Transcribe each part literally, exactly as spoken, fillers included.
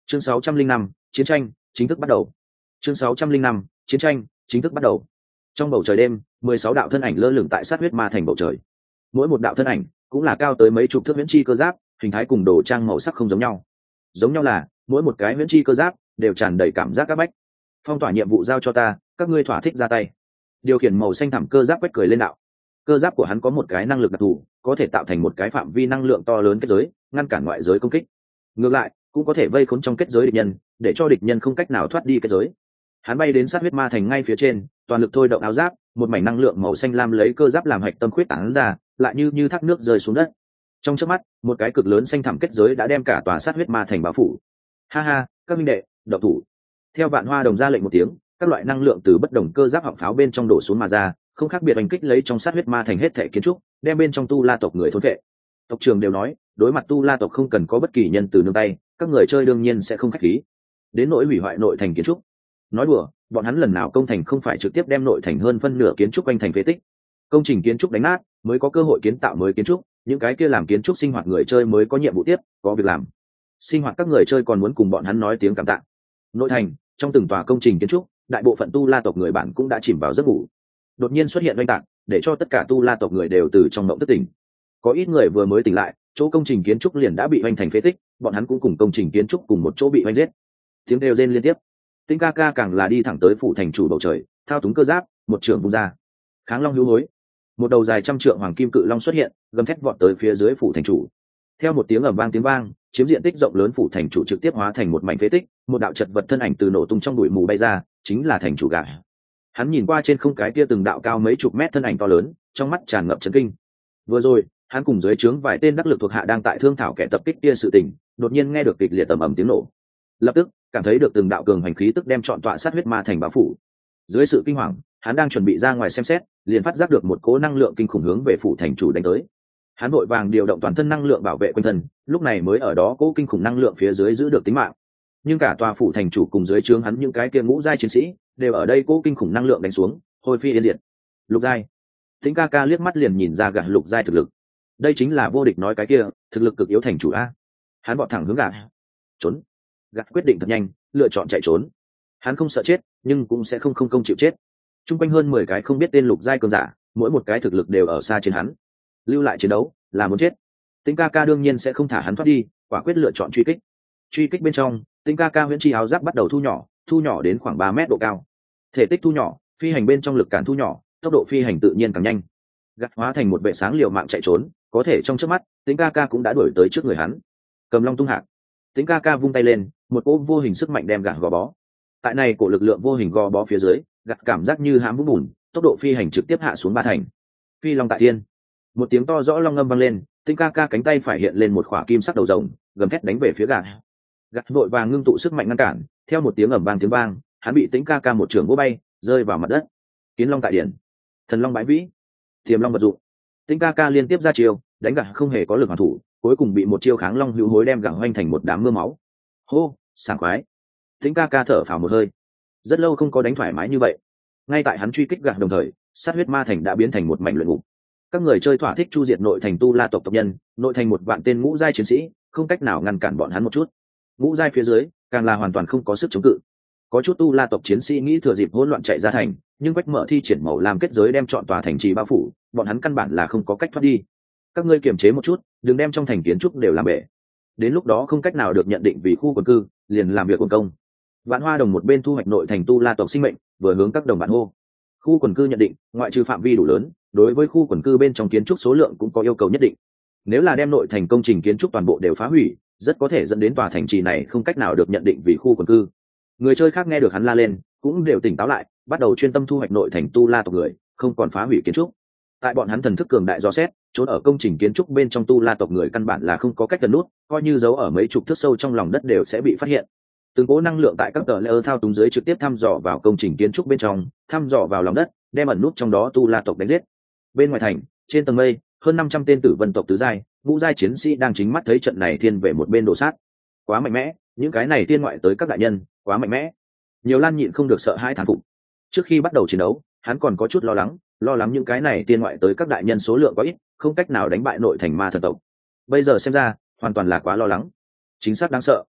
chương sáu trăm linh năm chiến tranh chính thức bắt đầu. chương sáu trăm linh năm chiến tranh chính thức bắt đầu. Trong bầu trời đêm, mười sáu đạo thân ảnh lơ lửng tại sát huyết ma thành bầu trời. Mỗi một đạo thân ảnh cũng là cao tới mấy chục thước huyễn chi cơ giáp, hình thái cùng đồ trang màu sắc không giống nhau. Giống nhau là mỗi một cái huyễn chi cơ giáp đều tràn đầy cảm giác áp bách. Phong tỏa nhiệm vụ giao cho ta, các ngươi thỏa thích ra tay. Điều khiển màu xanh thẳm cơ giáp quét cười lên đạo. Cơ giáp của hắn có một cái năng lực đặc thù, có thể tạo thành một cái phạm vi năng lượng to lớn kết giới, ngăn cản ngoại giới công kích. Ngược lại, cũng có thể vây khốn trong kết giới địch nhân, để cho địch nhân không cách nào thoát đi kết giới. Hắn bay đến sát huyết ma thành ngay phía trên, toàn lực thôi động áo giáp, một mảnh năng lượng màu xanh lam lấy cơ giáp làm hạch tâm khuyết tán ra, lại như như thác nước rơi xuống đất. Trong chớp mắt, một cái cực lớn xanh thẳm kết giới đã đem cả tòa sát huyết ma thành bao phủ. Ha ha, các minh đệ, độc thủ. Theo Vạn Hoa Đồng ra lệnh một tiếng, các loại năng lượng từ bất đồng cơ giáp họng pháo bên trong đổ xuống mà ra, không khác biệt đánh kích lấy trong sát huyết ma thành hết thể kiến trúc, đem bên trong tu la tộc người thôn vệ. Tộc trưởng đều nói, đối mặt tu la tộc không cần có bất kỳ nhân từ nương tay, các người chơi đương nhiên sẽ không khách khí. Đến nỗi hủy hoại nội thành kiến trúc, nói đùa, bọn hắn lần nào công thành không phải trực tiếp đem nội thành hơn phân nửa kiến trúc quanh thành phế tích. Công trình kiến trúc đánh nát mới có cơ hội kiến tạo mới kiến trúc, những cái kia làm kiến trúc sinh hoạt người chơi mới có nhiệm vụ tiếp, có việc làm. Sinh hoạt các người chơi còn muốn cùng bọn hắn nói tiếng cảm tạ. Nội thành, trong từng tòa công trình kiến trúc, đại bộ phận tu la tộc người bản cũng đã chìm vào giấc ngủ. Đột nhiên xuất hiện oanh tạc, để cho tất cả tu la tộc người đều từ trong mộng thức tỉnh. Có ít người vừa mới tỉnh lại, chỗ công trình kiến trúc liền đã bị hoành thành phế tích, bọn hắn cũng cùng công trình kiến trúc cùng một chỗ bị hoành giết. Tiếng kêu rên liên tiếp. Tinh ca ca càng là đi thẳng tới phủ thành chủ bầu trời, thao túng cơ giáp, một trường vung ra. Kháng long hữu hối. Một đầu dài trăm trượng hoàng kim cự long xuất hiện, gầm thét vọt tới phía dưới phủ thành chủ. Theo một tiếng ầm vang tiếng vang, chiếm diện tích rộng lớn phủ thành chủ trực tiếp hóa thành một mảnh phế tích, một đạo chật vật thân ảnh từ nổ tung trong bụi mù bay ra, chính là thành chủ gà. Hắn nhìn qua trên không cái kia từng đạo cao mấy chục mét thân ảnh to lớn, trong mắt tràn ngập chấn kinh. Vừa rồi, hắn cùng dưới trướng vài tên đắc lực thuộc hạ đang tại thương thảo kẻ tập kích kia sự tình, đột nhiên nghe được kịch liệt ầm ầm tiếng nổ. Lập tức, cảm thấy được từng đạo cường hành khí tức đem trọn tọa sát huyết ma thành bao phủ. Dưới sự kinh hoàng, hắn đang chuẩn bị ra ngoài xem xét, liền phát giác được một cỗ năng lượng kinh khủng hướng về phủ thành chủ đánh tới. Hắn vội vàng điều động toàn thân năng lượng bảo vệ quanh thân, lúc này mới ở đó cỗ kinh khủng năng lượng phía dưới giữ được tính mạng. Nhưng cả tòa phủ thành chủ cùng dưới trướng hắn những cái kia ngũ giai chiến sĩ đều ở đây cỗ kinh khủng năng lượng đánh xuống, hồi phi yên diệt. Lục giai. Tĩnh ca ca liếc mắt liền nhìn ra gã lục giai thực lực. Đây chính là vô địch nói cái kia, thực lực cực yếu thành chủ a. Hắn bọt thẳng hướng gã. Trốn. Gã quyết định thật nhanh, lựa chọn chạy trốn. Hắn không sợ chết, nhưng cũng sẽ không không công chịu chết. Trung quanh hơn mười cái không biết tên lục giai cường giả, mỗi một cái thực lực đều ở xa trên hắn. Lưu lại chiến đấu, là muốn chết. Tĩnh ca ca đương nhiên sẽ không thả hắn thoát đi, quả quyết lựa chọn truy kích. Truy kích bên trong, Tĩnh ca ca huyễn chi áo giáp bắt đầu thu nhỏ, thu nhỏ đến khoảng ba mét độ cao. Thể tích thu nhỏ, phi hành bên trong lực cản thu nhỏ, tốc độ phi hành tự nhiên càng nhanh. Gặt hóa thành một vệ sáng liều mạng chạy trốn, có thể trong chớp mắt, Tĩnh ca ca cũng đã đuổi tới trước người hắn. Cầm long tung hạc. Tĩnh ca ca vung tay lên, một cỗ vô hình sức mạnh đem gặt gò bó. Tại này cổ lực lượng vô hình gò bó phía dưới, gặt cảm giác như hãm vũng bùn, tốc độ phi hành trực tiếp hạ xuống ba thành. Phi long tại thiên. Một tiếng to rõ long ngâm vang lên, Tĩnh ca ca cánh tay phải hiện lên một khỏa kim sắc đầu rồng, gầm thét đánh về phía gặt. Gặt vội vàng ngưng tụ sức mạnh ngăn cản, theo một tiếng ầm vang tiếng vang, hắn bị Tĩnh ca ca một trường vỗ bay, rơi vào mặt đất. Kiến long tại điển, thần long bãi vĩ, tiềm long vật dụng. Tĩnh ca ca liên tiếp ra chiêu, đánh gặt không hề có lực hoàn thủ, cuối cùng bị một chiêu kháng long hữu hối đem gặt hoành thành một đám mưa máu. Hô, sảng khoái. Tĩnh ca ca thở phào một hơi, rất lâu không có đánh thoải mái như vậy. Ngay tại hắn truy kích gặt đồng thời, sát huyết ma thành đã biến thành một mảnh luyện ngục. Các người chơi thỏa thích chu diệt nội thành tu la tộc tộc nhân, nội thành một vạn tên ngũ giai chiến sĩ, không cách nào ngăn cản bọn hắn một chút. Ngũ giai phía dưới, càng là hoàn toàn không có sức chống cự. Có chút tu la tộc chiến sĩ nghĩ thừa dịp hỗn loạn chạy ra thành, nhưng quách mở thi triển màu làm kết giới đem trọn tòa thành trì bao phủ, bọn hắn căn bản là không có cách thoát đi. Các ngươi kiềm chế một chút, đừng đem trong thành kiến trúc đều làm bể. Đến lúc đó không cách nào được nhận định vì khu quần cư, liền làm việc quân công. Vạn Hoa Đồng một bên thu hoạch nội thành tu la tộc sinh mệnh, vừa hướng các đồng bạn hô. Khu quần cư nhận định, ngoại trừ phạm vi đủ lớn, đối với khu quần cư bên trong kiến trúc số lượng cũng có yêu cầu nhất định. Nếu là đem nội thành công trình kiến trúc toàn bộ đều phá hủy, rất có thể dẫn đến tòa thành trì này không cách nào được nhận định vì khu quần cư. Người chơi khác nghe được hắn la lên, cũng đều tỉnh táo lại, bắt đầu chuyên tâm thu hoạch nội thành tu la tộc người, không còn phá hủy kiến trúc. Tại bọn hắn thần thức cường đại do xét, trốn ở công trình kiến trúc bên trong tu la tộc người căn bản là không có cách gần nút, coi như giấu ở mấy chục thước sâu trong lòng đất đều sẽ bị phát hiện. Từng cỗ năng lượng tại các tờ layer thao túng dưới trực tiếp thăm dò vào công trình kiến trúc bên trong, thăm dò vào lòng đất, đem ẩn nút trong đó tu la tộc đánh giết. Bên ngoài thành, trên tầng mây, hơn năm trăm tên tử vân tộc tứ giai, ngũ giai chiến sĩ đang chính mắt thấy trận này thiên về một bên đổ sát. Quá mạnh mẽ, những cái này tiên ngoại tới các đại nhân, quá mạnh mẽ. Nhiều Lan nhịn không được sợ hãi thán phục. Trước khi bắt đầu chiến đấu, hắn còn có chút lo lắng, lo lắng những cái này tiên ngoại tới các đại nhân số lượng quá ít, không cách nào đánh bại nội thành ma thần tộc. Bây giờ xem ra, hoàn toàn là quá lo lắng. Chính xác đáng sợ.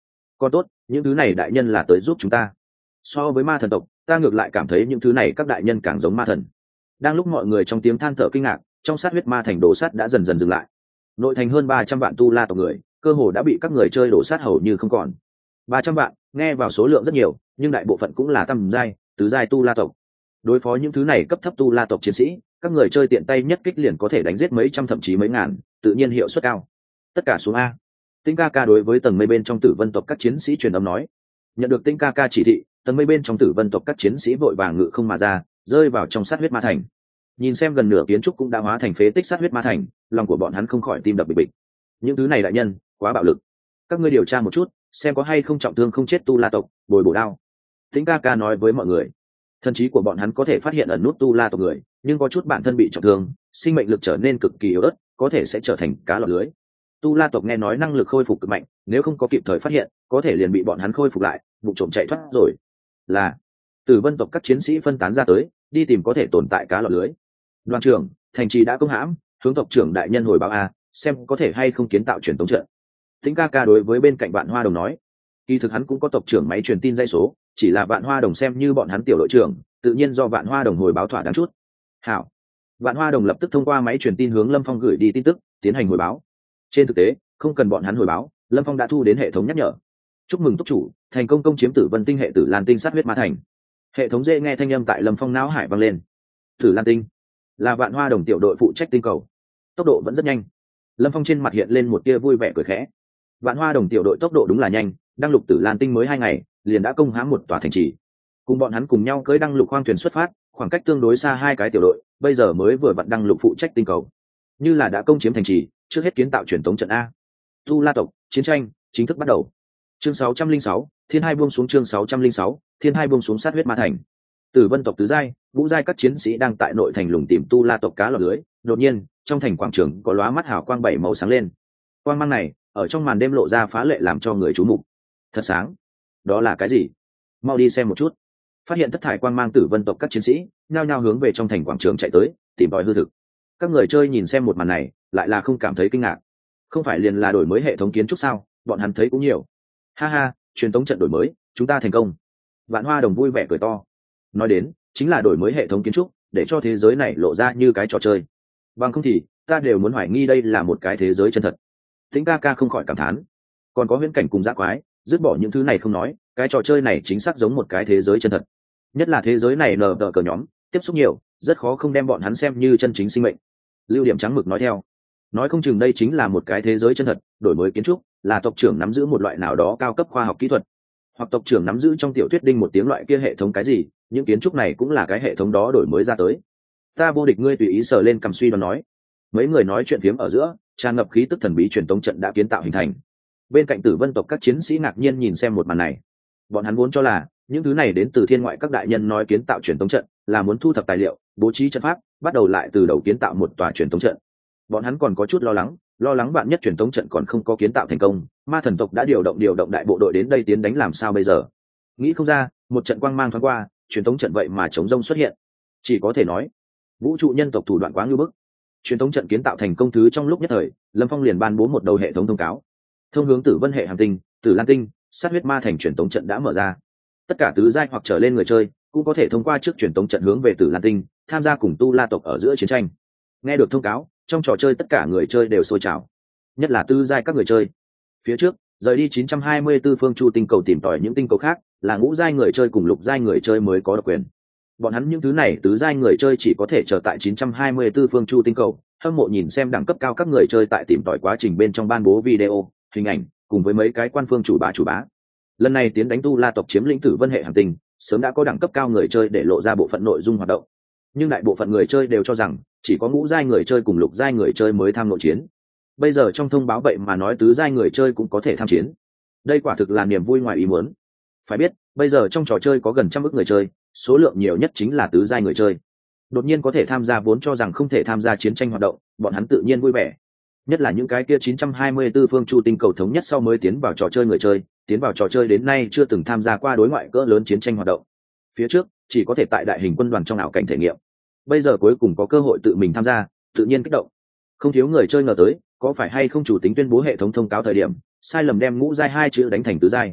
Còn tốt, những thứ này đại nhân là tới giúp chúng ta. So với ma thần tộc, ta ngược lại cảm thấy những thứ này các đại nhân càng giống ma thần. Đang lúc mọi người trong tiếng than thở kinh ngạc, trong sát huyết ma thành đổ sát đã dần dần dừng lại. Nội thành hơn ba trăm vạn tu la tộc người, cơ hồ đã bị các người chơi đổ sát hầu như không còn. Ba trăm vạn, nghe vào số lượng rất nhiều, nhưng đại bộ phận cũng là tam giai, tứ giai tu la tộc. Đối phó những thứ này cấp thấp tu la tộc chiến sĩ, các người chơi tiện tay nhất kích liền có thể đánh giết mấy trăm thậm chí mấy ngàn, tự nhiên hiệu suất cao. Tất cả xuống a. Tinh ca ca đối với tầng mây bên trong tử vân tộc các chiến sĩ truyền âm nói. Nhận được Tinh ca ca chỉ thị, tầng mây bên trong tử vân tộc các chiến sĩ vội vàng ngự không mà ra, rơi vào trong sát huyết ma thành. Nhìn xem gần nửa kiến trúc cũng đã hóa thành phế tích sát huyết ma thành, lòng của bọn hắn không khỏi tim đập bịch bịch. Những thứ này đại nhân quá bạo lực, các ngươi điều tra một chút xem có hay không trọng thương không chết tu la tộc, bồi bổ đao. Tinh ca ca nói với mọi người. Thần trí của bọn hắn có thể phát hiện ẩn nút tu la tộc người, nhưng có chút bản thân bị trọng thương, sinh mệnh lực trở nên cực kỳ yếu ớt, có thể sẽ trở thành cá lọt lưới. Tu la tộc nghe nói năng lực khôi phục cực mạnh, nếu không có kịp thời phát hiện, có thể liền bị bọn hắn khôi phục lại, vụ trộm chạy thoát rồi. Là Tử Vân tộc các chiến sĩ phân tán ra tới, đi tìm có thể tồn tại cá lọt lưới. Đoàn trưởng, thành trì đã công hãm, hướng tộc trưởng đại nhân hồi báo a, xem có thể hay không kiến tạo truyền tống trận. Tĩnh ca ca đối với bên cạnh Vạn Hoa Đồng nói, kỳ thực hắn cũng có tộc trưởng máy truyền tin dây số, chỉ là Vạn Hoa Đồng xem như bọn hắn tiểu đội trưởng, tự nhiên do Vạn Hoa Đồng hồi báo thỏa đáng chút. Hảo. Vạn Hoa Đồng lập tức thông qua máy truyền tin hướng Lâm Phong gửi đi tin tức, tiến hành hồi báo. Trên thực tế, không cần bọn hắn hồi báo, Lâm Phong đã thu đến hệ thống nhắc nhở. Chúc mừng túc chủ, thành công công chiếm Tử Vân tinh hệ Tử Lan tinh sát huyết ma thành. Hệ thống dễ nghe thanh âm tại Lâm Phong não hải vang lên. Tử Lan tinh là Vạn Hoa Đồng tiểu đội phụ trách tinh cầu, tốc độ vẫn rất nhanh. Lâm Phong trên mặt hiện lên một tia vui vẻ cười khẽ. Vạn Hoa Đồng tiểu đội tốc độ đúng là nhanh, đăng lục Tử Lan tinh mới hai ngày, liền đã công hãm một tòa thành trì. Cùng bọn hắn cùng nhau cưỡi đăng lục khoang thuyền xuất phát, khoảng cách tương đối xa hai cái tiểu đội, bây giờ mới vừa vặn đăng lục phụ trách tinh cầu. Như là đã công chiếm thành trì, trước hết kiến tạo truyền tống trận a. Tu La tộc, chiến tranh chính thức bắt đầu. Chương sáu trăm linh sáu, Thiên Hai buông xuống chương sáu trăm linh sáu, Thiên Hai buông xuống sát huyết ma thành. Tử Vân tộc tứ giai, ngũ giai các chiến sĩ đang tại nội thành lùng tìm Tu La tộc cá lọt lưới, đột nhiên, trong thành quảng trường có lóa mắt hào quang bảy màu sáng lên. Quang mang này, ở trong màn đêm lộ ra phá lệ làm cho người chú mục. Thật sáng. Đó là cái gì? Mau đi xem một chút. Phát hiện thất thải quang mang Tử Vân tộc các chiến sĩ, nhao nhao hướng về trong thành quảng trường chạy tới, tìm tòi hư thực. Các người chơi nhìn xem một màn này, lại là không cảm thấy kinh ngạc. Không phải liền là đổi mới hệ thống kiến trúc sao? Bọn hắn thấy cũng nhiều. Ha ha, truyền tống trận đổi mới, chúng ta thành công. Vạn Hoa Đồng vui vẻ cười to. Nói đến, chính là đổi mới hệ thống kiến trúc, để cho thế giới này lộ ra như cái trò chơi. Bằng không thì, ta đều muốn hoài nghi đây là một cái thế giới chân thật. Tĩnh ca ca không khỏi cảm thán. Còn có huyễn cảnh cùng dã quái, dứt bỏ những thứ này không nói, cái trò chơi này chính xác giống một cái thế giới chân thật. Nhất là thế giới này nở đỡ cờ nhóm, tiếp xúc nhiều, rất khó không đem bọn hắn xem như chân chính sinh mệnh. Lưu Điểm Trắng Mực nói theo. Nói không chừng đây chính là một cái thế giới chân thật, đổi mới kiến trúc, là tộc trưởng nắm giữ một loại nào đó cao cấp khoa học kỹ thuật, hoặc tộc trưởng nắm giữ trong tiểu thuyết đinh một tiếng loại kia hệ thống cái gì, những kiến trúc này cũng là cái hệ thống đó đổi mới ra tới. Ta vô địch ngươi tùy ý sờ lên cầm suy đoán nói. Mấy người nói chuyện phiếm ở giữa, tràn ngập khí tức thần bí truyền tống trận đã kiến tạo hình thành. Bên cạnh Tử Vân tộc các chiến sĩ ngạc nhiên nhìn xem một màn này. Bọn hắn vốn cho là những thứ này đến từ thiên ngoại các đại nhân nói kiến tạo truyền tống trận là muốn thu thập tài liệu, bố trí trận pháp, bắt đầu lại từ đầu kiến tạo một tòa truyền tống trận. Bọn hắn còn có chút lo lắng, lo lắng bạn nhất truyền tống trận còn không có kiến tạo thành công, ma thần tộc đã điều động điều động đại bộ đội đến đây tiến đánh làm sao bây giờ. Nghĩ không ra, một trận quang mang thoáng qua, truyền tống trận vậy mà chống rông xuất hiện. Chỉ có thể nói, vũ trụ nhân tộc thủ đoạn quá ngưu bức. Truyền tống trận kiến tạo thành công thứ trong lúc nhất thời, Lâm Phong liền ban bố một đầu hệ thống thông cáo. Thông hướng Tử Vân hệ hành tinh, Tử Lan tinh, sát huyết ma thành truyền tống trận đã mở ra. Tất cả tứ giai hoặc trở lên người chơi cũng có thể thông qua trước truyền tống trận hướng về Tử Lan tinh, tham gia cùng Tu La tộc ở giữa chiến tranh. Nghe được thông cáo, trong trò chơi tất cả người chơi đều sôi trào, nhất là tứ giai các người chơi. Phía trước, rời đi chín trăm hai mươi tư phương chu tinh cầu tìm tòi những tinh cầu khác, là ngũ giai người chơi cùng lục giai người chơi mới có độc quyền. Bọn hắn những thứ này tứ giai người chơi chỉ có thể chờ tại chín trăm hai mươi tư phương chu tinh cầu, hâm mộ nhìn xem đẳng cấp cao các người chơi tại tìm tòi quá trình bên trong ban bố video, hình ảnh, cùng với mấy cái quan phương chủ bá chủ bá. Lần này tiến đánh Tu La tộc chiếm lĩnh Tử Vân hệ hành tinh, sớm đã có đẳng cấp cao người chơi để lộ ra bộ phận nội dung hoạt động. Nhưng đại bộ phận người chơi đều cho rằng chỉ có ngũ giai người chơi cùng lục giai người chơi mới tham nội chiến. Bây giờ trong thông báo vậy mà nói tứ giai người chơi cũng có thể tham chiến. Đây quả thực là niềm vui ngoài ý muốn. Phải biết, bây giờ trong trò chơi có gần trăm ức người chơi, số lượng nhiều nhất chính là tứ giai người chơi. Đột nhiên có thể tham gia vốn cho rằng không thể tham gia chiến tranh hoạt động, bọn hắn tự nhiên vui vẻ. Nhất là những cái kia chín trăm hai mươi tư phương chu tinh cầu thống nhất sau mới tiến vào trò chơi người chơi, tiến vào trò chơi đến nay chưa từng tham gia qua đối ngoại cỡ lớn chiến tranh hoạt động. Phía trước chỉ có thể tại đại hình quân đoàn trong ảo cảnh thể nghiệm. Bây giờ cuối cùng có cơ hội tự mình tham gia, tự nhiên kích động. Không thiếu người chơi ngờ tới, có phải hay không chủ tính tuyên bố hệ thống thông cáo thời điểm sai lầm đem ngũ giai hai chữ đánh thành tứ giai,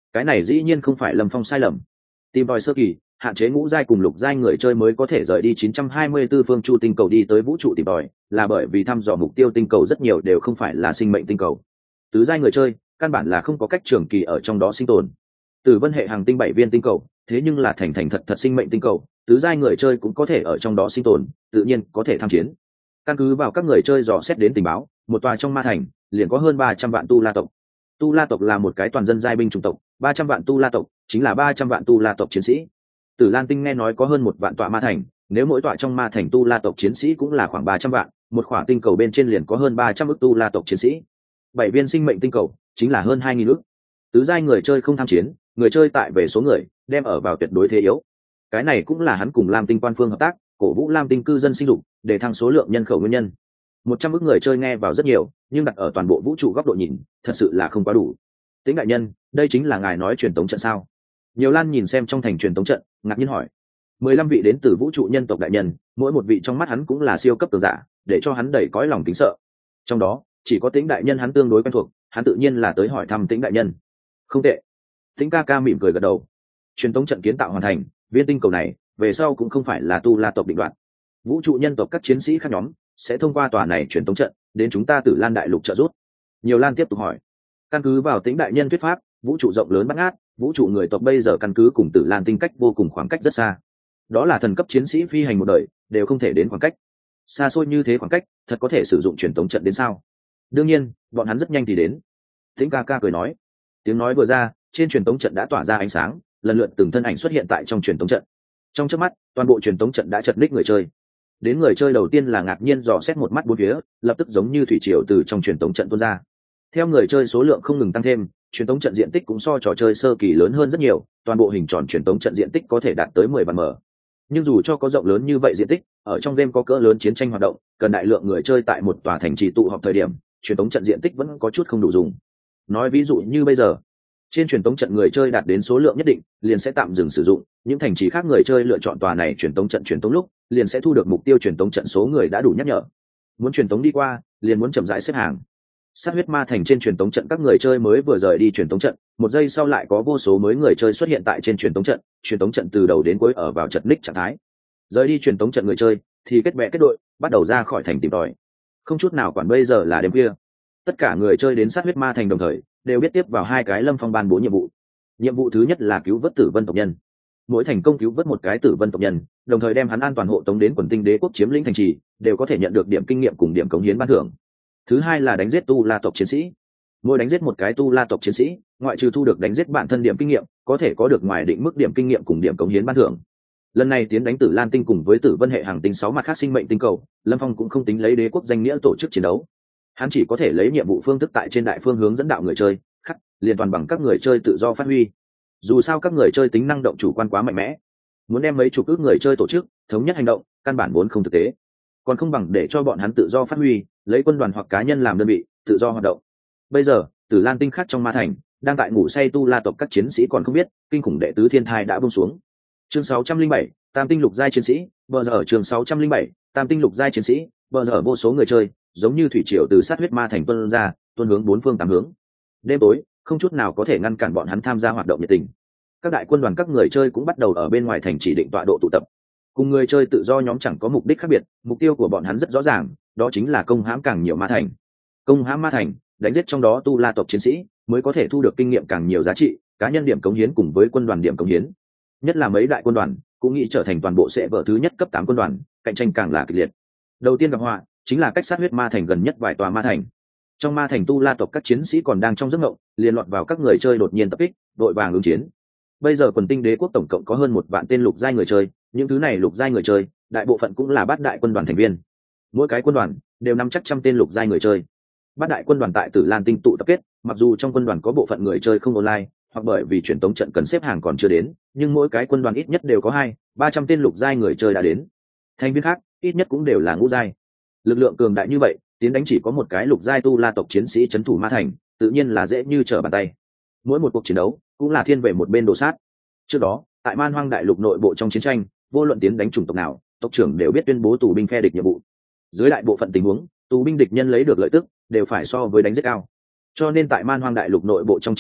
cái này dĩ nhiên không phải Lâm Phong sai lầm. Tìm tòi sơ kỳ, hạn chế ngũ giai cùng lục giai người chơi mới có thể rời đi chín trăm hai mươi tư phương chu tinh cầu đi tới vũ trụ tìm tòi, là bởi vì thăm dò mục tiêu tinh cầu rất nhiều đều không phải là sinh mệnh tinh cầu. Tứ giai người chơi căn bản là không có cách trường kỳ ở trong đó sinh tồn. Tử Vân hệ hàng tinh bảy viên tinh cầu, thế nhưng là thành thành thật thật sinh mệnh tinh cầu, tứ giai người chơi cũng có thể ở trong đó sinh tồn, tự nhiên có thể tham chiến. Căn cứ vào các người chơi dò xét đến tình báo, một tòa trong ma thành liền có hơn ba trăm vạn tu la tộc. Tu la tộc là một cái toàn dân giai binh chủng tộc, ba trăm vạn tu la tộc chính là ba trăm vạn tu la tộc chiến sĩ. Tử Lan Tinh nghe nói có hơn một vạn tọa ma thành, nếu mỗi tọa trong ma thành tu la tộc chiến sĩ cũng là khoảng ba trăm vạn, một khỏa tinh cầu bên trên liền có hơn ba trăm ức tu la tộc chiến sĩ. Bảy viên sinh mệnh tinh cầu chính là hơn hai nghìn ức. Tứ giai người chơi không tham chiến, người chơi tại về số người, đem ở vào tuyệt đối thế yếu. Cái này cũng là hắn cùng Lam Tinh quan phương hợp tác, cổ vũ Lam Tinh cư dân sinh dục, để thăng số lượng nhân khẩu nguyên nhân. Một trăm ức người chơi nghe vào rất nhiều, nhưng đặt ở toàn bộ vũ trụ góc độ nhìn, thật sự là không quá đủ. Tĩnh đại nhân, đây chính là ngài nói truyền tống trận sao? Nhiều Lan nhìn xem trong thành truyền tống trận, ngạc nhiên hỏi. Mười lăm vị đến từ vũ trụ nhân tộc đại nhân, mỗi một vị trong mắt hắn cũng là siêu cấp cường giả, để cho hắn đầy cõi lòng kính sợ. Trong đó, chỉ có Tĩnh đại nhân hắn tương đối quen thuộc, hắn tự nhiên là tới hỏi thăm Tĩnh đại nhân. Không tệ. Tĩnh ca ca mỉm cười gật đầu. Truyền tống trận kiến tạo hoàn thành, viên tinh cầu này về sau cũng không phải là tu la tộc định đoạt. Vũ trụ nhân tộc các chiến sĩ khác nhóm sẽ thông qua tòa này truyền tống trận đến chúng ta Tử Lan đại lục trợ giúp. Nhiều Lan tiếp tục hỏi. Căn cứ vào Tĩnh đại nhân thuyết pháp, vũ trụ rộng lớn bát ngát, vũ trụ người tộc bây giờ căn cứ cùng Tử Lan tinh cách vô cùng khoảng cách rất xa. Đó là thần cấp chiến sĩ phi hành một đời đều không thể đến khoảng cách. Xa xôi như thế khoảng cách, thật có thể sử dụng truyền tống trận đến sao? Đương nhiên, bọn hắn rất nhanh thì đến. Tĩnh ca ca cười nói. Tiếng nói vừa ra, trên truyền tống trận đã tỏa ra ánh sáng, lần lượt từng thân ảnh xuất hiện tại trong truyền tống trận. Trong chớp mắt, toàn bộ truyền tống trận đã chật ních người chơi. Đến người chơi đầu tiên là ngạc nhiên dò xét một mắt bốn phía, lập tức giống như thủy triều từ trong truyền tống trận tuôn ra. Theo người chơi số lượng không ngừng tăng thêm, truyền tống trận diện tích cũng so trò chơi sơ kỳ lớn hơn rất nhiều, toàn bộ hình tròn truyền tống trận diện tích có thể đạt tới mười vạn mở. Nhưng dù cho có rộng lớn như vậy diện tích, ở trong game có cỡ lớn chiến tranh hoạt động, cần đại lượng người chơi tại một tòa thành trì tụ họp thời điểm, truyền tống trận diện tích vẫn có chút không đủ dùng. Nói ví dụ như bây giờ, trên truyền tống trận người chơi đạt đến số lượng nhất định, liền sẽ tạm dừng sử dụng, những thành trì khác người chơi lựa chọn tòa này truyền tống trận truyền tống lúc, liền sẽ thu được mục tiêu truyền tống trận số người đã đủ nhắc nhở. Muốn truyền tống đi qua, liền muốn chậm rãi xếp hàng. Sát huyết ma thành trên truyền tống trận các người chơi mới vừa rời đi truyền tống trận, một giây sau lại có vô số mới người chơi xuất hiện tại trên truyền tống trận, truyền tống trận từ đầu đến cuối ở vào chật ních trạng thái. Rời đi truyền tống trận người chơi thì kết bè kết đội, bắt đầu ra khỏi thành tìm tòi. Không chút nào quản bây giờ là đêm khuya. Tất cả người chơi đến sát huyết ma thành đồng thời đều biết tiếp vào hai cái Lâm Phong ban bố nhiệm vụ. Nhiệm vụ thứ nhất là cứu vớt Tử Vân tộc nhân. Mỗi thành công cứu vớt một cái Tử Vân tộc nhân, đồng thời đem hắn an toàn hộ tống đến quần tinh đế quốc chiếm lĩnh thành trì, đều có thể nhận được điểm kinh nghiệm cùng điểm cống hiến ban thưởng. Thứ hai là đánh giết tu la tộc chiến sĩ. Mỗi đánh giết một cái tu la tộc chiến sĩ, ngoại trừ thu được đánh giết bản thân điểm kinh nghiệm, có thể có được ngoài định mức điểm kinh nghiệm cùng điểm cống hiến ban thưởng. Lần này tiến đánh Tử Lan tinh cùng với Tử Vân hệ hàng tinh sáu mặt khác sinh mệnh tinh cầu, Lâm Phong cũng không tính lấy đế quốc danh nghĩa tổ chức chiến đấu. Hắn chỉ có thể lấy nhiệm vụ phương thức tại trên đại phương hướng dẫn đạo người chơi, khắc liên toàn bằng các người chơi tự do phát huy. Dù sao các người chơi tính năng động chủ quan quá mạnh mẽ, muốn đem mấy chục ước người chơi tổ chức thống nhất hành động, căn bản vốn không thực tế, còn không bằng để cho bọn hắn tự do phát huy, lấy quân đoàn hoặc cá nhân làm đơn vị tự do hoạt động. Bây giờ Tử Lan tinh khác trong ma thành đang tại ngủ say tu la tộc các chiến sĩ còn không biết, kinh khủng đệ tứ thiên thai đã buông xuống. Chương sáu trăm linh bảy, tam tinh lục giai chiến sĩ, bờ giờ ở chương sáu trăm linh bảy, tam tinh lục giai chiến sĩ, bờ giờ vô số người chơi giống như thủy triều từ sát huyết ma thành tuôn ra, tuôn hướng bốn phương tám hướng. Đêm tối không chút nào có thể ngăn cản bọn hắn tham gia hoạt động nhiệt tình. Các đại quân đoàn các người chơi cũng bắt đầu ở bên ngoài thành chỉ định tọa độ tụ tập. Cùng người chơi tự do nhóm chẳng có mục đích khác biệt, mục tiêu của bọn hắn rất rõ ràng, đó chính là công hãm càng nhiều ma thành. Công hãm ma thành, đánh giết trong đó tu la tộc chiến sĩ, mới có thể thu được kinh nghiệm càng nhiều giá trị, cá nhân điểm cống hiến cùng với quân đoàn điểm cống hiến. Nhất là mấy đại quân đoàn cũng nghĩ trở thành toàn bộ sẽ vở thứ nhất cấp tám quân đoàn, cạnh tranh càng là kịch liệt. Đầu tiên gặp họa chính là cách sát huyết ma thành gần nhất vài tòa ma thành. Trong ma thành tu la tộc các chiến sĩ còn đang trong giấc ngộng, liền lọt vào các người chơi đột nhiên tập kích, đội vàng ứng chiến. Bây giờ quần tinh đế quốc tổng cộng có hơn một vạn tên lục giai người chơi, những thứ này lục giai người chơi, đại bộ phận cũng là bát đại quân đoàn thành viên. Mỗi cái quân đoàn đều nắm chắc trăm tên lục giai người chơi. Bát đại quân đoàn tại Tử Lan tinh tụ tập kết, mặc dù trong quân đoàn có bộ phận người chơi không online, hoặc bởi vì truyền tống trận cần xếp hàng còn chưa đến, nhưng mỗi cái quân đoàn ít nhất đều có hai, ba trăm tên lục giai người chơi đã đến. Thành viên khác ít nhất cũng đều là ngũ giai. Lực lượng cường đại như vậy, tiến đánh chỉ có một cái lục giai tu la tộc chiến sĩ trấn thủ ma thành, tự nhiên là dễ như trở bàn tay. Mỗi một cuộc chiến đấu cũng là thiên về một bên đồ sát. Trước đó, tại Man Hoang đại lục nội bộ trong chiến tranh, vô luận tiến đánh chủng tộc nào, tộc trưởng đều biết tuyên bố tù binh phe địch nhiệm vụ. Dưới đại bộ phận tình huống, tù binh địch nhân lấy được lợi tức đều phải so với đánh giết cao. Cho nên tại Man Hoang đại lục nội bộ trong chiến tranh,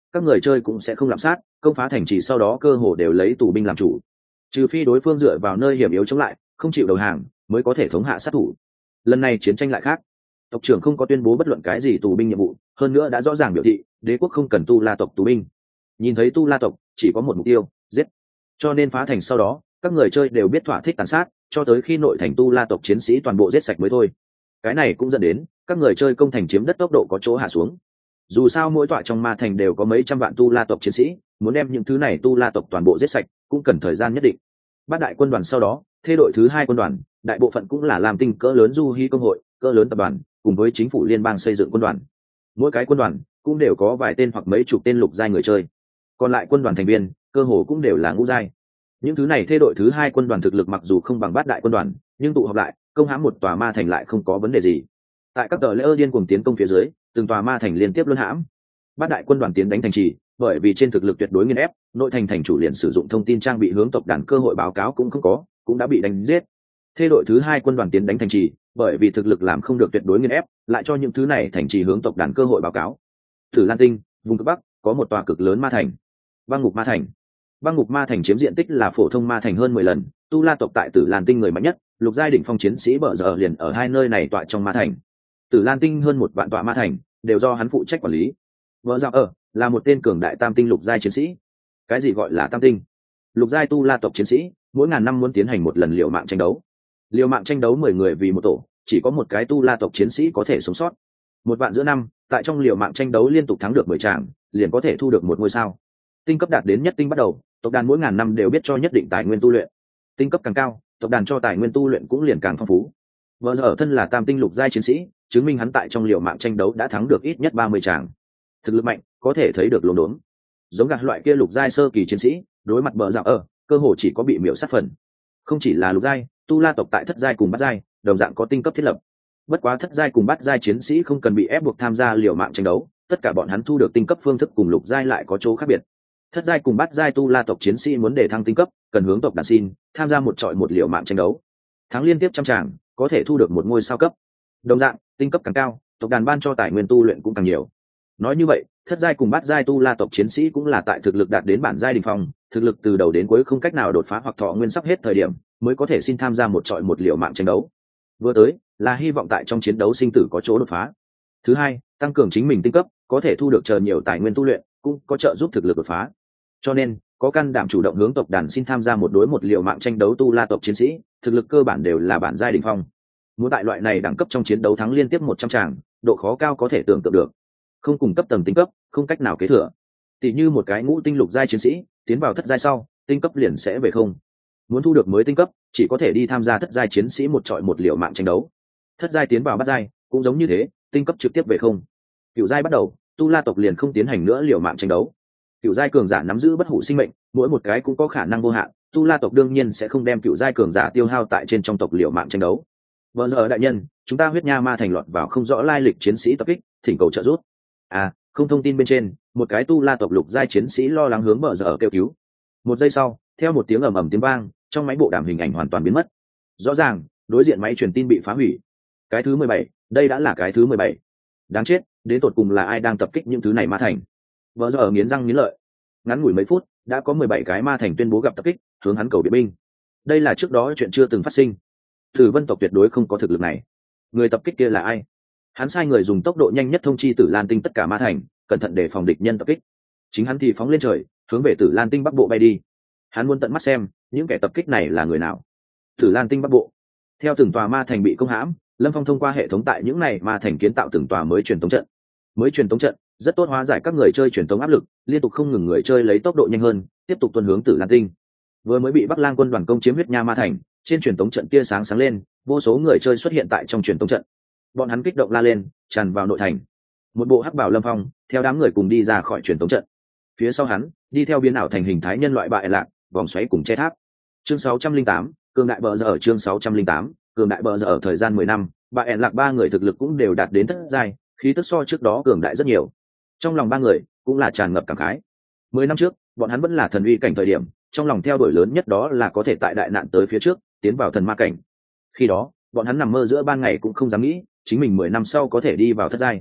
các người chơi cũng sẽ không lạm sát, công phá thành trì sau đó cơ hồ đều lấy tù binh làm chủ, trừ phi đối phương dựa vào nơi hiểm yếu chống lại, không chịu đầu hàng, mới có thể thống hạ sát thủ. Lần này chiến tranh lại khác, tộc trưởng không có tuyên bố bất luận cái gì tù binh nhiệm vụ, hơn nữa đã rõ ràng biểu thị đế quốc không cần tu la tộc tù binh, nhìn thấy tu la tộc chỉ có một mục tiêu, giết. Cho nên phá thành sau đó, các người chơi đều biết thỏa thích tàn sát, cho tới khi nội thành tu la tộc chiến sĩ toàn bộ giết sạch mới thôi. Cái này cũng dẫn đến các người chơi công thành chiếm đất tốc độ có chỗ hạ xuống. Dù sao mỗi tọa trong ma thành đều có mấy trăm vạn tu la tộc chiến sĩ, muốn đem những thứ này tu la tộc toàn bộ giết sạch cũng cần thời gian nhất định. Bát đại quân đoàn sau đó, thê đội thứ hai quân đoàn, đại bộ phận cũng là làm tinh cỡ lớn du hy công hội, cỡ lớn tập đoàn, cùng với chính phủ liên bang xây dựng quân đoàn. Mỗi cái quân đoàn cũng đều có vài tên hoặc mấy chục tên lục giai người chơi, còn lại quân đoàn thành viên cơ hồ cũng đều là ngũ giai. Những thứ này thê đội thứ hai quân đoàn thực lực mặc dù không bằng bát đại quân đoàn, nhưng tụ họp lại công hãm một tòa ma thành lại không có vấn đề gì. Tại các tờ lễ ơ điên cuồng tiến công phía dưới, từng tòa ma thành liên tiếp luân hãm. Bát đại quân đoàn tiến đánh thành trì, bởi vì trên thực lực tuyệt đối nghiền ép, nội thành thành chủ liền sử dụng thông tin trang bị hướng tộc đàn cơ hội báo cáo cũng không có, cũng đã bị đánh giết. Thê đội thứ hai quân đoàn tiến đánh thành trì, bởi vì thực lực làm không được tuyệt đối nghiền ép, lại cho những thứ này thành trì hướng tộc đàn cơ hội báo cáo. Tử Lan Tinh, vùng cực bắc, có một tòa cực lớn ma thành, Băng Ngục Ma Thành. Băng Ngục Ma Thành chiếm diện tích là phổ thông ma thành hơn mười lần, tu la tộc tại Tử Lan Tinh người mạnh nhất, lục giai đỉnh phong chiến sĩ bở giờ liền ở hai nơi này tọa trong ma thành. Tử Lan Tinh hơn một vạn tọa ma thành, đều do hắn phụ trách quản lý. Bở giờ ở là một tên cường đại tam tinh lục giai chiến sĩ. Cái gì gọi là tam tinh? Lục giai tu la tộc chiến sĩ, mỗi ngàn năm muốn tiến hành một lần liều mạng tranh đấu. Liều mạng tranh đấu mười người vì một tổ, chỉ có một cái tu la tộc chiến sĩ có thể sống sót. Một vạn giữa năm, tại trong liều mạng tranh đấu liên tục thắng được mười tràng, liền có thể thu được một ngôi sao. Tinh cấp đạt đến nhất tinh bắt đầu, tộc đàn mỗi ngàn năm đều biết cho nhất định tài nguyên tu luyện. Tinh cấp càng cao, tộc đàn cho tài nguyên tu luyện cũng liền càng phong phú. Vợ giờ ở thân là tam tinh lục giai chiến sĩ, chứng minh hắn tại trong liều mạng tranh đấu đã thắng được ít nhất ba mươi tràng. Thực lực mạnh, có thể thấy được lồn đốn. Giống gạt loại kia lục giai sơ kỳ chiến sĩ, đối mặt bờ dạo ở, cơ hồ chỉ có bị miểu sát phần. Không chỉ là lục giai, tu la tộc tại thất giai cùng bát giai, đồng dạng có tinh cấp thiết lập. Bất quá thất giai cùng bát giai chiến sĩ không cần bị ép buộc tham gia liều mạng tranh đấu, tất cả bọn hắn thu được tinh cấp phương thức cùng lục giai lại có chỗ khác biệt. Thất giai cùng bát giai tu la tộc chiến sĩ muốn để thăng tinh cấp, cần hướng tộc đàn xin tham gia một trọi một liều mạng tranh đấu, thắng liên tiếp trăm tràng có thể thu được một ngôi sao cấp. Đồng dạng, tinh cấp càng cao, tộc đàn ban cho tài nguyên tu luyện cũng càng nhiều. Nói như vậy, thất giai cùng bát giai tu la tộc chiến sĩ cũng là tại thực lực đạt đến bản giai đỉnh phong, thực lực từ đầu đến cuối không cách nào đột phá hoặc thọ nguyên sắp hết thời điểm, mới có thể xin tham gia một trọi một liều mạng tranh đấu. Vừa tới là hy vọng tại trong chiến đấu sinh tử có chỗ đột phá. Thứ hai, tăng cường chính mình tinh cấp, có thể thu được chờ nhiều tài nguyên tu luyện, cũng có trợ giúp thực lực đột phá. Cho nên, có can đảm chủ động hướng tộc đàn xin tham gia một đối một liều mạng tranh đấu tu la tộc chiến sĩ, thực lực cơ bản đều là bản giai đỉnh phong. Muốn tại loại này đẳng cấp trong chiến đấu thắng liên tiếp một trăm tràng, độ khó cao có thể tưởng tượng được. Không cùng cấp tầng tinh cấp, không cách nào kế thừa. Tỷ như một cái ngũ tinh lục giai chiến sĩ, tiến vào thất giai sau, tinh cấp liền sẽ về không. Muốn thu được mới tinh cấp, chỉ có thể đi tham gia thất giai chiến sĩ một trọi một liều mạng tranh đấu. Thất giai tiến vào bát giai, cũng giống như thế, tinh cấp trực tiếp về không. Cửu giai bắt đầu, tu la tộc liền không tiến hành nữa liều mạng tranh đấu. Cửu giai cường giả nắm giữ bất hủ sinh mệnh, mỗi một cái cũng có khả năng vô hạn, tu la tộc đương nhiên sẽ không đem cửu giai cường giả tiêu hao tại trên trong tộc liều mạng tranh đấu. Vừa giờ đại nhân, chúng ta huyết nha ma thành lọt vào không rõ lai lịch chiến sĩ tập kích, thỉnh cầu trợ giúp. À, không thông tin bên trên, một cái tu la tộc lục giai chiến sĩ lo lắng hướng bờ giờ kêu cứu. Một giây sau, theo một tiếng ầm ầm tiếng vang, trong máy bộ đàm hình ảnh hoàn toàn biến mất. Rõ ràng, đối diện máy truyền tin bị phá hủy. Cái thứ mười bảy, đây đã là cái thứ mười bảy. Đáng chết, đến tột cùng là ai đang tập kích những thứ này ma thành? Vợ giờ nghiến răng nghiến lợi. Ngắn ngủi mấy phút, đã có mười bảy cái ma thành tuyên bố gặp tập kích, hướng hắn cầu viện binh. Đây là trước đó chuyện chưa từng phát sinh. Tử Vân tộc tuyệt đối không có thực lực này. Người tập kích kia là ai? Hắn sai người dùng tốc độ nhanh nhất thông chi Tử Lan Tinh tất cả ma thành, cẩn thận để phòng địch nhân tập kích. Chính hắn thì phóng lên trời, hướng về Tử Lan Tinh bắc bộ bay đi. Hắn muốn tận mắt xem, những kẻ tập kích này là người nào. Tử Lan Tinh bắc bộ. Theo từng tòa ma thành bị công hãm, Lâm Phong thông qua hệ thống tại những này ma thành kiến tạo từng tòa mới truyền tống trận. Mới truyền tống trận rất tốt hóa giải các người chơi truyền tống áp lực, liên tục không ngừng người chơi lấy tốc độ nhanh hơn, tiếp tục tuần hướng Tử Lan Tinh. Vừa mới bị Bắc Lang quân đoàn công chiếm huyết nha ma thành, trên truyền tống trận tia sáng sáng lên, vô số người chơi xuất hiện tại trong truyền tống trận. Bọn hắn kích động la lên, tràn vào nội thành. Một bộ hắc bào Lâm Phong, theo đám người cùng đi ra khỏi truyền tống trận. Phía sau hắn, đi theo biến ảo thành hình thái nhân loại bại lạc, vòng xoáy cùng che tháp. Chương sáu trăm linh tám, cường đại bờ giờ ở chương sáu trăm linh tám, cường đại bờ giờ ở thời gian mười năm, bại lạc ba người thực lực cũng đều đạt đến thất giai, khí tức so trước đó cường đại rất nhiều. Trong lòng ba người cũng là tràn ngập cảm khái. Mười năm trước, bọn hắn vẫn là thần uy cảnh thời điểm, trong lòng theo đuổi lớn nhất đó là có thể tại đại nạn tới phía trước, tiến vào thần ma cảnh. Khi đó, bọn hắn nằm mơ giữa ban ngày cũng không dám nghĩ, chính mình mười năm sau có thể đi vào thất giai.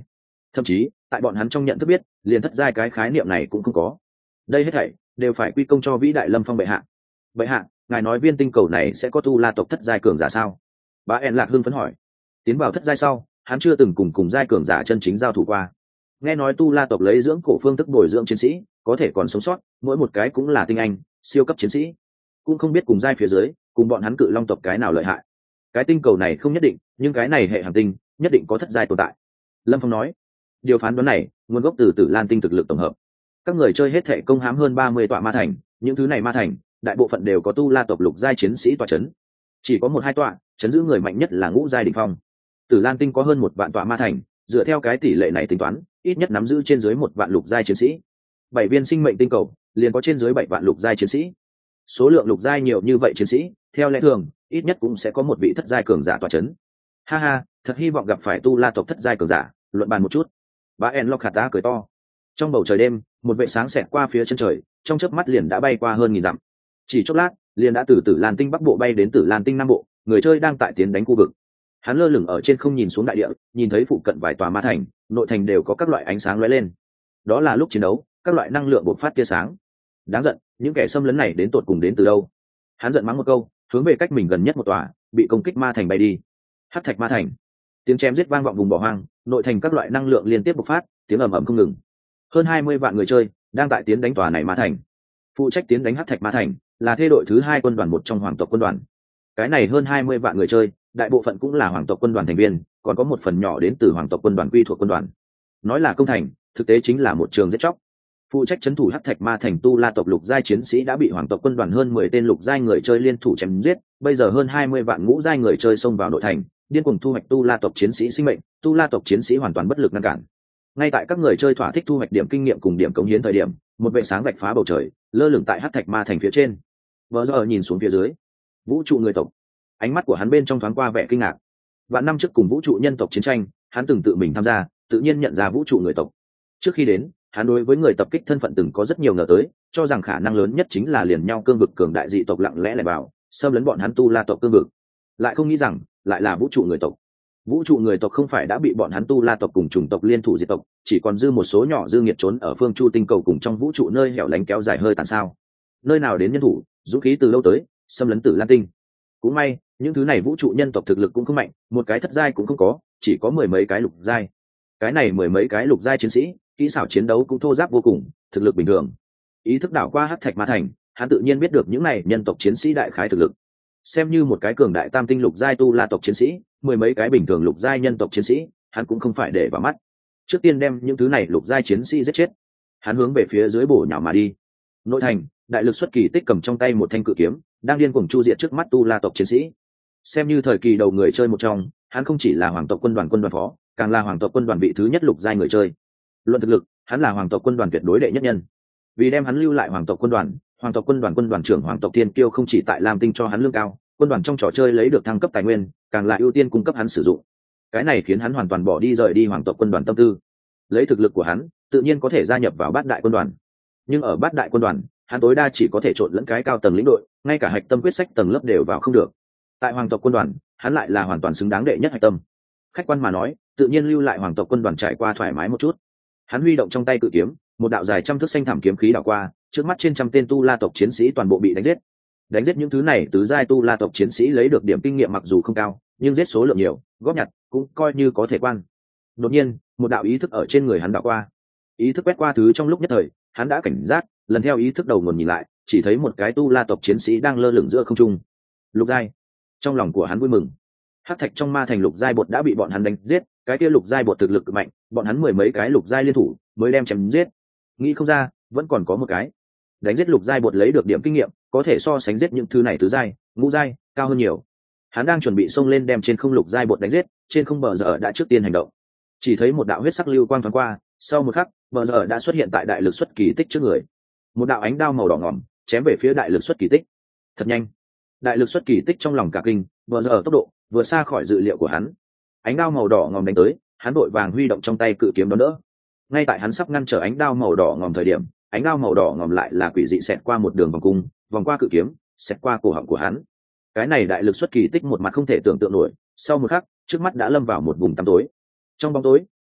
thậm chí tại bọn hắn trong nhận thức biết liền thất giai cái khái niệm này cũng không có. Đây hết thảy đều phải quy công cho vĩ đại Lâm Phong bệ hạ. Bệ hạ, ngài nói viên tinh cầu này sẽ có tu la tộc thất giai cường giả sao? Bá En Lạc hưng phấn hỏi. Tiến vào thất giai sau, hắn chưa từng cùng cùng giai cường giả chân chính giao thủ qua. Nghe nói tu la tộc lấy dưỡng cổ phương thức bồi dưỡng chiến sĩ, có thể còn sống sót, mỗi một cái cũng là tinh anh, siêu cấp chiến sĩ. Cũng không biết cùng giai phía dưới, cùng bọn hắn cự long tộc cái nào lợi hại. Cái tinh cầu này không nhất định, nhưng cái này hệ hành tinh nhất định có thất giai tồn tại. Lâm Phong nói. Điều phán đoán này nguồn gốc từ Tử Lan tinh thực lực tổng hợp. Các người chơi hết thể công hám hơn ba mươi tọa ma thành, những thứ này ma thành, đại bộ phận đều có tu la tộc lục giai chiến sĩ tọa chấn. Chỉ có một hai tọa, chấn giữ người mạnh nhất là ngũ giai đỉnh phong. Tử Lan tinh có hơn một vạn tọa ma thành, dựa theo cái tỷ lệ này tính toán, ít nhất nắm giữ trên dưới một vạn lục giai chiến sĩ. Bảy viên sinh mệnh tinh cầu, liền có trên dưới bảy vạn lục giai chiến sĩ. Số lượng lục giai nhiều như vậy chiến sĩ, theo lẽ thường, ít nhất cũng sẽ có một vị thất giai cường giả tọa chấn. Ha ha, thật hy vọng gặp phải tu la tộc thất giai cường giả, luận bàn một chút. Bá En Lộc hạt tá cười to. Trong bầu trời đêm, một vệ sáng xẹt qua phía chân trời, trong chớp mắt liền đã bay qua hơn nghìn dặm. Chỉ chốc lát, liền đã từ Tử Lan tinh bắc bộ bay đến Tử Lan tinh nam bộ, người chơi đang tại tiến đánh khu vực. Hắn lơ lửng ở trên không nhìn xuống đại địa, nhìn thấy phụ cận vài tòa ma thành, nội thành đều có các loại ánh sáng lóe lên. Đó là lúc chiến đấu, các loại năng lượng bộc phát tia sáng. Đáng giận, những kẻ xâm lấn này đến tột cùng đến từ đâu? Hắn giận mắng một câu, hướng về cách mình gần nhất một tòa, bị công kích ma thành bay đi. Hắc thạch ma thành. Tiếng chém giết vang vọng vùng bỏ hoang, nội thành các loại năng lượng liên tiếp bộc phát, tiếng ầm ầm không ngừng. Hơn hai mươi vạn người chơi đang tại tiến đánh tòa này ma thành. Phụ trách tiến đánh Hắc thạch ma thành là thê đội thứ hai quân đoàn một trong hoàng tộc quân đoàn. Cái này hơn hai mươi vạn người chơi, đại bộ phận cũng là hoàng tộc quân đoàn thành viên, còn có một phần nhỏ đến từ hoàng tộc quân đoàn quy thuộc quân đoàn. Nói là công thành, thực tế chính là một trường giết chóc. Phụ trách trấn thủ Hắc thạch ma thành tu la tộc lục giai chiến sĩ đã bị hoàng tộc quân đoàn hơn mười tên lục giai người chơi liên thủ chém giết, bây giờ hơn hai mươi vạn ngũ giai người chơi xông vào nội thành, điên cuồng thu hoạch tu la tộc chiến sĩ sinh mệnh, tu la tộc chiến sĩ hoàn toàn bất lực ngăn cản. Ngay tại các người chơi thỏa thích thu hoạch điểm kinh nghiệm cùng điểm cống hiến thời điểm, một vệ sáng vạch phá bầu trời, lơ lửng tại Hắc thạch ma thành phía trên. Vờ giờ nhìn xuống phía dưới, vũ trụ người tộc, ánh mắt của hắn bên trong thoáng qua vẻ kinh ngạc. Vạn năm trước cùng vũ trụ nhân tộc chiến tranh, hắn từng tự mình tham gia, tự nhiên nhận ra vũ trụ người tộc. Trước khi đến, hắn đối với người tập kích thân phận từng có rất nhiều ngờ tới, cho rằng khả năng lớn nhất chính là liền nhau cương vực cường đại dị tộc lặng lẽ lẻn vào, xâm lấn bọn hắn tu la tộc cương vực. Lại không nghĩ rằng, lại là vũ trụ người tộc. Vũ trụ người tộc không phải đã bị bọn hắn tu la tộc cùng chủng tộc liên thủ diệt tộc, chỉ còn dư một số nhỏ dư nghiệt trốn ở phương chu tinh cầu cùng trong vũ trụ nơi hẻo lánh kéo dài hơi tàn sao. Nơi nào đến nhân thủ, dũng khí từ lâu tới, xâm lấn Tử Lan tinh. Cũng may, những thứ này vũ trụ nhân tộc thực lực cũng không mạnh, một cái thất giai cũng không có, chỉ có mười mấy cái lục giai. Cái này mười mấy cái lục giai chiến sĩ, kỹ xảo chiến đấu cũng thô ráp vô cùng, thực lực bình thường. Ý thức đảo qua Hắc thạch ma thành, hắn tự nhiên biết được những này nhân tộc chiến sĩ đại khái thực lực. Xem như một cái cường đại tam tinh lục giai tu la tộc chiến sĩ, mười mấy cái bình thường lục giai nhân tộc chiến sĩ, hắn cũng không phải để vào mắt. Trước tiên đem những thứ này lục giai chiến sĩ giết chết, hắn hướng về phía dưới bổ nhào mà đi. Nội thành, đại lực xuất kỳ tích cầm trong tay một thanh cự kiếm, đang điên cuồng chu diệt trước mắt tu la tộc chiến sĩ. Xem như thời kỳ đầu người chơi một trong, hắn không chỉ là hoàng tộc quân đoàn quân đoàn phó, càng là hoàng tộc quân đoàn vị thứ nhất lục giai người chơi. Luận thực lực, hắn là hoàng tộc quân đoàn tuyệt đối đệ nhất nhân. Vì đem hắn lưu lại hoàng tộc quân đoàn, hoàng tộc quân đoàn quân đoàn trưởng hoàng tộc thiên kiêu không chỉ tại lam tinh cho hắn lương cao, quân đoàn trong trò chơi lấy được thăng cấp tài nguyên, càng là ưu tiên cung cấp hắn sử dụng. Cái này khiến hắn hoàn toàn bỏ đi rời đi hoàng tộc quân đoàn tâm tư. Lấy thực lực của hắn, tự nhiên có thể gia nhập vào bát đại quân đoàn. Nhưng ở bát đại quân đoàn, hắn tối đa chỉ có thể trộn lẫn cái cao tầng lĩnh đội, ngay cả hạch tâm quyết sách tầng lớp đều vào không được. Tại hoàng tộc quân đoàn, hắn lại là hoàn toàn xứng đáng đệ nhất hạch tâm. Khách quan mà nói, tự nhiên lưu lại hoàng tộc quân đoàn trải qua thoải mái một chút. Hắn huy động trong tay cự kiếm, một đạo dài trăm thước xanh thảm kiếm khí đảo qua, trước mắt trên trăm tên tu la tộc chiến sĩ toàn bộ bị đánh giết. Đánh giết những thứ này tứ giai tu la tộc chiến sĩ lấy được điểm kinh nghiệm mặc dù không cao, nhưng giết số lượng nhiều, góp nhặt cũng coi như có thể quan. Đột nhiên, một đạo ý thức ở trên người hắn đảo qua. Ý thức quét qua thứ trong lúc nhất thời, hắn đã cảnh giác, lần theo ý thức đầu nguồn nhìn lại, chỉ thấy một cái tu la tộc chiến sĩ đang lơ lửng giữa không trung. Lục giai. Trong lòng của hắn vui mừng. Hắc thạch trong ma thành lục giai bột đã bị bọn hắn đánh giết, cái kia lục giai bột thực lực cực mạnh, bọn hắn mười mấy cái lục giai liên thủ mới đem chém giết. Nghĩ không ra, vẫn còn có một cái. Đánh giết lục giai bột lấy được điểm kinh nghiệm, có thể so sánh giết những thứ này tứ giai, ngũ giai, cao hơn nhiều. Hắn đang chuẩn bị xông lên đem trên không lục giai bột đánh giết, trên không bờ giờ đã trước tiên hành động. Chỉ thấy một đạo huyết sắc lưu quang thoáng qua, sau một khắc, bờ giờ đã xuất hiện tại đại lực xuất kỳ tích trước người. Một đạo ánh đao màu đỏ ngòm chém về phía đại lực xuất kỳ tích. Thật nhanh. Đại lực xuất kỳ tích trong lòng cả kinh, bờ giờ tốc độ vừa xa khỏi dự liệu của hắn. Ánh đao màu đỏ ngòm đánh tới, hắn vội vàng huy động trong tay cự kiếm đón đỡ. Ngay tại hắn sắp ngăn trở ánh đao màu đỏ ngòm thời điểm, ánh đao màu đỏ ngòm lại là quỷ dị xẹt qua một đường vòng cung, vòng qua cự kiếm, xẹt qua cổ họng của hắn. Cái này đại lực xuất kỳ tích một mặt không thể tưởng tượng nổi, sau một khắc, trước mắt đã lâm vào một vùng tăm tối. Trong bóng tối,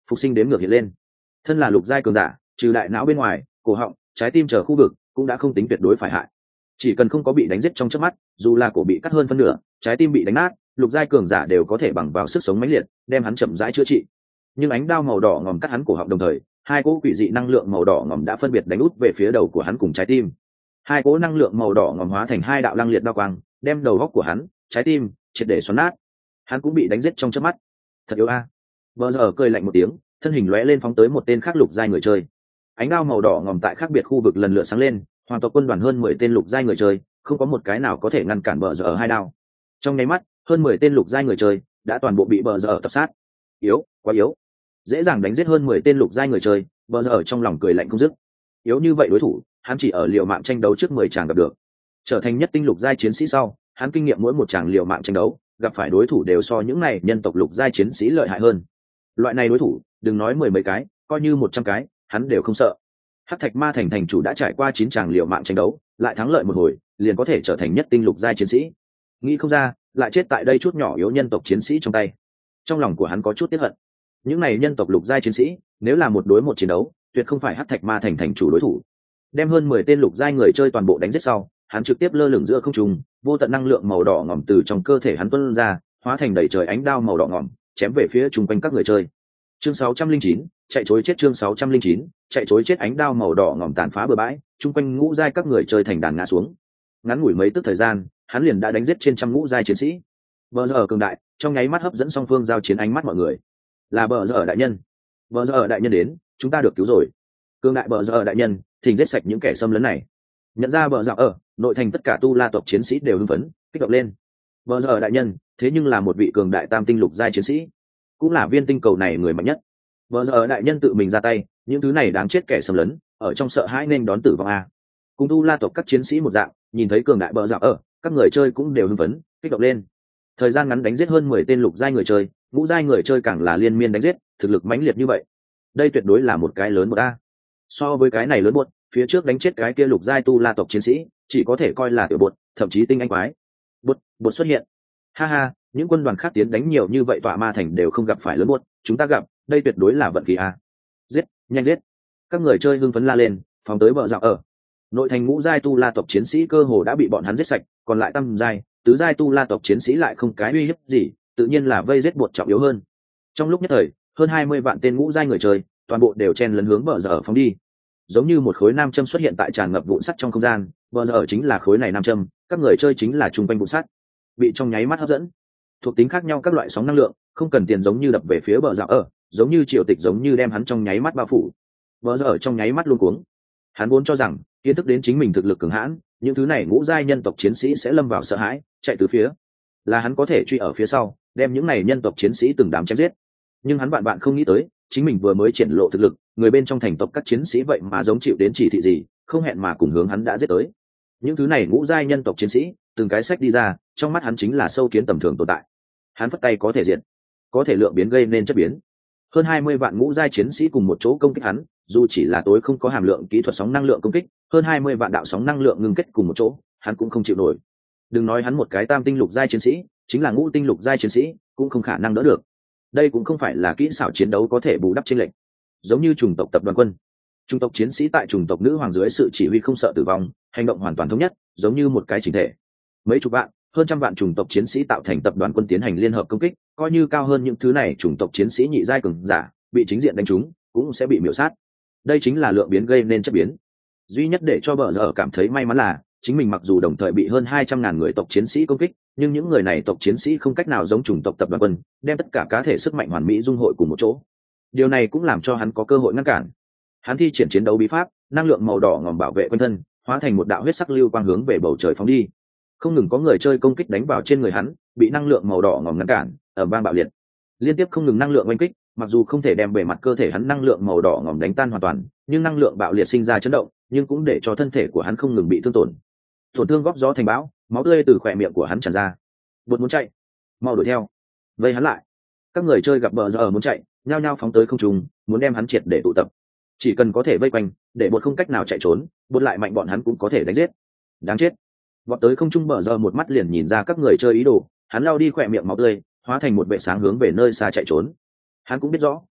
phục sinh đếm ngược hiện lên. Thân là lục giai cường giả, trừ đại não bên ngoài, cổ họng, trái tim chờ khu vực cũng đã không tính tuyệt đối phải hại. Chỉ cần không có bị đánh giết trong chớp mắt, dù là cổ bị cắt hơn phân nửa, trái tim bị đánh nát, lục giai cường giả đều có thể bằng vào sức sống mãnh liệt đem hắn chậm rãi chữa trị. Nhưng ánh đao màu đỏ ngòm cắt hắn cổ họng đồng thời, hai cỗ quỷ dị năng lượng màu đỏ ngòm đã phân biệt đánh út về phía đầu của hắn cùng trái tim. Hai cỗ năng lượng màu đỏ ngòm hóa thành hai đạo lăng liệt đao quang, đem đầu góc của hắn, trái tim triệt để xoắn nát. Hắn cũng bị đánh giết trong chớp mắt. Thật yếu a. Bờ giờ cười lạnh một tiếng, thân hình lóe lên phóng tới một tên khác lục giai người chơi. Ánh đao màu đỏ ngòm tại khác biệt khu vực lần lượt sáng lên, hoàng tộc quân đoàn hơn mười tên lục giai người chơi, không có một cái nào có thể ngăn cản bờ giờ hai đao. Trong nháy mắt, hơn mười tên lục giai người chơi đã toàn bộ bị bờ giờ tập sát. Yếu, quá yếu. Dễ dàng đánh giết hơn mười tên lục giai người chơi, bờ giờ trong lòng cười lạnh không dứt. Yếu như vậy đối thủ, hắn chỉ ở liều mạng tranh đấu trước mười tràng gặp được. Trở thành nhất tinh lục giai chiến sĩ sau, hắn kinh nghiệm mỗi một tràng liều mạng tranh đấu, gặp phải đối thủ đều so những này nhân tộc lục giai chiến sĩ lợi hại hơn. Loại này đối thủ, đừng nói mười mấy cái, coi như một trăm cái, hắn đều không sợ. Hắc Thạch Ma Thành thành chủ đã trải qua chín tràng liều mạng tranh đấu, lại thắng lợi một hồi, liền có thể trở thành nhất tinh lục giai chiến sĩ. Nghĩ không ra, lại chết tại đây chút nhỏ yếu nhân tộc chiến sĩ trong tay. Trong lòng của hắn có chút tiếc hận. Những này nhân tộc lục giai chiến sĩ, nếu là một đối một chiến đấu, tuyệt không phải Hắc Thạch Ma Thành thành chủ đối thủ. Đem hơn mười tên lục giai người chơi toàn bộ đánh giết sau, hắn trực tiếp lơ lửng giữa không trung, vô tận năng lượng màu đỏ ngòm từ trong cơ thể hắn tuôn ra, hóa thành đầy trời ánh đao màu đỏ ngòm, chém về phía chung quanh các người chơi. Chương sáu trăm linh chín, chạy trối chết. Chương sáu trăm linh chín, chạy trối chết. Ánh đao màu đỏ ngòm tàn phá bừa bãi, chung quanh ngũ giai các người chơi thành đàn ngã xuống. Ngắn ngủi mấy tức thời gian, hắn liền đã đánh giết trên trăm ngũ giai chiến sĩ. Bờ giờ cường đại, trong nháy mắt hấp dẫn song phương giao chiến ánh mắt mọi người. Là bờ giờ đại nhân. Bờ giờ đại nhân đến, chúng ta được cứu rồi. Cường đại bờ giờ đại nhân, thỉnh giết sạch những kẻ xâm lấn này. Nhận ra bờ giờ ở nội thành tất cả tu la tộc chiến sĩ đều hưng phấn, kích động lên. Bờ giờ đại nhân, thế nhưng là một vị cường đại tam tinh lục giai chiến sĩ, cũng là viên tinh cầu này người mạnh nhất. Bờ giờ đại nhân tự mình ra tay, những thứ này đáng chết kẻ xâm lấn, ở trong sợ hãi nên đón tử vong a. Cùng tu la tộc các chiến sĩ một dạng, nhìn thấy cường đại bờ giờ ở, các người chơi cũng đều hưng phấn, kích động lên. Thời gian ngắn đánh giết hơn mười tên lục giai người chơi, ngũ giai người chơi càng là liên miên đánh giết, thực lực mãnh liệt như vậy, đây tuyệt đối là một cái lớn một a. So với cái này lớn một, phía trước đánh chết cái kia lục giai tu la tộc chiến sĩ, chỉ có thể coi là tiểu bột, thậm chí tinh anh quái. Bột, bột xuất hiện. Ha ha, những quân đoàn khác tiến đánh nhiều như vậy tọa ma thành đều không gặp phải lớn một, chúng ta gặp, đây tuyệt đối là vận khí a. Giết, nhanh giết. Các người chơi hưng phấn la lên, phóng tới bờ dạo ở. Nội thành ngũ giai tu la tộc chiến sĩ cơ hồ đã bị bọn hắn giết sạch, còn lại tam giai, tứ giai tu la tộc chiến sĩ lại không cái uy hiếp gì, tự nhiên là vây giết bột trọng yếu hơn. Trong lúc nhất thời, hơn hai mươi vạn tên ngũ giai người chơi, toàn bộ đều chen lấn hướng bờ giờ phóng đi. Giống như một khối nam châm xuất hiện tại tràn ngập vụn sắt trong không gian, bờ giờ chính là khối này nam châm, các người chơi chính là trung quanh vụn sắt, bị trong nháy mắt hấp dẫn. Thuộc tính khác nhau các loại sóng năng lượng, không cần tiền giống như đập về phía bờ giờ ở, giống như triều tịch giống như đem hắn trong nháy mắt bao phủ. Bờ giờ ở trong nháy mắt luôn cuống. Hắn vốn cho rằng, kiến thức đến chính mình thực lực cường hãn, những thứ này ngũ giai nhân tộc chiến sĩ sẽ lâm vào sợ hãi, chạy từ phía, là hắn có thể truy ở phía sau, đem những này nhân tộc chiến sĩ từng đám chém giết. Nhưng hắn bạn bạn không nghĩ tới, chính mình vừa mới triển lộ thực lực, người bên trong thành tộc các chiến sĩ vậy mà giống chịu đến chỉ thị gì, không hẹn mà cùng hướng hắn đã giết tới. Những thứ này ngũ giai nhân tộc chiến sĩ, từng cái sách đi ra, trong mắt hắn chính là sâu kiến tầm thường tồn tại. Hắn phất tay có thể diệt, có thể lượng biến gây nên chất biến. Hơn hai mươi vạn ngũ giai chiến sĩ cùng một chỗ công kích hắn, dù chỉ là tối không có hàm lượng kỹ thuật sóng năng lượng công kích, hơn hai mươi vạn đạo sóng năng lượng ngưng kết cùng một chỗ, hắn cũng không chịu nổi. Đừng nói hắn một cái tam tinh lục giai chiến sĩ, chính là ngũ tinh lục giai chiến sĩ, cũng không khả năng đỡ được. Đây cũng không phải là kỹ xảo chiến đấu có thể bù đắp chênh lệch. Giống như chủng tộc tập đoàn quân, chủng tộc chiến sĩ tại chủng tộc nữ hoàng dưới sự chỉ huy không sợ tử vong, hành động hoàn toàn thống nhất, giống như một cái chỉnh thể. Mấy chục vạn, hơn trăm vạn chủng tộc chiến sĩ tạo thành tập đoàn quân tiến hành liên hợp công kích, coi như cao hơn những thứ này chủng tộc chiến sĩ nhị giai cường giả, bị chính diện đánh trúng, cũng sẽ bị miểu sát. Đây chính là lượng biến gây nên chất biến. Duy nhất để cho bờ giờ cảm thấy may mắn là, chính mình mặc dù đồng thời bị hơn hai trăm ngàn người tộc chiến sĩ công kích, nhưng những người này tộc chiến sĩ không cách nào giống chủng tộc tập đoàn quân, đem tất cả cá thể sức mạnh hoàn mỹ dung hội cùng một chỗ. Điều này cũng làm cho hắn có cơ hội ngăn cản. Hắn thi triển chiến đấu bí pháp, năng lượng màu đỏ ngòm bảo vệ quanh thân, hóa thành một đạo huyết sắc lưu quang hướng về bầu trời phóng đi. Không ngừng có người chơi công kích đánh vào trên người hắn, bị năng lượng màu đỏ ngòm ngăn cản, ở vang bạo liệt. Liên tiếp không ngừng năng lượng oanh kích, mặc dù không thể đem bề mặt cơ thể hắn năng lượng màu đỏ ngòm đánh tan hoàn toàn, nhưng năng lượng bạo liệt sinh ra chấn động, nhưng cũng để cho thân thể của hắn không ngừng bị thương tổn. Tổn thương góp gió thành bão, máu tươi từ khỏe miệng của hắn tràn ra. Bột muốn chạy, mau đuổi theo, vây hắn lại. Các người chơi gặp bờ giờ ở muốn chạy, nhao nhao phóng tới không trung, muốn đem hắn triệt để tụ tập. Chỉ cần có thể vây quanh, để bột không cách nào chạy trốn, bột lại mạnh bọn hắn cũng có thể đánh giết. Đáng chết! Vọt tới không trung bờ giờ một mắt liền nhìn ra các người chơi ý đồ, hắn lao đi khỏe miệng máu tươi, hóa thành một vệ sáng hướng về nơi xa chạy trốn. Hắn cũng biết rõ,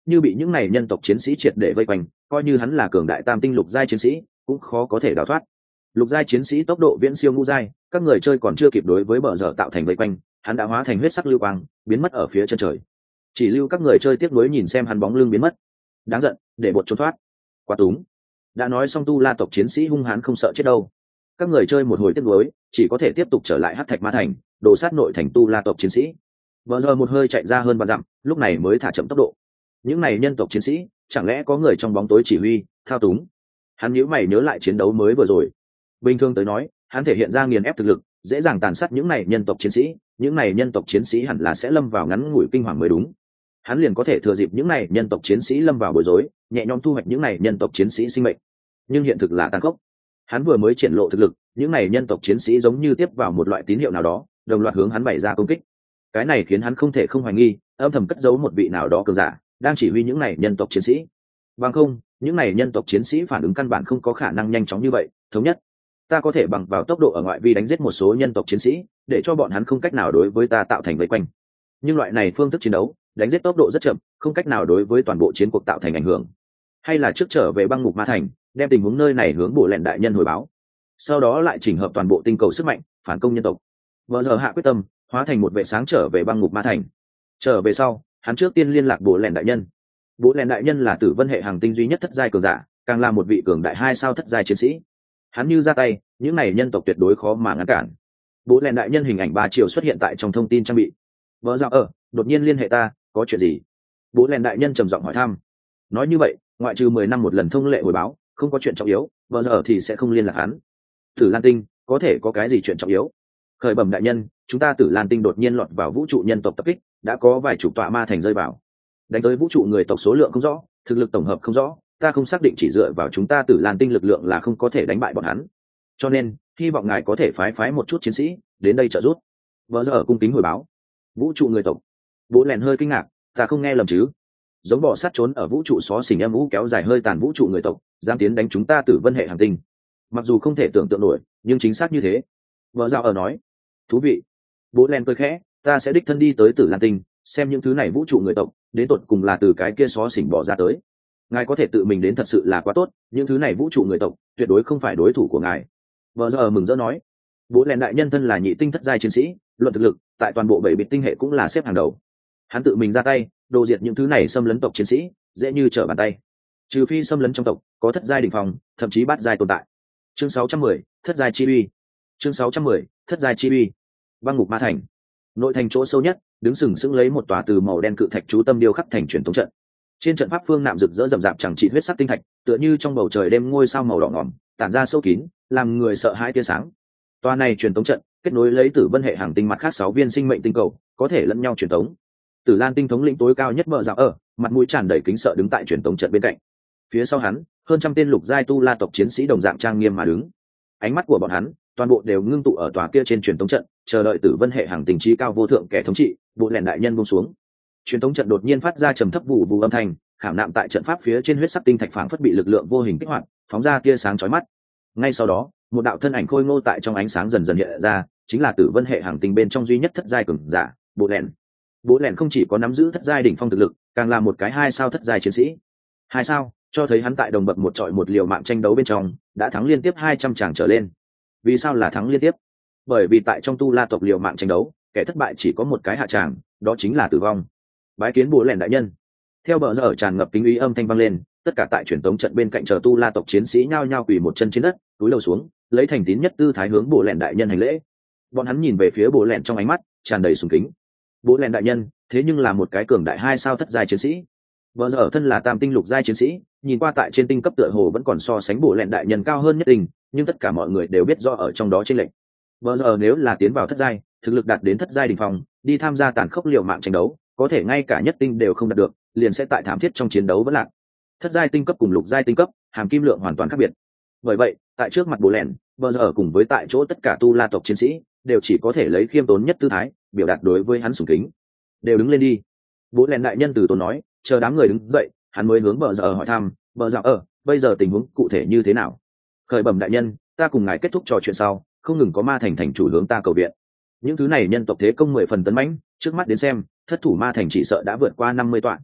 như bị những này nhân tộc chiến sĩ triệt để vây quanh, coi như hắn là cường đại tam tinh lục giai chiến sĩ cũng khó có thể đào thoát. Lục giai chiến sĩ tốc độ viễn siêu ngũ giai, các người chơi còn chưa kịp đối với bờ giờ tạo thành vây quanh, hắn đã hóa thành huyết sắc lưu quang biến mất ở phía chân trời, chỉ lưu các người chơi tiếc nuối nhìn xem hắn bóng lưng biến mất. Đáng giận, để bột trốn thoát, quá túng. Đã nói xong tu la tộc chiến sĩ hung hãn không sợ chết đâu. Các người chơi một hồi tiếc nuối, chỉ có thể tiếp tục trở lại hắc thạch ma thành, đổ sát nội thành tu la tộc chiến sĩ. Bờ giờ một hơi chạy ra hơn vạn dặm, lúc này mới thả chậm tốc độ. Những này nhân tộc chiến sĩ chẳng lẽ có người trong bóng tối chỉ huy thao túng? Hắn nhíu mày nhớ lại chiến đấu mới vừa rồi. Bình thường tới nói, hắn thể hiện ra nghiền ép thực lực, dễ dàng tàn sát những này nhân tộc chiến sĩ, những này nhân tộc chiến sĩ hẳn là sẽ lâm vào ngắn ngủi kinh hoàng mới đúng. Hắn liền có thể thừa dịp những này nhân tộc chiến sĩ lâm vào bối rối, nhẹ nhõm thu hoạch những này nhân tộc chiến sĩ sinh mệnh. Nhưng hiện thực là tàn khốc. Hắn vừa mới triển lộ thực lực, những này nhân tộc chiến sĩ giống như tiếp vào một loại tín hiệu nào đó, đồng loạt hướng hắn bày ra công kích. Cái này khiến hắn không thể không hoài nghi, âm thầm cất giấu một vị nào đó cường giả đang chỉ huy những này nhân tộc chiến sĩ. Bằng không, những này nhân tộc chiến sĩ phản ứng căn bản không có khả năng nhanh chóng như vậy. Thống nhất, ta có thể bằng vào tốc độ ở ngoại vi đánh giết một số nhân tộc chiến sĩ, để cho bọn hắn không cách nào đối với ta tạo thành vây quanh. Nhưng loại này phương thức chiến đấu, đánh giết tốc độ rất chậm, không cách nào đối với toàn bộ chiến cuộc tạo thành ảnh hưởng. Hay là trước trở về băng ngục ma thành, đem tình huống nơi này hướng bộ lẹn đại nhân hồi báo, sau đó lại chỉnh hợp toàn bộ tinh cầu sức mạnh phản công nhân tộc. Vợ giờ hạ quyết tâm hóa thành một vệ sáng trở về băng ngục ma thành. Trở về sau, hắn trước tiên liên lạc bộ lẹn đại nhân. Bộ lẹn đại nhân là tử vân hệ hàng tinh duy nhất thất giai cường giả, càng là một vị cường đại hai sao thất giai chiến sĩ. Hắn như ra tay, những này nhân tộc tuyệt đối khó mà ngăn cản. Bộ lẹn đại nhân hình ảnh ba chiều xuất hiện tại trong thông tin trang bị. Vợ giờ ở đột nhiên liên hệ ta, có chuyện gì? Bộ lẹn đại nhân trầm giọng hỏi thăm. Nói như vậy, ngoại trừ mười năm một lần thông lệ hồi báo, không có chuyện trọng yếu, vợ giờ thì sẽ không liên lạc hắn. Tử Lan Tinh có thể có cái gì chuyện trọng yếu? Khởi bẩm đại nhân, chúng ta Tử Lan Tinh đột nhiên lọt vào vũ trụ nhân tộc tập kích, đã có vài chục tọa ma thành rơi vào. Đánh tới vũ trụ người tộc số lượng không rõ, thực lực tổng hợp không rõ, ta không xác định, chỉ dựa vào chúng ta Tử Lan Tinh lực lượng là không có thể đánh bại bọn hắn. Cho nên, hy vọng ngài có thể phái phái một chút chiến sĩ đến đây trợ giúp. Vợ giờ ở cung kính hồi báo. Vũ trụ người tộc. Bố lẹn hơi kinh ngạc, ta không nghe lầm chứ? Giống bọ sát trốn ở vũ trụ xó xỉnh em vũ kéo dài hơi tàn vũ trụ người tộc, dám tiến đánh chúng ta Tử Vân hệ hành tinh. Mặc dù không thể tưởng tượng nổi, nhưng chính xác như thế. Vợ giao ở nói. Thú vị. Bố len cười khẽ, ta sẽ đích thân đi tới Tử Lan Tinh, xem những thứ này vũ trụ người tộc đến tột cùng là từ cái kia xó xỉnh bỏ ra tới. Ngài có thể tự mình đến thật sự là quá tốt, những thứ này vũ trụ người tộc tuyệt đối không phải đối thủ của ngài. Vợ giờ mừng rỡ nói. Bố len đại nhân thân là nhị tinh thất giai chiến sĩ, luận thực lực tại toàn bộ bảy bịt tinh hệ cũng là xếp hàng đầu. Hắn tự mình ra tay đồ diệt những thứ này xâm lấn tộc chiến sĩ dễ như trở bàn tay, trừ phi xâm lấn trong tộc có thất giai đỉnh phong, thậm chí bát giai tồn tại. Chương sáu trăm mười, thất giai chi uy. Chương sáu trăm mười, thất giai chi uy. Băng ngục ma thành, nội thành chỗ sâu nhất, đứng sừng sững lấy một tòa từ màu đen cự thạch chú tâm điêu khắc thành truyền thống trận. Trên trận pháp phương nạm rực rỡ rậm rạp chẳng trị huyết sắc tinh thạch, tựa như trong bầu trời đêm ngôi sao màu đỏ ngòm, tản ra sâu kín, làm người sợ hãi tia sáng. Tòa này truyền thống trận kết nối lấy Tử Vân hệ hàng tinh mặt khác sáu viên sinh mệnh tinh cầu, có thể lẫn nhau truyền thống. Tử Lan Tinh thống lĩnh tối cao nhất Bờ Dạo ở, mặt mũi tràn đầy kính sợ đứng tại truyền thống trận bên cạnh. Phía sau hắn, hơn trăm tên lục giai tu la tộc chiến sĩ đồng dạng trang nghiêm mà đứng. Ánh mắt của bọn hắn toàn bộ đều ngưng tụ ở tòa kia trên truyền thống trận, chờ đợi Tử Vân hệ hàng tinh trí cao vô thượng kẻ thống trị, bộ lẻn đại nhân buông xuống. Truyền thống trận đột nhiên phát ra trầm thấp vụ vụ âm thanh, khảm nạm tại trận pháp phía trên huyết sắc tinh thạch phảng phất bị lực lượng vô hình kích hoạt, phóng ra tia sáng chói mắt. Ngay sau đó, một đạo thân ảnh khôi ngô tại trong ánh sáng dần dần hiện ra, chính là Tử Vân hệ hàng tinh bên trong duy nhất thất giai cường giả, bộ lẻn. Bộ lẻn không chỉ có nắm giữ thất giai đỉnh phong thực lực, càng là một cái hai sao thất giai chiến sĩ. Hai sao, cho thấy hắn tại đồng bậc một trọi một liều mạng tranh đấu bên trong, đã thắng liên tiếp hai trăm tràng trở lên. Vì sao là thắng liên tiếp? Bởi vì tại trong tu la tộc liều mạng tranh đấu, kẻ thất bại chỉ có một cái hạ tràng, đó chính là tử vong. Bái kiến bộ lẻn đại nhân. Theo bờ giờ tràn ngập kính uy âm thanh vang lên, tất cả tại truyền tống trận bên cạnh chờ tu la tộc chiến sĩ nhao nhao quỳ một chân trên đất, cúi đầu xuống, lấy thành tín nhất tư thái hướng bộ lẻn đại nhân hành lễ. Bọn hắn nhìn về phía bộ lẻn trong ánh mắt tràn đầy sùng kính. Bộ lẻn đại nhân, thế nhưng là một cái cường đại hai sao thất giai chiến sĩ. Bờ giờ thân là tam tinh lục giai chiến sĩ, nhìn qua tại trên tinh cấp tựa hồ vẫn còn so sánh bộ lẻn đại nhân cao hơn nhất định, nhưng tất cả mọi người đều biết rõ ở trong đó chênh lệch. Bờ giờ nếu là tiến vào thất giai, thực lực đạt đến thất giai đỉnh phong, đi tham gia tàn khốc liều mạng tranh đấu, có thể ngay cả nhất tinh đều không đạt được, liền sẽ tại thảm thiết trong chiến đấu vẫn lạc. Thất giai tinh cấp cùng lục giai tinh cấp, hàm kim lượng hoàn toàn khác biệt. Bởi vậy, tại trước mặt bộ lẻn, bờ giờ cùng với tại chỗ tất cả tu la tộc chiến sĩ đều chỉ có thể lấy khiêm tốn nhất tư thái biểu đạt đối với hắn sùng kính. Đều đứng lên đi. Bộ lẻn đại nhân từ tốn nói, chờ đám người đứng dậy, hắn mới hướng bờ giờ hỏi thăm, bờ giờ ở, bây giờ tình huống cụ thể như thế nào? Khởi bẩm đại nhân, ta cùng ngài kết thúc trò chuyện sau, không ngừng có ma thành thành chủ hướng ta cầu viện. Những thứ này nhân tộc thế công mười phần tấn mãnh, trước mắt đến xem, thất thủ ma thành chỉ sợ đã vượt qua năm mươi tọa.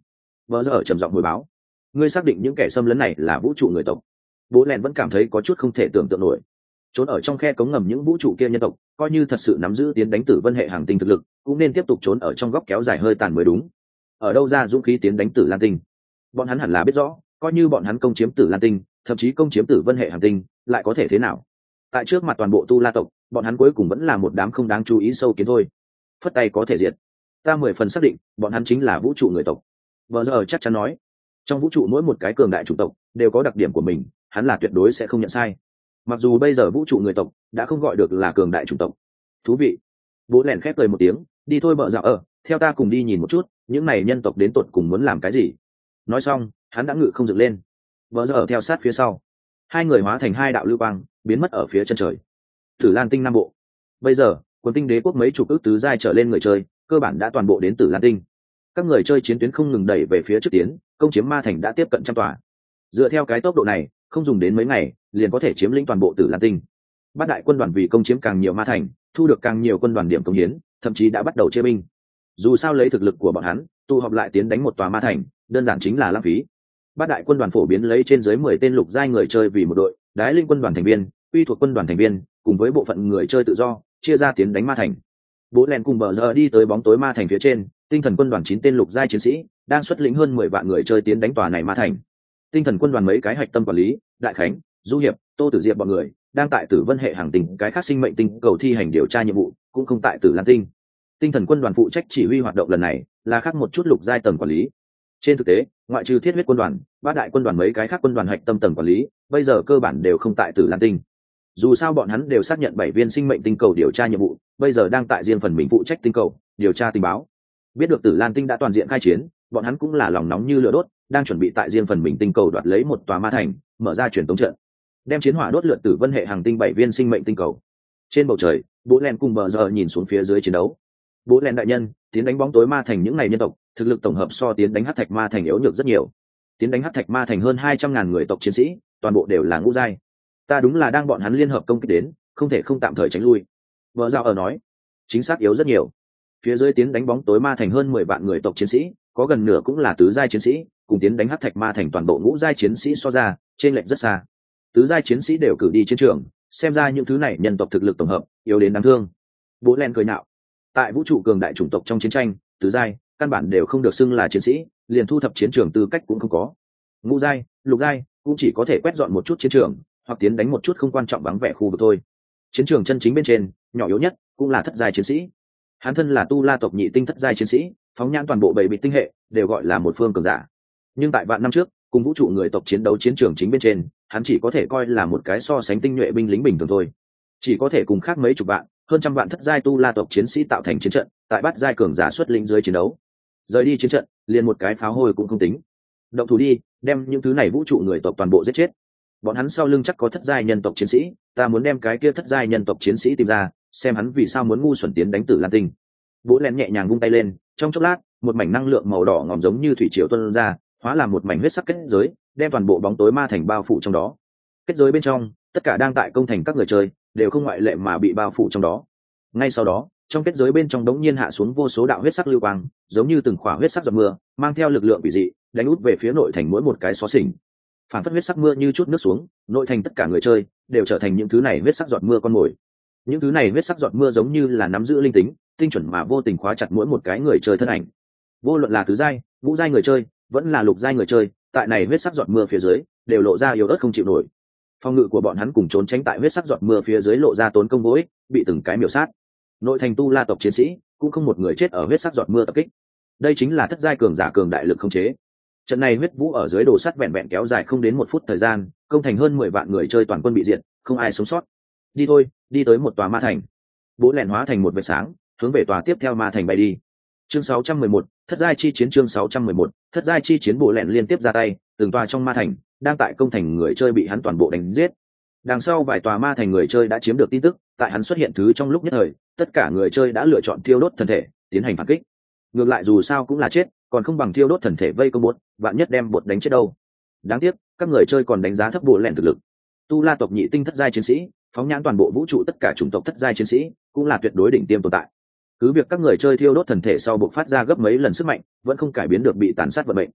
Vợ giờ trầm giọng hồi báo, ngươi xác định những kẻ xâm lấn này là vũ trụ người tộc? Bố lẹn vẫn cảm thấy có chút không thể tưởng tượng nổi. Trốn ở trong khe cống ngầm những vũ trụ kia nhân tộc, coi như thật sự nắm giữ tiến đánh tử vân hệ hàng tinh thực lực, cũng nên tiếp tục trốn ở trong góc kéo dài hơi tàn mới đúng. Ở đâu ra dũng khí tiến đánh tử lan tinh? Bọn hắn hẳn là biết rõ, coi như bọn hắn công chiếm tử lan tinh, thậm chí công chiếm tử vân hệ hàng tinh, lại có thể thế nào? Tại trước mặt toàn bộ tu la tộc, bọn hắn cuối cùng vẫn là một đám không đáng chú ý sâu kiến thôi. Phất tay có thể diệt. Ta mười phần xác định, bọn hắn chính là vũ trụ người tộc. Bờ giờ chắc chắn nói, trong vũ trụ mỗi một cái cường đại chủng tộc đều có đặc điểm của mình, hắn là tuyệt đối sẽ không nhận sai. Mặc dù bây giờ vũ trụ người tộc đã không gọi được là cường đại chủng tộc. Thú vị. Bố lẻn khép cười một tiếng, đi thôi bợ dạo ở, theo ta cùng đi nhìn một chút, những này nhân tộc đến tột cùng muốn làm cái gì. Nói xong, hắn đã ngự không dựng lên. Bợ dạo ở theo sát phía sau. Hai người hóa thành hai đạo lưu quang, biến mất ở phía chân trời. Tử Lan tinh Nam Bộ. Bây giờ, quân tinh đế quốc mấy chục ước tứ giai trở lên người chơi, cơ bản đã toàn bộ đến Tử Lan tinh. Các người chơi chiến tuyến không ngừng đẩy về phía trước tiến, công chiếm ma thành đã tiếp cận trăm tòa. Dựa theo cái tốc độ này, không dùng đến mấy ngày, liền có thể chiếm lĩnh toàn bộ Tử Lan tinh. Bát đại quân đoàn vì công chiếm càng nhiều ma thành, thu được càng nhiều quân đoàn điểm công hiến, thậm chí đã bắt đầu chia binh. Dù sao lấy thực lực của bọn hắn, tụ họp lại tiến đánh một tòa ma thành, đơn giản chính là lãng phí. Bát đại quân đoàn phổ biến lấy trên dưới mười tên lục giai người chơi vì một đội, đái linh quân đoàn thành viên, uy thuộc quân đoàn thành viên, cùng với bộ phận người chơi tự do, chia ra tiến đánh ma thành. Bố lèn cùng bờ giờ đi tới bóng tối ma thành phía trên, tinh thần quân đoàn chín tên lục giai chiến sĩ đang xuất lĩnh hơn mười vạn người chơi tiến đánh tòa này ma thành. Tinh thần quân đoàn mấy cái hạch tâm quản lý, Đại Khánh, Du Hiệp, Tô Tử Diệp bọn người đang tại Tử Vân hệ hàng tinh cái khác sinh mệnh tinh cầu thi hành điều tra nhiệm vụ, cũng không tại Tử Lan tinh. Tinh thần quân đoàn phụ trách chỉ huy hoạt động lần này là khác một chút lục giai tầng quản lý. Trên thực tế, ngoại trừ Thiết Huyết quân đoàn, Bát đại quân đoàn mấy cái khác quân đoàn hạch tâm tầng quản lý, bây giờ cơ bản đều không tại Tử Lan tinh. Dù sao bọn hắn đều xác nhận bảy viên sinh mệnh tinh cầu điều tra nhiệm vụ, bây giờ đang tại riêng phần mình phụ trách tinh cầu điều tra tình báo. Biết được Tử Lan tinh đã toàn diện khai chiến, bọn hắn cũng là lòng nóng như lửa đốt, đang chuẩn bị tại riêng phần mình tinh cầu đoạt lấy một tòa ma thành, mở ra truyền tống trận, đem chiến hỏa đốt lượt Tử Vân hệ hàng tinh bảy viên sinh mệnh tinh cầu. Trên bầu trời, Bố Len cùng bờ giờ nhìn xuống phía dưới chiến đấu. Bố Len đại nhân, tiến đánh bóng tối ma thành những ngày nhân tộc, thực lực tổng hợp so tiến đánh hắc thạch ma thành yếu nhược rất nhiều. Tiến đánh hắc thạch ma thành hơn hai trăm ngàn người tộc chiến sĩ, toàn bộ đều là ngũ giai. Ta đúng là đang bọn hắn liên hợp công kích đến, không thể không tạm thời tránh lui. Bờ giao ở nói, chính xác yếu rất nhiều. Phía dưới tiến đánh bóng tối ma thành hơn mười vạn người tộc chiến sĩ, có gần nửa cũng là tứ giai chiến sĩ, cùng tiến đánh hắc thạch ma thành toàn bộ ngũ giai chiến sĩ so ra, trên lệch rất xa. Tứ giai chiến sĩ đều cử đi chiến trường, xem ra những thứ này nhân tộc thực lực tổng hợp yếu đến đáng thương. Bố Len cười nhạo, tại vũ trụ cường đại chủng tộc trong chiến tranh, tứ giai căn bản đều không được xưng là chiến sĩ, liền thu thập chiến trường tư cách cũng không có. Ngũ giai, lục giai cũng chỉ có thể quét dọn một chút chiến trường, hoặc tiến đánh một chút không quan trọng vắng vẻ khu vực thôi. Chiến trường chân chính bên trên, nhỏ yếu nhất cũng là thất giai chiến sĩ. Hắn thân là tu la tộc nhị tinh thất giai chiến sĩ, phóng nhãn toàn bộ bảy vị tinh hệ đều gọi là một phương cường giả. Nhưng tại vạn năm trước, cùng vũ trụ người tộc chiến đấu chiến trường chính bên trên, hắn chỉ có thể coi là một cái so sánh tinh nhuệ binh lính bình thường thôi. Chỉ có thể cùng khác mấy chục vạn, hơn trăm vạn thất giai tu la tộc chiến sĩ tạo thành chiến trận, tại bát giai cường giả xuất lĩnh dưới chiến đấu. Rời đi chiến trận, liền một cái pháo hôi cũng không tính. Động thủ đi, đem những thứ này vũ trụ người tộc toàn bộ giết chết. Bọn hắn sau lưng chắc có thất giai nhân tộc chiến sĩ, ta muốn đem cái kia thất giai nhân tộc chiến sĩ tìm ra, xem hắn vì sao muốn ngu xuẩn tiến đánh Tử Lan tinh. Bố Len nhẹ nhàng vung tay lên, trong chốc lát, một mảnh năng lượng màu đỏ ngòm giống như thủy triều tuôn ra, hóa làm một mảnh huyết sắc kết giới, đem toàn bộ bóng tối ma thành bao phủ trong đó. Kết giới bên trong, tất cả đang tại công thành các người chơi đều không ngoại lệ mà bị bao phủ trong đó. Ngay sau đó, trong kết giới bên trong đống nhiên hạ xuống vô số đạo huyết sắc lưu quang, giống như từng khỏa huyết sắc giọt mưa, mang theo lực lượng quỷ dị, đánh út về phía nội thành mỗi một cái xó xỉnh. Phản phất huyết sắc mưa như chút nước xuống, nội thành tất cả người chơi đều trở thành những thứ này huyết sắc giọt mưa con mồi. Những thứ này huyết sắc giọt mưa giống như là nắm giữ linh tính, tinh chuẩn mà vô tình khóa chặt mỗi một cái người chơi thân ảnh. Vô luận là tứ giai, ngũ giai người chơi, vẫn là lục giai người chơi, tại này huyết sắc giọt mưa phía dưới đều lộ ra yếu ớt không chịu nổi. Phòng ngự của bọn hắn cùng trốn tránh tại huyết sắc giọt mưa phía dưới lộ ra tốn công vô ích, bị từng cái miểu sát. Nội thành tu la tộc chiến sĩ cũng không một người chết ở huyết sắc giọt mưa tập kích. Đây chính là thất giai cường giả cường đại lực không chế. Trận này huyết vũ ở dưới đồ sắt vẹn vẹn kéo dài không đến một phút thời gian, công thành hơn mười vạn người chơi toàn quân bị diệt, không ai sống sót. Đi thôi, đi tới một tòa ma thành. Bố Lẹn hóa thành một vệt sáng, hướng về tòa tiếp theo ma thành bay đi. Chương sáu trăm mười một, thất giai chi chiến. Chương sáu trăm mười một, thất giai chi chiến. Bố Lẹn liên tiếp ra tay, từng tòa trong ma thành đang tại công thành người chơi bị hắn toàn bộ đánh giết. Đằng sau vài tòa ma thành người chơi đã chiếm được tin tức, tại hắn xuất hiện thứ trong lúc nhất thời, tất cả người chơi đã lựa chọn thiêu đốt thần thể, tiến hành phản kích. Ngược lại dù sao cũng là chết, còn không bằng thiêu đốt thần thể vây công bột, vạn nhất đem bột đánh chết đâu. Đáng tiếc, các người chơi còn đánh giá thấp Bố Lẹn thực lực. Tu la tộc nhị tinh thất giai chiến sĩ, phóng nhãn toàn bộ vũ trụ tất cả chủng tộc thất giai chiến sĩ, cũng là tuyệt đối đỉnh tiêm tồn tại. Cứ việc các người chơi thiêu đốt thần thể sau buộc phát ra gấp mấy lần sức mạnh, vẫn không cải biến được bị tàn sát vận mệnh.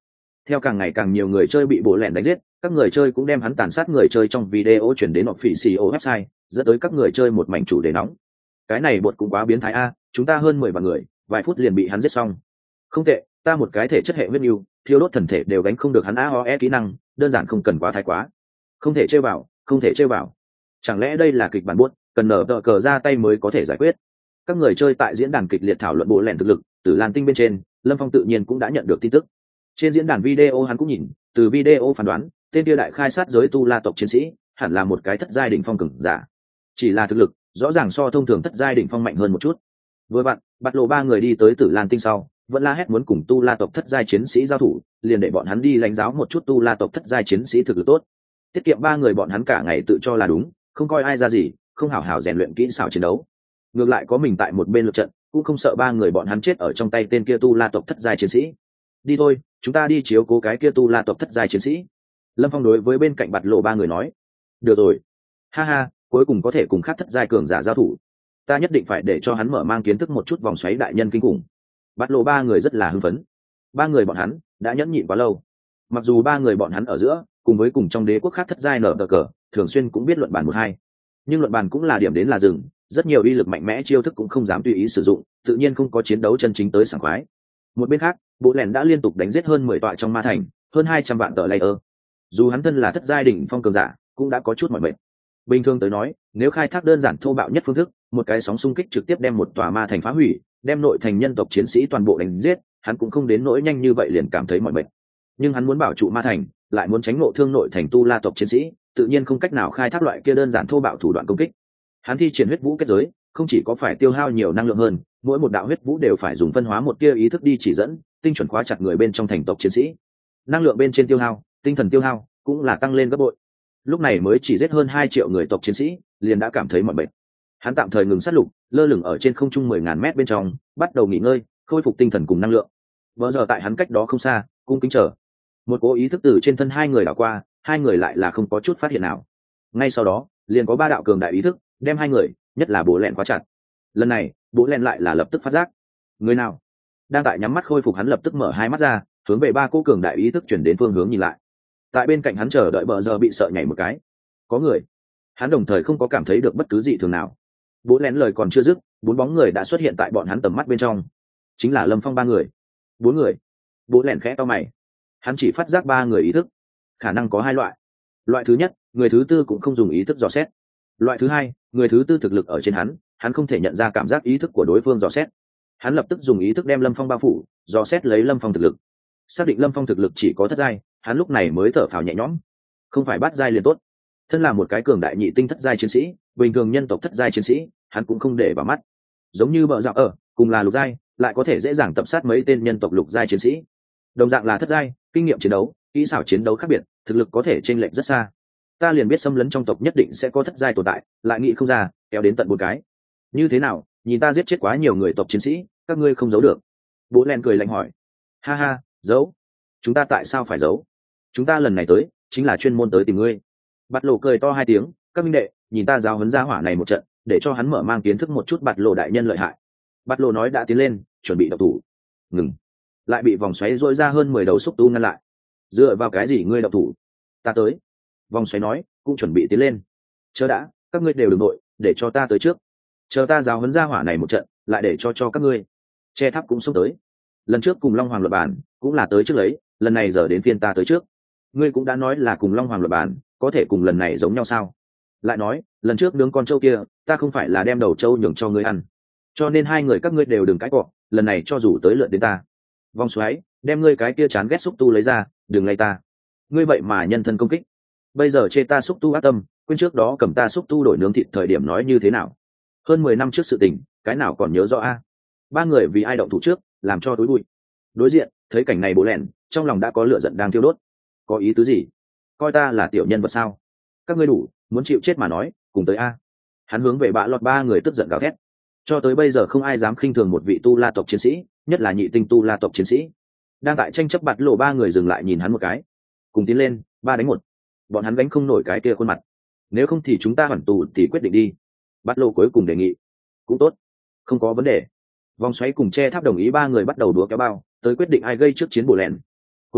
Theo càng ngày càng nhiều người chơi bị bộ lẻn đánh giết, các người chơi cũng đem hắn tàn sát người chơi trong video chuyển đến official website, dẫn tới các người chơi một mảnh chủ đề nóng. Cái này bột cũng quá biến thái a, chúng ta hơn mười vạn người, vài phút liền bị hắn giết xong. Không tệ, ta một cái thể chất hệ huyết nhu, thiêu đốt thần thể đều gánh không được hắn a o e kỹ năng, đơn giản không cần quá thái quá. Không thể chơi vào, không thể chơi vào. Chẳng lẽ đây là kịch bản buốt, cần nở tờ cờ ra tay mới có thể giải quyết? Các người chơi tại diễn đàn kịch liệt thảo luận bộ lẻn thực lực, từ Lan Tinh bên trên, Lâm Phong tự nhiên cũng đã nhận được tin tức. Trên diễn đàn video hắn cũng nhìn, từ video phán đoán, tên kia đại khai sát giới tu la tộc chiến sĩ, hẳn là một cái thất giai đỉnh phong cường giả. Chỉ là thực lực, rõ ràng so thông thường thất giai đỉnh phong mạnh hơn một chút. Vừa vặn, bắt lộ ba người đi tới Tử Lan Tinh sau, vẫn la hét muốn cùng tu la tộc thất giai chiến sĩ giao thủ, liền để bọn hắn đi lãnh giáo một chút tu la tộc thất giai chiến sĩ thực lực tốt. Tiết kiệm ba người bọn hắn cả ngày tự cho là đúng, không coi ai ra gì, không hảo hảo rèn luyện kỹ xảo chiến đấu. Ngược lại có mình tại một bên lượt trận, cũng không sợ ba người bọn hắn chết ở trong tay tên kia tu la tộc thất giai chiến sĩ. Đi thôi, chúng ta đi chiếu cố cái kia tu la tộc thất giai chiến sĩ. Lâm Phong đối với bên cạnh bạt lộ ba người nói. Được rồi, ha ha, cuối cùng có thể cùng khác thất giai cường giả giao thủ, ta nhất định phải để cho hắn mở mang kiến thức một chút vòng xoáy đại nhân kinh khủng. Bạt lộ ba người rất là hưng phấn. Ba người bọn hắn đã nhẫn nhịn quá lâu. Mặc dù ba người bọn hắn ở giữa cùng với cùng trong đế quốc khác thất giai nở cờ cờ thường xuyên cũng biết luận bàn một hai, nhưng luận bàn cũng là điểm đến là dừng, rất nhiều uy lực mạnh mẽ chiêu thức cũng không dám tùy ý sử dụng, tự nhiên không có chiến đấu chân chính tới sảng khoái. Một bên khác, bộ lẻn đã liên tục đánh giết hơn mười tọa trong ma thành, hơn hai trăm vạn tờ layer. Dù hắn thân là thất giai đỉnh phong cường giả, cũng đã có chút mỏi mệt. Bình thường tới nói, nếu khai thác đơn giản thô bạo nhất phương thức, một cái sóng xung kích trực tiếp đem một tòa ma thành phá hủy, đem nội thành nhân tộc chiến sĩ toàn bộ đánh giết, hắn cũng không đến nỗi nhanh như vậy liền cảm thấy mỏi mệt. Nhưng hắn muốn bảo trụ ma thành, lại muốn tránh ngộ thương nội thành tu la tộc chiến sĩ, tự nhiên không cách nào khai thác loại kia đơn giản thô bạo thủ đoạn công kích. Hắn thi triển huyết vũ kết giới, không chỉ có phải tiêu hao nhiều năng lượng hơn, mỗi một đạo huyết vũ đều phải dùng phân hóa một tia ý thức đi chỉ dẫn, tinh chuẩn khóa chặt người bên trong thành tộc chiến sĩ. Năng lượng bên trên tiêu hao, tinh thần tiêu hao cũng là tăng lên gấp bội. Lúc này mới chỉ giết hơn hai triệu người tộc chiến sĩ, liền đã cảm thấy mỏi mệt. Hắn tạm thời ngừng sát lục, lơ lửng ở trên không trung mười ngàn mét bên trong, bắt đầu nghỉ ngơi, khôi phục tinh thần cùng năng lượng. Vừa giờ tại hắn cách đó không xa, cung kính chờ. Một cố ý thức từ trên thân hai người đảo qua, hai người lại là không có chút phát hiện nào. Ngay sau đó, liền có ba đạo cường đại ý thức đem hai người, nhất là bố lẹn khóa chặt. Lần này, bố lẹn lại là lập tức phát giác. Người nào? Đang tại nhắm mắt khôi phục, hắn lập tức mở hai mắt ra, hướng về ba cô cường đại ý thức chuyển đến phương hướng nhìn lại. Tại bên cạnh hắn chờ đợi bờ giờ bị sợ nhảy một cái. Có người. Hắn đồng thời không có cảm thấy được bất cứ gì thường nào. Bố lén lời còn chưa dứt, bốn bóng người đã xuất hiện tại bọn hắn tầm mắt bên trong. Chính là Lâm Phong ba người. Bốn người. Bố lén khẽ to mày. Hắn chỉ phát giác ba người ý thức, khả năng có hai loại. Loại thứ nhất, người thứ tư cũng không dùng ý thức dò xét. Loại thứ hai, người thứ tư thực lực ở trên hắn, hắn không thể nhận ra cảm giác ý thức của đối phương dò xét. Hắn lập tức dùng ý thức đem Lâm Phong bao phủ, dò xét lấy Lâm Phong thực lực. Xác định Lâm Phong thực lực chỉ có thất giai, hắn lúc này mới thở phào nhẹ nhõm. Không phải bắt giai liền tốt. Thân là một cái cường đại nhị tinh thất giai chiến sĩ, bình thường nhân tộc thất giai chiến sĩ, hắn cũng không để vào mắt. Giống như bợ dạo ở, cùng là lục giai, lại có thể dễ dàng tập sát mấy tên nhân tộc lục giai chiến sĩ. Đồng dạng là thất giai, kinh nghiệm chiến đấu, kỹ xảo chiến đấu khác biệt, thực lực có thể chênh lệch rất xa. Ta liền biết xâm lấn trong tộc nhất định sẽ có thất giai tồn tại, lại nghĩ không ra, kéo đến tận một cái. Như thế nào, nhìn ta giết chết quá nhiều người tộc chiến sĩ, các ngươi không giấu được? Bố Len cười lạnh hỏi. Ha ha, giấu? Chúng ta tại sao phải giấu? Chúng ta lần này tới, chính là chuyên môn tới tìm ngươi. Bạt lộ cười to hai tiếng, các minh đệ, nhìn ta giáo huấn gia hỏa này một trận, để cho hắn mở mang kiến thức một chút bạt lộ đại nhân lợi hại. Bạt lộ nói đã tiến lên, chuẩn bị độc thủ. Ngừng. Lại bị vòng xoáy dội ra hơn mười đầu xúc tu ngăn lại. Dựa vào cái gì ngươi độc thủ? Ta tới. Vòng xoáy nói, cũng chuẩn bị tiến lên. Chờ đã, các ngươi đều đừng nội, để cho ta tới trước. Chờ ta giáo huấn gia hỏa này một trận, lại để cho cho các ngươi. Che tháp cũng xông tới. Lần trước cùng Long Hoàng luật bản, cũng là tới trước lấy, lần này giờ đến phiên ta tới trước. Ngươi cũng đã nói là cùng Long Hoàng luật bản, có thể cùng lần này giống nhau sao? Lại nói, lần trước nướng con trâu kia, ta không phải là đem đầu trâu nhường cho ngươi ăn. Cho nên hai người các ngươi đều đừng cãi cọ, lần này cho dù tới lượt đến ta. Vòng xoáy, đem ngươi cái kia chán ghét xúc tu lấy ra, đừng lay ta. Ngươi vậy mà nhân thân công kích. Bây giờ chê ta xúc tu ác tâm, quên trước đó cầm ta xúc tu đổi nướng thịt thời điểm nói như thế nào. Hơn mười năm trước sự tình, cái nào còn nhớ rõ a? Ba người vì ai động thủ trước, làm cho tối bụi. Đối diện, thấy cảnh này bố lẻn, trong lòng đã có lửa giận đang thiêu đốt. Có ý tứ gì? Coi ta là tiểu nhân vật sao? Các ngươi đủ, muốn chịu chết mà nói, cùng tới a. Hắn hướng về bạ lọt ba người tức giận gào thét. Cho tới bây giờ không ai dám khinh thường một vị tu la tộc chiến sĩ, nhất là nhị tinh tu la tộc chiến sĩ. Đang tại tranh chấp bạt lộ ba người dừng lại nhìn hắn một cái. Cùng tiến lên, ba đánh một. Bọn hắn gánh không nổi cái kia khuôn mặt. Nếu không thì chúng ta hoàn tù thì quyết định đi. Bạt lộ cuối cùng đề nghị. Cũng tốt, không có vấn đề. Vòng xoáy cùng che tháp đồng ý ba người bắt đầu đúa kéo bao, tới quyết định ai gây trước chiến bổ lẹn. Cuối cùng,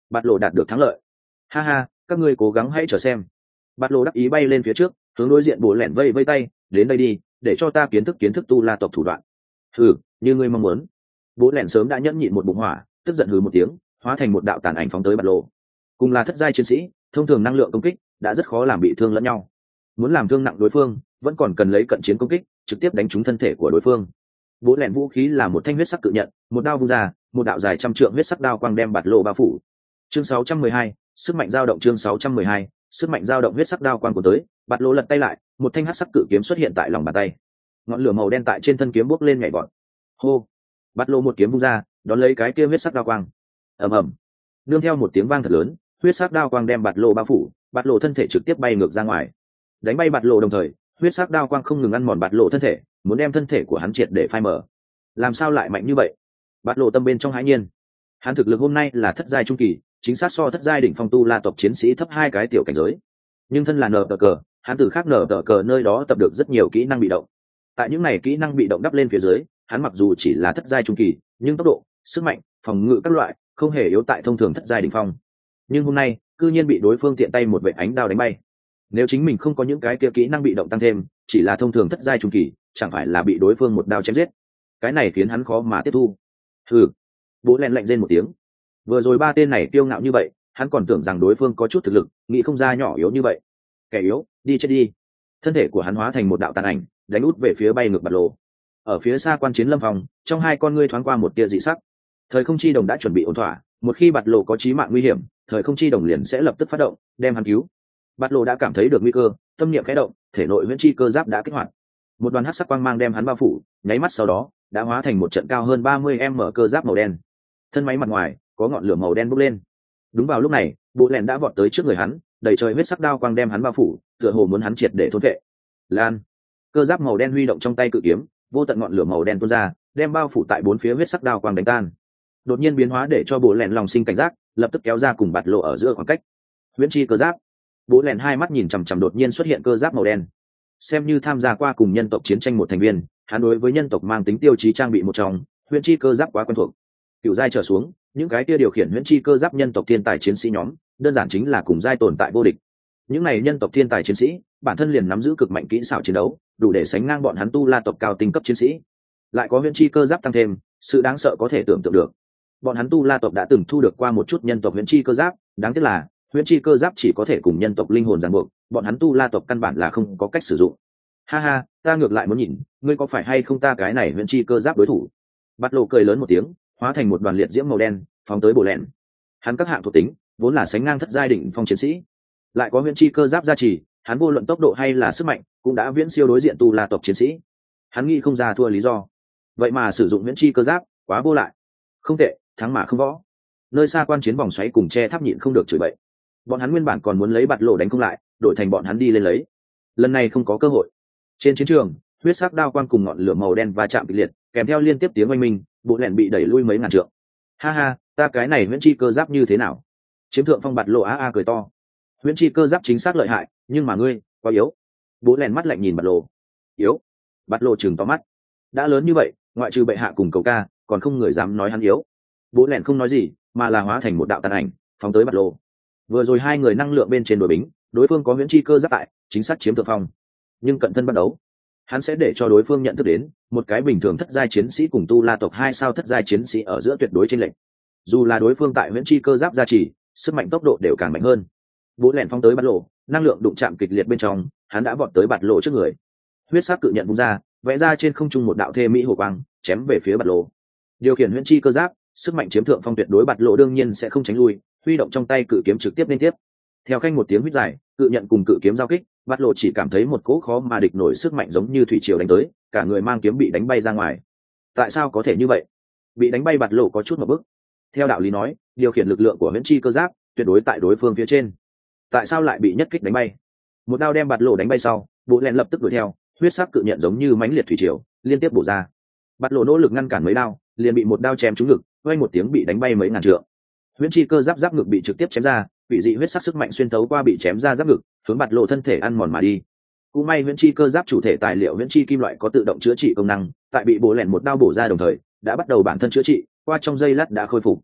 bạt lộ đạt được thắng lợi. Ha ha, các ngươi cố gắng hãy chờ xem. Bạt lộ đắc ý bay lên phía trước, hướng đối diện bố lẹn vây vây tay, đến đây đi, để cho ta kiến thức kiến thức tu la tộc thủ đoạn. Hừ, như ngươi mong muốn. Bố lẹn sớm đã nhẫn nhịn một bụng hỏa, tức giận hừ một tiếng, hóa thành một đạo tàn ảnh phóng tới bạt lộ. Cùng là thất giai chiến sĩ, thông thường năng lượng công kích đã rất khó làm bị thương lẫn nhau. Muốn làm thương nặng đối phương, vẫn còn cần lấy cận chiến công kích, trực tiếp đánh trúng thân thể của đối phương. Bố lẹn vũ khí là một thanh huyết sắc cự nhận, một đao vung ra, một đạo dài trăm trượng huyết sắc đao quang đem bạt lộ bao phủ. Chương sáu trăm mười hai, sức mạnh dao động. Chương sáu trăm mười hai, sức mạnh dao động. Huyết sắc đao quang của tới, bạt lộ lật tay lại, một thanh hắc sắc cự kiếm xuất hiện tại lòng bàn tay. Ngọn lửa màu đen tại trên thân kiếm bốc lên nhảy vọt. Hô! Bạt lộ một kiếm vung ra, đón lấy cái kia huyết sắc đao quang. Ầm ầm! Nương theo một tiếng vang thật lớn, huyết sắc đao quang đem bạt lộ bao phủ, bạt lộ thân thể trực tiếp bay ngược ra ngoài. Đánh bay bạt lộ đồng thời, huyết sắc đao quang không ngừng ăn mòn bạt lộ thân thể, muốn đem thân thể của hắn triệt để phai mờ. Làm sao lại mạnh như vậy? Bạt lộ tâm bên trong hãi nhiên. Hắn thực lực hôm nay là thất giai trung kỳ, chính xác so thất giai đỉnh phong tu la tộc chiến sĩ thấp hai cái tiểu cảnh giới. Nhưng thân là nở tờ cờ, hắn từ khác nở tờ cờ nơi đó tập được rất nhiều kỹ năng bị động. Tại những này kỹ năng bị động đắp lên phía dưới, hắn mặc dù chỉ là thất giai trung kỳ, nhưng tốc độ, sức mạnh, phòng ngự các loại không hề yếu tại thông thường thất giai đỉnh phong. Nhưng hôm nay, cư nhiên bị đối phương tiện tay một vệ ánh đao đánh bay. Nếu chính mình không có những cái kia kỹ năng bị động tăng thêm, chỉ là thông thường thất giai trung kỳ, chẳng phải là bị đối phương một đao chém giết. Cái này khiến hắn khó mà tiếp thu. Hừ. Bố lẹn lạnh rên một tiếng. Vừa rồi ba tên này kiêu ngạo như vậy, hắn còn tưởng rằng đối phương có chút thực lực, nghĩ không ra nhỏ yếu như vậy. Kẻ yếu, đi chết đi. Thân thể của hắn hóa thành một đạo tàn ảnh, đánh út về phía bay ngược bạt lộ. Ở phía xa quan chiến lâm phòng, trong hai con ngươi thoáng qua một tia dị sắc. Thời không chi đồng đã chuẩn bị ổn thỏa, một khi bạt lộ có chí mạng nguy hiểm, thời không chi đồng liền sẽ lập tức phát động, đem hắn cứu. Bạt lộ đã cảm thấy được nguy cơ, tâm niệm khẽ động, thể nội huyễn chi cơ giáp đã kích hoạt. Một đoàn hắc sắc quang mang đem hắn bao phủ, nháy mắt sau đó, đã hóa thành một trận cao hơn ba mươi mét cơ giáp màu đen. Thân máy mặt ngoài có ngọn lửa màu đen bốc lên. Đúng vào lúc này, bộ lẹn đã vọt tới trước người hắn, đầy trời huyết sắc đao quang đem hắn bao phủ, tựa hồ muốn hắn triệt để thôn vệ. Lan, cơ giáp màu đen huy động trong tay cự kiếm, vô tận ngọn lửa màu đen tuôn ra, đem bao phủ tại bốn phía huyết sắc đao quang đánh tan. Đột nhiên biến hóa để cho bộ lẹn lòng sinh cảnh giác, lập tức kéo ra cùng bạt lộ ở giữa khoảng cách. Huyễn chi cơ giáp. Bộ lẹn hai mắt nhìn chằm chằm đột nhiên xuất hiện cơ giáp màu đen. Xem như tham gia qua cùng nhân tộc chiến tranh một thành viên, hắn đối với nhân tộc mang tính tiêu chí trang bị một trong, huyễn chi cơ giáp quá quen thuộc. Cựu giai trở xuống, những cái kia điều khiển huyễn chi cơ giáp nhân tộc thiên tài chiến sĩ nhóm, đơn giản chính là cùng giai tồn tại vô địch. Những này nhân tộc thiên tài chiến sĩ, bản thân liền nắm giữ cực mạnh kỹ xảo chiến đấu, đủ để sánh ngang bọn hắn tu la tộc cao tinh cấp chiến sĩ. Lại có huyễn chi cơ giáp tăng thêm, sự đáng sợ có thể tưởng tượng được. Bọn hắn tu la tộc đã từng thu được qua một chút nhân tộc huyễn chi cơ giáp, đáng tiếc là huyễn chi cơ giáp chỉ có thể cùng nhân tộc linh hồn ràng buộc, bọn hắn tu la tộc căn bản là không có cách sử dụng. Ha ha, ta ngược lại muốn nhìn, ngươi có phải hay không ta cái này huyễn chi cơ giáp đối thủ. Bạt lộ cười lớn một tiếng, hóa thành một đoàn liệt diễm màu đen, phóng tới bộ lẹn. Hắn các hạng thuộc tính vốn là sánh ngang thất giai đỉnh phong chiến sĩ, lại có huyễn chi cơ giáp gia trì, hắn vô luận tốc độ hay là sức mạnh cũng đã viễn siêu đối diện tu la tộc chiến sĩ. Hắn nghĩ không ra thua lý do, vậy mà sử dụng huyễn chi cơ giáp, quá vô lại. Không tệ, thắng mà không võ. Nơi xa quan chiến vòng xoáy cùng che tháp nhịn không được chửi bậy. Bọn hắn nguyên bản còn muốn lấy bạt lộ đánh không lại, đổi thành bọn hắn đi lên lấy. Lần này không có cơ hội. Trên chiến trường, huyết sắc đao quang cùng ngọn lửa màu đen va chạm kịch liệt, kèm theo liên tiếp tiếng oanh minh, bộ lẹn bị đẩy lui mấy ngàn trượng. Ha ha, ta cái này huyễn chi cơ giáp như thế nào? Chiếm thượng phong bạt lộ a a cười to. Huyễn chi cơ giáp chính xác lợi hại, nhưng mà ngươi quá yếu. Bộ lẹn mắt lạnh nhìn bạt lộ. Yếu? Bạt lộ chừng to mắt. Đã lớn như vậy, ngoại trừ bệ hạ cùng cầu ca, còn không người dám nói hắn yếu. Bộ lẹn không nói gì, mà là hóa thành một đạo tàn ảnh, phóng tới bạt lộ. Vừa rồi hai người năng lượng bên trên đội bính, đối phương có huyễn chi cơ giáp tại, chính xác chiếm thượng phong. Nhưng cận thân bắt đấu, hắn sẽ để cho đối phương nhận thức đến một cái bình thường thất giai chiến sĩ cùng tu la tộc hai sao thất giai chiến sĩ ở giữa tuyệt đối chênh lệch. Dù là đối phương tại huyễn chi cơ giáp gia trì, sức mạnh tốc độ đều càng mạnh hơn. Bố lẹn phóng tới bạt lộ, năng lượng đụng chạm kịch liệt bên trong, hắn đã vọt tới bạt lộ trước người. Huyết sắc cự nhận vung ra, vẽ ra trên không trung một đạo thê mỹ hổ quang, chém về phía bạt lộ. Điều khiển huyễn chi cơ giáp, sức mạnh chiếm thượng phong tuyệt đối, bạt lộ đương nhiên sẽ không tránh lui, huy động trong tay cự kiếm trực tiếp liên tiếp. Theo khanh một tiếng huýt dài, cự nhận cùng cự kiếm giao kích, bạt lộ chỉ cảm thấy một cỗ khó mà địch nổi sức mạnh giống như thủy triều đánh tới, cả người mang kiếm bị đánh bay ra ngoài. Tại sao có thể như vậy? Bị đánh bay bạt lộ có chút một bức. Theo đạo lý nói, điều khiển lực lượng của huyễn chi cơ giáp tuyệt đối tại đối phương phía trên. Tại sao lại bị nhất kích đánh bay? Một đao đem bạt lộ đánh bay sau, bộ lẹn lập tức đuổi theo, huyết sắc cự nhận giống như mãnh liệt thủy triều, liên tiếp bổ ra. Bạt lộ nỗ lực ngăn cản mấy đao, liền bị một đao chém trúng ngực, vang một tiếng bị đánh bay mấy ngàn trượng. Huyễn chi cơ giáp giáp ngực bị trực tiếp chém ra, vị dị huyết sắc sức mạnh xuyên thấu qua bị chém ra giáp ngực, hướng bạt lộ thân thể ăn mòn mà đi. Cũng may huyễn chi cơ giáp chủ thể tài liệu huyễn chi kim loại có tự động chữa trị công năng, tại bị bổ lẹn một đao bổ ra đồng thời, đã bắt đầu bản thân chữa trị, qua trong giây lát đã khôi phục.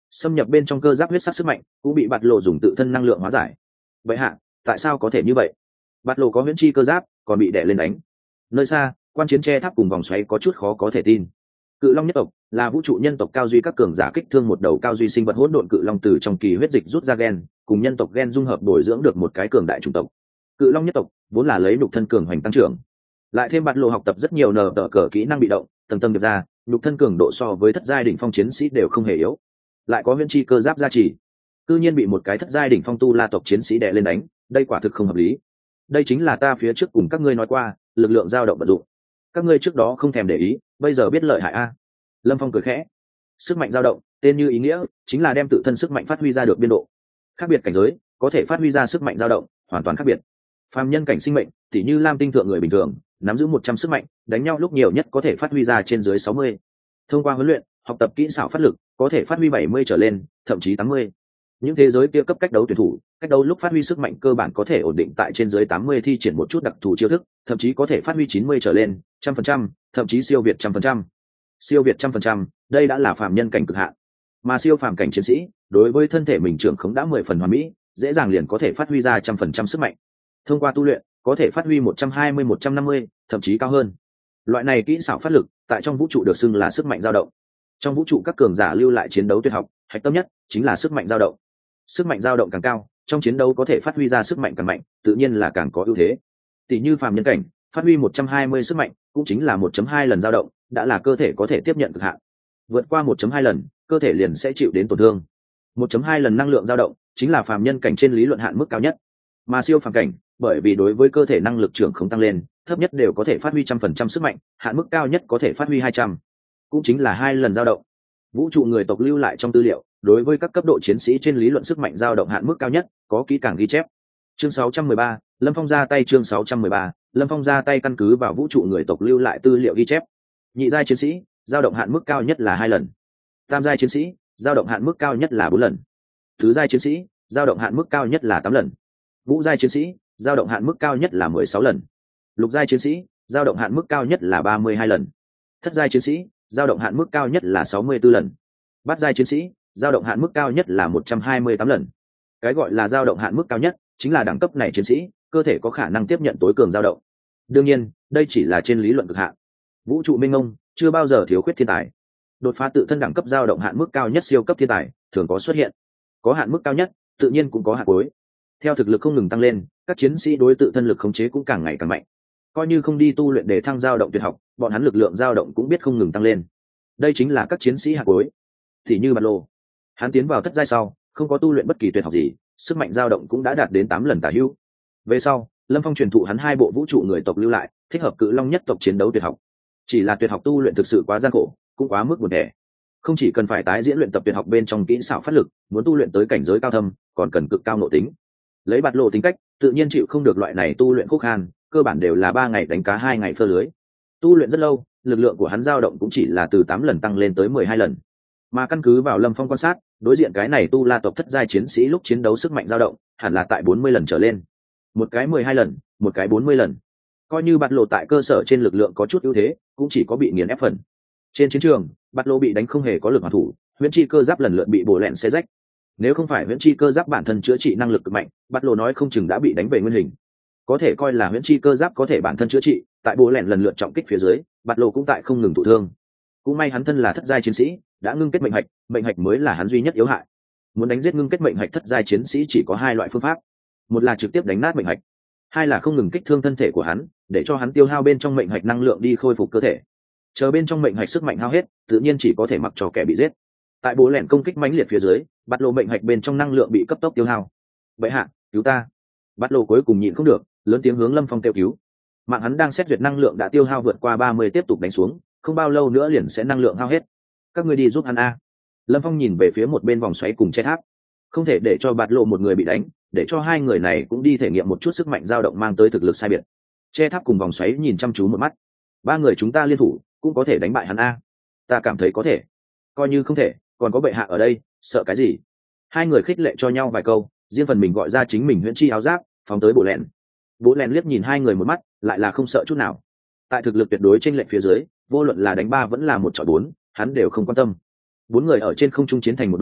xâm nhập bên trong cơ giáp huyết sắc sức mạnh cũng bị bạt lộ dùng tự thân năng lượng hóa giải. Vậy hạ, tại sao có thể như vậy? Bạt lộ có huyễn chi cơ giáp còn bị đè lên đánh. Nơi xa, quan chiến che tháp cùng vòng xoáy có chút khó có thể tin. Cự long nhất tộc là vũ trụ nhân tộc cao duy các cường giả kích thương một đầu cao duy sinh vật hỗn độn cự long từ trong kỳ huyết dịch rút ra gen, cùng nhân tộc gen dung hợp bồi dưỡng được một cái cường đại chủng tộc. Cự long nhất tộc vốn là lấy nhục thân cường hoành tăng trưởng, lại thêm bạt lộ học tập rất nhiều nờ tờ cờ kỹ năng bị động, tầng tầng được ra, nhục thân cường độ so với thất giai đỉnh phong chiến sĩ đều không hề yếu, lại có huyễn chi cơ giáp gia trì, cư nhiên bị một cái thất giai đỉnh phong tu la tộc chiến sĩ đè lên đánh, đây quả thực không hợp lý. Đây chính là ta phía trước cùng các ngươi nói qua, lực lượng dao động vận dụng. Các ngươi trước đó không thèm để ý, bây giờ biết lợi hại a. Lâm Phong cười khẽ. Sức mạnh dao động, tên như ý nghĩa, chính là đem tự thân sức mạnh phát huy ra được biên độ. Khác biệt cảnh giới, có thể phát huy ra sức mạnh dao động, hoàn toàn khác biệt. Phàm nhân cảnh sinh mệnh, tỉ như Lam tinh thượng người bình thường, nắm giữ một trăm sức mạnh, đánh nhau lúc nhiều nhất có thể phát huy ra trên dưới sáu mươi. Thông qua huấn luyện, học tập kỹ xảo phát lực, có thể phát huy bảy mươi trở lên, thậm chí tám mươi. Những thế giới kia cấp cách đấu tuyển thủ, cách đấu lúc phát huy sức mạnh cơ bản có thể ổn định tại trên dưới tám mươi, thi triển một chút đặc thù chiêu thức, thậm chí có thể phát huy chín mươi trở lên, một trăm phần trăm, thậm chí siêu việt một trăm phần trăm. Siêu việt một trăm phần trăm, đây đã là phàm nhân cảnh cực hạn. Mà siêu phàm cảnh chiến sĩ, đối với thân thể mình trưởng khống đã mười phần hoàn mỹ, dễ dàng liền có thể phát huy ra một trăm phần trăm sức mạnh. Thông qua tu luyện, có thể phát huy một trăm hai mươi, một trăm năm mươi, thậm chí cao hơn. Loại này kỹ xảo phát lực, tại trong vũ trụ được xưng là sức mạnh dao động. Trong vũ trụ các cường giả lưu lại chiến đấu tuyệt học, hạch tâm nhất chính là sức mạnh dao động. Sức mạnh dao động càng cao, trong chiến đấu có thể phát huy ra sức mạnh càng mạnh, tự nhiên là càng có ưu thế. Tỷ như phàm nhân cảnh, phát huy một trăm hai mươi sức mạnh, cũng chính là một phẩy hai lần dao động, đã là cơ thể có thể tiếp nhận cực hạn. Vượt qua một phẩy hai lần, cơ thể liền sẽ chịu đến tổn thương. một phẩy hai lần năng lượng dao động, chính là phàm nhân cảnh trên lý luận hạn mức cao nhất. Mà siêu phàm cảnh, bởi vì đối với cơ thể năng lực trưởng không tăng lên, thấp nhất đều có thể phát huy trăm phần trăm sức mạnh, hạn mức cao nhất có thể phát huy hai trăm, cũng chính là hai lần dao động. Vũ trụ người tộc lưu lại trong tư liệu, đối với các cấp độ chiến sĩ trên lý luận sức mạnh dao động hạn mức cao nhất, có kỹ càng ghi chép. Chương sáu trăm mười ba, Lâm Phong ra tay. Chương sáu trăm mười ba, Lâm Phong ra tay. Căn cứ vào vũ trụ người tộc lưu lại tư liệu ghi chép, nhị giai chiến sĩ dao động hạn mức cao nhất là hai lần, tam giai chiến sĩ dao động hạn mức cao nhất là bốn lần, tứ giai chiến sĩ dao động hạn mức cao nhất là tám lần, ngũ giai chiến sĩ dao động hạn mức cao nhất là mười sáu lần, lục giai chiến sĩ dao động hạn mức cao nhất là ba mươi hai lần, thất giai chiến sĩ dao động hạn mức cao nhất là sáu mươi tư lần, bát giai chiến sĩ dao động hạn mức cao nhất là một trăm hai mươi tám lần. Cái gọi là dao động hạn mức cao nhất chính là đẳng cấp này chiến sĩ cơ thể có khả năng tiếp nhận tối cường dao động. Đương nhiên, đây chỉ là trên lý luận cực hạn. Vũ trụ mênh mông chưa bao giờ thiếu khuyết thiên tài. Đột phá tự thân đẳng cấp dao động hạn mức cao nhất siêu cấp thiên tài thường có xuất hiện. Có hạn mức cao nhất, tự nhiên cũng có hạn cuối. Theo thực lực không ngừng tăng lên, các chiến sĩ đối tự thân lực khống chế cũng càng ngày càng mạnh. Coi như không đi tu luyện để thăng dao động tuyệt học, bọn hắn lực lượng dao động cũng biết không ngừng tăng lên. Đây chính là các chiến sĩ hạt cuối. Thì như Bạt Lô, hắn tiến vào thất giai sau, không có tu luyện bất kỳ tuyệt học gì, sức mạnh dao động cũng đã đạt đến tám lần tả hữu. Về sau, Lâm Phong truyền thụ hắn hai bộ vũ trụ người tộc lưu lại, thích hợp cự long nhất tộc chiến đấu tuyệt học. Chỉ là tuyệt học tu luyện thực sự quá gian khổ, cũng quá mức buồn tẻ. Không chỉ cần phải tái diễn luyện tập tuyệt học bên trong kỹ xảo phát lực, muốn tu luyện tới cảnh giới cao thâm, còn cần cực cao nội tính. Lấy Bạt Lô tính cách, tự nhiên chịu không được loại này tu luyện khúc khan, cơ bản đều là ba ngày đánh cá hai ngày phơ lưới. Tu luyện rất lâu, lực lượng của hắn dao động cũng chỉ là từ tám lần tăng lên tới mười hai lần. Mà căn cứ vào Lâm Phong quan sát, đối diện cái này tu la tộc thất giai chiến sĩ lúc chiến đấu sức mạnh dao động, hẳn là tại bốn mươi lần trở lên. Một cái mười hai lần, một cái bốn mươi lần. Coi như Bạt Lô tại cơ sở trên lực lượng có chút ưu thế, cũng chỉ có bị nghiền ép phần. Trên chiến trường, Bạt Lô bị đánh không hề có lực hoàn thủ, huyễn chi cơ giáp lần lượt bị bổ lẹn xé rách. Nếu không phải huyễn chi cơ giáp bản thân chữa trị năng lực cực mạnh, Bạt Lô nói không chừng đã bị đánh về nguyên hình. Có thể coi là huyễn chi cơ giáp có thể bản thân chữa trị, tại bổ lẹn lần lượt trọng kích phía dưới, Bạt Lô cũng tại không ngừng thụ thương. Cũng may hắn thân là thất giai chiến sĩ, đã ngưng kết mệnh hạch, mệnh hạch mới là hắn duy nhất yếu hại. Muốn đánh giết ngưng kết mệnh hạch thất giai chiến sĩ chỉ có hai loại phương pháp, một là trực tiếp đánh nát mệnh hạch, hai là không ngừng kích thương thân thể của hắn, để cho hắn tiêu hao bên trong mệnh hạch năng lượng đi khôi phục cơ thể. Chờ bên trong mệnh hạch sức mạnh hao hết, tự nhiên chỉ có thể mặc cho kẻ bị giết. Tại bố lẹn công kích mãnh liệt phía dưới, Bạt Lô mệnh hạch bên trong năng lượng bị cấp tốc tiêu hao. Vậy hạ, cứu ta! Bạt Lô cuối cùng nhịn không được, lớn tiếng hướng Lâm Phong kêu cứu. Mạng hắn đang xét duyệt năng lượng đã tiêu hao vượt qua ba mươi, tiếp tục đánh xuống, không bao lâu nữa liền sẽ năng lượng hao hết. Các ngươi đi giúp hắn a. Lâm Phong nhìn về phía một bên vòng xoáy cùng che tháp, không thể để cho Bạt Lô một người bị đánh, để cho hai người này cũng đi thể nghiệm một chút sức mạnh dao động mang tới thực lực sai biệt. Che tháp cùng vòng xoáy nhìn chăm chú một mắt, ba người chúng ta liên thủ cũng có thể đánh bại hắn a. Ta cảm thấy có thể, coi như không thể, còn có bệ hạ ở đây, sợ cái gì? Hai người khích lệ cho nhau vài câu, riêng phần mình gọi ra chính mình huyễn chi áo giáp, phóng tới bộ lẹn. Bộ lẹn liếc nhìn hai người một mắt, lại là không sợ chút nào. Tại thực lực tuyệt đối trên lệnh phía dưới, vô luận là đánh ba vẫn là một chọi bốn, hắn đều không quan tâm. Bốn người ở trên không trung chiến thành một đoàn,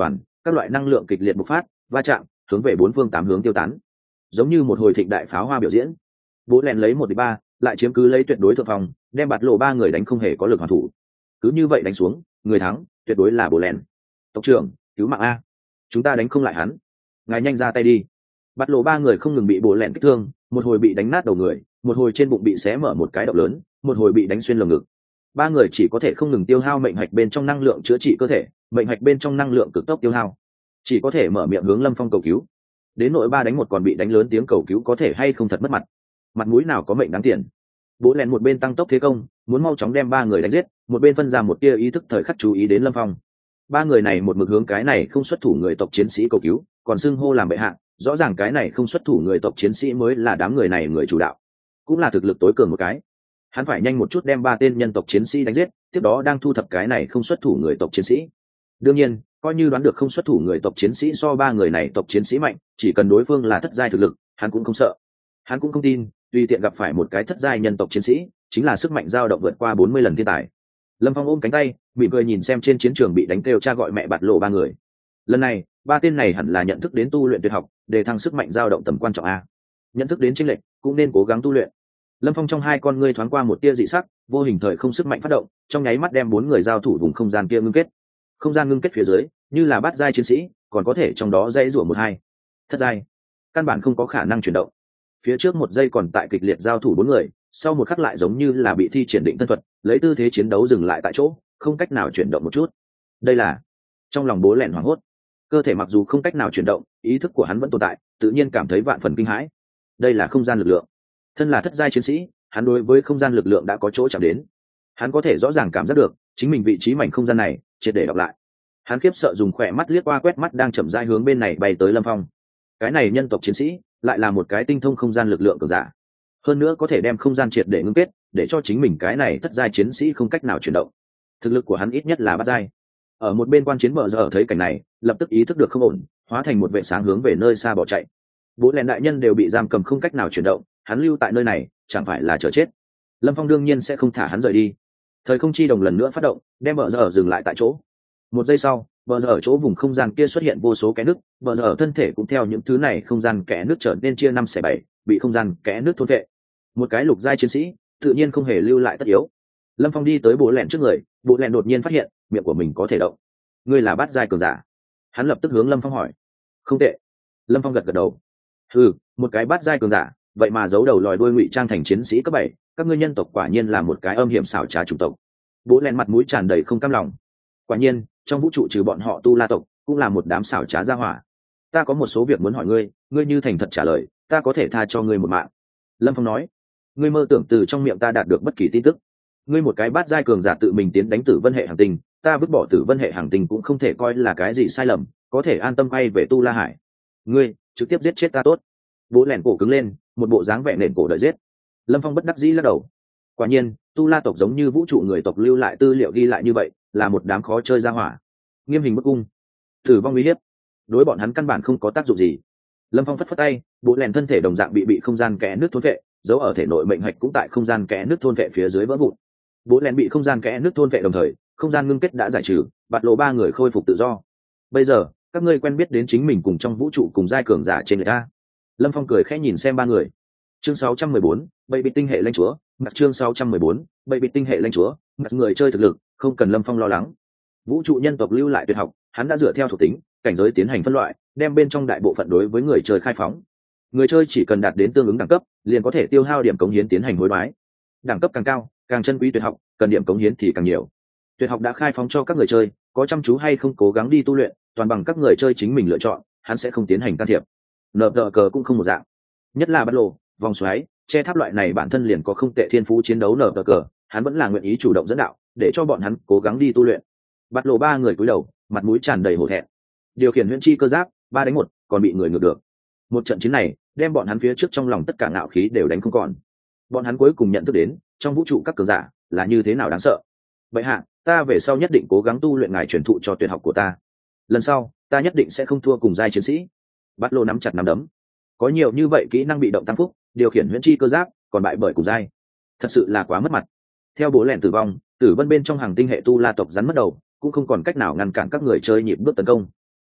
các loại năng lượng kịch liệt bộc phát va chạm hướng về bốn phương tám hướng tiêu tán, giống như một hồi thịnh đại pháo hoa biểu diễn. Bố lẹn lấy một địch ba, lại chiếm cứ lấy tuyệt đối thượng phòng, đem bạt lộ ba người đánh không hề có lực hoàn thủ. Cứ như vậy đánh xuống, người thắng tuyệt đối là bố lẹn. Tộc trưởng, cứu mạng a, chúng ta đánh không lại hắn, ngài nhanh ra tay đi. Bạt lộ ba người không ngừng bị bố lẹn kích thương, một hồi bị đánh nát đầu người, một hồi trên bụng bị xé mở một cái động lớn, một hồi bị đánh xuyên lồng ngực. Ba người chỉ có thể không ngừng tiêu hao mệnh hạch bên trong năng lượng chữa trị cơ thể, mệnh hạch bên trong năng lượng cực tốc tiêu hao, chỉ có thể mở miệng hướng Lâm Phong cầu cứu. Đến nội ba đánh một còn bị đánh lớn tiếng cầu cứu có thể hay không thật mất mặt, mặt mũi nào có mệnh đáng tiền. Bố lẹn một bên tăng tốc thế công, muốn mau chóng đem ba người đánh giết, một bên phân ra một tia ý thức thời khắc chú ý đến Lâm Phong. Ba người này một mực hướng cái này không xuất thủ người tộc chiến sĩ cầu cứu, còn xưng hô làm bệ hạ, rõ ràng cái này không xuất thủ người tộc chiến sĩ mới là đám người này người chủ đạo, cũng là thực lực tối cường một cái. Hắn phải nhanh một chút đem ba tên nhân tộc chiến sĩ đánh giết, tiếp đó đang thu thập cái này không xuất thủ người tộc chiến sĩ. Đương nhiên, coi như đoán được không xuất thủ người tộc chiến sĩ so ba người này tộc chiến sĩ mạnh, chỉ cần đối phương là thất giai thực lực, hắn cũng không sợ. Hắn cũng không tin, tùy tiện gặp phải một cái thất giai nhân tộc chiến sĩ, chính là sức mạnh dao động vượt qua bốn mươi lần thiên tài. Lâm Phong ôm cánh tay, mỉm cười nhìn xem trên chiến trường bị đánh kêu cha gọi mẹ bạt lộ ba người. Lần này, ba tên này hẳn là nhận thức đến tu luyện tuyệt học, để thăng sức mạnh dao động tầm quan trọng a. Nhận thức đến chênh lệch, cũng nên cố gắng tu luyện. Lâm Phong trong hai con ngươi thoáng qua một tia dị sắc, vô hình thời không sức mạnh phát động, trong nháy mắt đem bốn người giao thủ vùng không gian kia ngưng kết. Không gian ngưng kết phía dưới, như là bát giai chiến sĩ, còn có thể trong đó dây rủa một hai. Thất giai, căn bản không có khả năng chuyển động. Phía trước một giây còn tại kịch liệt giao thủ bốn người, sau một khắc lại giống như là bị thi triển định thân thuật, lấy tư thế chiến đấu dừng lại tại chỗ, không cách nào chuyển động một chút. Đây là, trong lòng bố lẹn hoảng hốt. Cơ thể mặc dù không cách nào chuyển động, ý thức của hắn vẫn tồn tại, tự nhiên cảm thấy vạn phần kinh hãi. Đây là không gian lực lượng. Thân là thất giai chiến sĩ, hắn đối với không gian lực lượng đã có chỗ chạm đến. Hắn có thể rõ ràng cảm giác được chính mình vị trí mảnh không gian này triệt để đọc lại. Hắn khiếp sợ dùng khỏe mắt liếc qua quét mắt đang chậm rãi hướng bên này bay tới Lâm Phong. Cái này nhân tộc chiến sĩ lại là một cái tinh thông không gian lực lượng cường giả, hơn nữa có thể đem không gian triệt để ngưng kết, để cho chính mình cái này thất giai chiến sĩ không cách nào chuyển động. Thực lực của hắn ít nhất là bát giai. Ở một bên quan chiến bờ giờ thấy cảnh này, lập tức ý thức được không ổn, hóa thành một vệ sáng hướng về nơi xa bỏ chạy. Bốn lèn đại nhân đều bị giam cầm không cách nào chuyển động, hắn lưu tại nơi này chẳng phải là chờ chết. Lâm Phong đương nhiên sẽ không thả hắn rời đi. Thời không chi đồng lần nữa phát động, đem bờ giờ dừng lại tại chỗ. Một giây sau, bờ giờ ở chỗ vùng không gian kia xuất hiện vô số kẽ nứt, bờ giờ ở thân thể cũng theo những thứ này không gian kẽ nứt trở nên chia năm xẻ bảy, bị không gian kẽ nứt thôn vệ. Một cái lục giai chiến sĩ tự nhiên không hề lưu lại tất yếu. Lâm Phong đi tới bộ lẹn trước người, bộ lẹn đột nhiên phát hiện miệng của mình có thể động. Ngươi là bát giai cường giả? Hắn lập tức hướng Lâm Phong hỏi. Không tệ. Lâm Phong gật gật đầu. Ừ, một cái bát giai cường giả, vậy mà giấu đầu lòi đuôi ngụy trang thành chiến sĩ cấp bảy, các ngươi nhân tộc quả nhiên là một cái âm hiểm xảo trá chủng tộc. Bộ lẹn mặt mũi tràn đầy không cam lòng. Quả nhiên, trong vũ trụ trừ bọn họ Tu La tộc, cũng là một đám xảo trá gia hỏa. Ta có một số việc muốn hỏi ngươi, ngươi như thành thật trả lời, ta có thể tha cho ngươi một mạng. Lâm Phong nói. Ngươi mơ tưởng từ trong miệng ta đạt được bất kỳ tin tức. Ngươi một cái bát giai cường giả tự mình tiến đánh Tử Vân hệ hành tinh, ta vứt bỏ Tử Vân hệ hành tinh cũng không thể coi là cái gì sai lầm, có thể an tâm quay về Tu La Hải. Ngươi trực tiếp giết chết ta tốt. Bố lẹn cổ cứng lên, một bộ dáng vẻ nền cổ đợi giết. Lâm Phong bất đắc dĩ lắc đầu. Quả nhiên, Tu La tộc giống như vũ trụ người tộc lưu lại tư liệu ghi lại như vậy, là một đám khó chơi gia hỏa. Nghiêm hình bức cung, tử vong uy hiếp, đối bọn hắn căn bản không có tác dụng gì. Lâm Phong phất phất tay, bộ lẹn thân thể đồng dạng bị bị không gian kẽ nước thôn vệ, giấu ở thể nội mệnh hạch cũng tại không gian kẽ nước thôn vệ phía dưới vỡ vụn. Bộ lẹn bị không gian kẽ nước thôn vệ đồng thời, không gian ngưng kết đã giải trừ, bạt lộ ba người khôi phục tự do. Bây giờ, các ngươi quen biết đến chính mình cùng trong vũ trụ cùng giai cường giả trên người ta. Lâm Phong cười khẽ nhìn xem ba người. Chương sáu trăm mười bốn, bậy bị tinh hệ lãnh chúa, mặt chương sáu trăm mười bốn, bậy bị tinh hệ lãnh chúa, mặt người chơi thực lực, không cần Lâm Phong lo lắng. Vũ trụ nhân tộc lưu lại tuyệt học, hắn đã dựa theo thuộc tính, cảnh giới tiến hành phân loại, đem bên trong đại bộ phận đối với người chơi khai phóng. Người chơi chỉ cần đạt đến tương ứng đẳng cấp, liền có thể tiêu hao điểm cống hiến tiến hành hối đoái. Đẳng cấp càng cao, càng chân quý tuyệt học, cần điểm cống hiến thì càng nhiều. Tuyệt học đã khai phóng cho các người chơi, có chăm chú hay không cố gắng đi tu luyện, toàn bằng các người chơi chính mình lựa chọn, hắn sẽ không tiến hành can thiệp. Nợ tờ cờ cũng không một dạng, nhất là bắt lộ, vòng xoáy, che tháp loại này bản thân liền có không tệ thiên phú chiến đấu nở cờ, hắn vẫn là nguyện ý chủ động dẫn đạo, để cho bọn hắn cố gắng đi tu luyện. Bắt lộ ba người cúi đầu, mặt mũi tràn đầy hổ thẹn. Điều khiển huyễn chi cơ giáp, ba đánh một, còn bị người ngược được. Một trận chiến này, đem bọn hắn phía trước trong lòng tất cả ngạo khí đều đánh không còn. Bọn hắn cuối cùng nhận thức đến, trong vũ trụ các cường giả là như thế nào đáng sợ. Vậy hạ, ta về sau nhất định cố gắng tu luyện ngài truyền thụ cho tuyệt học của ta. Lần sau, ta nhất định sẽ không thua cùng giai chiến sĩ. Bắt lộ nắm chặt nắm đấm. Có nhiều như vậy kỹ năng bị động tăng phúc, điều khiển huyễn chi cơ giáp, còn bại bởi cùng giai, thật sự là quá mất mặt. Theo bố lẹn tử vong, Tử Vân bên trong hàng tinh hệ Tu La tộc rắn mất đầu, cũng không còn cách nào ngăn cản các người chơi nhịp bước tấn công.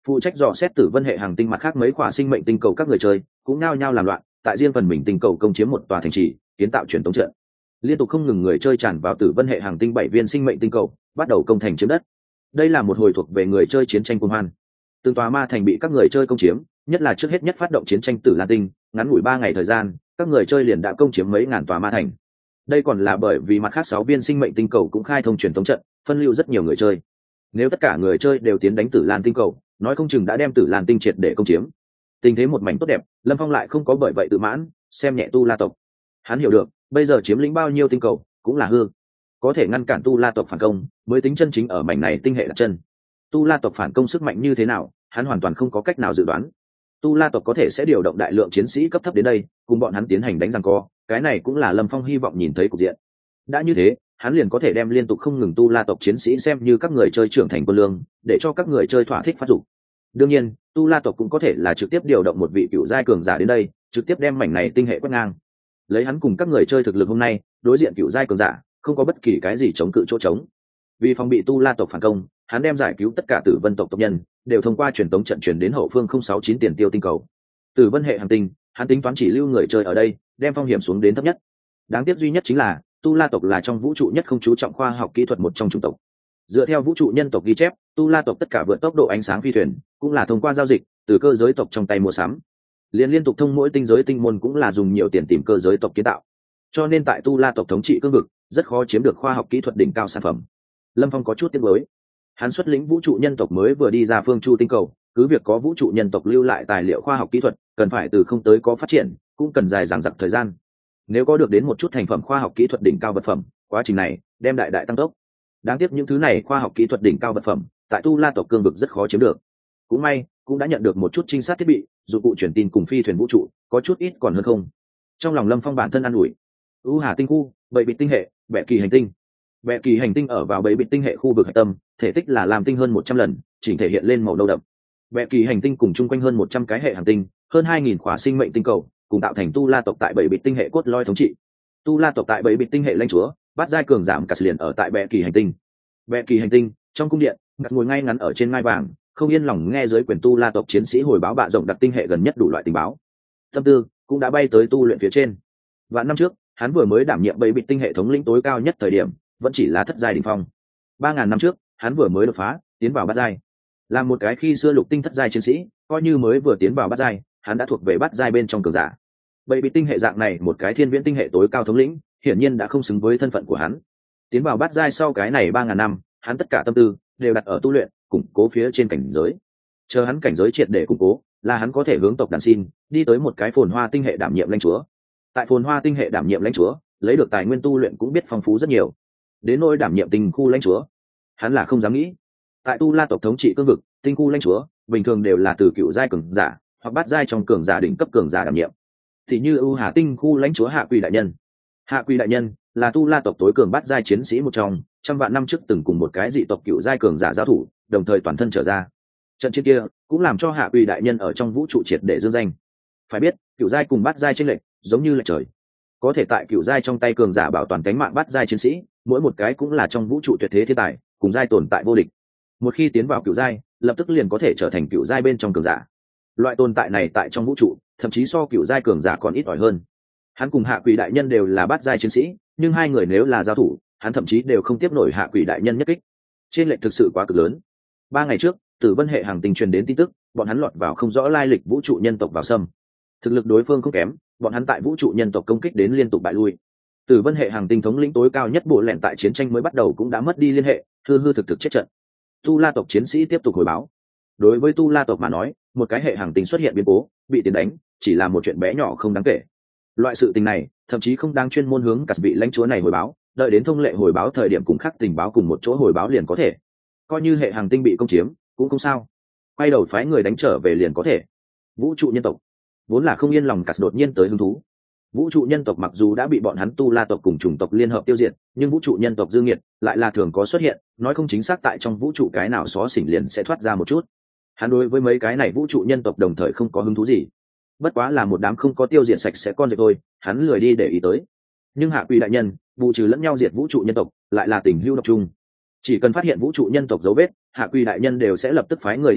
Phụ trách dò xét tử vân hệ hàng tinh mặt khác mấy khỏa sinh mệnh tinh cầu các người chơi cũng nao nhao làm loạn, tại riêng phần mình tinh cầu công chiếm một tòa thành trì, kiến tạo truyền tống trận. Liên tục không ngừng người chơi tràn vào tử vân hệ hàng tinh bảy viên sinh mệnh tinh cầu, bắt đầu công thành chiếm đất. Đây là một hồi thuộc về người chơi chiến tranh cuồng hoan. Từng tòa ma thành bị các người chơi công chiếm, nhất là trước hết nhất phát động chiến tranh tử lan tinh, ngắn ngủi ba ngày thời gian, các người chơi liền đã công chiếm mấy ngàn tòa ma thành. Đây còn là bởi vì mặt khác sáu viên sinh mệnh tinh cầu cũng khai thông truyền tống trận, phân lưu rất nhiều người chơi. Nếu tất cả người chơi đều tiến đánh tử lan tinh cầu, nói không chừng đã đem tử lan tinh triệt để công chiếm. Tình thế một mảnh tốt đẹp, Lâm Phong lại không có bởi vậy tự mãn, xem nhẹ tu la tộc. Hắn hiểu được, bây giờ chiếm lĩnh bao nhiêu tinh cầu cũng là hư, có thể ngăn cản tu la tộc phản công mới tính chân chính ở mảnh này tinh hệ đặt chân. Tu la tộc phản công sức mạnh như thế nào, hắn hoàn toàn không có cách nào dự đoán. Tu la tộc có thể sẽ điều động đại lượng chiến sĩ cấp thấp đến đây cùng bọn hắn tiến hành đánh giằng co, cái này cũng là Lâm Phong hy vọng nhìn thấy cục diện. Đã như thế, hắn liền có thể đem liên tục không ngừng tu la tộc chiến sĩ xem như các người chơi trưởng thành quân lương, để cho các người chơi thỏa thích phát dụng. Đương nhiên, tu la tộc cũng có thể là trực tiếp điều động một vị cựu giai cường giả đến đây, trực tiếp đem mảnh này tinh hệ quét ngang. Lấy hắn cùng các người chơi thực lực hôm nay, đối diện cựu giai cường giả không có bất kỳ cái gì chống cự chỗ trống. Vì phòng bị tu la tộc phản công, hắn đem giải cứu tất cả tử vân tộc tộc nhân đều thông qua truyền tống trận truyền đến hậu phương không sáu chín tiền tiêu tinh cầu. Tử vân hệ hành tinh, hắn tính toán chỉ lưu người chơi ở đây, đem phong hiểm xuống đến thấp nhất. Đáng tiếc duy nhất chính là tu la tộc là trong vũ trụ nhất không chú trọng khoa học kỹ thuật một trong chủng tộc. Dựa theo vũ trụ nhân tộc ghi chép, tu la tộc tất cả vượt tốc độ ánh sáng phi thuyền cũng là thông qua giao dịch từ cơ giới tộc trong tay mua sắm. Liên liên tục thông mỗi tinh giới tinh môn cũng là dùng nhiều tiền tìm cơ giới tộc kiến tạo. Cho nên tại tu la tộc thống trị cương vực, rất khó chiếm được khoa học kỹ thuật đỉnh cao sản phẩm. Lâm Phong có chút tiếc nuối. Hắn xuất lĩnh vũ trụ nhân tộc mới vừa đi ra phương chu tinh cầu, cứ việc có vũ trụ nhân tộc lưu lại tài liệu khoa học kỹ thuật, cần phải từ không tới có phát triển, cũng cần dài dằng dặc thời gian. Nếu có được đến một chút thành phẩm khoa học kỹ thuật đỉnh cao vật phẩm, quá trình này đem đại đại tăng tốc. Đáng tiếc những thứ này khoa học kỹ thuật đỉnh cao vật phẩm, tại tu la tộc cương vực rất khó chiếm được. Cũng may, cũng đã nhận được một chút trinh sát thiết bị, dụng cụ truyền tin cùng phi thuyền vũ trụ, có chút ít còn hơn không. Trong lòng Lâm Phong bản thân an ủi. U Hà tinh khu, bảy bịt tinh hệ, Bệ Kỳ hành tinh. Bệ Kỳ hành tinh ở vào bảy bịt tinh hệ khu vực hạch tâm, thể tích là làm tinh hơn một trăm lần, chỉnh thể hiện lên màu nâu đậm. Bệ Kỳ hành tinh cùng chung quanh hơn một trăm cái hệ hành tinh, hơn hai nghìn khỏa sinh mệnh tinh cầu, cùng tạo thành tu la tộc tại bảy bịt tinh hệ cốt lõi thống trị. Tu la tộc tại bảy bịt tinh hệ lãnh chúa, bát giai cường giảm cả liền ở tại Bệ Kỳ hành tinh. Bệ Kỳ hành tinh, trong cung điện, ngặt ngồi ngay ngắn ở trên ngai vàng, không yên lòng nghe giới quyền tu la tộc chiến sĩ hồi báo bạ rộng đặc tinh hệ gần nhất đủ loại tình báo. Tâm tư cũng đã bay tới tu luyện phía trên. Vạn năm trước, hắn vừa mới đảm nhiệm bảy bịt tinh hệ thống lĩnh tối cao nhất thời điểm, vẫn chỉ là thất giai đỉnh phong. Ba ngàn năm trước, hắn vừa mới đột phá, tiến vào bát giai. Là một cái khi xưa lục tinh thất giai chiến sĩ, coi như mới vừa tiến vào bát giai, hắn đã thuộc về bát giai bên trong cường giả. Bảy bịt tinh hệ dạng này một cái thiên viễn tinh hệ tối cao thống lĩnh, hiển nhiên đã không xứng với thân phận của hắn. Tiến vào bát giai sau cái này ba ngàn năm, hắn tất cả tâm tư đều đặt ở tu luyện, củng cố phía trên cảnh giới. Chờ hắn cảnh giới triệt để củng cố, là hắn có thể hướng tộc đàn xin đi tới một cái phồn hoa tinh hệ đảm nhiệm lãnh chúa. Tại phồn hoa tinh hệ đảm nhiệm lãnh chúa, lấy được tài nguyên tu luyện cũng biết phong phú rất nhiều. Đến nỗi đảm nhiệm tinh khu lãnh chúa, hắn là không dám nghĩ. Tại tu la tộc thống trị cương vực, tinh khu lãnh chúa bình thường đều là từ cựu giai cường giả hoặc bát giai trong cường giả đỉnh cấp cường giả đảm nhiệm. Thì như ưu hà tinh khu lãnh chúa Hạ Quỳ đại nhân. Hạ Quỳ đại nhân là tu la tộc tối cường bát giai chiến sĩ một trong, trăm vạn năm trước từng cùng một cái dị tộc cựu giai cường giả giao thủ, đồng thời toàn thân trở ra. Trận chiến kia cũng làm cho Hạ Quỳ đại nhân ở trong vũ trụ triệt để dương danh. Phải biết, cựu giai cùng bát giai chênh lệch giống như lệch trời. Có thể tại cựu giai trong tay cường giả bảo toàn cánh mạng bát giai chiến sĩ, mỗi một cái cũng là trong vũ trụ tuyệt thế thiên tài, cùng giai tồn tại vô địch. Một khi tiến vào cựu giai, lập tức liền có thể trở thành cựu giai bên trong cường giả. Loại tồn tại này tại trong vũ trụ, thậm chí so cựu giai cường giả còn ít ỏi hơn. Hắn cùng Hạ Quỷ đại nhân đều là bát giai chiến sĩ, nhưng hai người nếu là giao thủ, hắn thậm chí đều không tiếp nổi Hạ Quỷ đại nhân nhất kích. Trên lệch thực sự quá cực lớn. Ba ngày trước, Tử Vân hệ hàng tinh truyền đến tin tức, bọn hắn lọt vào không rõ lai lịch vũ trụ nhân tộc vào xâm. Thực lực đối phương không kém, bọn hắn tại vũ trụ nhân tộc công kích đến liên tục bại lui. Tử Vân hệ hàng tinh thống lĩnh tối cao nhất bộ lẻn tại chiến tranh mới bắt đầu cũng đã mất đi liên hệ, hư hư thực thực chết trận. Tu La tộc chiến sĩ tiếp tục hồi báo. Đối với Tu La tộc mà nói, một cái hệ hàng tinh xuất hiện biến cố, bị tiến đánh, chỉ là một chuyện bé nhỏ không đáng kể. Loại sự tình này, thậm chí không đang chuyên môn hướng cả vị lãnh chúa này hồi báo, đợi đến thông lệ hồi báo thời điểm cùng khác tình báo cùng một chỗ hồi báo liền có thể. Coi như hệ hàng tinh bị công chiếm, cũng không sao. Quay đầu phái người đánh trở về liền có thể. Vũ trụ nhân tộc vốn là không yên lòng, cả đột nhiên tới hứng thú. Vũ trụ nhân tộc mặc dù đã bị bọn hắn Tu La tộc cùng chủng tộc liên hợp tiêu diệt, nhưng vũ trụ nhân tộc dương nghiệt lại là thường có xuất hiện, nói không chính xác tại trong vũ trụ cái nào xó xỉnh liền sẽ thoát ra một chút. Hắn đối với mấy cái này vũ trụ nhân tộc đồng thời không có hứng thú gì, bất quá là một đám không có tiêu diệt sạch sẽ con vậy thôi, hắn lười đi để ý tới. Nhưng Hạ Quỷ đại nhân vụ trừ lẫn nhau diệt vũ trụ nhân tộc lại là tình hữu độc chung, chỉ cần phát hiện vũ trụ nhân tộc dấu vết, Hạ Quỷ đại nhân đều sẽ lập tức phái người đi tới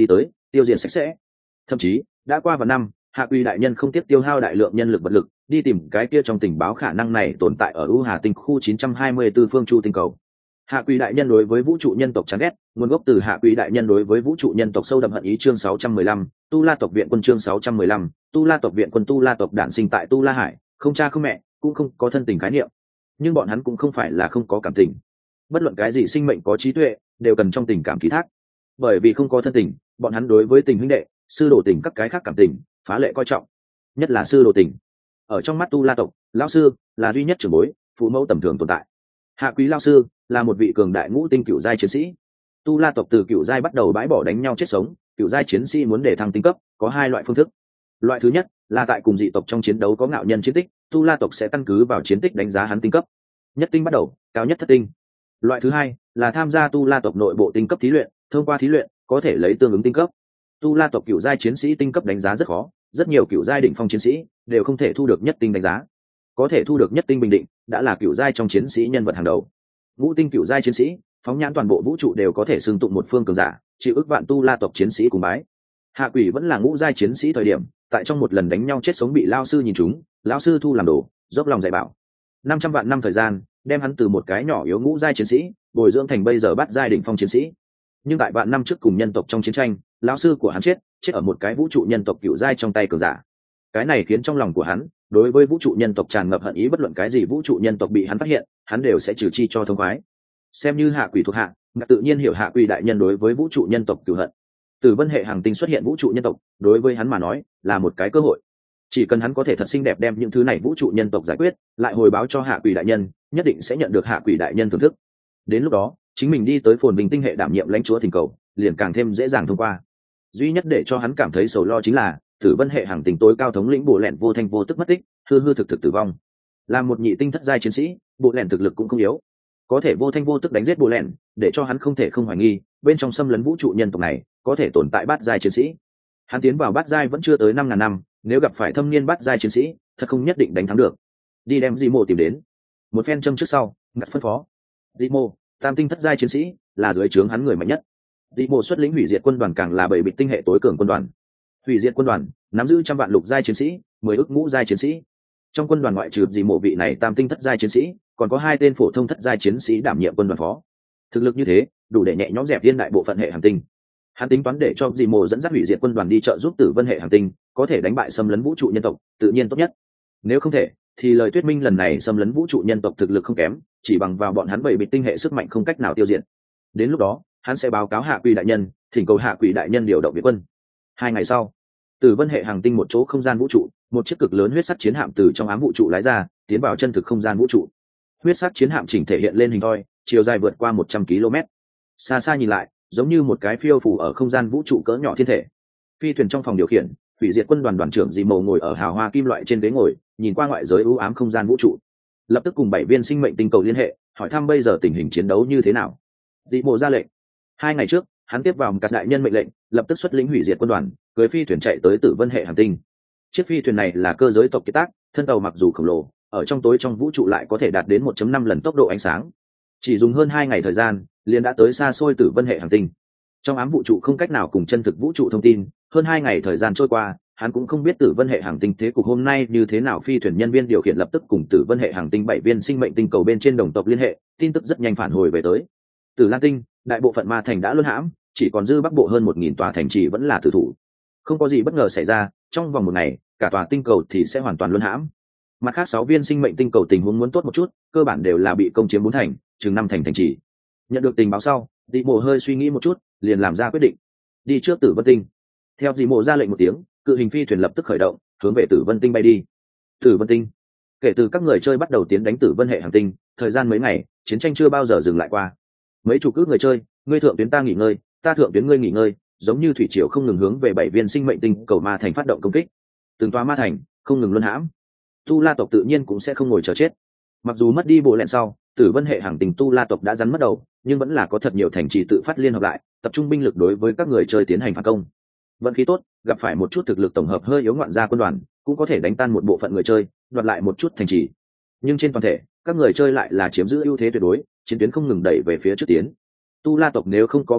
tiêu diệt sạch sẽ. Thậm chí đã qua vào năm, Hạ Quỳ đại nhân không tiếc tiêu hao đại lượng nhân lực vật lực đi tìm cái kia trong tình báo khả năng này tồn tại ở U Hà tinh khu chín trăm hai mươi tư phương chu tinh cầu. Hạ Quỳ đại nhân đối với vũ trụ nhân tộc chán ghét, nguồn gốc từ Hạ Quỳ đại nhân đối với vũ trụ nhân tộc sâu đậm hận ý. Chương sáu trăm mười lăm, Tu La tộc viện quân. Chương sáu trăm mười lăm, Tu La tộc viện quân. Tu La tộc đản sinh tại Tu La Hải, không cha không mẹ, cũng không có thân tình khái niệm, nhưng bọn hắn cũng không phải là không có cảm tình. Bất luận cái gì sinh mệnh có trí tuệ đều cần trong tình cảm ký thác, bởi vì không có thân tình, bọn hắn đối với tình huynh đệ, sư đồ tình các cái khác cảm tình phá lệ coi trọng, nhất là sư đồ tình. Ở trong mắt Tu La tộc, lão sư là duy nhất trưởng bối, phụ mẫu tầm thường tồn tại. Hạ Quý lão sư là một vị cường đại ngũ tinh cựu giai chiến sĩ. Tu La tộc từ cựu giai bắt đầu bãi bỏ đánh nhau chết sống, cựu giai chiến sĩ muốn để thăng tinh cấp có hai loại phương thức. Loại thứ nhất là tại cùng dị tộc trong chiến đấu có ngạo nhân chiến tích, Tu La tộc sẽ căn cứ vào chiến tích đánh giá hắn tinh cấp, nhất tinh bắt đầu, cao nhất thất tinh. Loại thứ hai là tham gia Tu La tộc nội bộ tinh cấp thí luyện, thông qua thí luyện có thể lấy tương ứng tinh cấp. Tu La tộc cựu giai chiến sĩ tinh cấp đánh giá rất khó, rất nhiều cựu giai đỉnh phong chiến sĩ đều không thể thu được nhất tinh đánh giá, có thể thu được nhất tinh bình định đã là cựu giai trong chiến sĩ nhân vật hàng đầu. Ngũ tinh cựu giai chiến sĩ phóng nhãn toàn bộ vũ trụ đều có thể xưng tụng một phương cường giả, chịu ức vạn Tu La tộc chiến sĩ cùng bái. Hạ Quỷ vẫn là ngũ giai chiến sĩ thời điểm, tại trong một lần đánh nhau chết sống bị lao sư nhìn trúng, lão sư thu làm đồ, dốc lòng dạy bảo. Năm trăm vạn năm thời gian, đem hắn từ một cái nhỏ yếu ngũ giai chiến sĩ bồi dưỡng thành bây giờ bát giai đỉnh phong chiến sĩ. Nhưng tại vạn năm trước cùng nhân tộc trong chiến tranh, lão sư của hắn chết, chết ở một cái vũ trụ nhân tộc cựu giai trong tay cường giả. Cái này khiến trong lòng của hắn đối với vũ trụ nhân tộc tràn ngập hận ý, bất luận cái gì vũ trụ nhân tộc bị hắn phát hiện, hắn đều sẽ trừ chi cho thông khoái. Xem như Hạ Quỷ thuộc hạ, ngạc tự nhiên hiểu Hạ Quỷ đại nhân đối với vũ trụ nhân tộc cửu hận. Từ Vân hệ hàng tinh xuất hiện vũ trụ nhân tộc, đối với hắn mà nói là một cái cơ hội. Chỉ cần hắn có thể thật xinh đẹp đem những thứ này vũ trụ nhân tộc giải quyết, lại hồi báo cho Hạ Quỷ đại nhân, nhất định sẽ nhận được Hạ Quỷ đại nhân thưởng thức. Đến lúc đó, chính mình đi tới Phồn Bình tinh hệ đảm nhiệm lãnh chúa thỉnh cầu, liền càng thêm dễ dàng thông qua. Duy nhất để cho hắn cảm thấy sầu lo chính là Tử Vân hệ hàng tinh tối cao thống lĩnh Bộ Lẹn vô thanh vô tức mất tích, hư hư thực thực tử vong. Là một nhị tinh thất giai chiến sĩ, Bộ Lẹn thực lực cũng không yếu, có thể vô thanh vô tức đánh giết Bộ Lẹn, để cho hắn không thể không hoài nghi, bên trong xâm lấn vũ trụ nhân tộc này có thể tồn tại bát giai chiến sĩ. Hắn tiến vào bát giai vẫn chưa tới năm ngàn năm, nếu gặp phải thâm niên bát giai chiến sĩ, thật không nhất định đánh thắng được. Đi đem Di Mộ tìm đến. Một phen châm trước sau, ngặt phân phó. Di Mộ, tam tinh thất giai chiến sĩ, là dưới trướng hắn người mạnh nhất. Di Mộ xuất lĩnh hủy diệt quân đoàn, càng là bảy bịch tinh hệ tối cường quân đoàn. Hủy diệt quân đoàn nắm giữ trăm vạn lục giai chiến sĩ, mười ức ngũ giai chiến sĩ. Trong quân đoàn ngoại trừ Di Mộ vị này tam tinh thất giai chiến sĩ, còn có hai tên phổ thông thất giai chiến sĩ đảm nhiệm quân đoàn phó. Thực lực như thế, đủ để nhẹ nhõm dẹp yên đại bộ phận hệ hành tinh. Hắn tính toán để cho Di Mộ dẫn dắt hủy diệt quân đoàn đi trợ giúp Tử Vân hệ hành tinh, có thể đánh bại xâm lấn vũ trụ nhân tộc, tự nhiên tốt nhất. Nếu không thể, thì lời thuyết minh lần này xâm lấn vũ trụ nhân tộc thực lực không kém, chỉ bằng vào bọn hắn bảy bịch tinh hệ sức mạnh không cách nào tiêu diệt. Đến lúc đó, hắn sẽ báo cáo Hạ Quỷ đại nhân, thỉnh cầu Hạ Quỷ đại nhân điều động viện quân. Hai ngày sau, Tử Vân hệ hành tinh một chỗ không gian vũ trụ, một chiếc cực lớn huyết sắc chiến hạm từ trong ám vũ trụ lái ra, tiến vào chân thực không gian vũ trụ. Huyết sắc chiến hạm chỉnh thể hiện lên hình thoi, chiều dài vượt qua một trăm ki lô mét. Xa xa nhìn lại, giống như một cái phiêu phù ở không gian vũ trụ cỡ nhỏ thiên thể. Phi thuyền trong phòng điều khiển, hủy diệt quân đoàn đoàn trưởng Di Mộ ngồi ở hào hoa kim loại trên ghế ngồi, nhìn qua ngoại giới u ám không gian vũ trụ, lập tức cùng bảy viên sinh mệnh tinh cầu liên hệ, hỏi thăm bây giờ tình hình chiến đấu như thế nào. Di Mộ ra lệnh. Hai ngày trước, hắn tiếp vào một các đại nhân mệnh lệnh, lập tức xuất lĩnh hủy diệt quân đoàn, cưỡi phi thuyền chạy tới Tử Vân hệ hành tinh. Chiếc phi thuyền này là cơ giới tộc kiệt tác, thân tàu mặc dù khổng lồ, ở trong tối trong vũ trụ lại có thể đạt đến một phẩy năm lần tốc độ ánh sáng. Chỉ dùng hơn hai ngày thời gian, liền đã tới xa xôi Tử Vân hệ hành tinh. Trong ám vũ trụ không cách nào cùng chân thực vũ trụ thông tin, hơn hai ngày thời gian trôi qua, hắn cũng không biết Tử Vân hệ hành tinh thế cục hôm nay như thế nào. Phi thuyền nhân viên điều khiển lập tức cùng Tử Vân hệ hành tinh bảy viên sinh mệnh tinh cầu bên trên đồng tộc liên hệ, tin tức rất nhanh phản hồi về tới. Tử Lan tinh, đại bộ phận ma thành đã luân hãm, chỉ còn dư bắc bộ hơn một nghìn tòa thành trì vẫn là tử thủ. Không có gì bất ngờ xảy ra, trong vòng một ngày, cả tòa tinh cầu thì sẽ hoàn toàn luân hãm. Mặt khác sáu viên sinh mệnh tinh cầu tình huống muốn tốt một chút, cơ bản đều là bị công chiếm bốn thành, chừng năm thành thành trì. Nhận được tình báo sau, Dị Mộ hơi suy nghĩ một chút, liền làm ra quyết định, đi trước Tử Vân tinh. Theo Dị Mộ ra lệnh một tiếng, cự hình phi thuyền lập tức khởi động, hướng về Tử Vân tinh bay đi. Tử Vân tinh. Kể từ các người chơi bắt đầu tiến đánh Tử Vân hệ hành tinh, thời gian mấy ngày, chiến tranh chưa bao giờ dừng lại qua. Mấy chục ức người chơi, ngươi thượng tuyến ta nghỉ ngơi, ta thượng tuyến ngươi nghỉ ngơi, giống như thủy triều không ngừng hướng về bảy viên sinh mệnh tinh cầu ma thành phát động công kích. Từng tòa ma thành không ngừng luân hãm. Tu La tộc tự nhiên cũng sẽ không ngồi chờ chết. Mặc dù mất đi Bộ Lẹn sau, Tử Vân hệ hàng tinh Tu La tộc đã rắn mất đầu, nhưng vẫn là có thật nhiều thành trì tự phát liên hợp lại, tập trung binh lực đối với các người chơi tiến hành phản công. Vận khí tốt, gặp phải một chút thực lực tổng hợp hơi yếu ngoạn gia quân đoàn, cũng có thể đánh tan một bộ phận người chơi, đoạt lại một chút thành trì. Nhưng trên toàn thể, các người chơi lại là chiếm giữ ưu thế tuyệt đối, chiến tuyến không ngừng đẩy về phía trước tiến. Tu La tộc nếu không có biện binh,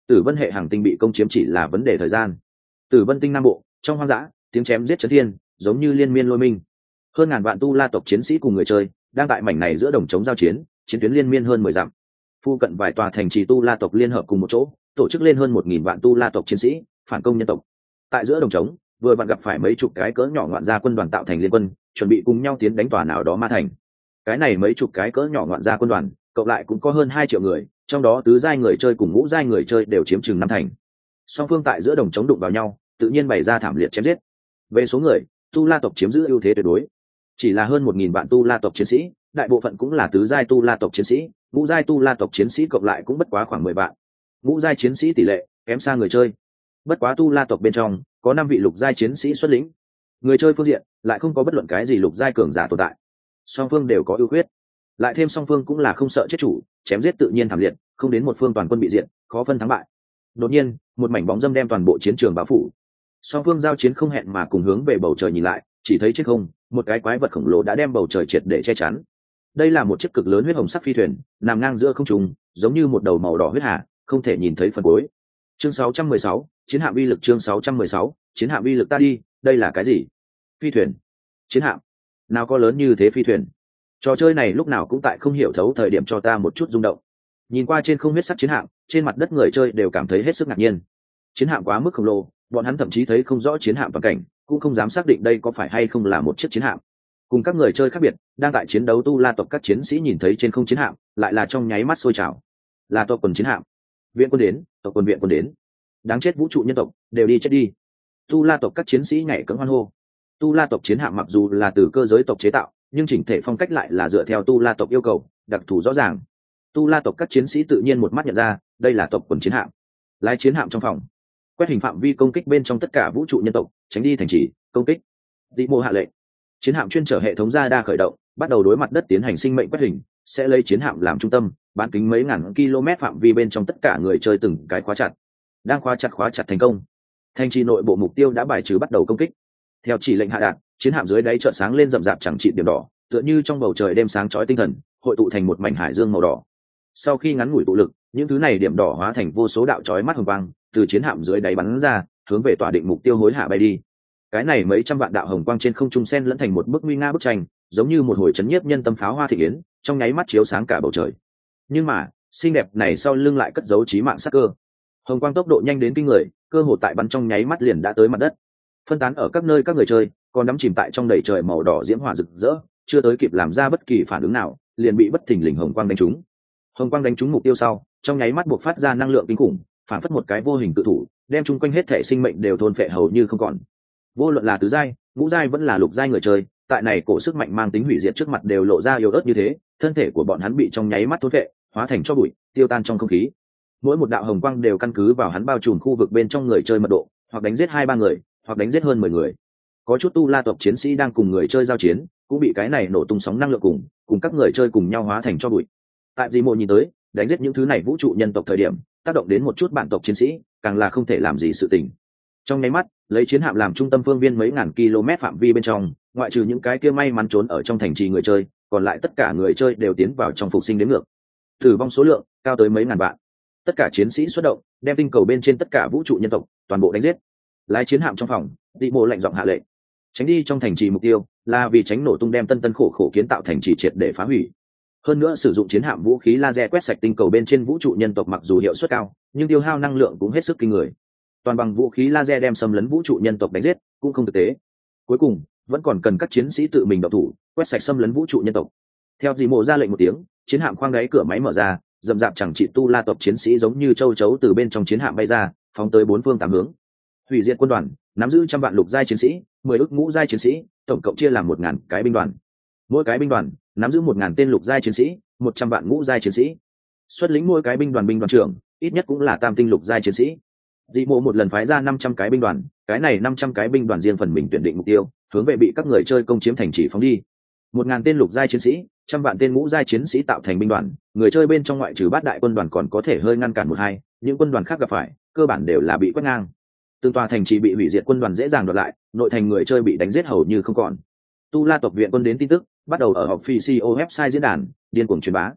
Tử Vân hệ hành tinh bị công chiếm chỉ là vấn đề thời gian. Tử Vân tinh nam bộ, trong hoang dã, tiếng chém giết chấn thiên, giống như liên miên lôi minh. Hơn ngàn vạn tu la tộc chiến sĩ cùng người chơi đang tại mảnh này giữa đồng trống giao chiến, chiến tuyến liên miên hơn mười dặm. Phu cận vài tòa thành trì tu la tộc liên hợp cùng một chỗ, tổ chức lên hơn một nghìn vạn tu la tộc chiến sĩ phản công nhân tộc. Tại giữa đồng trống, vừa vặn gặp phải mấy chục cái cỡ nhỏ ngoạn gia quân đoàn tạo thành liên quân, chuẩn bị cùng nhau tiến đánh tòa nào đó ma thành. Cái này mấy chục cái cỡ nhỏ ngoạn gia quân đoàn, cộng lại cũng có hơn hai triệu người, trong đó tứ giai người chơi cùng ngũ giai người chơi đều chiếm chừng năm thành. Song phương tại giữa đồng trống đụng vào nhau, tự nhiên bày ra thảm liệt chém giết. Về số người, tu la tộc chiếm giữ ưu thế tuyệt đối. Chỉ là hơn một nghìn vạn tu la tộc chiến sĩ, đại bộ phận cũng là tứ giai tu la tộc chiến sĩ, ngũ giai tu la tộc chiến sĩ cộng lại cũng bất quá khoảng mười vạn. Ngũ giai chiến sĩ tỷ lệ kém xa người chơi. Bất quá tu la tộc bên trong có năm vị lục giai chiến sĩ xuất lĩnh. Người chơi phương diện lại không có bất luận cái gì lục giai cường giả tồn tại. Song phương đều có ưu khuyết. Lại thêm song phương cũng là không sợ chết chủ, chém giết tự nhiên thảm liệt, không đến một phương toàn quân bị diệt, khó phân thắng bại. Đột nhiên, một mảnh bóng dâm đem toàn bộ chiến trường bao phủ. Song phương giao chiến không hẹn mà cùng hướng về bầu trời nhìn lại, chỉ thấy trên không, một cái quái vật khổng lồ đã đem bầu trời triệt để che chắn. Đây là một chiếc cực lớn huyết hồng sắc phi thuyền, nằm ngang giữa không trung, giống như một đầu màu đỏ huyết hà, không thể nhìn thấy phần cuối. Chương sáu trăm mười sáu, chiến hạm uy lực chương sáu trăm mười sáu, chiến hạm uy lực ta đi, đây là cái gì? Phi thuyền? Chiến hạm? Nào có lớn như thế phi thuyền? Trò chơi này lúc nào cũng tại không hiểu thấu thời điểm cho ta một chút rung động. Nhìn qua trên không huyết sắc chiến hạm, trên mặt đất người chơi đều cảm thấy hết sức ngạc nhiên. Chiến hạm quá mức khổng lồ, bọn hắn thậm chí thấy không rõ chiến hạm toàn cảnh, cũng không dám xác định đây có phải hay không là một chiếc chiến hạm. Cùng các người chơi khác biệt, đang tại chiến đấu tu la tộc các chiến sĩ nhìn thấy trên không chiến hạm, lại là trong nháy mắt sôi trào. Là tộc quần chiến hạm. Viện quân đến, tộc quân viện quân đến. Đáng chết vũ trụ nhân tộc, đều đi chết đi. Tu la tộc các chiến sĩ nhảy cẫng hoan hô. Tu la tộc chiến hạm mặc dù là từ cơ giới tộc chế tạo, nhưng chỉnh thể phong cách lại là dựa theo tu la tộc yêu cầu, đặc thù rõ ràng. Tu la tộc các chiến sĩ tự nhiên một mắt nhận ra, đây là tộc quần chiến hạm. Lái chiến hạm trong phòng, quét hình phạm vi công kích bên trong tất cả vũ trụ nhân tộc, tránh đi thành trì công kích. Dị mô hạ lệnh, chiến hạm chuyên chở hệ thống radar khởi động, bắt đầu đối mặt đất tiến hành sinh mệnh quét hình, sẽ lấy chiến hạm làm trung tâm, bán kính mấy ngàn km phạm vi bên trong tất cả người chơi từng cái khóa chặt. Đang khóa chặt khóa chặt thành công, thành trì nội bộ mục tiêu đã bài trừ, bắt đầu công kích. Theo chỉ lệnh hạ đạt, chiến hạm dưới đáy chợt sáng lên rậm rạp chẳng trị điểm đỏ, tựa như trong bầu trời đêm sáng chói tinh thần, hội tụ thành một mảnh hải dương màu đỏ. Sau khi ngắn ngủi tụ lực, những thứ này điểm đỏ hóa thành vô số đạo chói mắt hồng quang, từ chiến hạm dưới đáy bắn ra, hướng về tỏa định mục tiêu hối hạ bay đi. Cái này mấy trăm vạn đạo hồng quang trên không trung xen lẫn thành một bức nguy nga bức tranh, giống như một hồi chấn nhiếp nhân tâm pháo hoa thị yến, trong nháy mắt chiếu sáng cả bầu trời. Nhưng mà, xinh đẹp này sau lưng lại cất giấu chí mạng sát cơ. Hồng quang tốc độ nhanh đến kinh người, cơ hồ tại bắn trong nháy mắt liền đã tới mặt đất. Phân tán ở các nơi các người chơi, còn đắm chìm tại trong đầy trời màu đỏ diễm hỏa rực rỡ, chưa tới kịp làm ra bất kỳ phản ứng nào, liền bị bất thình lình hồng quang đánh trúng. Hồng quang đánh trúng mục tiêu sau, trong nháy mắt buộc phát ra năng lượng kinh khủng, phản phất một cái vô hình tự thủ, đem chung quanh hết thể sinh mệnh đều thôn phệ hầu như không còn. Vô luận là tứ giai, ngũ giai vẫn là lục giai người chơi, tại này cổ sức mạnh mang tính hủy diệt trước mặt đều lộ ra yếu ớt như thế, thân thể của bọn hắn bị trong nháy mắt thôn phệ, hóa thành tro bụi, tiêu tan trong không khí. Mỗi một đạo hồng quang đều căn cứ vào hắn bao trùm khu vực bên trong người chơi mật độ, hoặc đánh giết hai ba người, hoặc đánh giết hơn mười người. Có chút tu la tộc chiến sĩ đang cùng người chơi giao chiến, cũng bị cái này nổ tung sóng năng lượng cùng cùng các người chơi cùng nhau hóa thành tro bụi. Tại Dị Mộ nhìn tới, đánh giết những thứ này vũ trụ nhân tộc thời điểm, tác động đến một chút bản tộc chiến sĩ, càng là không thể làm gì sự tình. Trong nháy mắt, lấy chiến hạm làm trung tâm phương viên mấy ngàn km phạm vi bên trong, ngoại trừ những cái kia may mắn trốn ở trong thành trì người chơi, còn lại tất cả người chơi đều tiến vào trong phục sinh đến ngược. Tử vong số lượng cao tới mấy ngàn vạn. Tất cả chiến sĩ xuất động, đem tinh cầu bên trên tất cả vũ trụ nhân tộc toàn bộ đánh giết. Lái chiến hạm trong phòng, Dị Mộ lạnh giọng hạ lệnh, tránh đi trong thành trì mục tiêu, là vì tránh nổ tung đem tân tân khổ khổ kiến tạo thành trì triệt để phá hủy. Hơn nữa sử dụng chiến hạm vũ khí laser quét sạch tinh cầu bên trên vũ trụ nhân tộc mặc dù hiệu suất cao, nhưng tiêu hao năng lượng cũng hết sức kinh người. Toàn bằng vũ khí laser đem xâm lấn vũ trụ nhân tộc đánh giết, cũng không thực tế. Cuối cùng, vẫn còn cần các chiến sĩ tự mình động thủ, quét sạch xâm lấn vũ trụ nhân tộc. Theo Dị Mộ ra lệnh một tiếng, chiến hạm khoang đáy cửa máy mở ra, dầm dạp chẳng trị tu la tộc chiến sĩ giống như châu chấu từ bên trong chiến hạm bay ra, phóng tới bốn phương tám hướng. Hủy diệt quân đoàn nắm giữ trăm vạn lục giai chiến sĩ, mười ức ngũ giai chiến sĩ, tổng cộng chia làm một ngàn cái binh đoàn. Mỗi cái binh đoàn nắm giữ một ngàn tên lục giai chiến sĩ, một trăm vạn ngũ giai chiến sĩ. Xuất lĩnh mỗi cái binh đoàn binh đoàn trưởng ít nhất cũng là tam tinh lục giai chiến sĩ. Dị Mộ một lần phái ra năm trăm cái binh đoàn, cái này năm trăm cái binh đoàn riêng phần mình tuyển định mục tiêu, hướng về bị các người chơi công chiếm thành trì phóng đi. Một ngàn tên lục giai chiến sĩ, trăm vạn tên ngũ giai chiến sĩ tạo thành binh đoàn, người chơi bên trong ngoại trừ bát đại quân đoàn còn có thể hơi ngăn cản một hai, những quân đoàn khác gặp phải, cơ bản đều là bị quét ngang. Tương tòa thành trì bị hủy diệt quân đoàn dễ dàng đoạt lại, nội thành người chơi bị đánh giết hầu như không còn. Tu La tộc viện quân đến tin tức, bắt đầu ở official website diễn đàn điên cuồng truyền bá.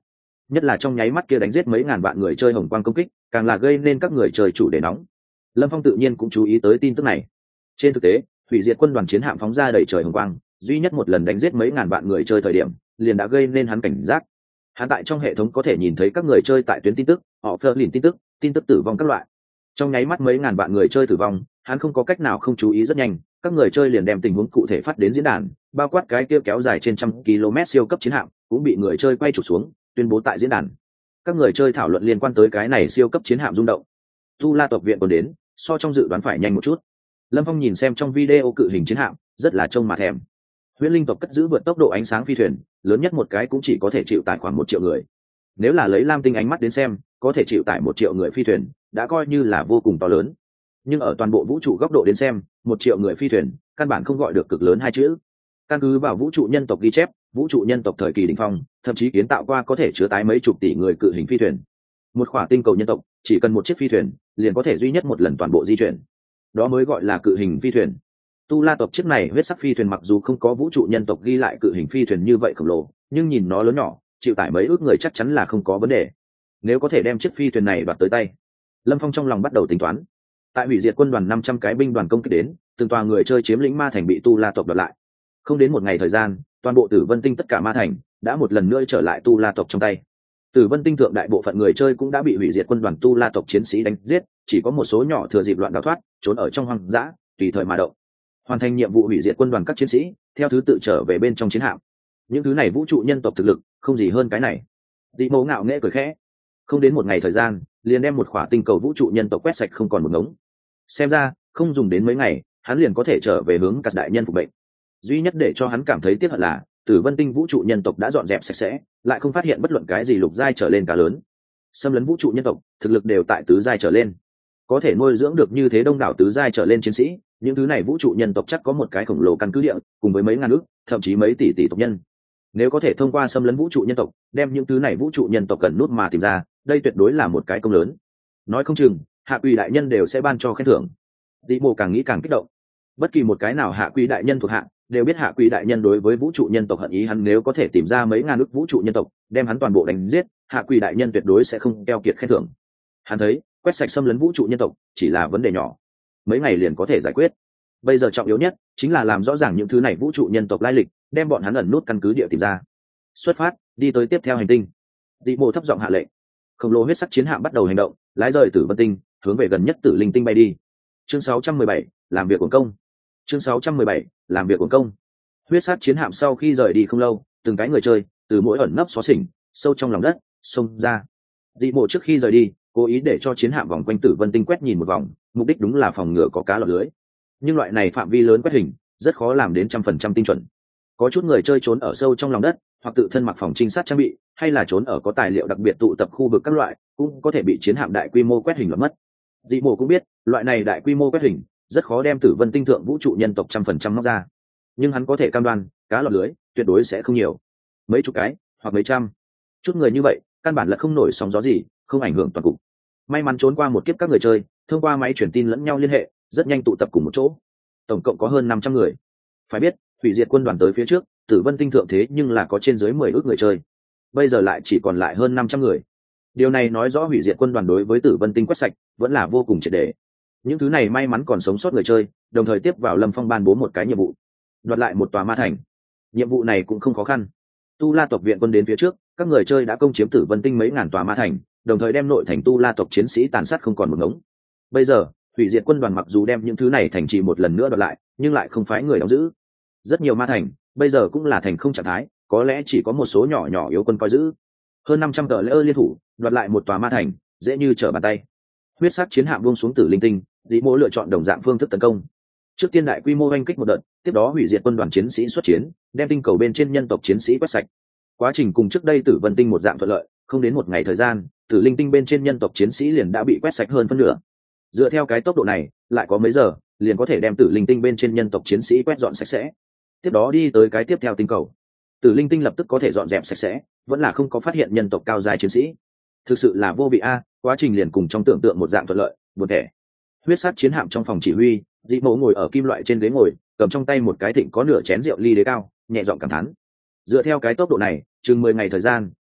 nhất là trong nháy mắt kia đánh giết mấy ngàn vạn người chơi hồng quang công kích càng là gây nên các người chơi chủ đề nóng. Lâm Phong tự nhiên cũng chú ý tới tin tức này. Trên thực tế, hủy diệt quân đoàn chiến hạm phóng ra đầy trời hồng quang, duy nhất một lần đánh giết mấy ngàn vạn người chơi thời điểm liền đã gây nên hắn cảnh giác. Hắn tại trong hệ thống có thể nhìn thấy các người chơi tại tuyến tin tức, họ phơ lìn tin tức, tin tức tử vong các loại. Trong nháy mắt mấy ngàn vạn người chơi tử vong, hắn không có cách nào không chú ý, rất nhanh các người chơi liền đem tình huống cụ thể phát đến diễn đàn, bao quát cái kia kéo dài trên trăm km siêu cấp chiến hạm cũng bị người chơi quay chụp xuống tuyên bố tại diễn đàn. Các người chơi thảo luận liên quan tới cái này siêu cấp chiến hạm rung động. Tu La tộc viện còn đến, so trong dự đoán phải nhanh một chút. Lâm Phong nhìn xem trong video cự hình chiến hạm, rất là trông mà thèm. Huyễn linh tộc cất giữ vượt tốc độ ánh sáng phi thuyền, lớn nhất một cái cũng chỉ có thể chịu tải khoảng một triệu người. Nếu là lấy lam tinh ánh mắt đến xem, có thể chịu tải một triệu người phi thuyền đã coi như là vô cùng to lớn. Nhưng ở toàn bộ vũ trụ góc độ đến xem, một triệu người phi thuyền căn bản không gọi được cực lớn hai chữ. Căn cứ vào vũ trụ nhân tộc ghi chép, vũ trụ nhân tộc thời kỳ đỉnh phong thậm chí kiến tạo qua có thể chứa tái mấy chục tỷ người cự hình phi thuyền. Một khỏa tinh cầu nhân tộc chỉ cần một chiếc phi thuyền liền có thể duy nhất một lần toàn bộ di chuyển, đó mới gọi là cự hình phi thuyền. Tu La tộc chiếc này huyết sắc phi thuyền mặc dù không có vũ trụ nhân tộc ghi lại cự hình phi thuyền như vậy khổng lồ, nhưng nhìn nó lớn nhỏ, chịu tải mấy ước người chắc chắn là không có vấn đề. Nếu có thể đem chiếc phi thuyền này đoạt tới tay, Lâm Phong trong lòng bắt đầu tính toán. Tại hủy diệt quân đoàn năm trăm cái binh đoàn công kích đến, từng tòa người chơi chiếm lĩnh ma thành bị Tu La tộc đoạt lại. Không đến một ngày thời gian, toàn bộ Tử Vân Tinh tất cả ma thành đã một lần nữa trở lại Tu La tộc trong tay. Tử Vân Tinh thượng đại bộ phận người chơi cũng đã bị hủy diệt quân đoàn Tu La tộc chiến sĩ đánh giết, chỉ có một số nhỏ thừa dịp loạn đào thoát, trốn ở trong hoang dã, tùy thời mà động. Hoàn thành nhiệm vụ hủy diệt quân đoàn các chiến sĩ, theo thứ tự trở về bên trong chiến hạm. Những thứ này vũ trụ nhân tộc thực lực, không gì hơn cái này. Dị Mộ ngạo nghễ cười khẽ. Không đến một ngày thời gian, liền đem một khỏa tinh cầu vũ trụ nhân tộc quét sạch không còn một ngống. Xem ra, không dùng đến mấy ngày, hắn liền có thể trở về hướng Cát đại nhân phục bệnh. Duy nhất để cho hắn cảm thấy tiếc hận là, Tử Vân Tinh vũ trụ nhân tộc đã dọn dẹp sạch sẽ, lại không phát hiện bất luận cái gì lục giai trở lên cá lớn. Xâm lấn vũ trụ nhân tộc, thực lực đều tại tứ giai trở lên. Có thể nuôi dưỡng được như thế đông đảo tứ giai trở lên chiến sĩ, những thứ này vũ trụ nhân tộc chắc có một cái khổng lồ căn cứ địa, cùng với mấy ngàn ước, thậm chí mấy tỷ tỷ tộc nhân. Nếu có thể thông qua xâm lấn vũ trụ nhân tộc, đem những thứ này vũ trụ nhân tộc cần nút mà tìm ra, đây tuyệt đối là một cái công lớn. Nói không chừng, hạ quỷ đại nhân đều sẽ ban cho khen thưởng. Dị Mộ càng nghĩ càng kích động. Bất kỳ một cái nào hạ quỷ đại nhân thuộc hạ, đều biết hạ quỷ đại nhân đối với vũ trụ nhân tộc hận ý, hắn nếu có thể tìm ra mấy ngàn ước vũ trụ nhân tộc, đem hắn toàn bộ đánh giết, hạ quỷ đại nhân tuyệt đối sẽ không keo kiệt khen thưởng. Hắn thấy, quét sạch xâm lấn vũ trụ nhân tộc chỉ là vấn đề nhỏ, mấy ngày liền có thể giải quyết. Bây giờ trọng yếu nhất chính là làm rõ ràng những thứ này vũ trụ nhân tộc lai lịch, đem bọn hắn ẩn nút căn cứ địa tìm ra. Xuất phát, đi tới tiếp theo hành tinh. Dị Mộ thấp giọng hạ lệnh. Khổng lồ huyết sắc chiến hạm bắt đầu hành động, lái rời Tử Vân Tinh, hướng về gần nhất Tử Linh Tinh bay đi. Chương sáu trăm mười bảy, làm việc của công. Chương sáu trăm mười bảy, làm việc của công. Huyết sắc chiến hạm sau khi rời đi không lâu, từng cái người chơi từ mỗi ẩn nấp xó xỉnh, sâu trong lòng đất xông ra. Dị Mộ trước khi rời đi, cố ý để cho chiến hạm vòng quanh Tử Vân Tinh quét nhìn một vòng, mục đích đúng là phòng ngừa có cá lọt lưới. Nhưng loại này phạm vi lớn quét hình, rất khó làm đến trăm phần trăm tinh chuẩn. Có chút người chơi trốn ở sâu trong lòng đất, hoặc tự thân mặc phòng trinh sát trang bị, hay là trốn ở có tài liệu đặc biệt tụ tập khu vực các loại, cũng có thể bị chiến hạm đại quy mô quét hình lọt mất. Dị Mộ cũng biết, loại này đại quy mô quét hình rất khó đem Tử Vân Tinh thượng vũ trụ nhân tộc trăm phần trăm móc ra, nhưng hắn có thể cam đoan cá lọt lưới tuyệt đối sẽ không nhiều, mấy chục cái hoặc mấy trăm. Chút người như vậy căn bản là không nổi sóng gió gì, không ảnh hưởng toàn cục. May mắn trốn qua một kiếp các người chơi, thông qua máy truyền tin lẫn nhau liên hệ, rất nhanh tụ tập cùng một chỗ. Tổng cộng có hơn năm trăm người. Phải biết, hủy diệt quân đoàn tới phía trước, Tử Vân Tinh thượng thế nhưng là có trên dưới mười ước người chơi. Bây giờ lại chỉ còn lại hơn năm trăm người. Điều này nói rõ hủy diệt quân đoàn đối với Tử Vân Tinh quét sạch vẫn là vô cùng triệt để. Những thứ này may mắn còn sống sót người chơi, đồng thời tiếp vào Lâm Phong ban bố một cái nhiệm vụ, đoạt lại một tòa ma thành. Nhiệm vụ này cũng không khó khăn. Tu La tộc viện quân đến phía trước, các người chơi đã công chiếm Tử Vân Tinh mấy ngàn tòa ma thành, đồng thời đem nội thành Tu La tộc chiến sĩ tàn sát không còn một ngống. Bây giờ, hủy diệt quân đoàn mặc dù đem những thứ này thành trì một lần nữa đoạt lại, nhưng lại không phái người đóng giữ. Rất nhiều ma thành bây giờ cũng là thành không trạng thái, có lẽ chỉ có một số nhỏ nhỏ yếu quân coi giữ. Hơn năm trăm tờ lễ liên thủ đoạt lại một tòa ma thành, dễ như trở bàn tay. Huyết sắc chiến hạm buông xuống Tử Linh Tinh, Dị Mộ lựa chọn đồng dạng phương thức tấn công. Trước tiên đại quy mô oanh kích một đợt, tiếp đó hủy diệt quân đoàn chiến sĩ xuất chiến, đem tinh cầu bên trên nhân tộc chiến sĩ quét sạch. Quá trình cùng trước đây Tử Vân Tinh một dạng thuận lợi, không đến một ngày thời gian, Tử Linh Tinh bên trên nhân tộc chiến sĩ liền đã bị quét sạch hơn phân nửa. Dựa theo cái tốc độ này, lại có mấy giờ, liền có thể đem Tử Linh Tinh bên trên nhân tộc chiến sĩ quét dọn sạch sẽ. Tiếp đó đi tới cái tiếp theo tinh cầu. Tử Linh Tinh lập tức có thể dọn dẹp sạch sẽ, vẫn là không có phát hiện nhân tộc cao giai chiến sĩ. Thực sự là vô vị a, quá trình liền cùng trong tưởng tượng một dạng thuận lợi, buồn tẻ. Huyết sát chiến hạm trong phòng chỉ huy, Dị Mộ ngồi ở kim loại trên ghế ngồi, cầm trong tay một cái thịnh có nửa chén rượu ly đế cao, nhẹ giọng cảm thán. Dựa theo cái tốc độ này, chừng mười ngày thời gian,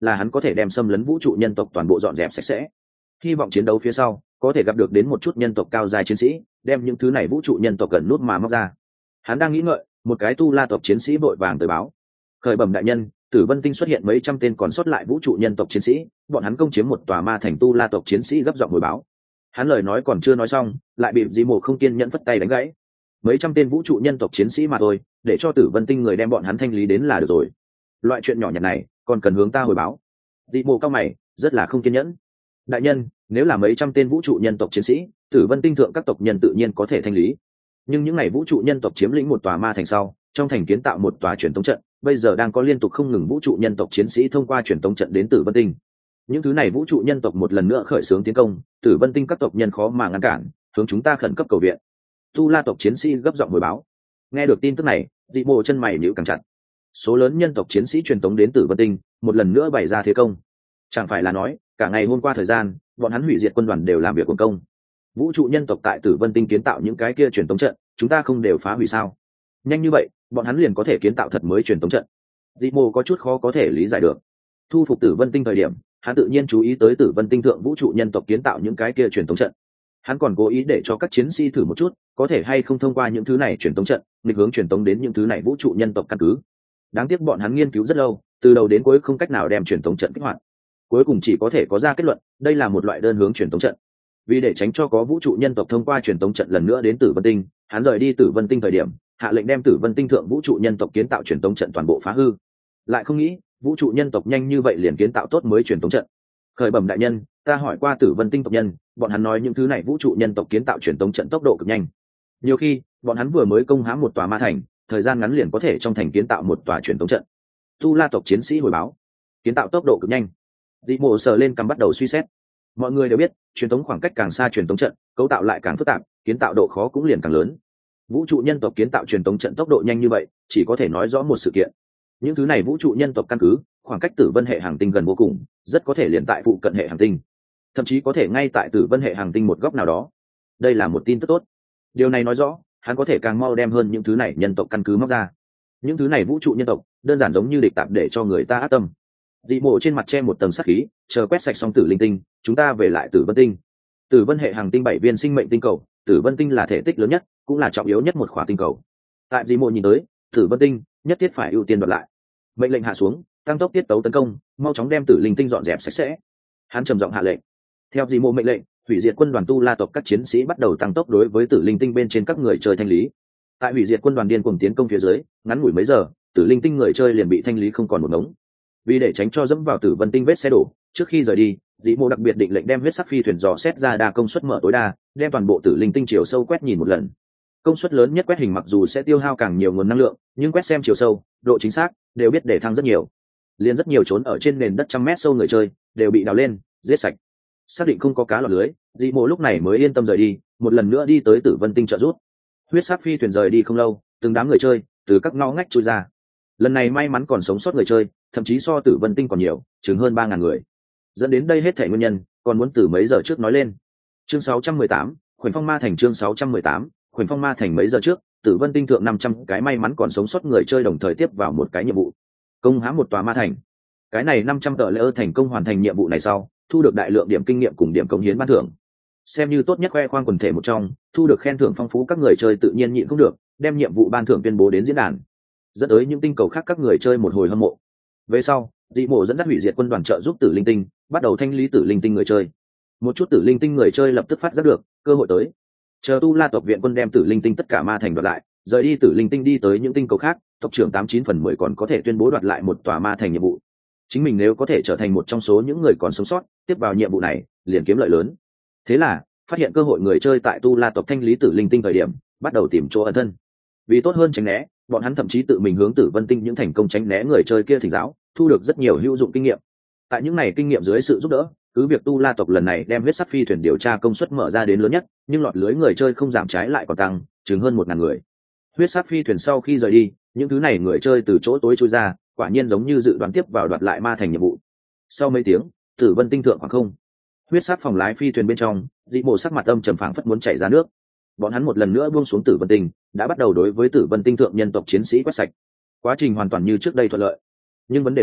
là hắn có thể đem xâm lấn vũ trụ nhân tộc toàn bộ dọn dẹp sạch sẽ. Hy vọng chiến đấu phía sau có thể gặp được đến một chút nhân tộc cao dài chiến sĩ, đem những thứ này vũ trụ nhân tộc gần nút mà móc ra. Hắn đang nghĩ ngợi, một cái tu la tộc chiến sĩ vội vàng tới báo: khởi bẩm đại nhân, Tử Vân Tinh xuất hiện mấy trăm tên còn sót lại vũ trụ nhân tộc chiến sĩ, bọn hắn công chiếm một tòa ma thành. Tu la tộc chiến sĩ gấp giọng hồi báo. Hắn lời nói còn chưa nói xong, lại bị Dĩ Mộ không kiên nhẫn phất tay đánh gãy. Mấy trăm tên vũ trụ nhân tộc chiến sĩ mà thôi, để cho Tử Vân Tinh người đem bọn hắn thanh lý đến là được rồi. Loại chuyện nhỏ nhặt này còn cần hướng ta hồi báo? Dĩ Mộ cao mày, rất là không kiên nhẫn. Đại nhân, nếu là mấy trăm tên vũ trụ nhân tộc chiến sĩ, Tử Vân Tinh thượng các tộc nhân tự nhiên có thể thanh lý. Nhưng những ngày vũ trụ nhân tộc chiếm lĩnh một tòa ma thành sau, trong thành kiến tạo một tòa truyền tống trận, bây giờ đang có liên tục không ngừng vũ trụ nhân tộc chiến sĩ thông qua truyền tống trận đến Tử Vân Tinh. Những thứ này vũ trụ nhân tộc một lần nữa khởi xướng tiến công, Tử Vân Tinh các tộc nhân khó mà ngăn cản, hướng chúng ta khẩn cấp cầu viện. Tu La tộc chiến sĩ gấp giọng hồi báo. Nghe được tin tức này, Dị Mộ chân mày nhíu càng chặt. Số lớn nhân tộc chiến sĩ truyền tống đến Tử Vân Tinh, một lần nữa bày ra thế công. Chẳng phải là nói, cả ngày hôm qua thời gian, bọn hắn hủy diệt quân đoàn đều làm việc công công. Vũ trụ nhân tộc tại Tử Vân Tinh kiến tạo những cái kia truyền tống trận, chúng ta không đều phá hủy sao? Nhanh như vậy, bọn hắn liền có thể kiến tạo thật mới truyền tống trận. Dị Mộ có chút khó có thể lý giải được. Thu phục Tử Vân Tinh thời điểm, hắn tự nhiên chú ý tới Tử Vân Tinh thượng vũ trụ nhân tộc kiến tạo những cái kia truyền tống trận. Hắn còn cố ý để cho các chiến sĩ thử một chút, có thể hay không thông qua những thứ này truyền tống trận, nghịch hướng truyền tống đến những thứ này vũ trụ nhân tộc căn cứ. Đáng tiếc bọn hắn nghiên cứu rất lâu, từ đầu đến cuối không cách nào đem truyền tống trận kích hoạt. Cuối cùng chỉ có thể có ra kết luận, đây là một loại đơn hướng truyền tống trận. Vì để tránh cho có vũ trụ nhân tộc thông qua truyền tống trận lần nữa đến Tử Vân Tinh, hắn rời đi Tử Vân Tinh thời điểm, hạ lệnh đem Tử Vân Tinh thượng vũ trụ nhân tộc kiến tạo truyền tống trận toàn bộ phá hư. Lại không nghĩ, vũ trụ nhân tộc nhanh như vậy liền kiến tạo tốt mới truyền tống trận. Khởi bẩm đại nhân, ta hỏi qua Tử Vân Tinh tộc nhân, bọn hắn nói những thứ này vũ trụ nhân tộc kiến tạo truyền tống trận tốc độ cực nhanh. Nhiều khi, bọn hắn vừa mới công hãm một tòa ma thành, thời gian ngắn liền có thể trong thành kiến tạo một tòa truyền tống trận. Tu La tộc chiến sĩ hồi báo, kiến tạo tốc độ cực nhanh. Dị Mộ sờ lên cằm bắt đầu suy xét. Mọi người đều biết, truyền tống khoảng cách càng xa truyền tống trận, cấu tạo lại càng phức tạp, kiến tạo độ khó cũng liền càng lớn. Vũ trụ nhân tộc kiến tạo truyền tống trận tốc độ nhanh như vậy, chỉ có thể nói rõ một sự kiện. Những thứ này vũ trụ nhân tộc căn cứ, khoảng cách Tử Vân hệ hành tinh gần vô cùng, rất có thể liền tại phụ cận hệ hành tinh, thậm chí có thể ngay tại Tử Vân hệ hành tinh một góc nào đó. Đây là một tin tức tốt. Điều này nói rõ, hắn có thể càng mau đem hơn những thứ này nhân tộc căn cứ móc ra. Những thứ này vũ trụ nhân tộc, đơn giản giống như địch tạp để cho người ta ác tâm. Dị Mộ trên mặt che một tầng sát khí, chờ quét sạch xong Tử Linh Tinh, chúng ta về lại Tử Vân Tinh. Tử Vân hệ hành tinh bảy viên sinh mệnh tinh cầu, Tử Vân Tinh là thể tích lớn nhất, cũng là trọng yếu nhất một khỏa tinh cầu. Tại Dị Mộ nhìn tới, Tử Vân Tinh nhất thiết phải ưu tiên đoạt lại. Mệnh lệnh hạ xuống, tăng tốc tiết tấu tấn công, mau chóng đem Tử Linh Tinh dọn dẹp sạch sẽ. Hắn trầm giọng hạ lệnh. Theo Dị Mộ mệnh lệnh, hủy diệt quân đoàn Tu La tộc các chiến sĩ bắt đầu tăng tốc đối với Tử Linh Tinh bên trên các người chơi thanh lý. Tại hủy diệt quân đoàn điên cuồng tiến công phía dưới, ngắn ngủi mấy giờ, Tử Linh Tinh người chơi liền bị thanh lý không còn một ngống. Vì để tránh cho dẫm vào Tử Vân Tinh vết xe đổ, trước khi rời đi, Dị Mộ đặc biệt định lệnh đem huyết sắc phi thuyền dò xét ra đa công suất mở tối đa, đem toàn bộ Tử Linh Tinh chiều sâu quét nhìn một lần. Công suất lớn nhất quét hình mặc dù sẽ tiêu hao càng nhiều nguồn năng lượng, nhưng quét xem chiều sâu, độ chính xác đều biết để thăng rất nhiều. Liên rất nhiều trốn ở trên nền đất trăm mét sâu người chơi đều bị đào lên, giết sạch. Xác định không có cá lọt lưới, Dị Mộ lúc này mới yên tâm rời đi, một lần nữa đi tới Tử Vân Tinh trợ rút. Huyết sắc phi thuyền rời đi không lâu, từng đám người chơi từ các ngõ ngách chui ra. Lần này may mắn còn sống sót người chơi, thậm chí so Tử Vân Tinh còn nhiều, chừng hơn ba ngàn người. Dẫn đến đây hết thảy nguyên nhân, còn muốn từ mấy giờ trước nói lên. Chương sáu trăm mười tám, Khoảnh Phong Ma Thành. Chương sáu trăm mười tám, Khoảnh Phong Ma Thành. Mấy giờ trước, Tử Vân Tinh thượng năm trăm cái may mắn còn sống sót người chơi đồng thời tiếp vào một cái nhiệm vụ, công hãm một tòa ma thành. Cái này năm trăm tờ lễ thành công hoàn thành nhiệm vụ này sau, thu được đại lượng điểm kinh nghiệm cùng điểm cống hiến ban thưởng. Xem như tốt nhất khoe khoang quần thể một trong, thu được khen thưởng phong phú, các người chơi tự nhiên nhịn không được, đem nhiệm vụ ban thưởng tuyên bố đến diễn đàn, dẫn tới những tinh cầu khác các người chơi một hồi hâm mộ. Về sau, Dị Mộ dẫn dắt hủy diệt quân đoàn trợ giúp Tử Linh Tinh, bắt đầu thanh lý Tử Linh Tinh người chơi. Một chút Tử Linh Tinh người chơi lập tức phát giác được cơ hội tới. Chờ Tu La tộc viện quân đem Tử Linh Tinh tất cả ma thành đoạt lại, rời đi Tử Linh Tinh đi tới những tinh cầu khác, tộc trưởng tám chín phần mười còn có thể tuyên bố đoạt lại một tòa ma thành nhiệm vụ. Chính mình nếu có thể trở thành một trong số những người còn sống sót, tiếp vào nhiệm vụ này, liền kiếm lợi lớn. Thế là, phát hiện cơ hội người chơi tại Tu La tộc thanh lý Tử Linh Tinh thời điểm, bắt đầu tìm chỗ ẩn thân. Vì tốt hơn tránh né, bọn hắn thậm chí tự mình hướng Tử Vân Tinh những thành công tránh né người chơi kia thỉnh giáo, thu được rất nhiều hữu dụng kinh nghiệm. Tại những này kinh nghiệm dưới sự giúp đỡ, cứ việc Tu La tộc lần này đem huyết sắc phi thuyền điều tra công suất mở ra đến lớn nhất, nhưng lọt lưới người chơi không giảm, trái lại còn tăng, chừng hơn một ngàn người. Huyết sắc phi thuyền sau khi rời đi, những thứ này người chơi từ chỗ tối chui ra, quả nhiên giống như dự đoán tiếp vào đoạt lại ma thành nhiệm vụ. Sau mấy tiếng, Tử Vân Tinh thượng khoảng không, huyết sắc phòng lái phi thuyền bên trong, Dị Mộ sắc mặt âm trầm phảng phất muốn chảy ra nước. Bọn hắn một lần nữa buông xuống Tử Vân Tinh, đã bắt đầu đối với Tử Vân Tinh thượng nhân tộc chiến sĩ quét sạch. Quá trình hoàn toàn như trước đây thuận lợi, nhưng vấn đề là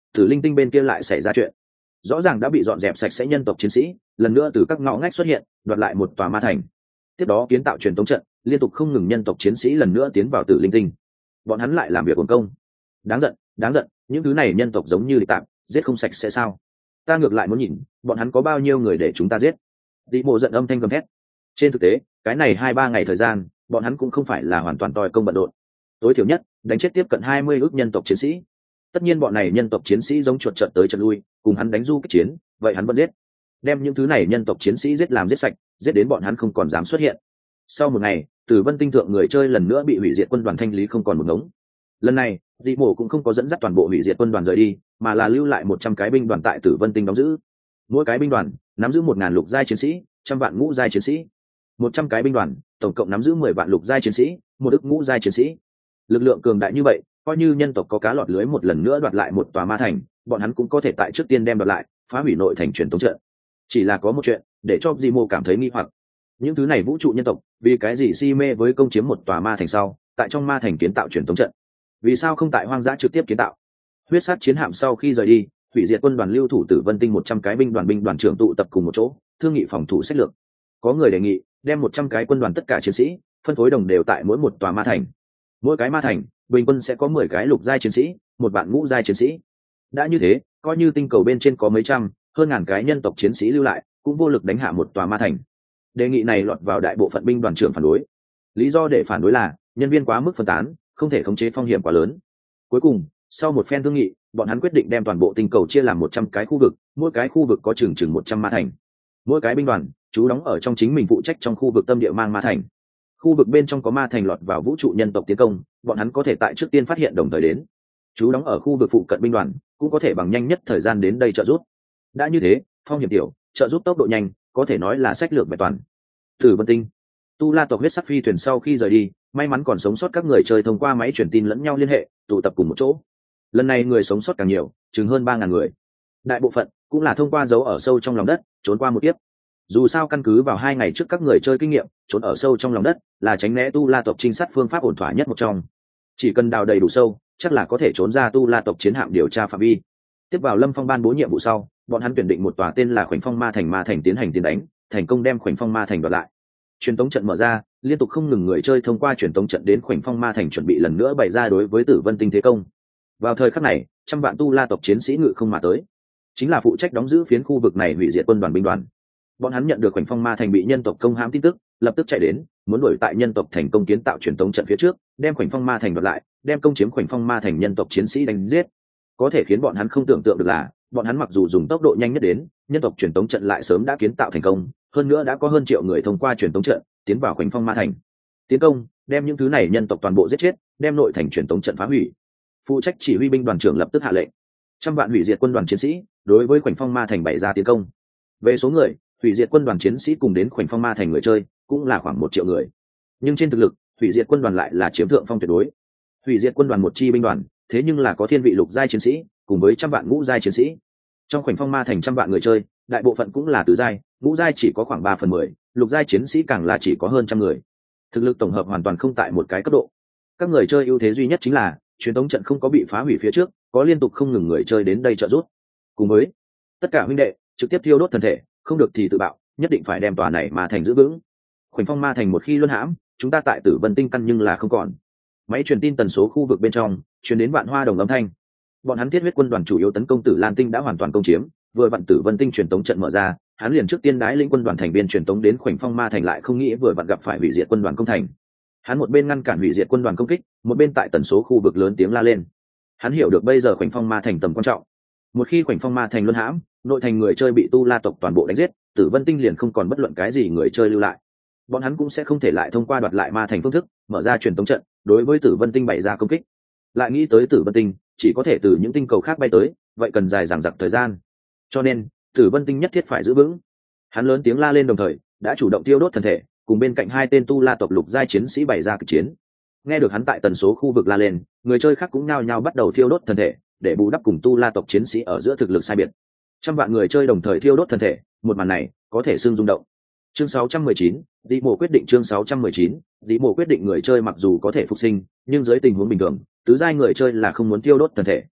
tử linh tinh bên kia lại xảy ra chuyện. Rõ ràng đã bị dọn dẹp sạch sẽ nhân tộc chiến sĩ lần nữa từ các ngõ ngách xuất hiện, đoạt lại một tòa ma thành. Tiếp đó kiến tạo truyền tống trận, liên tục không ngừng nhân tộc chiến sĩ lần nữa tiến vào tử linh tinh. Bọn hắn lại làm việc uổng công. Đáng giận, đáng giận, những thứ này nhân tộc giống như địch tạm, giết không sạch sẽ sao? Ta ngược lại muốn nhìn, bọn hắn có bao nhiêu người để chúng ta giết. Dị Mộ giận âm thanh gầm thét. Trên thực tế, cái này hai ba ngày thời gian, bọn hắn cũng không phải là hoàn toàn toi công bận rộn. Tối thiểu nhất, đánh chết tiếp cận hai mươi ước nhân tộc chiến sĩ. Tất nhiên bọn này nhân tộc chiến sĩ giống chuột trận tới trận lui, cùng hắn đánh du kích chiến, vậy hắn vẫn giết. Đem những thứ này nhân tộc chiến sĩ giết làm giết sạch, giết đến bọn hắn không còn dám xuất hiện. Sau một ngày, Tử Vân Tinh thượng người chơi lần nữa bị hủy diệt quân đoàn thanh lý không còn một ngống. Lần này, Dị Mộ cũng không có dẫn dắt toàn bộ hủy diệt quân đoàn rời đi, mà là lưu lại một trăm cái binh đoàn tại Tử Vân Tinh đóng giữ. Mỗi cái binh đoàn nắm giữ một ngàn lục giai chiến sĩ, trăm vạn ngũ giai chiến sĩ. Một trăm cái binh đoàn, tổng cộng nắm giữ mười vạn lục giai chiến sĩ, một ức ngũ giai chiến sĩ. Lực lượng cường đại như vậy, coi như nhân tộc có cá lọt lưới một lần nữa đoạt lại một tòa ma thành, bọn hắn cũng có thể tại trước tiên đem đoạt lại, phá hủy nội thành truyền tống trận. Chỉ là có một chuyện, để cho Dị Mộ cảm thấy nghi hoặc. Những thứ này vũ trụ nhân tộc, vì cái gì si mê với công chiếm một tòa ma thành sau, tại trong ma thành kiến tạo truyền tống trận? Vì sao không tại hoang dã trực tiếp kiến tạo? Huyết sát chiến hạm sau khi rời đi, hủy diệt quân đoàn lưu thủ Tử Vân Tinh một trăm cái binh đoàn binh đoàn trưởng tụ tập cùng một chỗ, thương nghị phòng thủ sách lược. Có người đề nghị đem một trăm cái quân đoàn tất cả chiến sĩ phân phối đồng đều tại mỗi một tòa ma thành. Mỗi cái ma thành bình quân sẽ có mười cái lục giai chiến sĩ, một vạn ngũ giai chiến sĩ. Đã như thế, coi như tinh cầu bên trên có mấy trăm, hơn ngàn cái nhân tộc chiến sĩ lưu lại, cũng vô lực đánh hạ một tòa ma thành. Đề nghị này lọt vào đại bộ phận binh đoàn trưởng phản đối. Lý do để phản đối là nhân viên quá mức phân tán, không thể khống chế phong hiểm quá lớn. Cuối cùng, sau một phen thương nghị, bọn hắn quyết định đem toàn bộ tinh cầu chia làm một trăm cái khu vực, mỗi cái khu vực có chừng chừng một trăm ma thành. Mỗi cái binh đoàn chú đóng ở trong chính mình phụ trách trong khu vực tâm địa mang ma thành. Khu vực bên trong có ma thành lọt vào vũ trụ nhân tộc tiến công, bọn hắn có thể tại trước tiên phát hiện đồng thời đến. Chú đóng ở khu vực phụ cận binh đoàn cũng có thể bằng nhanh nhất thời gian đến đây trợ giúp. Đã như thế, phong hiểm tiểu, trợ giúp tốc độ nhanh, có thể nói là sách lược vẹn toàn. Tử Vân Tinh, Tu La tộc huyết sắc phi thuyền sau khi rời đi, may mắn còn sống sót các người chơi thông qua máy truyền tin lẫn nhau liên hệ, tụ tập cùng một chỗ. Lần này người sống sót càng nhiều, chừng hơn ba ngàn người. Đại bộ phận cũng là thông qua dấu ở sâu trong lòng đất, trốn qua một kiếp. Dù sao căn cứ vào hai ngày trước các người chơi kinh nghiệm, trốn ở sâu trong lòng đất là tránh né Tu La tộc trinh sát phương pháp ổn thỏa nhất một trong. Chỉ cần đào đầy đủ sâu, chắc là có thể trốn ra Tu La tộc chiến hạm điều tra phạm vi. Tiếp vào Lâm Phong ban bố nhiệm vụ sau, bọn hắn tuyển định một tòa tên là Khoảnh Phong Ma Thành ma thành tiến hành tiến đánh, thành công đem Khoảnh Phong Ma Thành đoạt lại. Truyền tống trận mở ra, liên tục không ngừng người chơi thông qua truyền tống trận đến Khoảnh Phong Ma Thành chuẩn bị lần nữa bày ra đối với Tử Vân Tinh thế công. Vào thời khắc này, trăm vạn Tu La tộc chiến sĩ ngự không mà tới, chính là phụ trách đóng giữ phiến khu vực này hủy diệt quân đoàn binh đoàn. Bọn hắn nhận được Khoảnh Phong Ma Thành bị nhân tộc công hãm tin tức, lập tức chạy đến, muốn đuổi tại nhân tộc thành công kiến tạo truyền tống trận phía trước, đem Khoảnh Phong Ma Thành đoạt lại, đem công chiếm Khoảnh Phong Ma Thành nhân tộc chiến sĩ đánh giết. Có thể khiến bọn hắn không tưởng tượng được là, bọn hắn mặc dù dùng tốc độ nhanh nhất đến, nhân tộc truyền tống trận lại sớm đã kiến tạo thành công, hơn nữa đã có hơn triệu người thông qua truyền tống trận tiến vào Khoảnh Phong Ma Thành. Tiến công, đem những thứ này nhân tộc toàn bộ giết chết, đem nội thành truyền tống trận phá hủy. Phụ trách chỉ huy binh đoàn trưởng lập tức hạ lệnh, trăm vạn hủy diệt quân đoàn chiến sĩ đối với Khoảnh Phong Ma Thành bày ra tiến công. Về số người, hủy diệt quân đoàn chiến sĩ cùng đến Khoảnh Phong Ma Thành người chơi cũng là khoảng một triệu người, nhưng trên thực lực, hủy diệt quân đoàn lại là chiếm thượng phong tuyệt đối. Hủy diệt quân đoàn một chi binh đoàn, thế nhưng là có thiên vị lục giai chiến sĩ cùng với trăm vạn ngũ giai chiến sĩ. Trong Khoảnh Phong Ma Thành trăm vạn người chơi, đại bộ phận cũng là tứ giai, ngũ giai chỉ có khoảng ba phần mười, lục giai chiến sĩ càng là chỉ có hơn trăm người. Thực lực tổng hợp hoàn toàn không tại một cái cấp độ. Các người chơi ưu thế duy nhất chính là truyền tống trận không có bị phá hủy phía trước, có liên tục không ngừng người chơi đến đây trợ giúp. Cùng với tất cả huynh đệ trực tiếp thiêu đốt thân thể, không được thì tự bạo, nhất định phải đem tòa này Ma Thành giữ vững. Khoảnh Phong Ma Thành một khi luân hãm, chúng ta tại Tử Vân Tinh căn nhưng là không còn. Máy truyền tin tần số khu vực bên trong truyền đến vạn hoa đồng âm thanh. Bọn hắn thiết huyết quân đoàn chủ yếu tấn công Tử Lan Tinh đã hoàn toàn công chiếm, vừa vặn Tử Vân Tinh truyền tống trận mở ra, hắn liền trước tiên đái lĩnh quân đoàn thành viên truyền tống đến Khoảnh Phong Ma Thành, lại không nghĩ vừa vặn gặp phải hủy diệt quân đoàn công thành. Hắn một bên ngăn cản hủy diệt quân đoàn công kích, một bên tại tần số khu vực lớn tiếng la lên. Hắn hiểu được bây giờ Khoảnh Phong Ma Thành tầm quan trọng. Một khi Khoảnh Phong Ma Thành luân hãm, nội thành người chơi bị Tu La tộc toàn bộ đánh giết, Tử Vân Tinh liền không còn bất luận cái gì người chơi lưu lại. Bọn hắn cũng sẽ không thể lại thông qua đoạt lại Ma Thành phương thức mở ra truyền tống trận đối với Tử Vân Tinh bày ra công kích. Lại nghĩ tới Tử Vân Tinh chỉ có thể từ những tinh cầu khác bay tới, vậy cần dài dằng dặc thời gian. Cho nên, Tử Vân Tinh nhất thiết phải giữ vững. Hắn lớn tiếng la lên, đồng thời đã chủ động tiêu đốt thân thể, cùng bên cạnh hai tên Tu La tộc lục giai chiến sĩ bày ra kịch chiến. Nghe được hắn tại tần số khu vực la lên, người chơi khác cũng nhao nhao bắt đầu thiêu đốt thân thể, để bù đắp cùng Tu La tộc chiến sĩ ở giữa thực lực sai biệt. Trăm vạn người chơi đồng thời thiêu đốt thân thể, một màn này có thể xưng rung động. Chương sáu trăm mười chín, Dị Mộ quyết định. Chương sáu trăm mười chín, Dị Mộ quyết định. Người chơi mặc dù có thể phục sinh, nhưng dưới tình huống bình thường, tứ giai người chơi là không muốn tiêu đốt thân thể.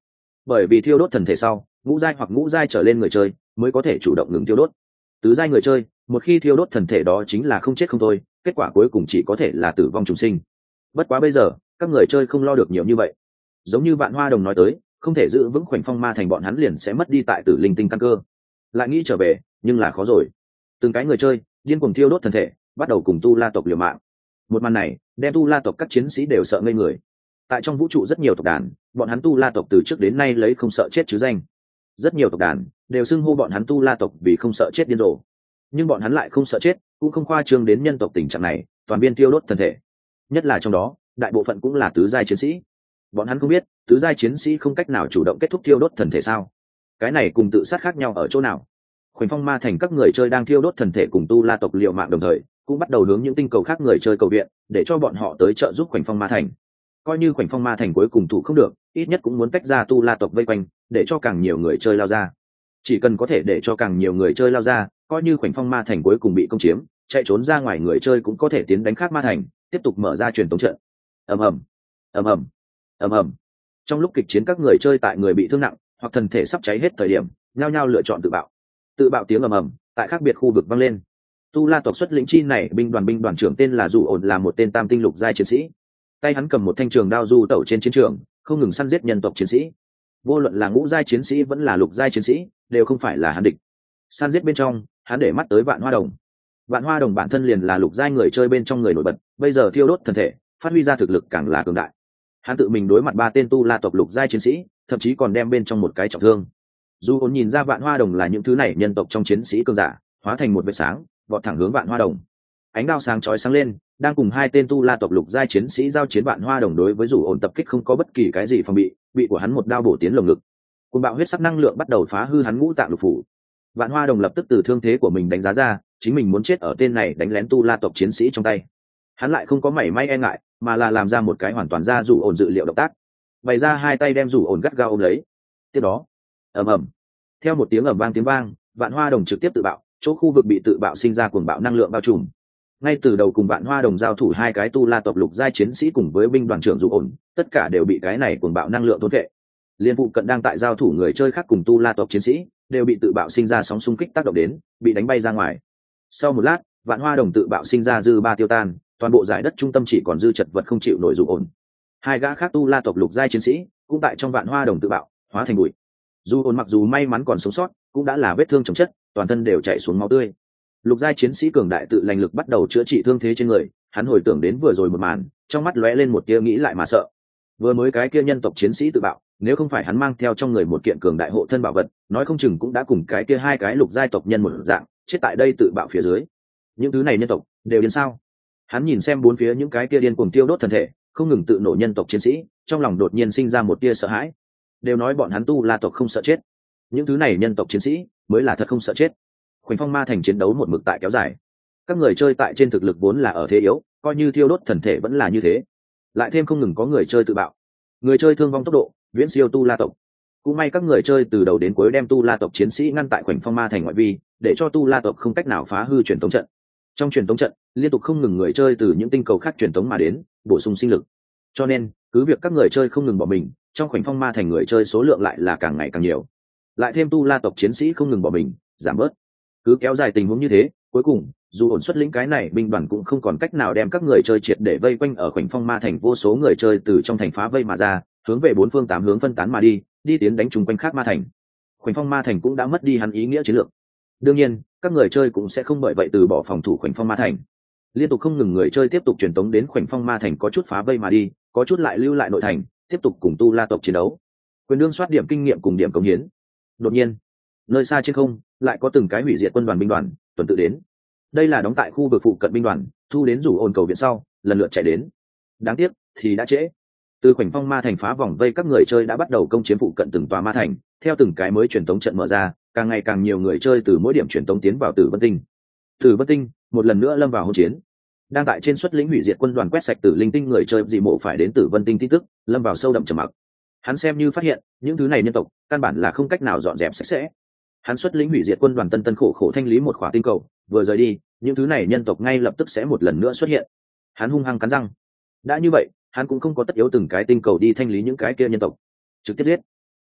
bởi vì thiêu đốt thần thể sau ngũ giai hoặc ngũ giai trở lên người chơi mới có thể chủ động ngừng thiêu đốt. Tứ giai người chơi một khi thiêu đốt thần thể đó chính là không chết không thôi, kết quả cuối cùng chỉ có thể là tử vong trùng sinh. Bất quá bây giờ các người chơi không lo được nhiều như vậy, giống như Vạn Hoa Đồng nói tới, không thể giữ vững Khoảnh Phong Ma Thành, bọn hắn liền sẽ mất đi tại Tử Linh Tinh căn cơ. Lại nghĩ trở về nhưng là khó rồi, từng cái người chơi điên cuồng thiêu đốt thần thể, bắt đầu cùng Tu La tộc liều mạng. Một màn này đem Tu La tộc các chiến sĩ đều sợ ngây người. Tại trong vũ trụ rất nhiều tộc đàn, bọn hắn Tu La tộc từ trước đến nay lấy không sợ chết chứ danh, rất nhiều tộc đàn đều xưng hô bọn hắn Tu La tộc vì không sợ chết điên rồ, nhưng bọn hắn lại không sợ chết, cũng không khoa trương đến nhân tộc tình trạng này, toàn biên tiêu đốt thần thể. Nhất là trong đó đại bộ phận cũng là tứ giai chiến sĩ, bọn hắn không biết tứ giai chiến sĩ không cách nào chủ động kết thúc tiêu đốt thần thể sao? Cái này cùng tự sát khác nhau ở chỗ nào? Khoảnh Phong Ma Thành các người chơi đang thiêu đốt thần thể cùng Tu La tộc liều mạng đồng thời, cũng bắt đầu hướng những tinh cầu khác người chơi cầu viện, để cho bọn họ tới trợ giúp Khoảnh Phong Ma Thành. Coi như Khoảnh Phong Ma Thành cuối cùng thủ không được, ít nhất cũng muốn tách ra Tu La tộc vây quanh, để cho càng nhiều người chơi lao ra. Chỉ cần có thể để cho càng nhiều người chơi lao ra, coi như Khoảnh Phong Ma Thành cuối cùng bị công chiếm, chạy trốn ra ngoài người chơi cũng có thể tiến đánh khác Ma Thành, tiếp tục mở ra truyền tống trận. Ầm ầm, ầm ầm, ầm ầm. Trong lúc kịch chiến, các người chơi tại người bị thương nặng hoặc thần thể sắp cháy hết thời điểm, nhao nhao lựa chọn tự bạo. Tự bạo tiếng ầm ầm tại khác biệt khu vực vang lên. Tu La tộc xuất lĩnh chi này binh đoàn binh đoàn trưởng tên là Dù Ổn, là một tên tam tinh lục giai chiến sĩ. Tay hắn cầm một thanh trường đao du tẩu trên chiến trường, không ngừng săn giết nhân tộc chiến sĩ. Vô luận là ngũ giai chiến sĩ vẫn là lục giai chiến sĩ, đều không phải là hắn địch. Săn giết bên trong, hắn để mắt tới Vạn Hoa Đồng. Vạn Hoa Đồng bản thân liền là lục giai người chơi bên trong người nổi bật, bây giờ thiêu đốt thần thể, phát huy ra thực lực càng là cường đại. Hắn tự mình đối mặt ba tên Tu La tộc lục giai chiến sĩ, thậm chí còn đem bên trong một cái trọng thương. Dù Ổn nhìn ra Vạn Hoa Đồng là những thứ này nhân tộc trong chiến sĩ cường giả, hóa thành một vệt sáng, vọt thẳng hướng Vạn Hoa Đồng. Ánh đao sáng chói sáng lên, đang cùng hai tên Tu La tộc lục giai chiến sĩ giao chiến. Vạn Hoa Đồng đối với Dù Ổn tập kích không có bất kỳ cái gì phòng bị, bị của hắn một đao bổ tiến lồng ngực. Cuồng bạo huyết sắc năng lượng bắt đầu phá hư hắn ngũ tạng lục phủ. Vạn Hoa Đồng lập tức từ thương thế của mình đánh giá ra, chính mình muốn chết ở tên này đánh lén Tu La tộc chiến sĩ trong tay. Hắn lại không có mảy may e ngại, mà là làm ra một cái hoàn toàn ra Dù Ổn dự liệu động tác, bày ra hai tay đem Dù Ổn gắt gao ôm lấy. Tiếp đó, ầm ầm, theo một tiếng ầm vang tiếng vang, Vạn Hoa Đồng trực tiếp tự bạo, chỗ khu vực bị tự bạo sinh ra cuồng bạo năng lượng bao trùm. Ngay từ đầu cùng Vạn Hoa Đồng giao thủ hai cái Tu La tộc lục giai chiến sĩ cùng với binh đoàn trưởng Dù Ổn, tất cả đều bị cái này cuồng bạo năng lượng thôn vệ. Liên vụ cận đang tại giao thủ người chơi khác cùng Tu La tộc chiến sĩ, đều bị tự bạo sinh ra sóng xung kích tác động đến, bị đánh bay ra ngoài. Sau một lát, Vạn Hoa Đồng tự bạo sinh ra dư ba tiêu tan, toàn bộ giải đất trung tâm chỉ còn dư chật vật không chịu nổi Dù Ổn. Hai gã khác Tu La tộc lục giai chiến sĩ cũng tại trong Vạn Hoa Đồng tự bạo, hóa thành bụi. Dù Ổn mặc dù may mắn còn sống sót, cũng đã là vết thương chồng chất, toàn thân đều chảy xuống máu tươi. Lục giai chiến sĩ cường đại tự lành lực bắt đầu chữa trị thương thế trên người, hắn hồi tưởng đến vừa rồi một màn, trong mắt lóe lên một tia nghĩ lại mà sợ. Vừa mới cái kia nhân tộc chiến sĩ tự bạo, nếu không phải hắn mang theo trong người một kiện cường đại hộ thân bảo vật, nói không chừng cũng đã cùng cái kia hai cái lục giai tộc nhân một dạng, chết tại đây tự bạo phía dưới. Những thứ này nhân tộc đều điên sao? Hắn nhìn xem bốn phía những cái kia điên cuồng tiêu đốt thần thể, không ngừng tự nổ nhân tộc chiến sĩ, trong lòng đột nhiên sinh ra một tia sợ hãi. Đều nói bọn hắn Tu La tộc không sợ chết, những thứ này nhân tộc chiến sĩ mới là thật không sợ chết. Khoảnh Phong Ma Thành chiến đấu một mực tại kéo dài, các người chơi tại trên thực lực vốn là ở thế yếu, coi như thiêu đốt thần thể vẫn là như thế, lại thêm không ngừng có người chơi tự bạo, người chơi thương vong tốc độ viễn siêu Tu La tộc. Cũng may các người chơi từ đầu đến cuối đem Tu La tộc chiến sĩ ngăn tại Khoảnh Phong Ma Thành ngoại vi, để cho Tu La tộc không cách nào phá hư truyền tống trận. Trong truyền tống trận liên tục không ngừng người chơi từ những tinh cầu khác truyền tống mà đến, bổ sung sinh lực. Cho nên cứ việc các người chơi không ngừng bỏ mình, trong Khoảnh Phong Ma Thành người chơi số lượng lại là càng ngày càng nhiều. Lại thêm Tu La tộc chiến sĩ không ngừng bỏ mình, giảm bớt. Cứ kéo dài tình huống như thế, cuối cùng Dù Ổn xuất lĩnh cái này binh đoàn cũng không còn cách nào đem các người chơi triệt để vây quanh ở Khoảnh Phong Ma Thành. Vô số người chơi từ trong thành phá vây mà ra, hướng về bốn phương tám hướng phân tán mà đi, đi tiến đánh chung quanh khác Ma Thành. Khoảnh Phong Ma Thành cũng đã mất đi hắn ý nghĩa chiến lược. Đương nhiên, các người chơi cũng sẽ không bởi vậy từ bỏ phòng thủ Khoảnh Phong Ma Thành. Liên tục không ngừng người chơi tiếp tục truyền tống đến Khoảnh Phong Ma Thành, có chút phá vây mà đi, có chút lại lưu lại nội thành, tiếp tục cùng Tu La tộc chiến đấu, quyền đương soát điểm kinh nghiệm cùng điểm cống hiến. Đột nhiên, nơi xa trên không lại có từng cái hủy diệt quân đoàn binh đoàn tuần tự đến. Đây là đóng tại khu vực phụ cận binh đoàn, thu đến Dù Ổn cầu viện sau lần lượt chạy đến. Đáng tiếc thì đã trễ. Từ Khoảnh Phong Ma Thành phá vòng vây, các người chơi đã bắt đầu công chiếm phụ cận từng tòa ma thành. Theo từng cái mới truyền tống trận mở ra, càng ngày càng nhiều người chơi từ mỗi điểm truyền tống tiến vào Tử Vân Tinh. Tử Vân Tinh một lần nữa lâm vào hỗn chiến. Đang tại trên xuất lĩnh hủy diệt quân đoàn quét sạch Tử Linh Tinh người chơi dị mộ phải đến Tử Vân Tinh tin tức, lâm vào sâu đậm trầm mặc. Hắn xem như phát hiện những thứ này nhân tộc căn bản là không cách nào dọn dẹp sạch sẽ. Hắn xuất lĩnh hủy diệt quân đoàn tân tân khổ khổ thanh lý một khỏa tinh cầu, vừa rời đi, những thứ này nhân tộc ngay lập tức sẽ một lần nữa xuất hiện. Hắn hung hăng cắn răng. Đã như vậy, hắn cũng không có tất yếu từng cái tinh cầu đi thanh lý những cái kia nhân tộc, trực tiếp giết.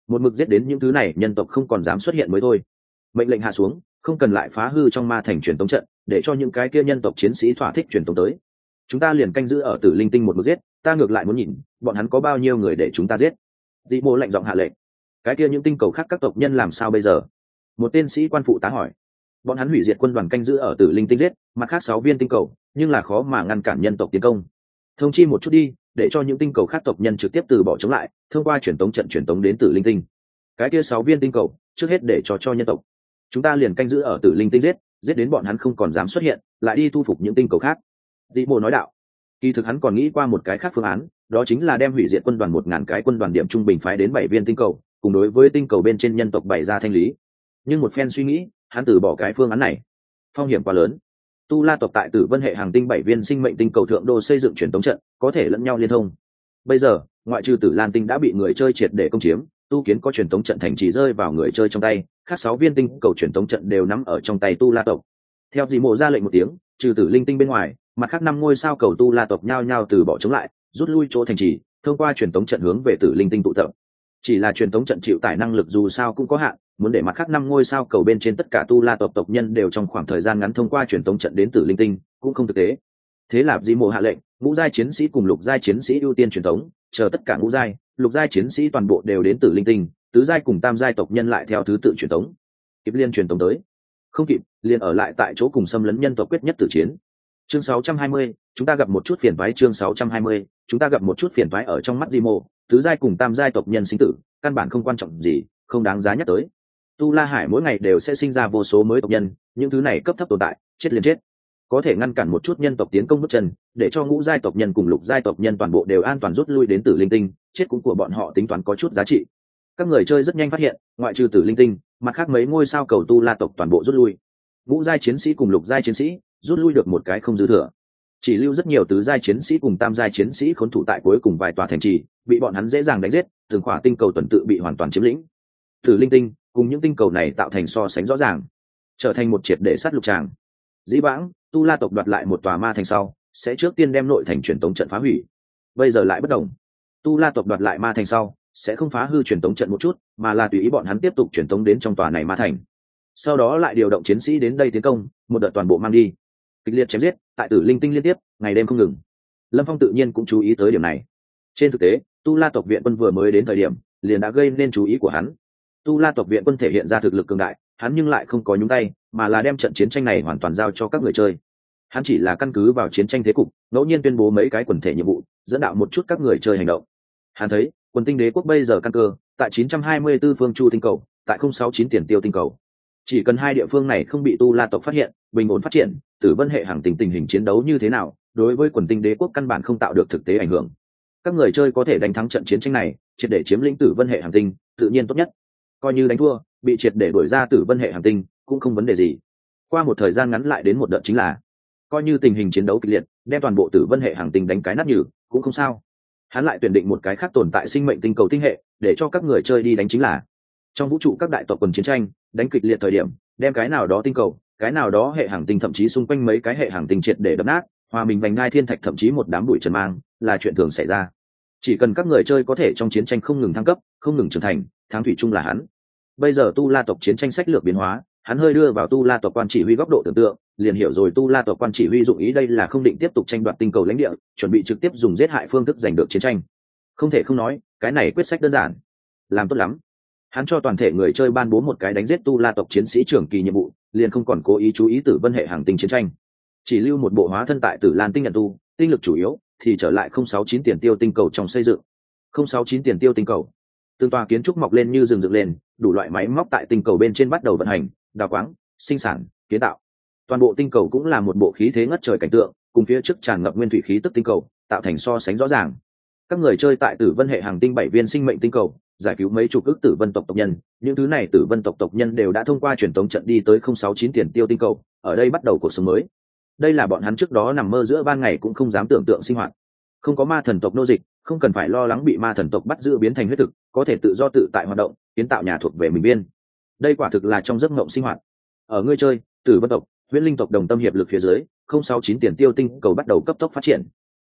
một mực giết đến những thứ này nhân tộc không còn dám xuất hiện mới thôi. Mệnh lệnh hạ xuống, không cần lại phá hư trong ma thành truyền tống trận, để cho những cái kia nhân tộc chiến sĩ thỏa thích truyền tống tới. Chúng ta liền canh giữ ở Tử Linh Tinh một mực giết, ta ngược lại muốn nhìn bọn hắn có bao nhiêu người để chúng ta giết. Dị Mộ lạnh giọng hạ lệnh. Cái kia những tinh cầu khác các tộc nhân làm sao bây giờ? Một tên sĩ quan phụ tá hỏi. Bọn hắn hủy diệt quân đoàn canh giữ ở Tử Linh Tinh giết, mặt khác sáu viên tinh cầu, nhưng là khó mà ngăn cản nhân tộc tiến công. Thông chi một chút đi, để cho những tinh cầu khác tộc nhân trực tiếp từ bỏ chống lại, thông qua truyền tống trận truyền tống đến Tử Linh Tinh. Cái kia sáu viên tinh cầu, trước hết để cho cho nhân tộc. Chúng ta liền canh giữ ở Tử Linh Tinh giết, giết đến bọn hắn không còn dám xuất hiện, lại đi thu phục những tinh cầu khác. Dị Mộ nói đạo. Kỳ thực hắn còn nghĩ qua một cái khác phương án, đó chính là đem hủy diệt quân đoàn một ngàn cái quân đoàn điểm trung bình phái đến bảy viên tinh cầu, cùng đối với tinh cầu bên trên nhân tộc bày ra thanh lý. Nhưng một phen suy nghĩ, hắn từ bỏ cái phương án này. Phong hiểm quá lớn. Tu La tộc tại Tử Vân hệ hàng tinh bảy viên sinh mệnh tinh cầu thượng đô xây dựng truyền tống trận, có thể lẫn nhau liên thông. Bây giờ, ngoại trừ Tử Lan tinh đã bị người chơi triệt để công chiếm, tu kiến có truyền tống trận thành chỉ rơi vào người chơi trong tay, khác sáu viên tinh cầu truyền tống trận đều nắm ở trong tay Tu La tộc. Theo Dị Mộ ra lệnh một tiếng, trừ Tử Linh tinh bên ngoài, mặt khác năm ngôi sao cầu Tu La tộc nhao nhao từ bỏ chống lại, rút lui chỗ thành trì, thông qua truyền tống trận hướng về Tử Linh tinh tụ tập. Chỉ là truyền tống trận chịu tải năng lực dù sao cũng có hạn, muốn để mặt khác năm ngôi sao cầu bên trên tất cả Tu La tộc tộc nhân đều trong khoảng thời gian ngắn thông qua truyền tống trận đến Tử Linh tinh, cũng không thực tế. Thế là Dị Mộ hạ lệnh, ngũ giai chiến sĩ cùng lục giai chiến sĩ ưu tiên truyền tống, chờ tất cả ngũ giai, lục giai chiến sĩ toàn bộ đều đến Tử Linh tinh, tứ giai cùng tam giai tộc nhân lại theo thứ tự truyền tống. Kịp liên truyền tống tới. Không kịp, liền ở lại tại chỗ cùng xâm lấn nhân tộc quyết nhất tử chiến. Chương sáu trăm hai mươi, chúng ta gặp một chút phiền toái. Chương sáu trăm hai mươi, chúng ta gặp một chút phiền toái. Ở trong mắt Dị Mộ, tứ giai cùng tam giai tộc nhân sinh tử, căn bản không quan trọng gì, không đáng giá nhắc tới. Tu La Hải mỗi ngày đều sẽ sinh ra vô số mới tộc nhân, những thứ này cấp thấp tồn tại, chết liền chết. Có thể ngăn cản một chút nhân tộc tiến công bước chân, để cho ngũ giai tộc nhân cùng lục giai tộc nhân toàn bộ đều an toàn rút lui đến Tử Linh tinh, chết cũng của bọn họ tính toán có chút giá trị. Các người chơi rất nhanh phát hiện, ngoại trừ Tử Linh tinh, mặt khác mấy ngôi sao cầu Tu La tộc toàn bộ rút lui. Ngũ giai chiến sĩ cùng lục giai chiến sĩ rút lui được một cái không dư thừa, chỉ lưu rất nhiều tứ giai chiến sĩ cùng tam giai chiến sĩ khốn thủ tại cuối cùng vài tòa thành trì, bị bọn hắn dễ dàng đánh giết, từng khỏa tinh cầu tuần tự bị hoàn toàn chiếm lĩnh. Tử Linh tinh cùng những tinh cầu này tạo thành so sánh rõ ràng, trở thành một triệt để sát lục tràng. Dĩ vãng, Tu La tộc đoạt lại một tòa ma thành sau, sẽ trước tiên đem nội thành truyền tống trận phá hủy. Bây giờ lại bất đồng, Tu La tộc đoạt lại ma thành sau, sẽ không phá hư truyền tống trận một chút, mà là tùy ý bọn hắn tiếp tục truyền tống đến trong tòa này ma thành. Sau đó lại điều động chiến sĩ đến đây tiến công, một đợt toàn bộ mang đi. Kịch liệt chém giết, tại Tử Linh tinh liên tiếp, ngày đêm không ngừng. Lâm Phong tự nhiên cũng chú ý tới điểm này. Trên thực tế, Tu La tộc viện quân vừa mới đến thời điểm, liền đã gây nên chú ý của hắn. Tu La tộc viện quân thể hiện ra thực lực cường đại, hắn nhưng lại không có nhúng tay, mà là đem trận chiến tranh này hoàn toàn giao cho các người chơi. Hắn chỉ là căn cứ vào chiến tranh thế cục, ngẫu nhiên tuyên bố mấy cái quần thể nhiệm vụ, dẫn đạo một chút các người chơi hành động. Hắn thấy, Quần Tinh Đế quốc bây giờ căn cơ tại chín trăm hai mươi tư phương chu tinh cầu, tại không sáu chín tiền tiêu tinh cầu. Chỉ cần hai địa phương này không bị Tu La tộc phát hiện, bình ổn phát triển, Tử Vân hệ hàng tình tình hình chiến đấu như thế nào, đối với Quần Tinh Đế quốc căn bản không tạo được thực tế ảnh hưởng. Các người chơi có thể đánh thắng trận chiến tranh này, triệt để chiếm lĩnh Tử Vân hệ hàng tinh, tự nhiên tốt nhất. Coi như đánh thua, bị triệt để đuổi ra Tử Vân hệ hàng tinh, cũng không vấn đề gì. Qua một thời gian ngắn lại đến một đợt chính là, coi như tình hình chiến đấu kịch liệt, đem toàn bộ Tử Vân hệ hàng tinh đánh cái nát nhừ, cũng không sao. Hắn lại tuyển định một cái khác tồn tại sinh mệnh tinh cầu tinh hệ, để cho các người chơi đi đánh chính là. Trong vũ trụ các đại tộc quần chiến tranh, đánh kịch liệt thời điểm, đem cái nào đó tinh cầu, cái nào đó hệ hàng tinh thậm chí xung quanh mấy cái hệ hàng tinh triệt để đập nát, hòa mình vành ngai thiên thạch thậm chí một đám bụi trần mang, là chuyện thường xảy ra. Chỉ cần các người chơi có thể trong chiến tranh không ngừng thăng cấp, không ngừng trưởng thành, thắng thủy chung là hắn. Bây giờ Tu La tộc chiến tranh sách lược biến hóa, hắn hơi đưa vào Tu La tộc quan chỉ huy góc độ tưởng tượng, liền hiểu rồi Tu La tộc quan chỉ huy dụng ý đây là không định tiếp tục tranh đoạt tinh cầu lãnh địa, chuẩn bị trực tiếp dùng giết hại phương thức giành được chiến tranh. Không thể không nói, cái này quyết sách đơn giản, làm tốt lắm. Hắn cho toàn thể người chơi ban bố một cái đánh giết Tu La tộc chiến sĩ trưởng kỳ nhiệm vụ, liền không còn cố ý chú ý Tử Vân hệ hàng tinh chiến tranh, chỉ lưu một bộ hóa thân tại Tử Lan tinh nhận tu, tinh lực chủ yếu thì trở lại không sáu chín tiền tiêu tinh cầu trong xây dựng. không sáu chín tiền tiêu tinh cầu, từng tòa kiến trúc mọc lên như rừng dựng lên, đủ loại máy móc tại tinh cầu bên trên bắt đầu vận hành, đào quáng, sinh sản, kiến tạo. Toàn bộ tinh cầu cũng là một bộ khí thế ngất trời cảnh tượng, cùng phía trước tràn ngập nguyên thủy khí tức tinh cầu, tạo thành so sánh rõ ràng. Các người chơi tại Tử Vân hệ hàng tinh bảy viên sinh mệnh tinh cầu, giải cứu mấy chục ức Tử Vân tộc tộc nhân, những thứ này Tử Vân tộc tộc nhân đều đã thông qua truyền tống trận đi tới không sáu chín tiền tiêu tinh cầu, ở đây bắt đầu cuộc sống mới. Đây là bọn hắn trước đó nằm mơ giữa ban ngày cũng không dám tưởng tượng sinh hoạt. Không có ma thần tộc nô dịch, không cần phải lo lắng bị ma thần tộc bắt giữ biến thành huyết thực, có thể tự do tự tại hoạt động, kiến tạo nhà thuộc về mình biên. Đây quả thực là trong giấc mộng sinh hoạt. Ở người chơi, Tử Vân tộc, Huyễn Linh tộc đồng tâm hiệp lực phía dưới, không sáu chín tiền tiêu tinh cầu bắt đầu cấp tốc phát triển.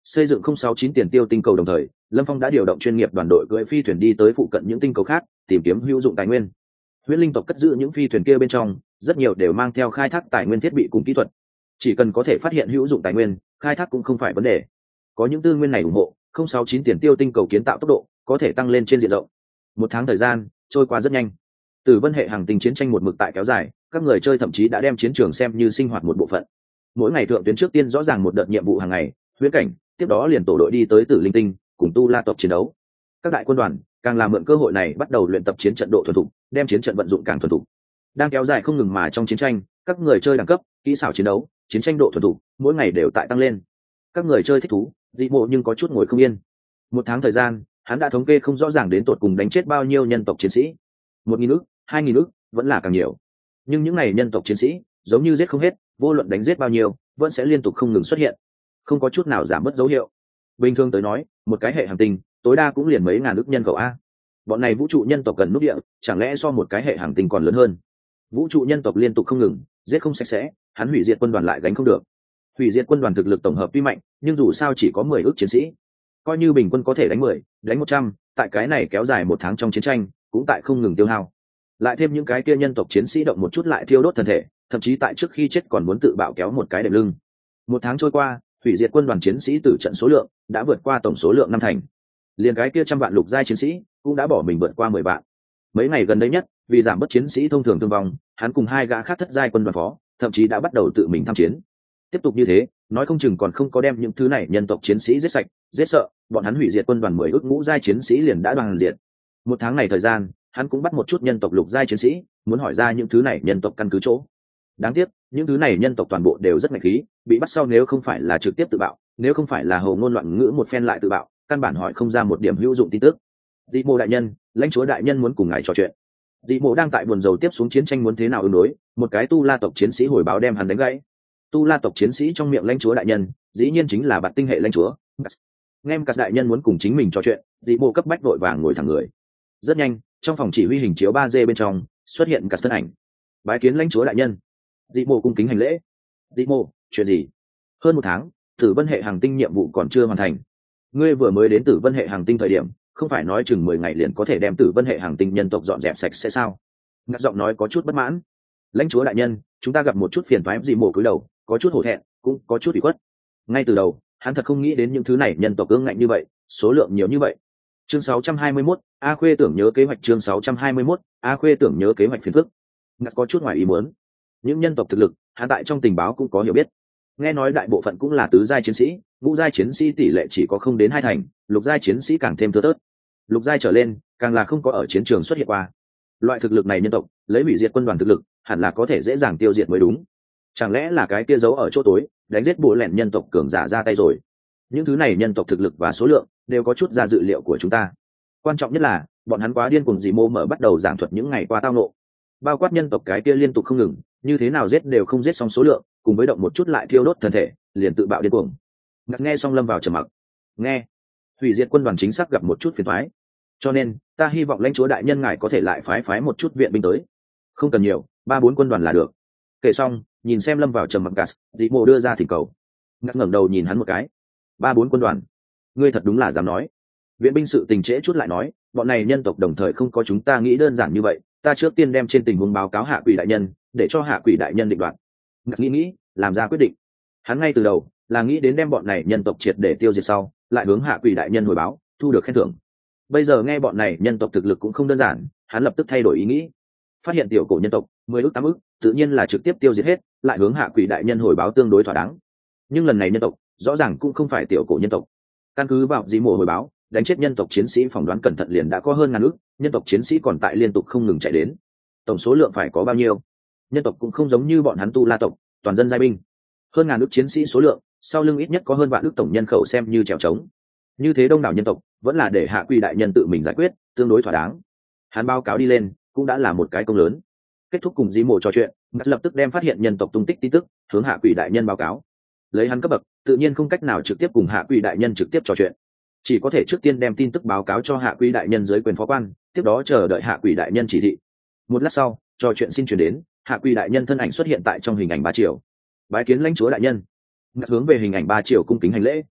Xây dựng không sáu chín tiền tiêu tinh cầu đồng thời, Lâm Phong đã điều động chuyên nghiệp đoàn đội cưỡi phi thuyền đi tới phụ cận những tinh cầu khác, tìm kiếm hữu dụng tài nguyên. Huyễn linh tộc cất giữ những phi thuyền kia bên trong, rất nhiều đều mang theo khai thác tài nguyên thiết bị cùng kỹ thuật. Chỉ cần có thể phát hiện hữu dụng tài nguyên, khai thác cũng không phải vấn đề. Có những tư nguyên này ủng hộ, không sáu chín tiền tiêu tinh cầu kiến tạo tốc độ có thể tăng lên trên diện rộng. Một tháng thời gian trôi qua rất nhanh. Tử Vân hệ hành tinh chiến tranh một mực tại kéo dài, các người chơi thậm chí đã đem chiến trường xem như sinh hoạt một bộ phận. Mỗi ngày thượng tuyến trước tiên rõ ràng một đợt nhiệm vụ hàng ngày, huyễn cảnh, tiếp đó liền tổ đội đi tới Tử Linh Tinh, cùng Tu La tộc chiến đấu. Các đại quân đoàn càng làm mượn cơ hội này bắt đầu luyện tập chiến trận độ thuần thục, đem chiến trận vận dụng càng thuần thục. Đang kéo dài không ngừng mà trong chiến tranh, các người chơi đẳng cấp, kỹ xảo chiến đấu, chiến tranh độ thuần thục, mỗi ngày đều tại tăng lên. Các người chơi thích thú, dị mộ nhưng có chút ngồi không yên. Một tháng thời gian, hắn đã thống kê không rõ ràng đến tột cùng đánh chết bao nhiêu nhân tộc chiến sĩ. Một nghìn ức, hai nghìn ức, vẫn là càng nhiều. Nhưng những ngày nhân tộc chiến sĩ, giống như giết không hết, vô luận đánh giết bao nhiêu, vẫn sẽ liên tục không ngừng xuất hiện, không có chút nào giảm bớt dấu hiệu. Bình thường tới nói, một cái hệ hành tinh tối đa cũng liền mấy ngàn ức nhân khẩu a. Bọn này vũ trụ nhân tộc gần nút địa, chẳng lẽ so một cái hệ hành tinh còn lớn hơn? Vũ trụ nhân tộc liên tục không ngừng, giết không sạch sẽ, hắn hủy diệt quân đoàn lại gánh không được. Hủy diệt quân đoàn thực lực tổng hợp tuy mạnh, nhưng dù sao chỉ có mười ức chiến sĩ. Coi như bình quân có thể đánh mười, đánh một trăm, tại cái này kéo dài một tháng trong chiến tranh, cũng tại không ngừng tiêu hao. Lại thêm những cái kia nhân tộc chiến sĩ động một chút lại thiêu đốt thân thể, thậm chí tại trước khi chết còn muốn tự bạo kéo một cái đệm lưng. Một tháng trôi qua, hủy diệt quân đoàn chiến sĩ tử trận số lượng đã vượt qua tổng số lượng năm thành. Liền cái kia trăm vạn lục giai chiến sĩ cũng đã bỏ mình vượt qua mười vạn. Mấy ngày gần đây nhất, vì giảm bớt chiến sĩ thông thường thương vong, hắn cùng hai gã khác thất giai quân đoàn phó, thậm chí đã bắt đầu tự mình tham chiến. Tiếp tục như thế, nói không chừng còn không có đem những thứ này nhân tộc chiến sĩ giết sạch, giết sợ, bọn hắn hủy diệt quân đoàn mười ước ngũ giai chiến sĩ liền đã đoàn diệt. Một tháng này thời gian, hắn cũng bắt một chút nhân tộc lục giai chiến sĩ, muốn hỏi ra những thứ này nhân tộc căn cứ chỗ. Đáng tiếc, những thứ này nhân tộc toàn bộ đều rất mạnh khí, bị bắt sau nếu không phải là trực tiếp tự bạo, nếu không phải là hồ ngôn loạn ngữ một phen lại tự bạo, căn bản hỏi không ra một điểm hữu dụng tin tức. Dị Mộ đại nhân, lãnh chúa đại nhân muốn cùng ngài trò chuyện. Dị Mộ đang tại buồn rầu tiếp xuống chiến tranh muốn thế nào ứng đối, một cái Tu La tộc chiến sĩ hồi báo đem hắn đánh gãy. Tu La tộc chiến sĩ trong miệng lãnh chúa đại nhân, dĩ nhiên chính là Bạt Tinh hệ lãnh chúa. Nghe Cát đại nhân muốn cùng chính mình trò chuyện, Dị Mộ cấp bách vội vàng ngồi thẳng người. Rất nhanh, trong phòng chỉ huy hình chiếu ba D bên trong xuất hiện Cát thân ảnh. Bái kiến lãnh chúa đại nhân. Dị Mộ cung kính hành lễ. Dị Mộ, chuyện gì? Hơn một tháng, Tử Vân hệ hành tinh nhiệm vụ còn chưa hoàn thành. Ngươi vừa mới đến Tử Vân hệ hành tinh thời điểm, không phải nói chừng mười ngày liền có thể đem Tử Vân hệ hành tinh nhân tộc dọn dẹp sạch sẽ sao? Ngắt giọng nói có chút bất mãn. Lãnh chúa đại nhân, chúng ta gặp một chút phiền toái. Dị Mộ cúi đầu, có chút hổ thẹn, cũng có chút ủy khuất. Ngay từ đầu, hắn thật không nghĩ đến những thứ này nhân tộc ương ngạnh như vậy, số lượng nhiều như vậy. Chương sáu trăm hai mươi mốt, A Khuê tưởng nhớ kế hoạch. Chương sáu trăm hai mươi mốt, A Khuê tưởng nhớ kế hoạch phiền phức. Ngắt có chút ngoài ý muốn. Những nhân tộc thực lực, hắn tại trong tình báo cũng có hiểu biết. Nghe nói đại bộ phận cũng là tứ giai chiến sĩ, ngũ giai chiến sĩ tỷ lệ chỉ có không đến hai thành, lục giai chiến sĩ càng thêm thưa thớt. Lục giai trở lên, càng là không có ở chiến trường xuất hiện qua. Loại thực lực này nhân tộc, lấy hủy diệt quân đoàn thực lực, hẳn là có thể dễ dàng tiêu diệt mới đúng. Chẳng lẽ là cái kia giấu ở chỗ tối, đánh giết bộ lẻn nhân tộc cường giả ra tay rồi? Những thứ này nhân tộc thực lực và số lượng đều có chút ra dự liệu của chúng ta. Quan trọng nhất là, bọn hắn quá điên cuồng. Dị Mộ mở bắt đầu giảng thuật những ngày qua tao nộ. Bao quát nhân tộc cái kia liên tục không ngừng, như thế nào giết đều không giết xong số lượng, cùng với động một chút lại thiêu đốt thân thể, liền tự bạo điên cuồng. Ngắt nghe xong lâm vào trầm mặc. Nghe, hủy diệt quân đoàn chính xác gặp một chút phiền toái, cho nên ta hy vọng lãnh chúa đại nhân ngài có thể lại phái phái một chút viện binh tới. Không cần nhiều, ba bốn quân đoàn là được. Kể xong, nhìn xem lâm vào trầm mặc gas, Dị Mộ đưa ra thỉnh cầu. Ngắt ngẩng đầu nhìn hắn một cái. Ba bốn quân đoàn, ngươi thật đúng là dám nói. Viện binh sự tình trễ chút lại nói, bọn này nhân tộc đồng thời không có chúng ta nghĩ đơn giản như vậy. Ta trước tiên đem trên tình huống báo cáo hạ quỷ đại nhân, để cho hạ quỷ đại nhân định đoạt. Ngắt nghĩ nghĩ, làm ra quyết định. Hắn ngay từ đầu là nghĩ đến đem bọn này nhân tộc triệt để tiêu diệt sau, lại hướng hạ quỷ đại nhân hồi báo, thu được khen thưởng. Bây giờ nghe bọn này nhân tộc thực lực cũng không đơn giản, hắn lập tức thay đổi ý nghĩ. Phát hiện tiểu cổ nhân tộc mười ước tám ước, tự nhiên là trực tiếp tiêu diệt hết, lại hướng hạ quỷ đại nhân hồi báo tương đối thỏa đáng. Nhưng lần này nhân tộc rõ ràng cũng không phải tiểu cổ nhân tộc. Căn cứ vào Dị Mộ hồi báo, đánh chết nhân tộc chiến sĩ phỏng đoán cẩn thận liền đã có hơn ngàn ước, nhân tộc chiến sĩ còn tại liên tục không ngừng chạy đến. Tổng số lượng phải có bao nhiêu? Nhân tộc cũng không giống như bọn hắn Tu La tộc, toàn dân giai binh. Hơn ngàn ước chiến sĩ số lượng, sau lưng ít nhất có hơn vạn ước tổng nhân khẩu xem như trèo trống. Như thế đông đảo nhân tộc, vẫn là để hạ quy đại nhân tự mình giải quyết, tương đối thỏa đáng. Hắn báo cáo đi lên, cũng đã là một cái công lớn. Kết thúc cùng Dị Mộ trò chuyện, Ngắt lập tức đem phát hiện nhân tộc tung tích tin tức hướng hạ quỷ đại nhân báo cáo. Lấy hắn cấp bậc, tự nhiên không cách nào trực tiếp cùng hạ quỷ đại nhân trực tiếp trò chuyện, chỉ có thể trước tiên đem tin tức báo cáo cho hạ quỷ đại nhân dưới quyền phó quan, tiếp đó chờ đợi hạ quỷ đại nhân chỉ thị. Một lát sau, trò chuyện xin chuyển đến, hạ quỷ đại nhân thân ảnh xuất hiện tại trong hình ảnh ba chiều. Bái kiến lãnh chúa đại nhân. Ngắt hướng về hình ảnh ba chiều cung kính hành lễ,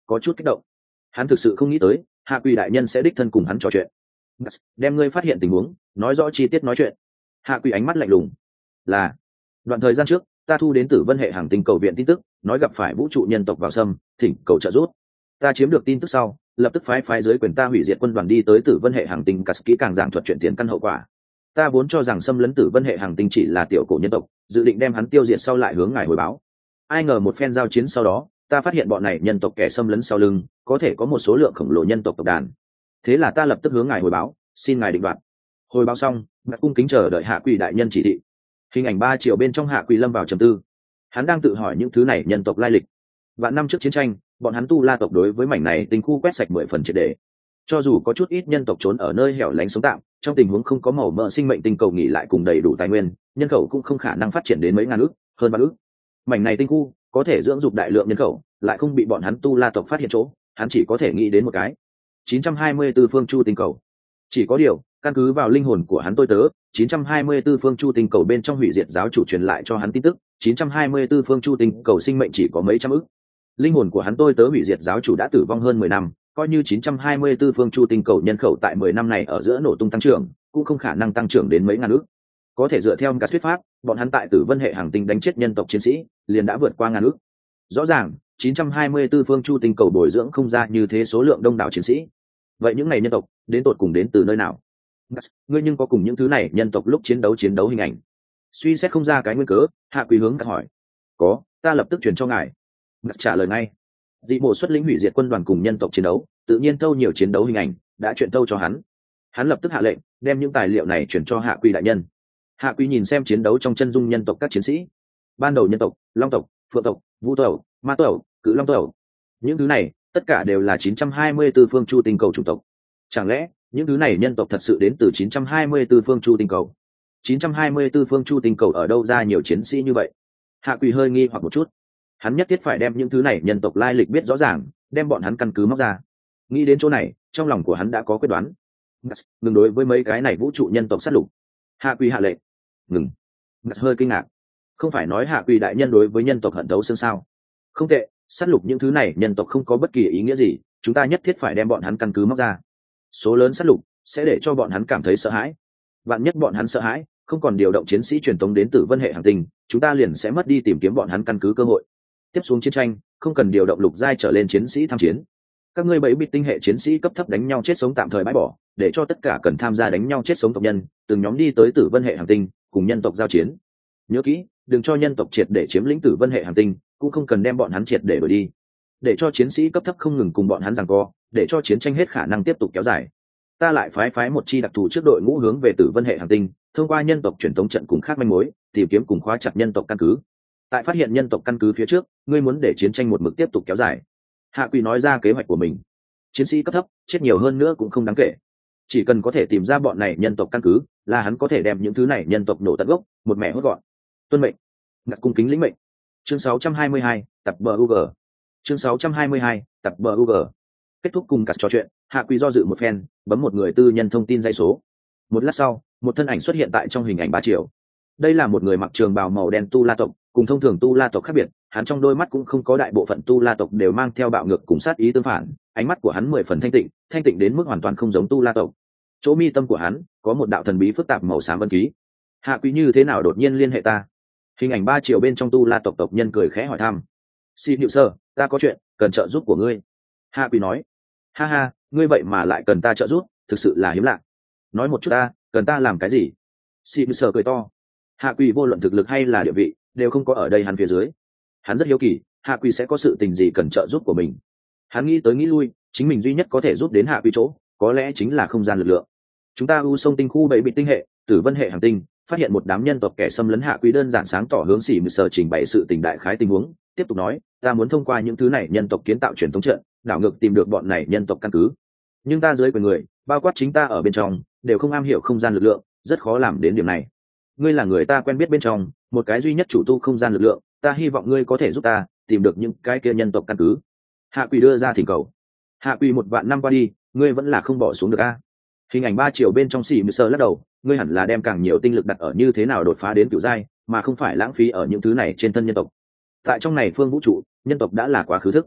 có chút kích động. Hắn thực sự không nghĩ tới hạ quỷ đại nhân sẽ đích thân cùng hắn trò chuyện. Đem ngươi phát hiện tình huống nói rõ chi tiết nói chuyện. Hạ quỷ ánh mắt lạnh lùng. Là đoạn thời gian trước ta thu đến Tử Vân hệ hàng tinh cầu viện tin tức, nói gặp phải vũ trụ nhân tộc vào xâm, thỉnh cầu trợ giúp. Ta chiếm được tin tức sau, lập tức phái phái dưới quyền ta hủy diệt quân đoàn đi tới Tử Vân hệ hàng tinh, cắt kỹ càng giảng thuật chuyện tiền căn hậu quả. Ta vốn cho rằng xâm lấn Tử Vân hệ hàng tinh chỉ là tiểu cổ nhân tộc, dự định đem hắn tiêu diệt sau lại hướng ngài hồi báo. Ai ngờ một phen giao chiến sau đó, ta phát hiện bọn này nhân tộc kẻ xâm lấn sau lưng có thể có một số lượng khổng lồ nhân tộc tộc đàn. Thế là ta lập tức hướng ngài hồi báo, xin ngài định đoạt. Hồi báo xong, ngài cung kính chờ đợi hạ quỷ đại nhân chỉ thị. Hình ảnh ba chiều bên trong hạ quỷ lâm vào trầm tư. Hắn đang tự hỏi những thứ này nhân tộc lai lịch. Vạn năm trước chiến tranh, bọn hắn tu la tộc đối với mảnh này tinh khu quét sạch mười phần triệt để. Cho dù có chút ít nhân tộc trốn ở nơi hẻo lánh sống tạm, trong tình huống không có màu mỡ sinh mệnh tinh cầu nghỉ lại cùng đầy đủ tài nguyên, nhân khẩu cũng không khả năng phát triển đến mấy ngàn ước, hơn ba ước. Mảnh này tinh khu có thể dưỡng dục đại lượng nhân khẩu, lại không bị bọn hắn tu la tộc phát hiện chỗ, hắn chỉ có thể nghĩ đến một cái. chín trăm hai mươi tư phương chu tinh cầu. Chỉ có điều, căn cứ vào linh hồn của hắn tôi tớ, chín trăm hai mươi tư phương chu tinh cầu bên trong hủy diệt giáo chủ truyền lại cho hắn tin tức, chín trăm hai mươi tư phương chu tinh cầu sinh mệnh chỉ có mấy trăm ức. Linh hồn của hắn tôi tớ hủy diệt giáo chủ đã tử vong hơn mười năm, coi như chín trăm hai mươi tư phương chu tinh cầu nhân khẩu tại mười năm này ở giữa nổ tung tăng trưởng, cũng không khả năng tăng trưởng đến mấy ngàn ức. Có thể dựa theo các thuyết pháp, bọn hắn tại Tử Vân hệ hành tinh đánh chết nhân tộc chiến sĩ, liền đã vượt qua ngàn ức. Rõ ràng, chín trăm hai mươi tư phương chu tinh cầu bồi dưỡng không ra như thế số lượng đông đảo chiến sĩ. Vậy những này nhân tộc, đến tột cùng đến từ nơi nào? Ngươi nhưng có cùng những thứ này nhân tộc lúc chiến đấu chiến đấu hình ảnh? Suy xét không ra cái nguyên cớ, hạ quý hướng hỏi. Có, ta lập tức truyền cho ngài. Trả lời ngay. Dị bộ xuất lĩnh hủy diệt quân đoàn cùng nhân tộc chiến đấu, tự nhiên thâu nhiều chiến đấu hình ảnh, đã truyền thâu cho hắn. Hắn lập tức hạ lệnh, đem những tài liệu này chuyển cho hạ quý đại nhân. Hạ quý nhìn xem chiến đấu trong chân dung nhân tộc các chiến sĩ. Ban đầu nhân tộc, long tộc, phượng tộc, vũ tộc, ma tộc, cự long tộc. Những thứ này, tất cả đều là chín trăm hai mươi tư phương chu tinh cầu chủng tộc. Chẳng lẽ, những thứ này nhân tộc thật sự đến từ chín trăm hai mươi tư phương chu tinh cầu? chín trăm hai mươi tư phương chu tinh cầu ở đâu ra nhiều chiến sĩ như vậy? Hạ Quỳ hơi nghi hoặc một chút. Hắn nhất thiết phải đem những thứ này nhân tộc lai lịch biết rõ ràng, đem bọn hắn căn cứ móc ra. Nghĩ đến chỗ này, trong lòng của hắn đã có quyết đoán. Ngừng đối với mấy cái này vũ trụ nhân tộc sát lục. Hạ Quỳ hạ lệnh. Ngừng. Hơi kinh ngạc. Không phải nói Hạ Quỳ đại nhân đối với nhân tộc hận thấu xương sao? Không tệ, sát lục những thứ này nhân tộc không có bất kỳ ý nghĩa gì, chúng ta nhất thiết phải đem bọn hắn căn cứ móc ra. Số lớn sát lục sẽ để cho bọn hắn cảm thấy sợ hãi. Vạn nhất bọn hắn sợ hãi, không còn điều động chiến sĩ truyền tống đến Tử Vân hệ hành tinh, chúng ta liền sẽ mất đi tìm kiếm bọn hắn căn cứ cơ hội. Tiếp xuống chiến tranh, không cần điều động lục giai trở lên chiến sĩ tham chiến. Các ngươi bảy bit tinh hệ chiến sĩ cấp thấp đánh nhau chết sống tạm thời bãi bỏ, để cho tất cả cần tham gia đánh nhau chết sống tộc nhân, từng nhóm đi tới Tử Vân hệ hành tinh, cùng nhân tộc giao chiến. Nhớ kỹ, đừng cho nhân tộc triệt để chiếm lĩnh Tử Vân hệ hành tinh, cũng không cần đem bọn hắn triệt để đuổi đi. Để cho chiến sĩ cấp thấp không ngừng cùng bọn hắn giằng co, để cho chiến tranh hết khả năng tiếp tục kéo dài. Ta lại phái phái một chi đặc thù trước đội ngũ hướng về Tử Vân hệ hành tinh, thông qua nhân tộc truyền thống trận cùng khác manh mối, tìm kiếm cùng khóa chặt nhân tộc căn cứ. Tại phát hiện nhân tộc căn cứ phía trước, ngươi muốn để chiến tranh một mực tiếp tục kéo dài. Hạ Quỳ nói ra kế hoạch của mình. Chiến sĩ cấp thấp chết nhiều hơn nữa cũng không đáng kể, chỉ cần có thể tìm ra bọn này nhân tộc căn cứ, là hắn có thể đem những thứ này nhân tộc nổ tận gốc, một mẹ hốt gọn. Tuân mệnh. Ngặt cung kính lĩnh mệnh. Chương sáu trăm hai mươi hai, tập bờ u giê. Chương sáu trăm hai mươi hai, tập bờ u giê. Kết thúc cùng cả trò chuyện, Hạ Quỳ do dự một phen, bấm một người tư nhân thông tin dây số. Một lát sau, một thân ảnh xuất hiện tại trong hình ảnh ba chiều. Đây là một người mặc trường bào màu đen tu la tộc, cùng thông thường tu la tộc khác biệt, hắn trong đôi mắt cũng không có đại bộ phận tu la tộc đều mang theo bạo ngược cùng sát ý tương phản, ánh mắt của hắn mười phần thanh tịnh, thanh tịnh đến mức hoàn toàn không giống tu la tộc. Chỗ mi tâm của hắn có một đạo thần bí phức tạp màu xám vân ký. Hạ Quỳ như thế nào đột nhiên liên hệ ta? Hình ảnh ba chiều bên trong tu la tộc tộc nhân cười khẽ hỏi thăm. Xin hiệu sơ, ta có chuyện cần trợ giúp của ngươi. Hạ Quỳ nói. Ha ha, ngươi vậy mà lại cần ta trợ giúp, thực sự là hiếm lạ. Nói một chút ta, cần ta làm cái gì? Xin sờ cười to. Hạ Quỳ vô luận thực lực hay là địa vị, đều không có ở đây hắn phía dưới. Hắn rất hiếu kỳ, Hạ Quỳ sẽ có sự tình gì cần trợ giúp của mình. Hắn nghĩ tới nghĩ lui, chính mình duy nhất có thể giúp đến Hạ Quỳ chỗ, có lẽ chính là không gian lực lượng. Chúng ta u sông tinh khu bảy bit tinh hệ, Tử Vân hệ hành tinh, phát hiện một đám nhân tộc kẻ xâm lấn Hạ Quỳ đơn giản sáng tỏ hướng xỉ mười sở trình bày sự tình đại khái tình huống, tiếp tục nói, ta muốn thông qua những thứ này nhân tộc kiến tạo truyền thống trận, đảo ngược tìm được bọn này nhân tộc căn cứ. Nhưng ta dưới quyền người, bao quát chính ta ở bên trong, đều không am hiểu không gian lực lượng, rất khó làm đến điểm này. Ngươi là người ta quen biết bên trong, một cái duy nhất chủ tu không gian lực lượng, ta hy vọng ngươi có thể giúp ta tìm được những cái kia nhân tộc căn cứ. Hạ Quỳ đưa ra thỉnh cầu. Hạ Quỳ một vạn năm qua đi, ngươi vẫn là không bỏ xuống được a. Hình ảnh ba chiều bên trong xỉ mười sơ lắc đầu, ngươi hẳn là đem càng nhiều tinh lực đặt ở như thế nào đột phá đến cửu giai, mà không phải lãng phí ở những thứ này trên thân nhân tộc. Tại trong này phương vũ trụ, nhân tộc đã là quá khứ thức.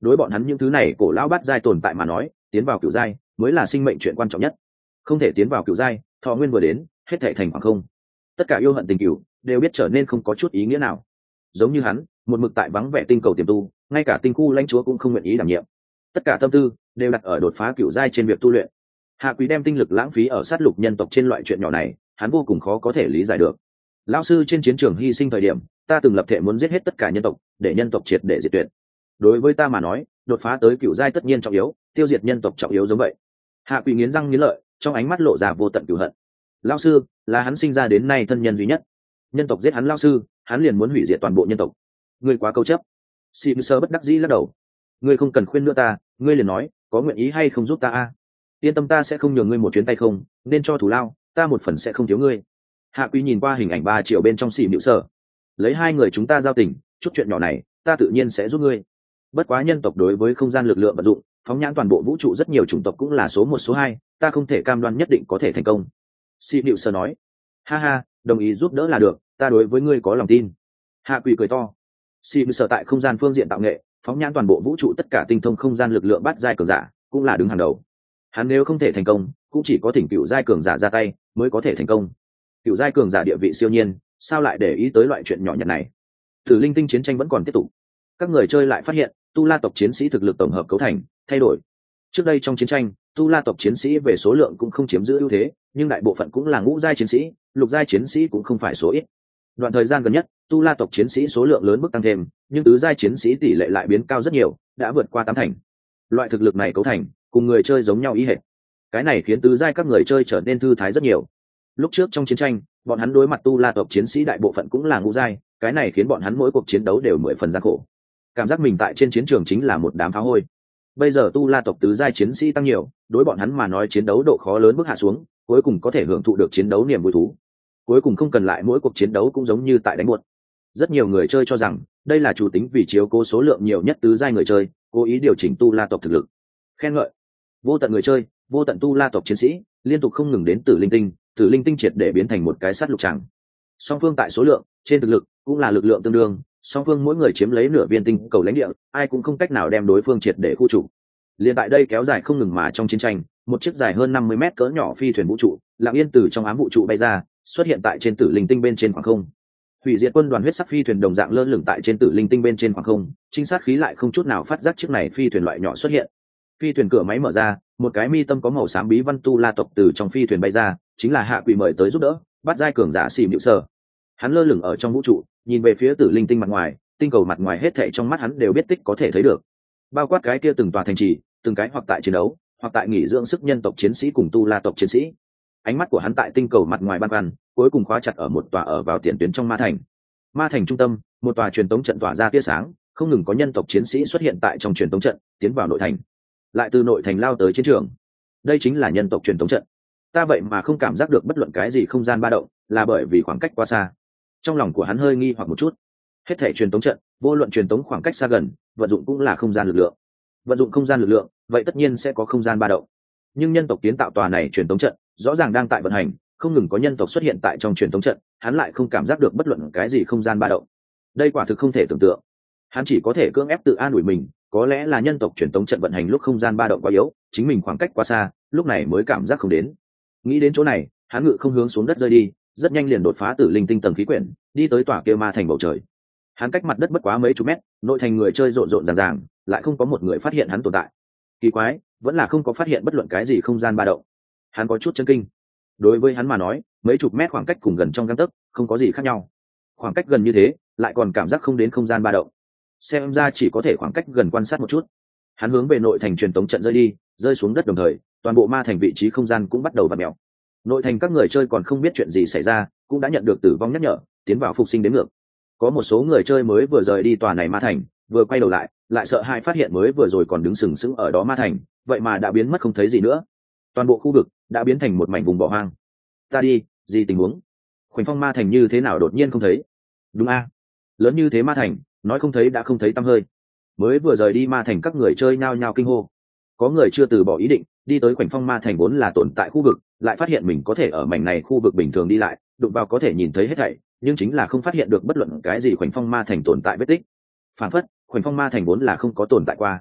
đối bọn hắn những thứ này cổ lão bát giai tồn tại mà nói, tiến vào cựu giai mới là sinh mệnh chuyện quan trọng nhất. Không thể tiến vào cựu giai, thọ nguyên vừa đến, hết thảy thành khoảng không. Tất cả yêu hận tình cựu đều biết trở nên không có chút ý nghĩa nào. Giống như hắn, một mực tại vắng vẻ tinh cầu tiềm tu, ngay cả tinh khu lãnh chúa cũng không nguyện ý đảm nhiệm. Tất cả tâm tư đều đặt ở đột phá cựu giai trên việc tu luyện. Hạ Quý đem tinh lực lãng phí ở sát lục nhân tộc trên loại chuyện nhỏ này, hắn vô cùng khó có thể lý giải được. Lão sư trên chiến trường hy sinh thời điểm, ta từng lập thể muốn giết hết tất cả nhân tộc, để nhân tộc triệt để diệt tuyệt. Đối với ta mà nói, đột phá tới cựu giai tất nhiên trọng yếu, tiêu diệt nhân tộc trọng yếu giống vậy. Hạ Quý nghiến răng nghiến lợi, trong ánh mắt lộ ra vô tận cừu hận. Lão sư là hắn sinh ra đến nay thân nhân duy nhất, nhân tộc giết hắn lão sư, hắn liền muốn hủy diệt toàn bộ nhân tộc. Ngươi quá câu chấp. Sim Sơ bất đắc dĩ lắc đầu. Ngươi không cần khuyên nữa ta, ngươi liền nói, có nguyện ý hay không giúp ta a? Yên tâm, ta sẽ không nhường ngươi một chuyến tay không, nên cho thù lao, ta một phần sẽ không thiếu ngươi. Hạ Quý nhìn qua hình ảnh ba triệu bên trong Sim Sơ, lấy hai người chúng ta giao tình, chút chuyện nhỏ này, ta tự nhiên sẽ giúp ngươi. Bất quá nhân tộc đối với không gian lực lượng vận dụng, phóng nhãn toàn bộ vũ trụ rất nhiều chủng tộc cũng là số một số hai, ta không thể cam đoan nhất định có thể thành công. Sim Sơ nói. Ha ha, đồng ý giúp đỡ là được, ta đối với ngươi có lòng tin. Hạ Quý cười to. Sim Sơ tại không gian phương diện tạo nghệ, phóng nhãn toàn bộ vũ trụ tất cả tinh thông không gian lực lượng bát giai cường giả, cũng là đứng hàng đầu. Hắn nếu không thể thành công, cũng chỉ có thỉnh cựu giai cường giả ra tay mới có thể thành công. Cựu giai cường giả địa vị siêu nhiên, sao lại để ý tới loại chuyện nhỏ nhặt này? Tử linh tinh chiến tranh vẫn còn tiếp tục. Các người chơi lại phát hiện, Tu La tộc chiến sĩ thực lực tổng hợp cấu thành thay đổi. Trước đây trong chiến tranh, Tu La tộc chiến sĩ về số lượng cũng không chiếm giữ ưu thế, nhưng đại bộ phận cũng là ngũ giai chiến sĩ, lục giai chiến sĩ cũng không phải số ít. Đoạn thời gian gần nhất, Tu La tộc chiến sĩ số lượng lớn mức tăng thêm, nhưng tứ giai chiến sĩ tỷ lệ lại biến cao rất nhiều, đã vượt qua tám thành. Loại thực lực này cấu thành, cùng người chơi giống nhau ý hệt. Cái này khiến tứ giai các người chơi trở nên thư thái rất nhiều. Lúc trước trong chiến tranh, bọn hắn đối mặt Tu La tộc chiến sĩ đại bộ phận cũng là ngũ giai, cái này khiến bọn hắn mỗi cuộc chiến đấu đều mười phần gian khổ. Cảm giác mình tại trên chiến trường chính là một đám phá hôi. Bây giờ Tu La tộc tứ giai chiến sĩ tăng nhiều, đối bọn hắn mà nói chiến đấu độ khó lớn bước hạ xuống, cuối cùng có thể hưởng thụ được chiến đấu niềm vui thú. Cuối cùng không cần lại mỗi cuộc chiến đấu cũng giống như tại đánh buột. Rất nhiều người chơi cho rằng đây là chủ tính vì chiếu cố số lượng nhiều nhất tứ giai người chơi, cố ý điều chỉnh Tu La tộc thực lực. Khen ngợi vô tận người chơi, vô tận Tu La tộc chiến sĩ liên tục không ngừng đến Tử Linh Tinh, Tử Linh Tinh triệt để biến thành một cái sát lục tràng. Song phương tại số lượng, trên thực lực cũng là lực lượng tương đương, song phương mỗi người chiếm lấy nửa viên tinh cầu lãnh địa, ai cũng không cách nào đem đối phương triệt để khu trục. Liên tại đây kéo dài không ngừng mà trong chiến tranh, một chiếc dài hơn năm mươi mét cỡ nhỏ phi thuyền vũ trụ, lặng yên từ trong ám vũ trụ bay ra, xuất hiện tại trên Tử Linh Tinh bên trên khoảng không. Hủy diệt quân đoàn huyết sắc phi thuyền đồng dạng lơ lửng tại trên Tử Linh Tinh bên trên khoảng không, trinh sát khí lại không chút nào phát giác chiếc này phi thuyền loại nhỏ xuất hiện. Phi thuyền cửa máy mở ra, một cái mi tâm có màu xám bí văn Tu La tộc từ trong phi thuyền bay ra, chính là Hạ Quỷ mời tới giúp đỡ, bắt giai cường giả Xỉ Mịu Sở. Hắn lơ lửng ở trong vũ trụ, nhìn về phía Tử Linh Tinh mặt ngoài, tinh cầu mặt ngoài hết thảy trong mắt hắn đều biết tích có thể thấy được. Bao quát cái kia từng tòa thành trì, từng cái hoặc tại chiến đấu, hoặc tại nghỉ dưỡng sức nhân tộc chiến sĩ cùng Tu La tộc chiến sĩ. Ánh mắt của hắn tại tinh cầu mặt ngoài ban ban, cuối cùng khóa chặt ở một tòa ở vào tiền tuyến trong ma thành. Ma thành trung tâm, một tòa truyền tống trận tỏa ra tia sáng, không ngừng có nhân tộc chiến sĩ xuất hiện tại trong truyền tống trận, tiến vào nội thành, lại từ nội thành lao tới chiến trường. Đây chính là nhân tộc truyền tống trận. Ta vậy mà không cảm giác được bất luận cái gì không gian ba động, là bởi vì khoảng cách quá xa. Trong lòng của hắn hơi nghi hoặc một chút. Hết thảy truyền tống trận, vô luận truyền tống khoảng cách xa gần, vận dụng cũng là không gian lực lượng. Vận dụng không gian lực lượng, vậy tất nhiên sẽ có không gian ba động. Nhưng nhân tộc kiến tạo tòa này truyền tống trận, rõ ràng đang tại vận hành, không ngừng có nhân tộc xuất hiện tại trong truyền tống trận, hắn lại không cảm giác được bất luận cái gì không gian ba động. Đây quả thực không thể tưởng tượng. Hắn chỉ có thể cưỡng ép tự an ủi mình, có lẽ là nhân tộc truyền tống trận vận hành lúc không gian ba động quá yếu, chính mình khoảng cách quá xa, lúc này mới cảm giác không đến. Nghĩ đến chỗ này, hắn ngự không hướng xuống đất rơi đi, rất nhanh liền đột phá Tử Linh Tinh tầng khí quyển, đi tới tòa kia ma thành bầu trời. Hắn cách mặt đất bất quá mấy chục mét, nội thành người chơi rộn rộn ràng ràng, lại không có một người phát hiện hắn tồn tại. Kỳ quái, vẫn là không có phát hiện bất luận cái gì không gian ba động. Hắn có chút chấn kinh. Đối với hắn mà nói, mấy chục mét khoảng cách cùng gần trong gang tấc, không có gì khác nhau. Khoảng cách gần như thế, lại còn cảm giác không đến không gian ba động. Xem ra chỉ có thể khoảng cách gần quan sát một chút. Hắn hướng về nội thành truyền tống trận rơi đi, rơi xuống đất đồng thời, toàn bộ ma thành vị trí không gian cũng bắt đầu vặn mèo. Nội thành các người chơi còn không biết chuyện gì xảy ra, cũng đã nhận được tử vong nhắc nhở, tiến vào phục sinh đến ngược. Có một số người chơi mới vừa rời đi tòa này ma thành, vừa quay đầu lại, lại sợ hãi phát hiện mới vừa rồi còn đứng sừng sững ở đó ma thành, vậy mà đã biến mất không thấy gì nữa. Toàn bộ khu vực đã biến thành một mảnh vùng bỏ hoang. Ta đi, gì tình huống? Khoảnh Phong ma thành như thế nào đột nhiên không thấy? Đúng a, lớn như thế ma thành, nói không thấy đã không thấy tăm hơi. Mới vừa rời đi ma thành các người chơi nhao nhao kinh hô. Có người chưa từ bỏ ý định, đi tới Khoảnh Phong ma thành vốn là tồn tại khu vực, lại phát hiện mình có thể ở mảnh này khu vực bình thường đi lại, đụng vào có thể nhìn thấy hết thảy, nhưng chính là không phát hiện được bất luận cái gì Khoảnh Phong ma thành tồn tại vết tích. Phản phất, Khoảnh Phong ma thành vốn là không có tồn tại qua.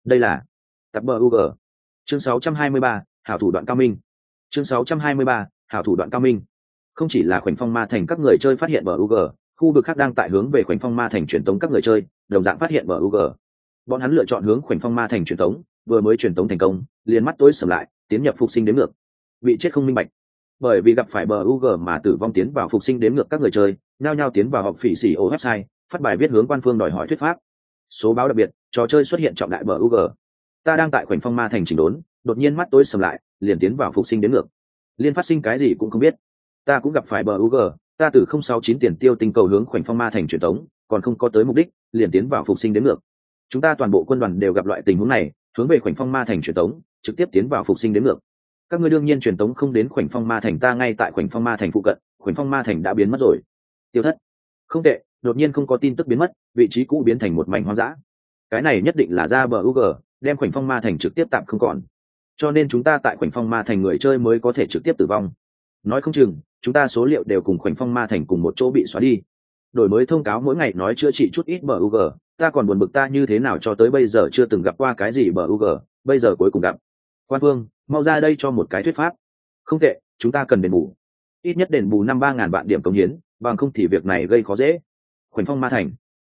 Đây là tập bờ u g. Chương sáu trăm hai mươi ba, hảo thủ đoạn cao minh. Chương sáu trăm hai mươi ba, hảo thủ đoạn cao minh. Không chỉ là khoảnh phong ma thành các người chơi phát hiện bờ u g, khu vực khác đang tại hướng về khoảnh phong ma thành truyền tống các người chơi đồng dạng phát hiện bờ u g. Bọn hắn lựa chọn hướng khoảnh phong ma thành truyền tống, vừa mới truyền tống thành công liền mắt tối sầm lại, tiến nhập phục sinh đến ngược, bị chết không minh bạch. Bởi vì gặp phải bờ u g mà tử vong tiến vào phục sinh đến ngược các người chơi nhao nhao tiến vào học phỉ xỉ ô website phát bài viết hướng quan phương đòi hỏi thuyết pháp. Số báo đặc biệt, trò chơi xuất hiện trọng đại bờ u g. Ta đang tại khoảnh phong ma thành chỉnh đốn, đột nhiên mắt tối sầm lại, liền tiến vào phục sinh đến ngược. Liên phát sinh cái gì cũng không biết. Ta cũng gặp phải bờ u g, ta từ không sáu chín tiền tiêu tinh cầu hướng khoảnh phong ma thành truyền tống, còn không có tới mục đích, liền tiến vào phục sinh đến ngược. Chúng ta toàn bộ quân đoàn đều gặp loại tình huống này, hướng về khoảnh phong ma thành truyền tống, trực tiếp tiến vào phục sinh đến ngược. Các ngươi đương nhiên truyền tống không đến khoảnh phong ma thành, ta ngay tại khoảnh phong ma thành phụ cận, khoảnh phong ma thành đã biến mất rồi. Tiêu thất. Không tệ, đột nhiên không có tin tức biến mất, vị trí cũ biến thành một mảnh hoang dã. Cái này nhất định là ra bờ u g, đem khoảnh phong ma thành trực tiếp tạm không còn. Cho nên chúng ta tại khoảnh phong ma thành người chơi mới có thể trực tiếp tử vong. Nói không chừng chúng ta số liệu đều cùng khoảnh phong ma thành cùng một chỗ bị xóa đi. Đổi mới thông cáo mỗi ngày nói chữa trị chút ít bờ u g, ta còn buồn bực ta như thế nào cho tới bây giờ chưa từng gặp qua cái gì bờ u g, bây giờ cuối cùng gặp. Quan phương, mau ra đây cho một cái thuyết pháp. Không tệ, chúng ta cần đền bù, ít nhất đền bù năm ba ngàn vạn điểm cống hiến, bằng không thì việc này gây khó dễ. Khoảnh phong ma thành.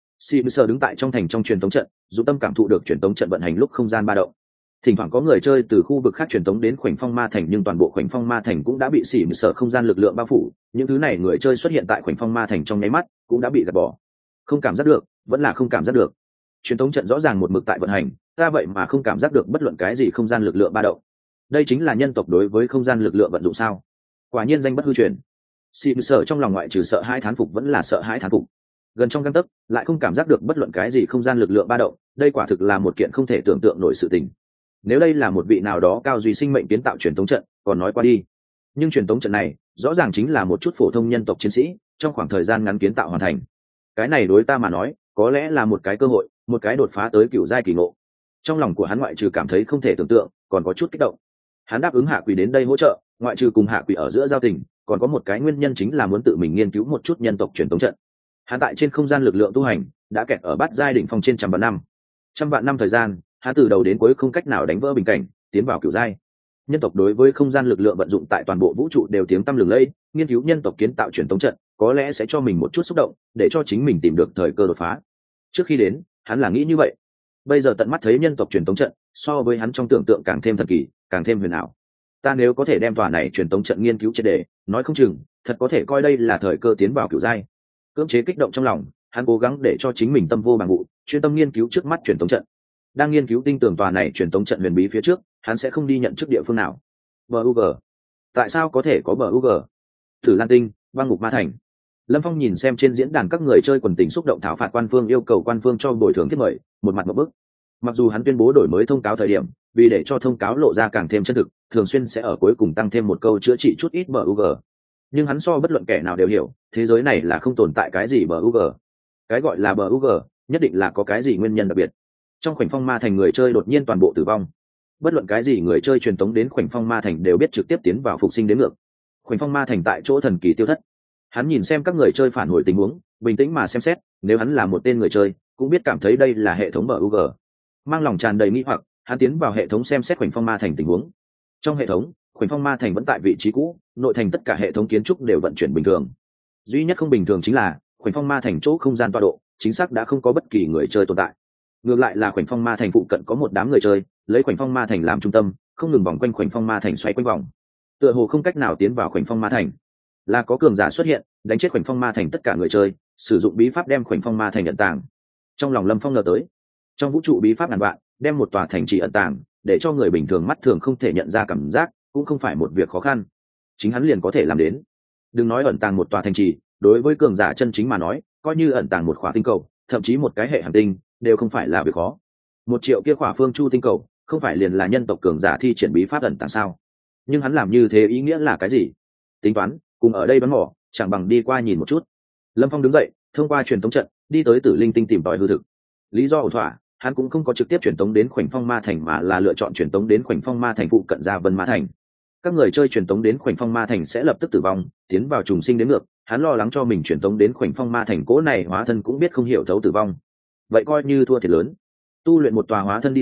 Sir đứng tại trong thành trong truyền tống trận, dụng tâm cảm thụ được truyền tống trận vận hành lúc không gian ba động. Thỉnh thoảng có người chơi từ khu vực khác truyền tống đến khoảnh phong ma thành, nhưng toàn bộ khoảnh phong ma thành cũng đã bị Sir không gian lực lượng bao phủ. Những thứ này người chơi xuất hiện tại khoảnh phong ma thành trong nháy mắt, cũng đã bị gạt bỏ. Không cảm giác được, vẫn là không cảm giác được. Truyền tống trận rõ ràng một mực tại vận hành, ta vậy mà không cảm giác được bất luận cái gì không gian lực lượng ba động. Đây chính là nhân tộc đối với không gian lực lượng vận dụng sao? Quả nhiên danh bất hư truyền. Sir trong lòng ngoại trừ sợ hãi thán phục vẫn là sợ hãi thán phục. Gần trong gang tấc lại không cảm giác được bất luận cái gì không gian lực lượng ba động, đây quả thực là một kiện không thể tưởng tượng nổi sự tình. Nếu đây là một vị nào đó cao duy sinh mệnh kiến tạo truyền tống trận còn nói qua đi, nhưng truyền tống trận này rõ ràng chính là một chút phổ thông nhân tộc chiến sĩ trong khoảng thời gian ngắn kiến tạo hoàn thành. Cái này đối ta mà nói có lẽ là một cái cơ hội, một cái đột phá tới cựu giai kỳ ngộ. Trong lòng của hắn ngoại trừ cảm thấy không thể tưởng tượng, còn có chút kích động. Hắn đáp ứng Hạ Quỷ đến đây hỗ trợ, ngoại trừ cùng Hạ Quỷ ở giữa giao tình, còn có một cái nguyên nhân chính là muốn tự mình nghiên cứu một chút nhân tộc truyền tống trận. Hắn tại trên không gian lực lượng tu hành đã kẹt ở bát giai đỉnh phong trên trăm vạn năm. Trăm vạn năm thời gian, hắn từ đầu đến cuối không cách nào đánh vỡ bình cảnh, tiến vào cửu giai. Nhân tộc đối với không gian lực lượng vận dụng tại toàn bộ vũ trụ đều tiếng tăm lừng lẫy, nghiên cứu nhân tộc kiến tạo truyền tống trận, có lẽ sẽ cho mình một chút xúc động, để cho chính mình tìm được thời cơ đột phá. Trước khi đến, hắn là nghĩ như vậy. Bây giờ tận mắt thấy nhân tộc truyền tống trận, so với hắn trong tưởng tượng càng thêm thần kỳ, càng thêm huyền ảo. Ta nếu có thể đem tòa này truyền tống trận nghiên cứu triệt để, nói không chừng, thật có thể coi đây là thời cơ tiến vào cửu giai. Cưỡng chế kích động trong lòng, hắn cố gắng để cho chính mình tâm vô bằng vụ, chuyên tâm nghiên cứu trước mắt truyền tống trận. Đang nghiên cứu tinh tường tòa này truyền tống trận huyền bí phía trước, hắn sẽ không đi nhận chức địa phương nào. bờ u g, tại sao có thể có bờ u g? Thử Lan Tinh, băng ngục ma thành. Lâm Phong nhìn xem trên diễn đàn các người chơi quần tình xúc động thảo phạt quan phương, yêu cầu quan phương cho bồi thường thiết mời, một mặt một bức. Mặc dù hắn tuyên bố đổi mới thông cáo thời điểm, vì để cho thông cáo lộ ra càng thêm chân thực, thường xuyên sẽ ở cuối cùng tăng thêm một câu chữa trị chút ít bờ u g. Nhưng hắn so bất luận kẻ nào đều hiểu, thế giới này là không tồn tại cái gì bờ u g. Cái gọi là bờ u g, nhất định là có cái gì nguyên nhân đặc biệt. Trong khoảnh phong ma thành người chơi đột nhiên toàn bộ tử vong. Bất luận cái gì người chơi truyền tống đến khoảnh phong ma thành đều biết trực tiếp tiến vào phục sinh đến ngược. Khoảnh phong ma thành tại chỗ thần kỳ tiêu thất. Hắn nhìn xem các người chơi phản hồi tình huống, bình tĩnh mà xem xét, nếu hắn là một tên người chơi, cũng biết cảm thấy đây là hệ thống bờ u g. Mang lòng tràn đầy nghi hoặc, hắn tiến vào hệ thống xem xét khoảnh phong ma thành tình huống. Trong hệ thống, khoảnh phong ma thành vẫn tại vị trí cũ, nội thành tất cả hệ thống kiến trúc đều vận chuyển bình thường. Duy nhất không bình thường chính là khoảnh phong ma thành chỗ không gian tọa độ chính xác đã không có bất kỳ người chơi tồn tại. Ngược lại là khoảnh phong ma thành phụ cận có một đám người chơi lấy khoảnh phong ma thành làm trung tâm, không ngừng vòng quanh khoảnh phong ma thành xoay quanh vòng, tựa hồ không cách nào tiến vào khoảnh phong ma thành. Là có cường giả xuất hiện đánh chết khoảnh phong ma thành tất cả người chơi, sử dụng bí pháp đem khoảnh phong ma thành ẩn tàng. Trong lòng Lâm Phong ngờ tới, trong vũ trụ bí pháp ngàn vạn đem một tòa thành trì ẩn tàng, để cho người bình thường mắt thường không thể nhận ra cảm giác, cũng không phải một việc khó khăn. Chính hắn liền có thể làm đến. Đừng nói ẩn tàng một tòa thành trì, đối với cường giả chân chính mà nói, coi như ẩn tàng một khỏa tinh cầu, thậm chí một cái hệ hành tinh, đều không phải là việc khó. Một triệu kia khỏa phương chu tinh cầu, không phải liền là nhân tộc cường giả thi triển bí pháp ẩn tàng sao? Nhưng hắn làm như thế ý nghĩa là cái gì? Tính toán, cùng ở đây bắn mỏ, chẳng bằng đi qua nhìn một chút. Lâm Phong đứng dậy, thông qua truyền tống trận, đi tới Tử Linh Tinh tìm tòi hư thực. Lý do ổn thỏa, hắn cũng không có trực tiếp truyền tống đến khoảnh phong ma thành, mà là lựa chọn truyền tống đến khoảnh phong ma thành phụ cận Gia Vân Ma thành. Các người chơi truyền tống đến khoảnh phong ma thành sẽ lập tức tử vong, tiến vào trùng sinh đến ngược. Hắn lo lắng cho mình truyền tống đến khoảnh phong ma thành cố này hóa thân cũng biết không hiểu thấu tử vong, vậy coi như thua thiệt lớn. Tu luyện một tòa hóa thân đi ra,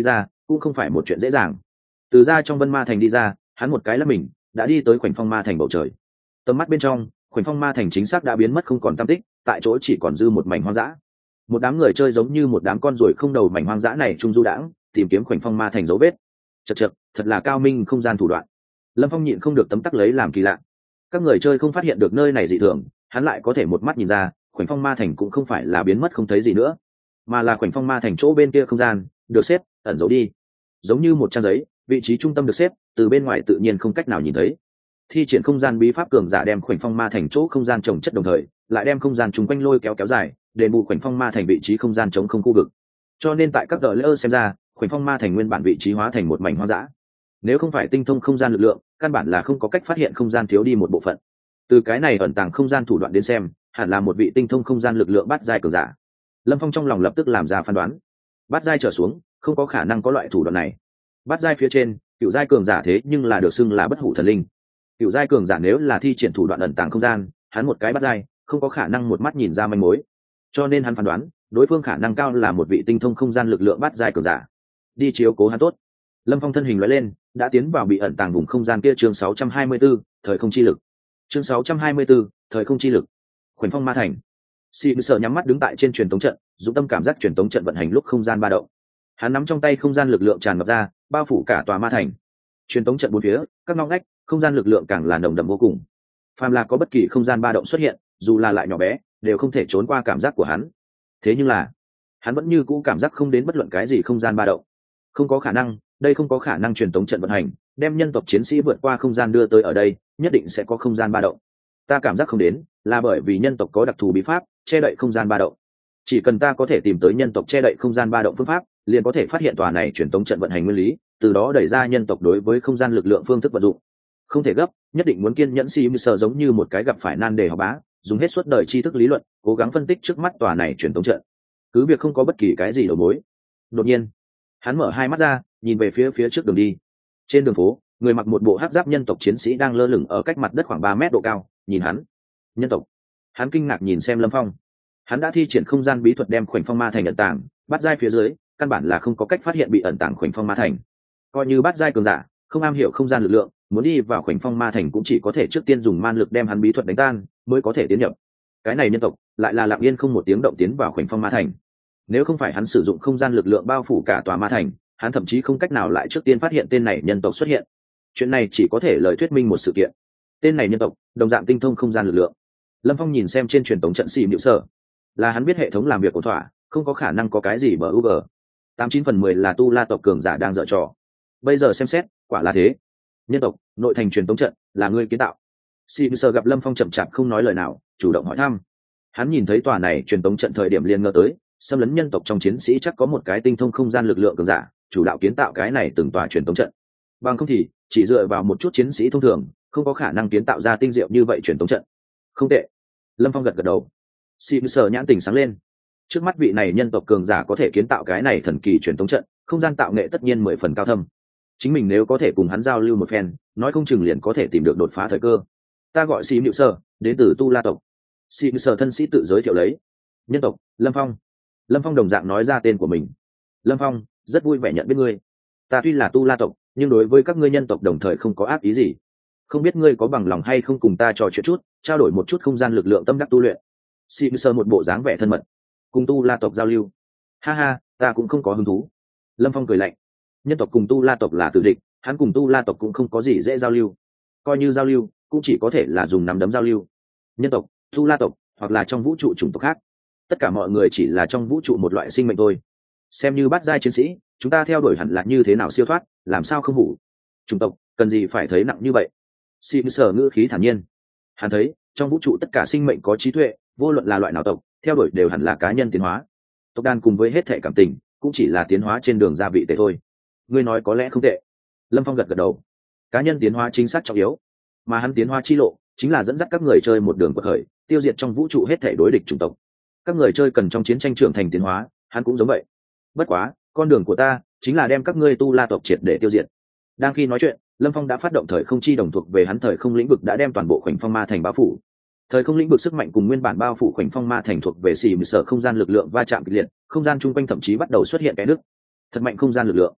cũng không phải một chuyện dễ dàng. Từ ra trong vân ma thành đi ra, hắn một cái là mình đã đi tới khoảnh phong ma thành bầu trời. Tầm mắt bên trong, khoảnh phong ma thành chính xác đã biến mất không còn tăm tích, tại chỗ chỉ còn dư một mảnh hoang dã. Một đám người chơi giống như một đám con ruồi không đầu mảnh hoang dã này trung du đãng, tìm kiếm khoảnh phong ma thành dấu vết. Chậc chậc, thật là cao minh không gian thủ đoạn. Lâm Phong nhịn không được tấm tắc lấy làm kỳ lạ. Các người chơi không phát hiện được nơi này dị thường, hắn lại có thể một mắt nhìn ra, khoảnh phong ma thành cũng không phải là biến mất không thấy gì nữa, mà là khoảnh phong ma thành chỗ bên kia không gian được xếp ẩn giấu đi, giống như một trang giấy, vị trí trung tâm được xếp, từ bên ngoài tự nhiên không cách nào nhìn thấy. Thi triển không gian bí pháp cường giả đem khoảnh phong ma thành chỗ không gian trồng chất đồng thời, lại đem không gian chung quanh lôi kéo kéo dài, đền bù khoảnh phong ma thành vị trí không gian chống không khu vực. Cho nên tại các đợt lỡ xem ra, khoảnh phong ma thành nguyên bản vị trí hóa thành một mảnh hoang dã. Nếu không phải tinh thông không gian lực lượng, căn bản là không có cách phát hiện không gian thiếu đi một bộ phận. Từ cái này ẩn tàng không gian thủ đoạn đến xem, hẳn là một vị tinh thông không gian lực lượng bát giai cường giả. Lâm Phong trong lòng lập tức làm ra phán đoán, bát giai trở xuống không có khả năng có loại thủ đoạn này. Bát giai phía trên, cựu giai cường giả thế nhưng là được xưng là bất hủ thần linh. Cựu giai cường giả nếu là thi triển thủ đoạn ẩn tàng không gian, hắn một cái bát giai không có khả năng một mắt nhìn ra manh mối. Cho nên hắn phán đoán, đối phương khả năng cao là một vị tinh thông không gian lực lượng bát giai cường giả. Đi chiếu cố hắn tốt. Lâm Phong thân hình lóe lên, đã tiến vào bị ẩn tàng vùng không gian kia. Chương sáu trăm hai mươi 44, thời không chi lực. Chương sáu trăm hai mươi 44, thời không chi lực. Khoảnh phong ma thành. Sĩ Sở nhắm mắt đứng tại trên truyền tống trận, dụng tâm cảm giác truyền tống trận vận hành lúc không gian ba động. Hắn nắm trong tay không gian lực lượng tràn ngập ra, bao phủ cả tòa ma thành. Truyền tống trận bốn phía, các ngóc ngách, không gian lực lượng càng là nồng đậm vô cùng. Phàm là có bất kỳ không gian ba động xuất hiện, dù là lại nhỏ bé, đều không thể trốn qua cảm giác của hắn. Thế nhưng là, hắn vẫn như cũ cảm giác không đến bất luận cái gì không gian ba động. Không có khả năng, đây không có khả năng truyền tống trận vận hành, đem nhân tộc chiến sĩ vượt qua không gian đưa tới ở đây, nhất định sẽ có không gian ba động. Ta cảm giác không đến, là bởi vì nhân tộc có đặc thù bí pháp che đậy không gian ba động. Chỉ cần ta có thể tìm tới nhân tộc che đậy không gian ba động phương pháp, liền có thể phát hiện tòa này truyền tống trận vận hành nguyên lý, từ đó đẩy ra nhân tộc đối với không gian lực lượng phương thức vận dụng. Không thể gấp, nhất định muốn kiên nhẫn. Si như sợ giống như một cái gặp phải nan đề học bá, dùng hết suốt đời tri thức lý luận, cố gắng phân tích trước mắt tòa này truyền tống trận. Cứ việc không có bất kỳ cái gì đầu mối. Đột nhiên, hắn mở hai mắt ra, nhìn về phía phía trước đường đi. Trên đường phố, người mặc một bộ hắc giáp nhân tộc chiến sĩ đang lơ lửng ở cách mặt đất khoảng ba mét độ cao, nhìn hắn. Nhân tộc. Hắn kinh ngạc nhìn xem Lâm Phong. Hắn đã thi triển không gian bí thuật đem khoảnh phong ma thành ẩn tàng, bắt giai phía dưới, căn bản là không có cách phát hiện bị ẩn tàng khoảnh phong ma thành. Coi như bắt giai cường giả, không am hiểu không gian lực lượng, muốn đi vào khoảnh phong ma thành cũng chỉ có thể trước tiên dùng man lực đem hắn bí thuật đánh tan, mới có thể tiến nhập. Cái này nhân tộc lại là lặng yên không một tiếng động tiến vào khoảnh phong ma thành. Nếu không phải hắn sử dụng không gian lực lượng bao phủ cả tòa ma thành, hắn thậm chí không cách nào lại trước tiên phát hiện tên này nhân tộc xuất hiện. Chuyện này chỉ có thể lời thuyết minh một sự kiện. Tên này nhân tộc đồng dạng tinh thông không gian lực lượng. Lâm Phong nhìn xem trên truyền tống trận xì nhự sở, là hắn biết hệ thống làm việc của thỏa, không có khả năng có cái gì bờ u gờ. Tám chín phần mười là tu la tộc cường giả đang dở trò. Bây giờ xem xét, quả là thế. Nhân tộc nội thành truyền tống trận là ngươi kiến tạo. Xì nhự sở gặp Lâm Phong chậm chạp không nói lời nào, chủ động hỏi thăm. Hắn nhìn thấy tòa này truyền tống trận thời điểm liền ngờ tới, xâm lấn nhân tộc trong chiến sĩ chắc có một cái tinh thông không gian lực lượng cường giả, chủ đạo kiến tạo cái này từng tòa truyền tống trận. Bằng không thì chỉ dựa vào một chút chiến sĩ thông thường, không có khả năng kiến tạo ra tinh diệu như vậy truyền tống trận. Không tệ. Lâm Phong gật gật đầu. Sim Sở nhãn tình sáng lên. Trước mắt vị này nhân tộc cường giả có thể kiến tạo cái này thần kỳ truyền tống trận, không gian tạo nghệ tất nhiên mười phần cao thâm. Chính mình nếu có thể cùng hắn giao lưu một phen, nói không chừng liền có thể tìm được đột phá thời cơ. Ta gọi Sim Sở, đến từ Tu La tộc. Sim Sở thân sĩ tự giới thiệu lấy. Nhân tộc, Lâm Phong. Lâm Phong đồng dạng nói ra tên của mình. Lâm Phong, rất vui vẻ nhận biết ngươi. Ta tuy là Tu La tộc, nhưng đối với các ngươi nhân tộc đồng thời không có ác ý gì. Không biết ngươi có bằng lòng hay không cùng ta trò chuyện chút, trao đổi một chút không gian lực lượng tâm đắc tu luyện. Sim Sơ một bộ dáng vẻ thân mật, cùng Tu La tộc giao lưu. Ha ha, ta cũng không có hứng thú. Lâm Phong cười lạnh. Nhân tộc cùng Tu La tộc là tử địch, hắn cùng Tu La tộc cũng không có gì dễ giao lưu. Coi như giao lưu, cũng chỉ có thể là dùng nắm đấm giao lưu. Nhân tộc, Tu La tộc, hoặc là trong vũ trụ chủng tộc khác, tất cả mọi người chỉ là trong vũ trụ một loại sinh mệnh thôi. Xem như bát giai chiến sĩ, chúng ta theo đuổi hẳn là như thế nào siêu thoát, làm sao không hủ. Chủng tộc cần gì phải thấy nặng như vậy. Sim Sở ngữ khí thản nhiên. Hắn thấy trong vũ trụ tất cả sinh mệnh có trí tuệ, vô luận là loại nào tộc, theo đuổi đều hẳn là cá nhân tiến hóa. Tộc đàn cùng với hết thể cảm tình, cũng chỉ là tiến hóa trên đường gia vị tệ thôi. Ngươi nói có lẽ không tệ. Lâm Phong gật gật đầu. Cá nhân tiến hóa chính xác trọng yếu, mà hắn tiến hóa chi lộ chính là dẫn dắt các người chơi một đường quật khởi, tiêu diệt trong vũ trụ hết thể đối địch chủng tộc. Các người chơi cần trong chiến tranh trưởng thành tiến hóa, hắn cũng giống vậy. Bất quá, con đường của ta chính là đem các ngươi Tu La tộc triệt để tiêu diệt. Đang khi nói chuyện, Lâm Phong đã phát động thời không chi đồng thuộc về hắn thời không lĩnh vực đã đem toàn bộ khoảnh phong ma thành bao phủ. Thời không lĩnh vực sức mạnh cùng nguyên bản bao phủ khoảnh phong ma thành thuộc về xì mười sở không gian lực lượng va chạm kịch liệt, không gian chung quanh thậm chí bắt đầu xuất hiện cái nứt. Thật mạnh không gian lực lượng.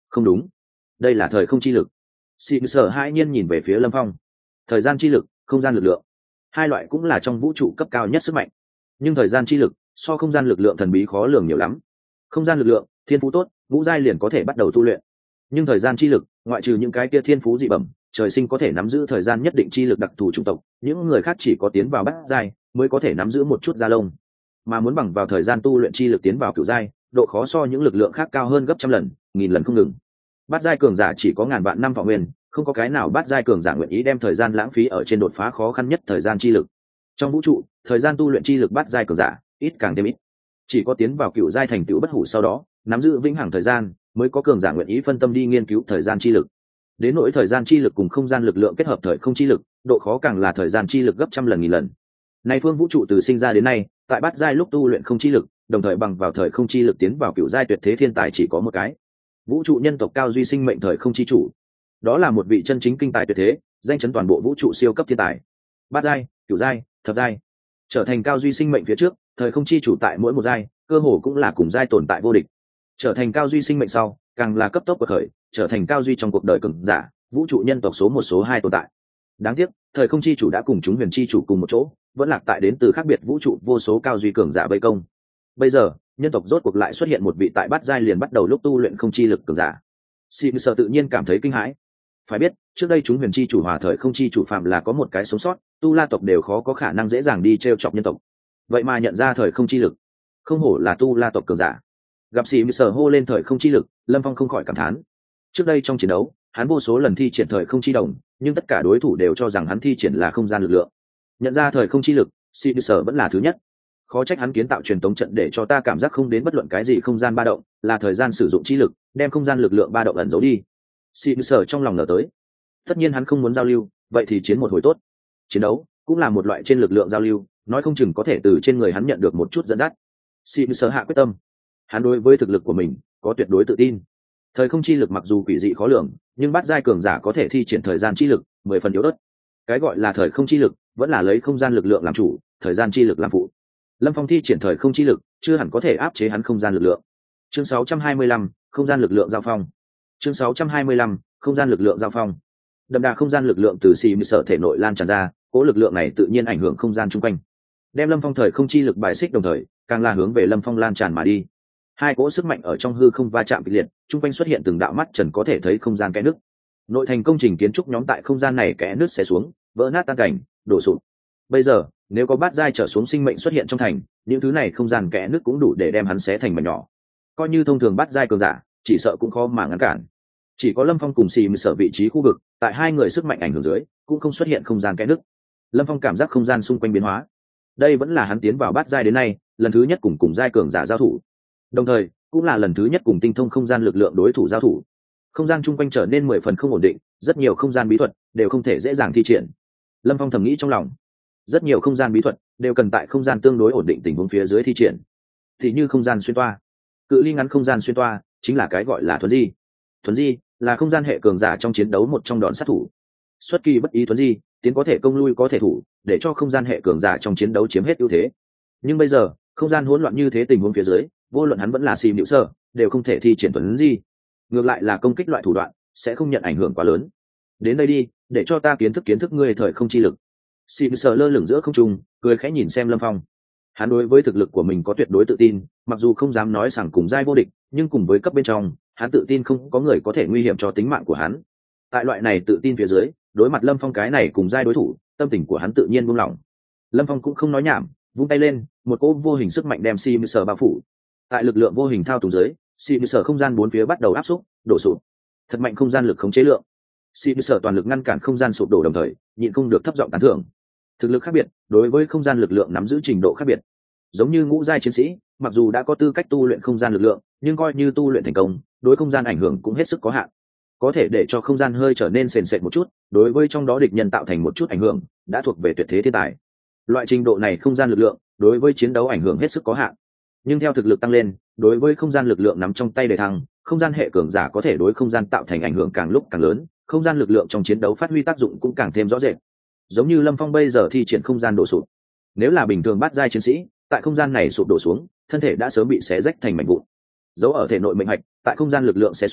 Không đúng, đây là thời không chi lực. Sĩ Sở hai nhiên nhìn về phía Lâm Phong. Thời gian chi lực, không gian lực lượng, hai loại cũng là trong vũ trụ cấp cao nhất sức mạnh. Nhưng thời gian chi lực so không gian lực lượng thần bí khó lường nhiều lắm. Không gian lực lượng, thiên phú tốt, vũ giai liền có thể bắt đầu tu luyện. Nhưng thời gian chi lực, ngoại trừ những cái kia thiên phú dị bẩm, trời sinh có thể nắm giữ thời gian nhất định chi lực đặc thù chủng tộc, những người khác chỉ có tiến vào bát giai mới có thể nắm giữ một chút da lông. Mà muốn bằng vào thời gian tu luyện chi lực tiến vào cửu giai, độ khó so những lực lượng khác cao hơn gấp trăm lần, nghìn lần không ngừng. Bát giai cường giả chỉ có ngàn vạn năm thọ nguyên, không có cái nào bát giai cường giả nguyện ý đem thời gian lãng phí ở trên đột phá khó khăn nhất thời gian chi lực. Trong vũ trụ, thời gian tu luyện chi lực bát giai cường giả ít càng thêm ít. Chỉ có tiến vào cửu giai thành tựu bất hủ sau đó, nắm giữ vĩnh hằng thời gian, mới có cường giả nguyện ý phân tâm đi nghiên cứu thời gian chi lực. Đến nỗi thời gian chi lực cùng không gian lực lượng kết hợp thời không chi lực, độ khó càng là thời gian chi lực gấp trăm lần nghìn lần. Này phương vũ trụ từ sinh ra đến nay, tại bát giai lúc tu luyện không chi lực, đồng thời bằng vào thời không chi lực tiến vào cửu giai tuyệt thế thiên tài chỉ có một cái. Vũ trụ nhân tộc cao duy sinh mệnh thời không chi chủ. Đó là một vị chân chính kinh tài tuyệt thế, danh chấn toàn bộ vũ trụ siêu cấp thiên tài. Bát giai, cửu giai, thập giai, trở thành cao duy sinh mệnh phía trước, thời không chi chủ tại mỗi một giai, cơ hồ cũng là cùng giai tồn tại vô địch. Trở thành cao duy sinh mệnh sau, càng là cấp tốc của khởi, trở thành cao duy trong cuộc đời cường giả, vũ trụ nhân tộc số một số hai tồn tại. Đáng tiếc, thời không chi chủ đã cùng chúng huyền chi chủ cùng một chỗ, vẫn lạc tại đến từ khác biệt vũ trụ vô số cao duy cường giả vây công. Bây giờ, nhân tộc rốt cuộc lại xuất hiện một vị tại bát giai liền bắt đầu lúc tu luyện không chi lực cường giả. Sĩ Sở tự nhiên cảm thấy kinh hãi. Phải biết, trước đây chúng huyền chi chủ hòa thời không chi chủ phạm là có một cái sống sót, tu la tộc đều khó có khả năng dễ dàng đi trêu chọc nhân tộc. Vậy mà nhận ra thời không chi lực, không hổ là tu la tộc cường giả. Gặp Sĩ Sở hô lên thời không chi lực, Lâm Phong không khỏi cảm thán. Trước đây trong chiến đấu, hắn vô số lần thi triển thời không chi đồng, nhưng tất cả đối thủ đều cho rằng hắn thi triển là không gian lực lượng. Nhận ra thời không chi lực, Sĩ Sở vẫn là thứ nhất. Khó trách hắn kiến tạo truyền tống trận để cho ta cảm giác không đến bất luận cái gì không gian ba động, là thời gian sử dụng chi lực, đem không gian lực lượng ba động ẩn giấu đi. Sĩ Sở trong lòng nở tới. Tất nhiên hắn không muốn giao lưu, vậy thì chiến một hồi tốt. Chiến đấu cũng là một loại trên lực lượng giao lưu, nói không chừng có thể từ trên người hắn nhận được một chút dẫn dắt. Sĩ Sở hạ quyết tâm. Hắn đối với thực lực của mình có tuyệt đối tự tin. Thời không chi lực mặc dù quỷ dị khó lường, nhưng bát giai cường giả có thể thi triển thời gian chi lực, mười phần yếu ớt. Cái gọi là thời không chi lực, vẫn là lấy không gian lực lượng làm chủ, thời gian chi lực làm phụ. Lâm Phong thi triển thời không chi lực, chưa hẳn có thể áp chế hắn không gian lực lượng. Chương sáu trăm hai mươi lăm, không gian lực lượng giao phong. Chương sáu trăm hai mươi lăm, không gian lực lượng giao phong. Đậm đà không gian lực lượng từ xì mười sở thể nội lan tràn ra, cố lực lượng này tự nhiên ảnh hưởng không gian chung quanh. Đem Lâm Phong thời không chi lực bài xích đồng thời, càng là hướng về Lâm Phong lan tràn mà đi. Hai cỗ sức mạnh ở trong hư không va chạm kịch liệt, chung quanh xuất hiện từng đạo mắt trần có thể thấy không gian kẽ nứt. Nội thành công trình kiến trúc nhóm tại không gian này kẽ nứt xé xuống, vỡ nát tan cảnh, đổ sụp. Bây giờ, nếu có bát giai trở xuống sinh mệnh xuất hiện trong thành, những thứ này không gian kẽ nứt cũng đủ để đem hắn xé thành mảnh nhỏ. Coi như thông thường bát giai cường giả, chỉ sợ cũng khó mà ngăn cản. Chỉ có Lâm Phong cùng xì mười sở vị trí khu vực, tại hai người sức mạnh ảnh hưởng dưới, cũng không xuất hiện không gian kẽ nứt. Lâm Phong cảm giác không gian xung quanh biến hóa. Đây vẫn là hắn tiến vào bát giai đến nay, lần thứ nhất cùng cùng giai cường giả giao thủ. Đồng thời, cũng là lần thứ nhất cùng tinh thông không gian lực lượng đối thủ giao thủ. Không gian chung quanh trở nên mười phần không ổn định, rất nhiều không gian bí thuật đều không thể dễ dàng thi triển. Lâm Phong thầm nghĩ trong lòng, rất nhiều không gian bí thuật đều cần tại không gian tương đối ổn định tình huống phía dưới thi triển. Thì như không gian xuyên toa, cự ly ngắn không gian xuyên toa chính là cái gọi là thuấn di. Thuấn di là không gian hệ cường giả trong chiến đấu một trong đòn sát thủ. Xuất kỳ bất ý thuấn di, tiến có thể công lui có thể thủ, để cho không gian hệ cường giả trong chiến đấu chiếm hết ưu thế. Nhưng bây giờ, không gian hỗn loạn như thế tình huống phía dưới, vô luận hắn vẫn là xì nhự sơ, đều không thể thi triển thuấn di. Ngược lại là công kích loại thủ đoạn sẽ không nhận ảnh hưởng quá lớn. Đến đây đi, để cho ta kiến thức kiến thức ngươi thời không chi lực. Xì nhự sơ lơ lửng giữa không trung, cười khẽ nhìn xem Lâm Phong. Hắn đối với thực lực của mình có tuyệt đối tự tin, mặc dù không dám nói rằng cùng giai vô địch, nhưng cùng với cấp bên trong, hắn tự tin không có người có thể nguy hiểm cho tính mạng của hắn. Tại loại này tự tin phía dưới, đối mặt Lâm Phong cái này cùng giai đối thủ, tâm tình của hắn tự nhiên buông lỏng. Lâm Phong cũng không nói nhảm, vung tay lên, một cỗ vô hình sức mạnh đem xì nhự sơ bao phủ. Tại lực lượng vô hình thao túng dưới, xì nhự sơ không gian bốn phía bắt đầu áp xúc, đổ sụp. Thật mạnh không gian lực khống chế lượng. Xì nhự sơ toàn lực ngăn cản không gian sụp đổ đồng thời, nhịn không được thấp giọng tán thưởng. Thực lực khác biệt, đối với không gian lực lượng nắm giữ trình độ khác biệt. Giống như ngũ giai chiến sĩ, mặc dù đã có tư cách tu luyện không gian lực lượng, nhưng coi như tu luyện thành công, đối không gian ảnh hưởng cũng hết sức có hạn. Có thể để cho không gian hơi trở nên sền sệt một chút, đối với trong đó địch nhân tạo thành một chút ảnh hưởng, đã thuộc về tuyệt thế thiên tài. Loại trình độ này không gian lực lượng, đối với chiến đấu ảnh hưởng hết sức có hạn. Nhưng theo thực lực tăng lên, đối với không gian lực lượng nắm trong tay đề thăng, không gian hệ cường giả có thể đối không gian tạo thành ảnh hưởng càng lúc càng lớn, không gian lực lượng trong chiến đấu phát huy tác dụng cũng càng thêm rõ rệt. Giống như Lâm Phong bây giờ thi triển không gian đổ sụp. Nếu là bình thường bát giai chiến sĩ, tại không gian này sụp đổ xuống, thân thể đã sớm bị xé rách thành mảnh vụn. Dấu ở thể nội mệnh hạch, tại không gian lực lượng xé xuống,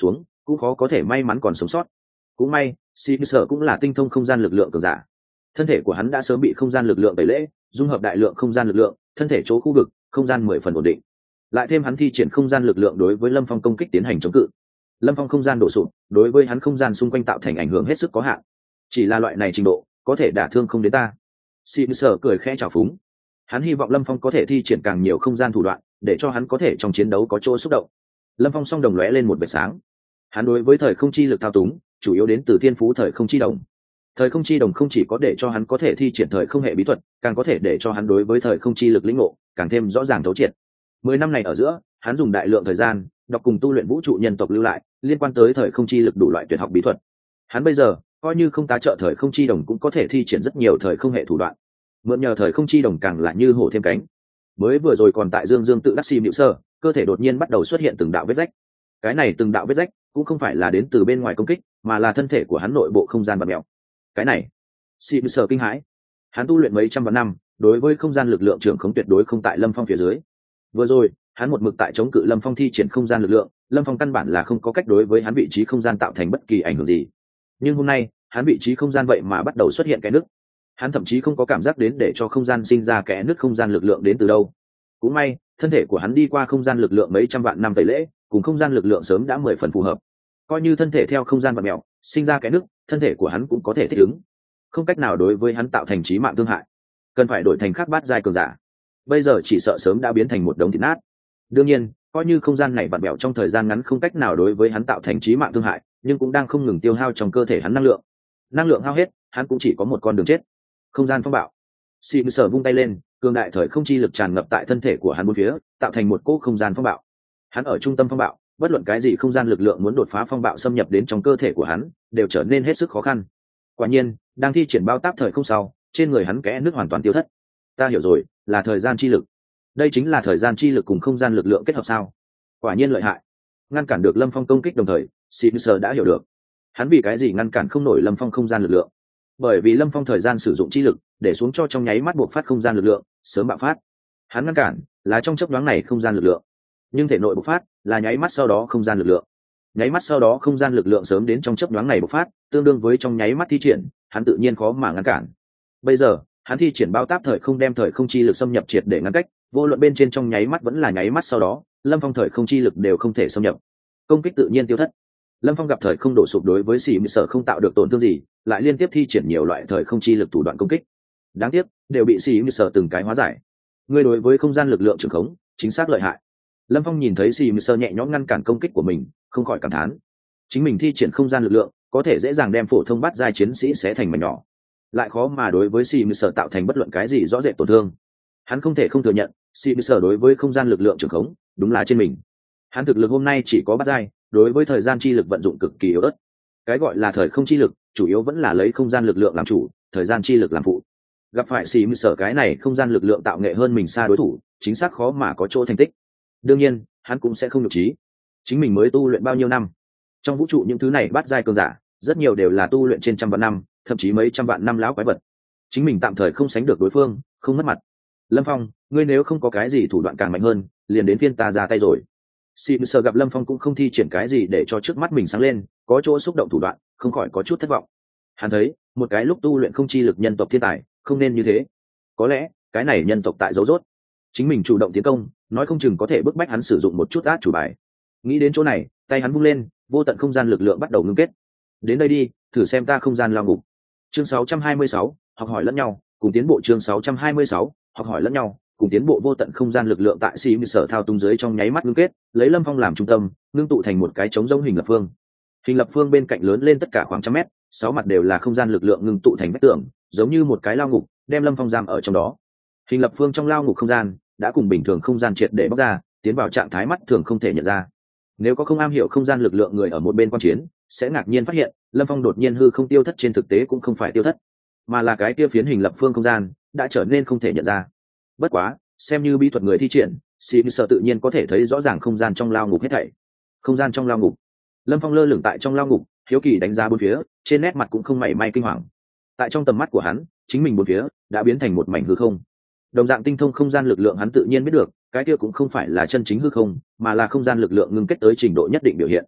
cũng khó có thể may mắn còn sống sót. Cũng may sĩ sở cũng là tinh thông không gian lực lượng cường giả, thân thể của hắn đã sớm bị không gian lực lượng tẩy lễ, dung hợp đại lượng không gian lực lượng, thân thể chỗ khu vực không gian mười phần ổn định. Lại thêm hắn thi triển không gian lực lượng đối với Lâm Phong công kích tiến hành chống cự, Lâm Phong không gian đổ sụp, đối với hắn không gian xung quanh tạo thành ảnh hưởng hết sức có hạn. Chỉ là loại này trình độ, có thể đả thương không đến ta. Sĩ sở cười khẽ chào phúng. Hắn hy vọng Lâm Phong có thể thi triển càng nhiều không gian thủ đoạn, để cho hắn có thể trong chiến đấu có chỗ xúc động. Lâm Phong song đồng lóe lên một vệt sáng. Hắn đối với thời không chi lực thao túng, chủ yếu đến từ thiên phú thời không chi đồng. Thời không chi đồng không chỉ có để cho hắn có thể thi triển thời không hệ bí thuật, càng có thể để cho hắn đối với thời không chi lực lĩnh ngộ càng thêm rõ ràng thấu triệt. Mười năm này ở giữa, hắn dùng đại lượng thời gian đọc cùng tu luyện vũ trụ nhân tộc lưu lại liên quan tới thời không chi lực đủ loại tuyệt học bí thuật. Hắn bây giờ coi như không tá trợ thời không chi đồng cũng có thể thi triển rất nhiều thời không hệ thủ đoạn. Mượn nhờ thời không chi đồng càng là như hổ thêm cánh. Mới vừa rồi còn tại dương dương tự đắc xì nhịu sơ, cơ thể đột nhiên bắt đầu xuất hiện từng đạo vết rách. Cái này từng đạo vết rách cũng không phải là đến từ bên ngoài công kích, mà là thân thể của hắn nội bộ không gian bạt mèo. Cái này, xì nhịu sơ kinh hãi. Hắn tu luyện mấy trăm vạn năm, đối với không gian lực lượng trưởng khống tuyệt đối không tại Lâm Phong phía dưới. Vừa rồi, hắn một mực tại chống cự Lâm Phong thi triển không gian lực lượng, Lâm Phong căn bản là không có cách đối với hắn vị trí không gian tạo thành bất kỳ ảnh hưởng gì. Nhưng hôm nay, hắn vị trí không gian vậy mà bắt đầu xuất hiện cái nứt. Hắn thậm chí không có cảm giác đến để cho không gian sinh ra kẽ nứt không gian lực lượng đến từ đâu. Cũng may, thân thể của hắn đi qua không gian lực lượng mấy trăm vạn năm tẩy lễ, cùng không gian lực lượng sớm đã mười phần phù hợp. Coi như thân thể theo không gian vặn mèo, sinh ra kẽ nứt, thân thể của hắn cũng có thể thích ứng, không cách nào đối với hắn tạo thành chí mạng thương hại. Cần phải đổi thành khác bát giai cường giả, bây giờ chỉ sợ sớm đã biến thành một đống thịt nát. Đương nhiên, coi như không gian này vặn mèo trong thời gian ngắn không cách nào đối với hắn tạo thành chí mạng thương hại, nhưng cũng đang không ngừng tiêu hao trong cơ thể hắn năng lượng. Năng lượng hao hết, hắn cũng chỉ có một con đường chết. Không gian phong bạo. Sĩ Sở vung tay lên, cường đại thời không chi lực tràn ngập tại thân thể của hắn bốn phía, tạo thành một cỗ không gian phong bạo. Hắn ở trung tâm phong bạo, bất luận cái gì không gian lực lượng muốn đột phá phong bạo xâm nhập đến trong cơ thể của hắn, đều trở nên hết sức khó khăn. Quả nhiên, đang thi triển bao táp thời không sau, trên người hắn kẽ nước hoàn toàn tiêu thất. Ta hiểu rồi, là thời gian chi lực. Đây chính là thời gian chi lực cùng không gian lực lượng kết hợp sao? Quả nhiên lợi hại. Ngăn cản được Lâm Phong công kích đồng thời, Sĩ Sở đã hiểu được. Hắn vì cái gì ngăn cản không nổi Lâm Phong không gian lực lượng? Bởi vì Lâm Phong thời gian sử dụng chi lực để xuống cho trong nháy mắt buộc phát không gian lực lượng sớm bạo phát. Hắn ngăn cản là trong chớp nhoáng này không gian lực lượng, nhưng thể nội bộc phát là nháy mắt sau đó không gian lực lượng. Nháy mắt sau đó không gian lực lượng sớm đến trong chớp nhoáng này bộc phát, tương đương với trong nháy mắt thi triển, hắn tự nhiên khó mà ngăn cản. Bây giờ, hắn thi triển bao táp thời không đem thời không chi lực xâm nhập triệt để ngăn cách, vô luận bên trên trong nháy mắt vẫn là nháy mắt sau đó, Lâm Phong thời không chi lực đều không thể xâm nhập. Công kích tự nhiên tiêu thất. Lâm Phong gặp thời không đổ sụp đối với Sĩ Sở không tạo được tổn thương gì, lại liên tiếp thi triển nhiều loại thời không chi lực thủ đoạn công kích. Đáng tiếc, đều bị Sĩ Sở từng cái hóa giải. Ngươi đối với không gian lực lượng trường khống, chính xác lợi hại. Lâm Phong nhìn thấy Sĩ Sở nhẹ nhõm ngăn cản công kích của mình, không khỏi cảm thán. Chính mình thi triển không gian lực lượng, có thể dễ dàng đem phổ thông bắt giai chiến sĩ xé thành mảnh nhỏ, lại khó mà đối với Sĩ Sở tạo thành bất luận cái gì rõ rệt tổn thương. Hắn không thể không thừa nhận, Sĩ Sở đối với không gian lực lượng trường khống, đúng là trên mình. Hắn thực lực hôm nay chỉ có bắt giai, đối với thời gian chi lực vận dụng cực kỳ yếu ớt. Cái gọi là thời không chi lực, chủ yếu vẫn là lấy không gian lực lượng làm chủ, thời gian chi lực làm phụ. Gặp phải Sĩ Sở cái này không gian lực lượng tạo nghệ hơn mình xa đối thủ, chính xác khó mà có chỗ thành tích. Đương nhiên, hắn cũng sẽ không nhục trí. Chính mình mới tu luyện bao nhiêu năm? Trong vũ trụ những thứ này bắt giai cường giả, rất nhiều đều là tu luyện trên trăm vạn năm, thậm chí mấy trăm vạn năm lão quái vật. Chính mình tạm thời không sánh được đối phương, không mất mặt. Lâm Phong, ngươi nếu không có cái gì thủ đoạn càng mạnh hơn, liền đến phiên ta ra tay rồi. Sĩ Sở gặp Lâm Phong cũng không thi triển cái gì để cho trước mắt mình sáng lên, có chỗ xúc động thủ đoạn, không khỏi có chút thất vọng. Hắn thấy, một cái lúc tu luyện không chi lực nhân tộc thiên tài, không nên như thế. Có lẽ, cái này nhân tộc tại dấu rốt. Chính mình chủ động tiến công, nói không chừng có thể bức bách hắn sử dụng một chút át chủ bài. Nghĩ đến chỗ này, tay hắn vung lên, vô tận không gian lực lượng bắt đầu ngưng kết. Đến đây đi, thử xem ta không gian lao ngục. Chương sáu trăm hai mươi sáu, học hỏi lẫn nhau, cùng tiến bộ. Chương sáu trăm hai mươi sáu, học hỏi lẫn nhau, cùng tiến bộ. Vô tận không gian lực lượng tại Sĩ Sở thao túng dưới trong nháy mắt ngưng kết, lấy Lâm Phong làm trung tâm, ngưng tụ thành một cái trống rỗng hình lập phương. Hình lập phương bên cạnh lớn lên tất cả khoảng trăm mét, sáu mặt đều là không gian lực lượng ngưng tụ thành vách tường, giống như một cái lao ngục, đem Lâm Phong giam ở trong đó. Hình lập phương trong lao ngục không gian đã cùng bình thường không gian triệt để bóc ra, tiến vào trạng thái mắt thường không thể nhận ra. Nếu có không am hiểu không gian lực lượng người ở một bên quan chiến, sẽ ngạc nhiên phát hiện, Lâm Phong đột nhiên hư không tiêu thất, trên thực tế cũng không phải tiêu thất, mà là cái kia phiến hình lập phương không gian đã trở nên không thể nhận ra. Bất quá, xem như bí thuật người thi triển, Sĩ Sở tự nhiên có thể thấy rõ ràng không gian trong lao ngục hết thảy. Không gian trong lao ngục, Lâm Phong lơ lửng tại trong lao ngục, hiếu kỳ đánh giá bốn phía, trên nét mặt cũng không mảy may kinh hoàng. Tại trong tầm mắt của hắn, chính mình bốn phía đã biến thành một mảnh hư không. Đồng dạng tinh thông không gian lực lượng, hắn tự nhiên biết được, cái kia cũng không phải là chân chính hư không, mà là không gian lực lượng ngưng kết tới trình độ nhất định biểu hiện.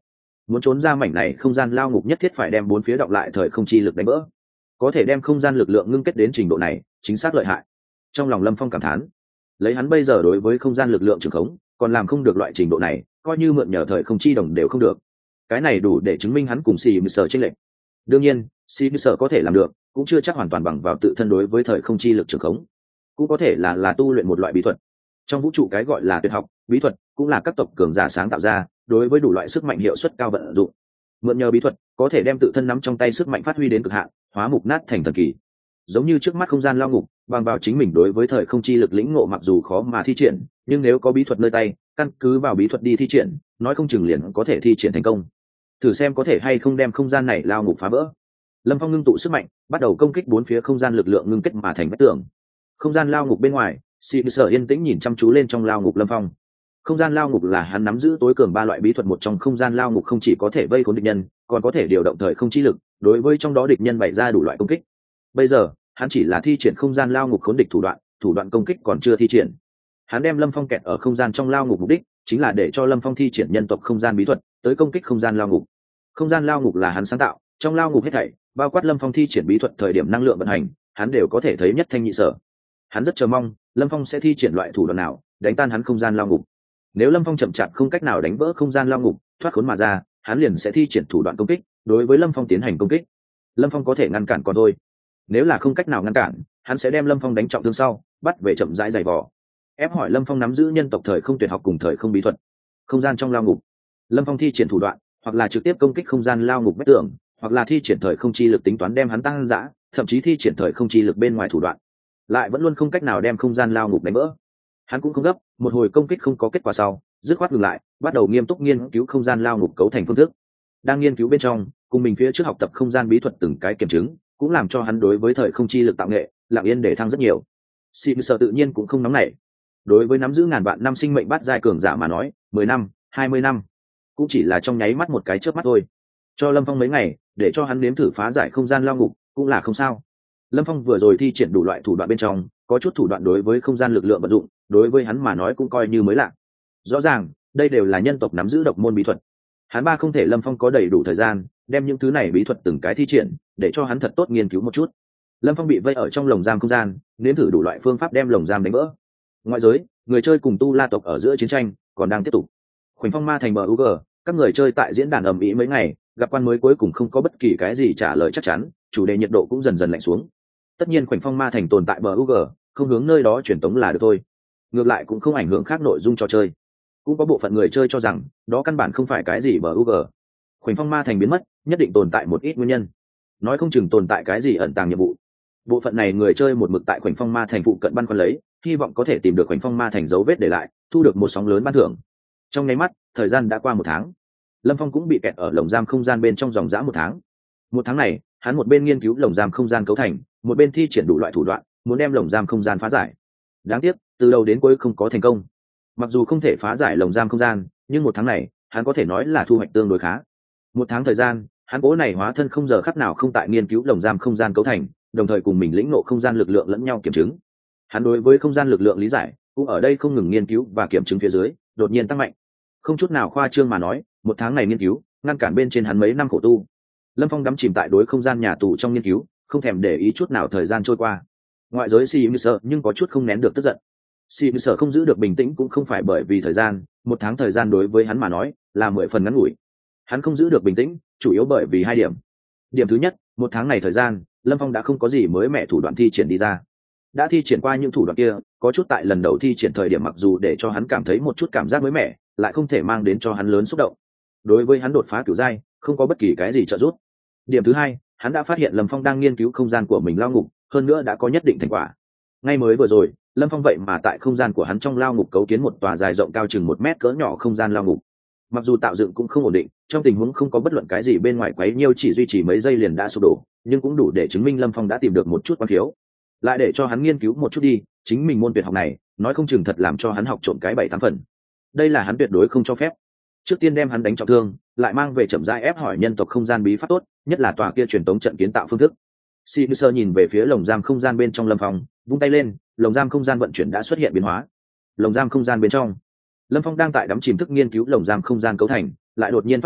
muốn trốn ra mảnh này không gian lao ngục nhất thiết phải đem bốn phía đọng lại thời không chi lực đánh vỡ, có thể đem không gian lực lượng ngưng kết đến trình độ này chính xác lợi hại. Trong lòng Lâm Phong cảm thán, lấy hắn bây giờ đối với không gian lực lượng trường khống còn làm không được loại trình độ này, coi như mượn nhờ thời không chi đồng đều không được. Cái này đủ để chứng minh hắn cùng xì mười sở chênh lệch. Đương nhiên xì mười sở có thể làm được cũng chưa chắc hoàn toàn bằng vào tự thân đối với thời không chi lực trường khống, cũng có thể là là tu luyện một loại bí thuật. Trong vũ trụ cái gọi là tuyệt học bí thuật cũng là các tộc cường giả sáng tạo ra, đối với đủ loại sức mạnh hiệu suất cao vận dụng. Mượn nhờ bí thuật có thể đem tự thân nắm trong tay sức mạnh phát huy đến cực hạn, hóa mục nát thành thần kỳ. Giống như trước mắt không gian lao ngục, bằng vào chính mình đối với thời không chi lực lĩnh ngộ mặc dù khó mà thi triển, nhưng nếu có bí thuật nơi tay, căn cứ vào bí thuật đi thi triển, nói không chừng liền có thể thi triển thành công. Thử xem có thể hay không đem không gian này lao ngục phá vỡ. Lâm Phong ngưng tụ sức mạnh, bắt đầu công kích bốn phía không gian lực lượng ngưng kết mà thành vách tường. Không gian lao ngục bên ngoài, Sĩ Sở yên tĩnh nhìn chăm chú lên trong lao ngục Lâm Phong. Không gian lao ngục là hắn nắm giữ tối cường ba loại bí thuật một trong. Không gian lao ngục không chỉ có thể vây khốn địch nhân, còn có thể điều động thời không chi lực, đối với trong đó địch nhân bày ra đủ loại công kích. Bây giờ, hắn chỉ là thi triển không gian lao ngục khốn địch thủ đoạn, thủ đoạn công kích còn chưa thi triển. Hắn đem Lâm Phong kẹt ở không gian trong lao ngục mục đích chính là để cho Lâm Phong thi triển nhân tộc không gian bí thuật, tới công kích không gian lao ngục. Không gian lao ngục là hắn sáng tạo, trong lao ngục hết thảy, bao quát Lâm Phong thi triển bí thuật thời điểm năng lượng vận hành, hắn đều có thể thấy nhất thanh nhị sở. Hắn rất chờ mong Lâm Phong sẽ thi triển loại thủ đoạn nào đánh tan hắn không gian lao ngục. Nếu Lâm Phong chậm chạp không cách nào đánh vỡ không gian lao ngục, thoát khốn mà ra, hắn liền sẽ thi triển thủ đoạn công kích, đối với Lâm Phong tiến hành công kích. Lâm Phong có thể ngăn cản còn thôi, nếu là không cách nào ngăn cản, hắn sẽ đem Lâm Phong đánh trọng thương sau, bắt về chậm rãi giày vò. Ép hỏi Lâm Phong nắm giữ nhân tộc thời không tuyệt học cùng thời không bí thuật. Không gian trong lao ngục, Lâm Phong thi triển thủ đoạn, hoặc là trực tiếp công kích không gian lao ngục vách tường, hoặc là thi triển thời không chi lực tính toán đem hắn tăng dã, thậm chí thi triển thời không chi lực bên ngoài thủ đoạn, lại vẫn luôn không cách nào đem không gian lao ngục đánh vỡ. Hắn cũng không gấp, một hồi công kích không có kết quả sau, dứt khoát ngừng lại, bắt đầu nghiêm túc nghiên cứu không gian lao ngục cấu thành phương thức. Đang nghiên cứu bên trong, cùng mình phía trước học tập không gian bí thuật từng cái kiểm chứng, cũng làm cho hắn đối với thời không chi lực tạo nghệ lặng yên để thăng rất nhiều. Sim sợ tự nhiên cũng không nóng nảy. Đối với nắm giữ ngàn vạn năm sinh mệnh bát giai cường giả mà nói, mười năm, hai mươi năm cũng chỉ là trong nháy mắt một cái chớp mắt thôi. Cho Lâm Phong mấy ngày để cho hắn nếm thử phá giải không gian lao ngục cũng là không sao. Lâm Phong vừa rồi thi triển đủ loại thủ đoạn bên trong, có chút thủ đoạn đối với không gian lực lượng vận dụng, đối với hắn mà nói cũng coi như mới lạ. Rõ ràng, đây đều là nhân tộc nắm giữ độc môn bí thuật. Hắn ba không thể Lâm Phong có đầy đủ thời gian đem những thứ này bí thuật từng cái thi triển, để cho hắn thật tốt nghiên cứu một chút. Lâm Phong bị vây ở trong lồng giam không gian, nếm thử đủ loại phương pháp đem lồng giam đánh vỡ. Ngoại giới, người chơi cùng tu la tộc ở giữa chiến tranh còn đang tiếp tục. Khoảnh Phong Ma thành bờ u giê, các người chơi tại diễn đàn ầm ĩ mấy ngày, gặp quan mới cuối cùng không có bất kỳ cái gì trả lời chắc chắn, chủ đề nhiệt độ cũng dần dần lạnh xuống. Tất nhiên Khoảnh Phong Ma thành tồn tại bờ u giê, không hướng nơi đó truyền tống là được thôi. Ngược lại cũng không ảnh hưởng khác nội dung trò chơi. Cũng có bộ phận người chơi cho rằng đó căn bản không phải cái gì bờ u giê. Khoảnh Phong Ma thành biến mất, nhất định tồn tại một ít nguyên nhân. Nói không chừng tồn tại cái gì ẩn tàng nhiệm vụ. Bộ phận này người chơi một mực tại Khoảnh Phong Ma thành phụ cận ban quan lấy, hy vọng có thể tìm được Khoảnh Phong Ma thành dấu vết để lại, thu được một sóng lớn ban thưởng. Trong nháy mắt, thời gian đã qua một tháng. Lâm Phong cũng bị kẹt ở lồng giam không gian bên trong dòng dã một tháng. Một tháng này, hắn một bên nghiên cứu lồng giam không gian cấu thành, một bên thi triển đủ loại thủ đoạn, muốn đem lồng giam không gian phá giải. Đáng tiếc, từ đầu đến cuối không có thành công. Mặc dù không thể phá giải lồng giam không gian, nhưng một tháng này, hắn có thể nói là thu hoạch tương đối khá. Một tháng thời gian, hắn cố này hóa thân không giờ khắc nào không tại nghiên cứu lồng giam không gian cấu thành, đồng thời cùng mình lĩnh ngộ không gian lực lượng lẫn nhau kiểm chứng. Hắn đối với không gian lực lượng lý giải cũng ở đây không ngừng nghiên cứu và kiểm chứng phía dưới, đột nhiên tăng mạnh. Không chút nào khoa trương mà nói, một tháng này nghiên cứu ngăn cản bên trên hắn mấy năm khổ tu. Lâm Phong đắm chìm tại đối không gian nhà tù trong nghiên cứu, không thèm để ý chút nào thời gian trôi qua. Ngoại giới Sim sợ nhưng có chút không nén được tức giận. Sim sợ không giữ được bình tĩnh cũng không phải bởi vì thời gian, một tháng thời gian đối với hắn mà nói là mười phần ngắn ngủi. Hắn không giữ được bình tĩnh, chủ yếu bởi vì hai điểm. Điểm thứ nhất, một tháng này thời gian, Lâm Phong đã không có gì mới mẻ thủ đoạn thi triển đi ra. Đã thi triển qua những thủ đoạn kia, có chút tại lần đầu thi triển thời điểm mặc dù để cho hắn cảm thấy một chút cảm giác mới mẻ, lại không thể mang đến cho hắn lớn xúc động. Đối với hắn đột phá cửu giai, không có bất kỳ cái gì trợ giúp. Điểm thứ hai, hắn đã phát hiện Lâm Phong đang nghiên cứu không gian của mình lao ngục, hơn nữa đã có nhất định thành quả. Ngay mới vừa rồi, Lâm Phong vậy mà tại không gian của hắn trong lao ngục cấu kiến một tòa dài rộng cao chừng một mét cỡ nhỏ không gian lao ngục. Mặc dù tạo dựng cũng không ổn định, trong tình huống không có bất luận cái gì bên ngoài quấy nhiêu chỉ duy trì mấy giây liền đã sụp đổ, nhưng cũng đủ để chứng minh Lâm Phong đã tìm được một chút quan thiếu. Lại để cho hắn nghiên cứu một chút đi, chính mình môn tuyệt học này, nói không chừng thật làm cho hắn học trộm cái bảy tám phần. Đây là hắn tuyệt đối không cho phép. Trước tiên đem hắn đánh trọng thương, lại mang về chậm rãi ép hỏi nhân tộc không gian bí pháp tốt, nhất là tòa kia truyền tống trận kiến tạo phương thức. Sinister nhìn về phía lồng giam không gian bên trong Lâm Phong, vung tay lên, lồng giam không gian vận chuyển đã xuất hiện biến hóa. Lồng giam không gian bên trong, Lâm Phong đang tại đắm chìm thức nghiên cứu lồng giam không gian cấu thành, lại đột nhiên phát hiện,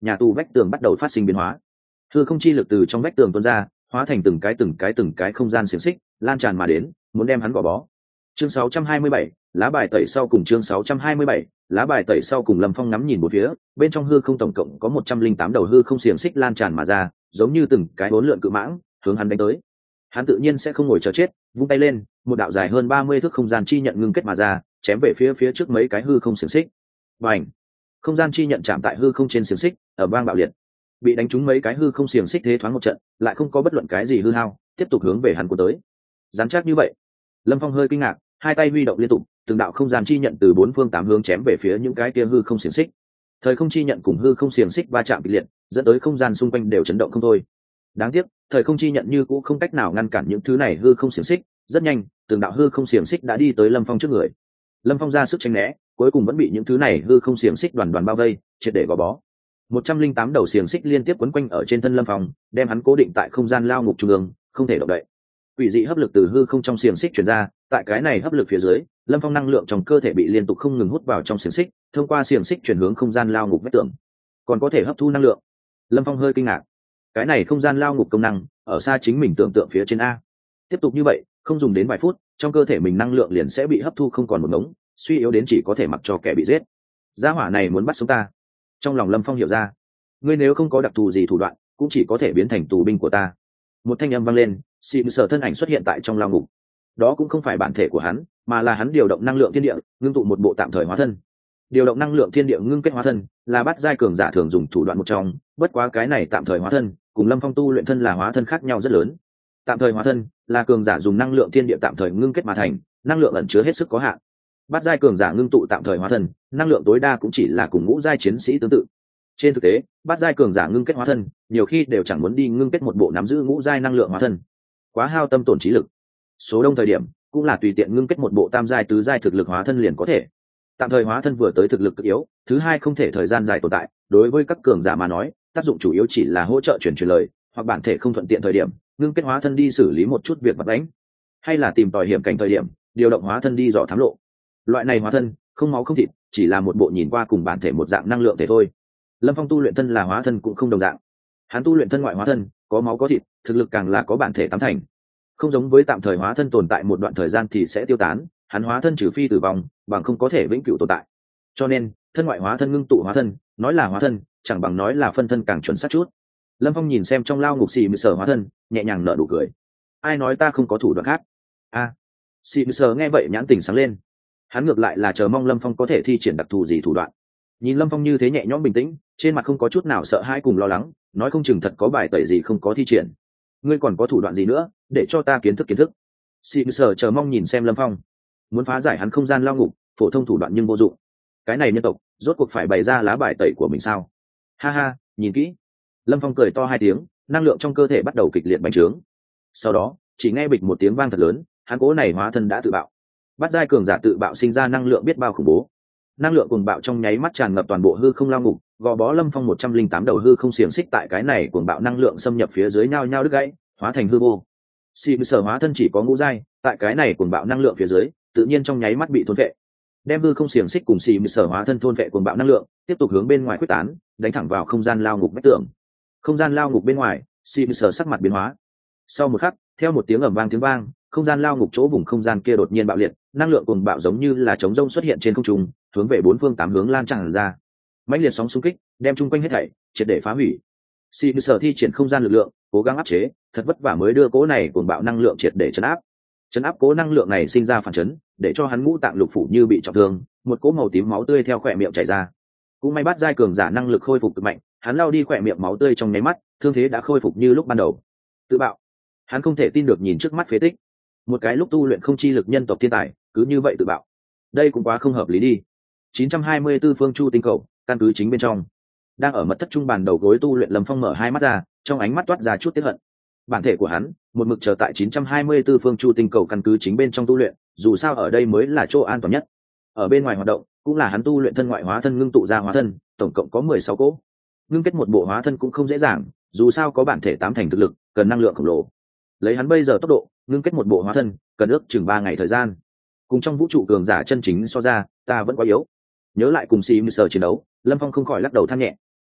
nhà tù vách tường bắt đầu phát sinh biến hóa. Hư không chi lực từ trong vách tường tuôn ra, hóa thành từng cái từng cái từng cái không gian xiềng xích lan tràn mà đến, muốn đem hắn gò bó. Chương sáu trăm hai mươi bảy, lá bài tẩy sau cùng. Chương sáu trăm hai mươi bảy, lá bài tẩy sau cùng. Lâm Phong ngắm nhìn một phía, bên trong hư không tổng cộng có một trăm linh tám đầu hư không xiềng xích lan tràn mà ra, giống như từng cái bốn lượn cự mãng hướng hắn đánh tới. Hắn tự nhiên sẽ không ngồi chờ chết, vung tay lên, một đạo dài hơn ba mươi thước không gian chi nhận ngưng kết mà ra, chém về phía phía trước mấy cái hư không xiềng xích. Bành! Không gian chi nhận chạm tại hư không trên xiềng xích, ở bang bạo liệt. Bị đánh trúng mấy cái hư không xiềng xích thế thoáng một trận, lại không có bất luận cái gì hư hao, tiếp tục hướng về hắn cuốn tới. Rắn chắc như vậy. Lâm Phong hơi kinh ngạc, hai tay huy động liên tục, từng đạo không gian chi nhận từ bốn phương tám hướng chém về phía những cái kia hư không xiềng xích. Thời không chi nhận cùng hư không xiềng xích va chạm kịch liệt, dẫn tới không gian xung quanh đều chấn động không thôi. Đáng tiếc, thời không chi nhận như cũ không cách nào ngăn cản những thứ này hư không xiềng xích, rất nhanh, từng đạo hư không xiềng xích đã đi tới Lâm Phong trước người. Lâm Phong ra sức tránh né, cuối cùng vẫn bị những thứ này hư không xiềng xích đoàn đoàn bao vây, triệt để gò bó. một trăm linh tám đầu xiềng xích liên tiếp quấn quanh ở trên thân Lâm Phong, đem hắn cố định tại không gian lao ngục trung ương, không thể động đậy. Quỷ dị hấp lực từ hư không trong xiềng xích truyền ra, tại cái này hấp lực phía dưới, Lâm Phong năng lượng trong cơ thể bị liên tục không ngừng hút vào trong xiềng xích, thông qua xiềng xích chuyển hướng không gian lao ngục vách tường, còn có thể hấp thu năng lượng. Lâm Phong hơi kinh ngạc, cái này không gian lao ngục công năng ở xa chính mình tưởng tượng phía trên a. Tiếp tục như vậy, không dùng đến vài phút, trong cơ thể mình năng lượng liền sẽ bị hấp thu không còn một ngống, suy yếu đến chỉ có thể mặc cho kẻ bị giết. Gia hỏa này muốn bắt sống ta. Trong lòng Lâm Phong hiểu ra, ngươi nếu không có đặc thù gì thủ đoạn, cũng chỉ có thể biến thành tù binh của ta. Một thanh âm vang lên, xịn sở thân ảnh xuất hiện tại trong lao ngục. Đó cũng không phải bản thể của hắn, mà là hắn điều động năng lượng thiên địa, ngưng tụ một bộ tạm thời hóa thân. Điều động năng lượng thiên địa ngưng kết hóa thân là bát giai cường giả thường dùng thủ đoạn một trong, bất quá cái này tạm thời hóa thân cùng Lâm Phong tu luyện thân là hóa thân khác nhau rất lớn. Tạm thời hóa thân là cường giả dùng năng lượng thiên địa tạm thời ngưng kết mà thành, năng lượng ẩn chứa hết sức có hạn. Bát giai cường giả ngưng tụ tạm thời hóa thân, năng lượng tối đa cũng chỉ là cùng ngũ giai chiến sĩ tương tự. Trên thực tế, bát giai cường giả ngưng kết hóa thân, nhiều khi đều chẳng muốn đi ngưng kết một bộ nắm giữ ngũ giai năng lượng hóa thân, quá hao tâm tổn trí lực. Số đông thời điểm, cũng là tùy tiện ngưng kết một bộ tam giai tứ giai thực lực hóa thân liền có thể. Tạm thời hóa thân vừa tới thực lực cực yếu, thứ hai không thể thời gian dài tồn tại, đối với các cường giả mà nói, tác dụng chủ yếu chỉ là hỗ trợ chuyển truyền lời, hoặc bản thể không thuận tiện thời điểm, ngưng kết hóa thân đi xử lý một chút việc vật đánh, hay là tìm tòi hiểm cảnh thời điểm, điều động hóa thân đi dò thám lộ. Loại này hóa thân, không máu không thịt, chỉ là một bộ nhìn qua cùng bản thể một dạng năng lượng thể thôi. Lâm Phong tu luyện thân là hóa thân cũng không đồng dạng. Hắn tu luyện thân ngoại hóa thân, có máu có thịt, thực lực càng là có bản thể tám thành. Không giống với tạm thời hóa thân tồn tại một đoạn thời gian thì sẽ tiêu tán, hắn hóa thân trừ phi tử vong, bằng không có thể vĩnh cửu tồn tại. Cho nên, thân ngoại hóa thân ngưng tụ hóa thân, nói là hóa thân, chẳng bằng nói là phân thân càng chuẩn xác chút. Lâm Phong nhìn xem trong lao ngục xì mười sở hóa thân, nhẹ nhàng nở nụ cười. Ai nói ta không có thủ đoạn khác? A, à, xì mười sở nghe vậy nhãn tình sáng lên. Hắn ngược lại là chờ mong Lâm Phong có thể thi triển đặc thù gì thủ đoạn. Nhìn Lâm Phong như thế nhẹ nhõm bình tĩnh, trên mặt không có chút nào sợ hãi cùng lo lắng, nói không chừng thật có bài tẩy gì không có thi triển. Ngươi còn có thủ đoạn gì nữa, để cho ta kiến thức kiến thức. Xì mười sở chờ mong nhìn xem Lâm Phong. Muốn phá giải hắn không gian lao ngục, phổ thông thủ đoạn nhưng vô dụng. Cái này nhân tộc, rốt cuộc phải bày ra lá bài tẩy của mình sao? Ha ha, nhìn kỹ. Lâm Phong cười to hai tiếng, năng lượng trong cơ thể bắt đầu kịch liệt bành trướng. Sau đó, chỉ nghe bịch một tiếng vang thật lớn, hắn cố này hóa thân đã tự bạo. Bắt giai cường giả tự bạo sinh ra năng lượng biết bao khủng bố. Năng lượng cuồng bạo trong nháy mắt tràn ngập toàn bộ hư không lao ngục, gò bó Lâm Phong một trăm linh tám đầu hư không xiềng xích tại cái này cuồng bạo năng lượng xâm nhập phía dưới nhao nhao đứt gãy, hóa thành hư vô. Xì sở hóa thân chỉ có ngũ giai, tại cái này cuồng bạo năng lượng phía dưới, tự nhiên trong nháy mắt bị thôn vệ. Đem hư không xiềng xích cùng xì sở hóa thân thôn vệ cuồng bạo năng lượng, tiếp tục hướng bên ngoài quyết tán, đánh thẳng vào không gian lao ngục vách tường. Không gian lao ngục bên ngoài, xì sở sắc mặt biến hóa. Sau một khắc, theo một tiếng ầm vang tiếng vang, không gian lao ngục chỗ vùng không gian kia đột nhiên bạo liệt, năng lượng cuồng bạo giống như là trống rông xuất hiện trên không trung, hướng về bốn phương tám hướng lan tràn ra. Mãnh liệt sóng xung kích, đem chung quanh hết thảy triệt để phá hủy. Xì sở thi triển không gian lực lượng, cố gắng áp chế, thật vất vả mới đưa cố này cuồng bạo năng lượng triệt để chấn áp. Chấn áp cố năng lượng này sinh ra phản chấn, để cho hắn ngũ tạng lục phủ như bị trọng thương, một cỗ màu tím máu tươi theo khỏe miệng chảy ra. Cũng may bắt giai cường giả năng lực khôi phục cực mạnh, hắn lao đi khỏe miệng máu tươi trong nháy mắt, thương thế đã khôi phục như lúc ban đầu. Tự bạo. Hắn không thể tin được nhìn trước mắt phế tích. Một cái lúc tu luyện không chi lực nhân tộc thiên tài, cứ như vậy tự bạo. Đây cũng quá không hợp lý đi. chín trăm hai mươi tư phương chu tinh cầu, căn cứ chính bên trong. Đang ở mật thất trung bàn đầu gối tu luyện Lâm Phong mở hai mắt ra, trong ánh mắt toát ra chút tiếc hận. Bản thể của hắn, một mực chờ tại chín trăm hai mươi tư phương chu tinh cầu căn cứ chính bên trong tu luyện, dù sao ở đây mới là chỗ an toàn nhất. Ở bên ngoài hoạt động, cũng là hắn tu luyện thân ngoại hóa thân ngưng tụ ra hóa thân, tổng cộng có mười sáu cỗ. Ngưng kết một bộ hóa thân cũng không dễ dàng, dù sao có bản thể tám thành thực lực, cần năng lượng khổng lồ. Lấy hắn bây giờ tốc độ, ngưng kết một bộ hóa thân, cần ước chừng ba ngày thời gian. Cùng trong vũ trụ cường giả chân chính so ra, ta vẫn quá yếu. Nhớ lại cùng xì mười sở chiến đấu, Lâm Phong không khỏi lắc đầu than nhẹ.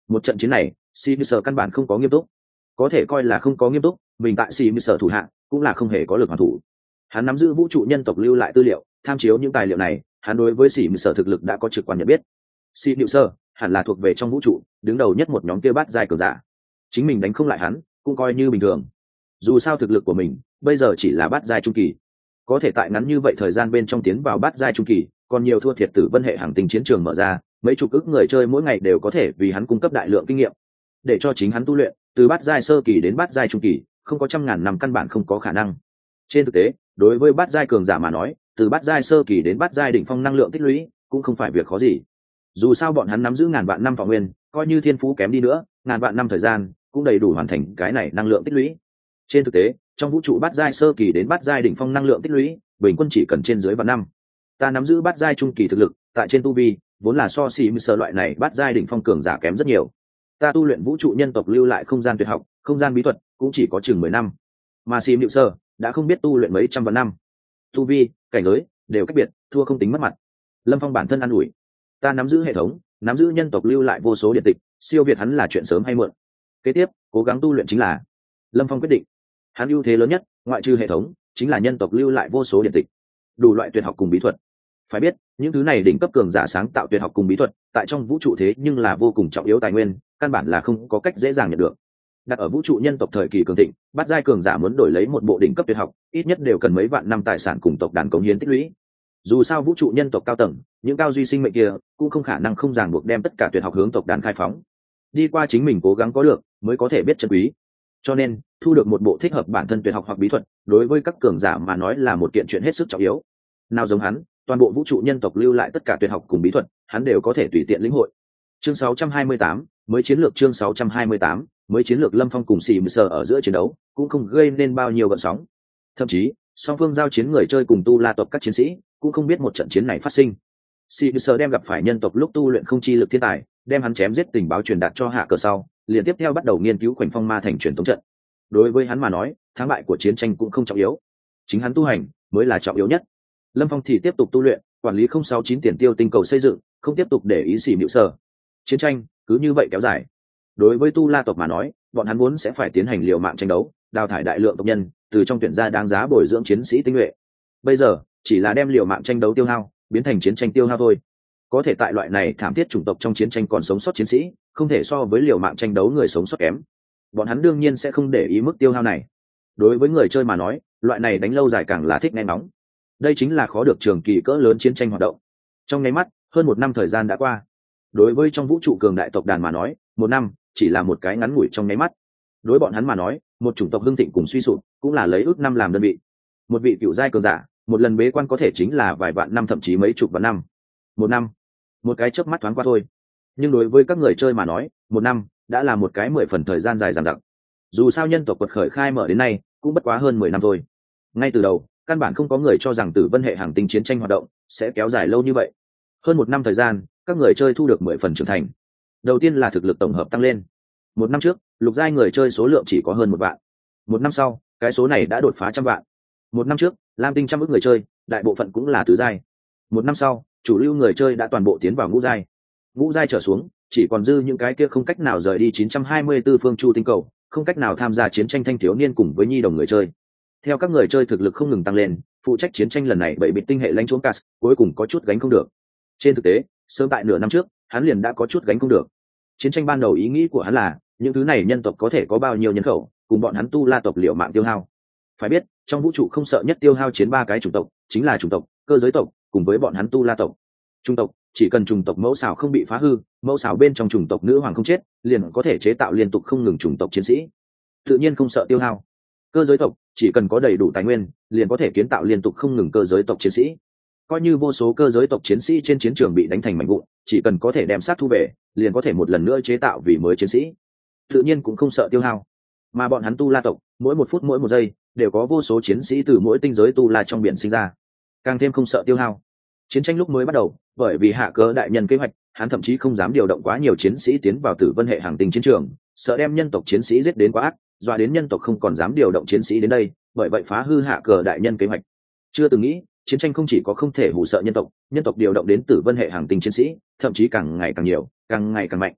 Một trận chiến này sĩ sở căn bản không có nghiêm túc, có thể coi là không có nghiêm túc, mình tại sĩ sở thủ hạng cũng là không hề có lực hoàn thủ. Hắn nắm giữ vũ trụ nhân tộc lưu lại tư liệu, tham chiếu những tài liệu này, hắn đối với sĩ sở thực lực đã có trực quan nhận biết. Sĩ sở hẳn là thuộc về trong vũ trụ đứng đầu nhất một nhóm kia bát giai cường giả, chính mình đánh không lại hắn cũng coi như bình thường. Dù sao thực lực của mình bây giờ chỉ là bát giai trung kỳ, có thể tại ngắn như vậy thời gian bên trong tiến vào bát giai trung kỳ, còn nhiều thua thiệt tử vân hệ hàng tinh chiến trường mở ra, mấy chục ức người chơi mỗi ngày đều có thể vì hắn cung cấp đại lượng kinh nghiệm để cho chính hắn tu luyện từ bát giai sơ kỳ đến bát giai trung kỳ, không có trăm ngàn năm căn bản không có khả năng. Trên thực tế đối với bát giai cường giả mà nói, từ bát giai sơ kỳ đến bát giai đỉnh phong năng lượng tích lũy cũng không phải việc khó gì. Dù sao bọn hắn nắm giữ ngàn vạn năm thọ nguyên, coi như thiên phú kém đi nữa, ngàn vạn năm thời gian cũng đầy đủ hoàn thành cái này năng lượng tích lũy. Trên thực tế trong vũ trụ bát giai sơ kỳ đến bát giai đỉnh phong năng lượng tích lũy bình quân chỉ cần trên dưới vạn năm. Ta nắm giữ bát giai trung kỳ thực lực, tại trên tu vi vốn là so xì sơ loại này bát giai đỉnh phong cường giả kém rất nhiều. Ta tu luyện vũ trụ nhân tộc lưu lại không gian tuyệt học, không gian bí thuật cũng chỉ có chừng mười năm, mà xì sơ đã không biết tu luyện mấy trăm vạn năm. Tu vi cảnh giới đều cách biệt, thua không tính mất mặt. Lâm Phong bản thân an ủi, ta nắm giữ hệ thống, nắm giữ nhân tộc lưu lại vô số điện tịch, siêu việt hắn là chuyện sớm hay muộn. Kế tiếp cố gắng tu luyện chính là. Lâm Phong quyết định, hắn ưu thế lớn nhất ngoại trừ hệ thống chính là nhân tộc lưu lại vô số điện tịch, đủ loại tuyệt học cùng bí thuật. Phải biết những thứ này đỉnh cấp cường giả sáng tạo tuyệt học cùng bí thuật tại trong vũ trụ thế nhưng là vô cùng trọng yếu tài nguyên, căn bản là không có cách dễ dàng nhận được. Đặt ở vũ trụ nhân tộc thời kỳ cường thịnh, bát giai cường giả muốn đổi lấy một bộ đỉnh cấp tuyệt học ít nhất đều cần mấy vạn năm tài sản cùng tộc đàn cống hiến tích lũy. Dù sao vũ trụ nhân tộc cao tầng, những cao duy sinh mệnh kia cũng không khả năng không ràng buộc đem tất cả tuyệt học hướng tộc đàn khai phóng, đi qua chính mình cố gắng có được mới có thể biết chân quý. Cho nên thu được một bộ thích hợp bản thân tuyệt học hoặc bí thuật đối với các cường giả mà nói là một kiện chuyện hết sức trọng yếu. Nào giống hắn, toàn bộ vũ trụ nhân tộc lưu lại tất cả tuyệt học cùng bí thuật hắn đều có thể tùy tiện lĩnh hội. Chương sáu trăm hai mươi tám mới chiến lược. Chương sáu trăm hai mươi tám mới chiến lược. Lâm Phong cùng xì mờ sờ ở giữa chiến đấu cũng không gây nên bao nhiêu gợn sóng, thậm chí song phương giao chiến người chơi cùng tu la tộc các chiến sĩ cũng không biết một trận chiến này phát sinh. xì mờ sờ đem gặp phải nhân tộc lúc tu luyện không chi lực thiên tài, đem hắn chém giết tình báo truyền đạt cho hạ cờ sau, liền tiếp theo bắt đầu nghiên cứu khoảnh phong ma thành truyền thống trận. Đối với hắn mà nói, thắng bại của chiến tranh cũng không trọng yếu, chính hắn tu hành mới là trọng yếu nhất. Lâm Phong thì tiếp tục tu luyện quản lý không sáu chín tiền tiêu tinh cầu xây dựng, không tiếp tục để ý xỉ mịu sờ. Chiến tranh cứ như vậy kéo dài. Đối với tu la tộc mà nói, bọn hắn vốn sẽ phải tiến hành liều mạng tranh đấu, đào thải đại lượng tộc nhân, từ trong tuyển ra đáng giá bồi dưỡng chiến sĩ tinh nhuệ. Bây giờ chỉ là đem liều mạng tranh đấu tiêu hao biến thành chiến tranh tiêu hao thôi. Có thể tại loại này thảm thiết chủng tộc trong chiến tranh còn sống sót chiến sĩ, không thể so với liều mạng tranh đấu người sống sót kém. Bọn hắn đương nhiên sẽ không để ý mức tiêu hao này. Đối với người chơi mà nói, loại này đánh lâu dài càng là thích nghe nóng. Đây chính là khó được trường kỳ cỡ lớn chiến tranh hoạt động. Trong nháy mắt hơn một năm thời gian đã qua. Đối với trong vũ trụ cường đại tộc đàn mà nói, một năm chỉ là một cái ngắn ngủi trong nháy mắt. Đối bọn hắn mà nói, một chủng tộc hưng thịnh cùng suy sụp cũng là lấy ước năm làm đơn vị. Một vị cựu giai cường giả một lần bế quan có thể chính là vài vạn năm, thậm chí mấy chục vạn năm. Một năm, một cái chớp mắt thoáng qua thôi. Nhưng đối với các người chơi mà nói, một năm đã là một cái mười phần thời gian dài dằng dặc. Dù sao nhân tộc quật khởi khai mở đến nay cũng bất quá hơn mười năm thôi. Ngay từ đầu căn bản không có người cho rằng tử vân hệ hàng tinh chiến tranh hoạt động sẽ kéo dài lâu như vậy. Hơn một năm thời gian, các người chơi thu được mười phần trưởng thành. Đầu tiên là thực lực tổng hợp tăng lên. Một năm trước lục giai người chơi số lượng chỉ có hơn một vạn, một năm sau cái số này đã đột phá trăm vạn. Một năm trước lam tinh trăm ức người chơi, đại bộ phận cũng là tứ giai. Một năm sau chủ lưu người chơi đã toàn bộ tiến vào ngũ giai. Ngũ giai trở xuống chỉ còn dư những cái kia không cách nào rời đi chín trăm hai mươi tư phương chu tinh cầu, không cách nào tham gia chiến tranh thanh thiếu niên cùng với nhi đồng người chơi. Theo các người chơi thực lực không ngừng tăng lên, phụ trách chiến tranh lần này bảy bịt tinh hệ lãnh chúa Cas cuối cùng có chút gánh không được. Trên thực tế sớm tại nửa năm trước hắn liền đã có chút gánh không được. Chiến tranh ban đầu ý nghĩ của hắn là những thứ này nhân tộc có thể có bao nhiêu nhân khẩu, cùng bọn hắn tu la tộc liệu mạng tiêu hao. Phải biết trong vũ trụ không sợ nhất tiêu hao chiến ba cái chủng tộc, chính là chủng tộc, cơ giới tộc cùng với bọn hắn tu la tộc. Chủng tộc chỉ cần chủng tộc mẫu xào không bị phá hư, mẫu xào bên trong chủng tộc nữ hoàng không chết, liền có thể chế tạo liên tục không ngừng chủng tộc chiến sĩ, tự nhiên không sợ tiêu hao. Cơ giới tộc chỉ cần có đầy đủ tài nguyên, liền có thể kiến tạo liên tục không ngừng cơ giới tộc chiến sĩ. Coi như vô số cơ giới tộc chiến sĩ trên chiến trường bị đánh thành mảnh vụn, chỉ cần có thể đem sát thu về, liền có thể một lần nữa chế tạo vì mới chiến sĩ, tự nhiên cũng không sợ tiêu hao. Mà bọn hắn tu la tộc mỗi một phút mỗi một giây đều có vô số chiến sĩ từ mỗi tinh giới tu la trong biển sinh ra, càng thêm không sợ tiêu hao. Chiến tranh lúc mới bắt đầu, bởi vì hạ cớ đại nhân kế hoạch, hắn thậm chí không dám điều động quá nhiều chiến sĩ tiến vào tử vân hệ hàng tinh chiến trường, sợ đem nhân tộc chiến sĩ giết đến quá ác, dọa đến nhân tộc không còn dám điều động chiến sĩ đến đây, bởi vậy phá hư hạ cờ đại nhân kế hoạch. Chưa từng nghĩ chiến tranh không chỉ có không thể hù sợ nhân tộc, nhân tộc điều động đến tử vân hệ hàng tinh chiến sĩ thậm chí càng ngày càng nhiều, càng ngày càng mạnh.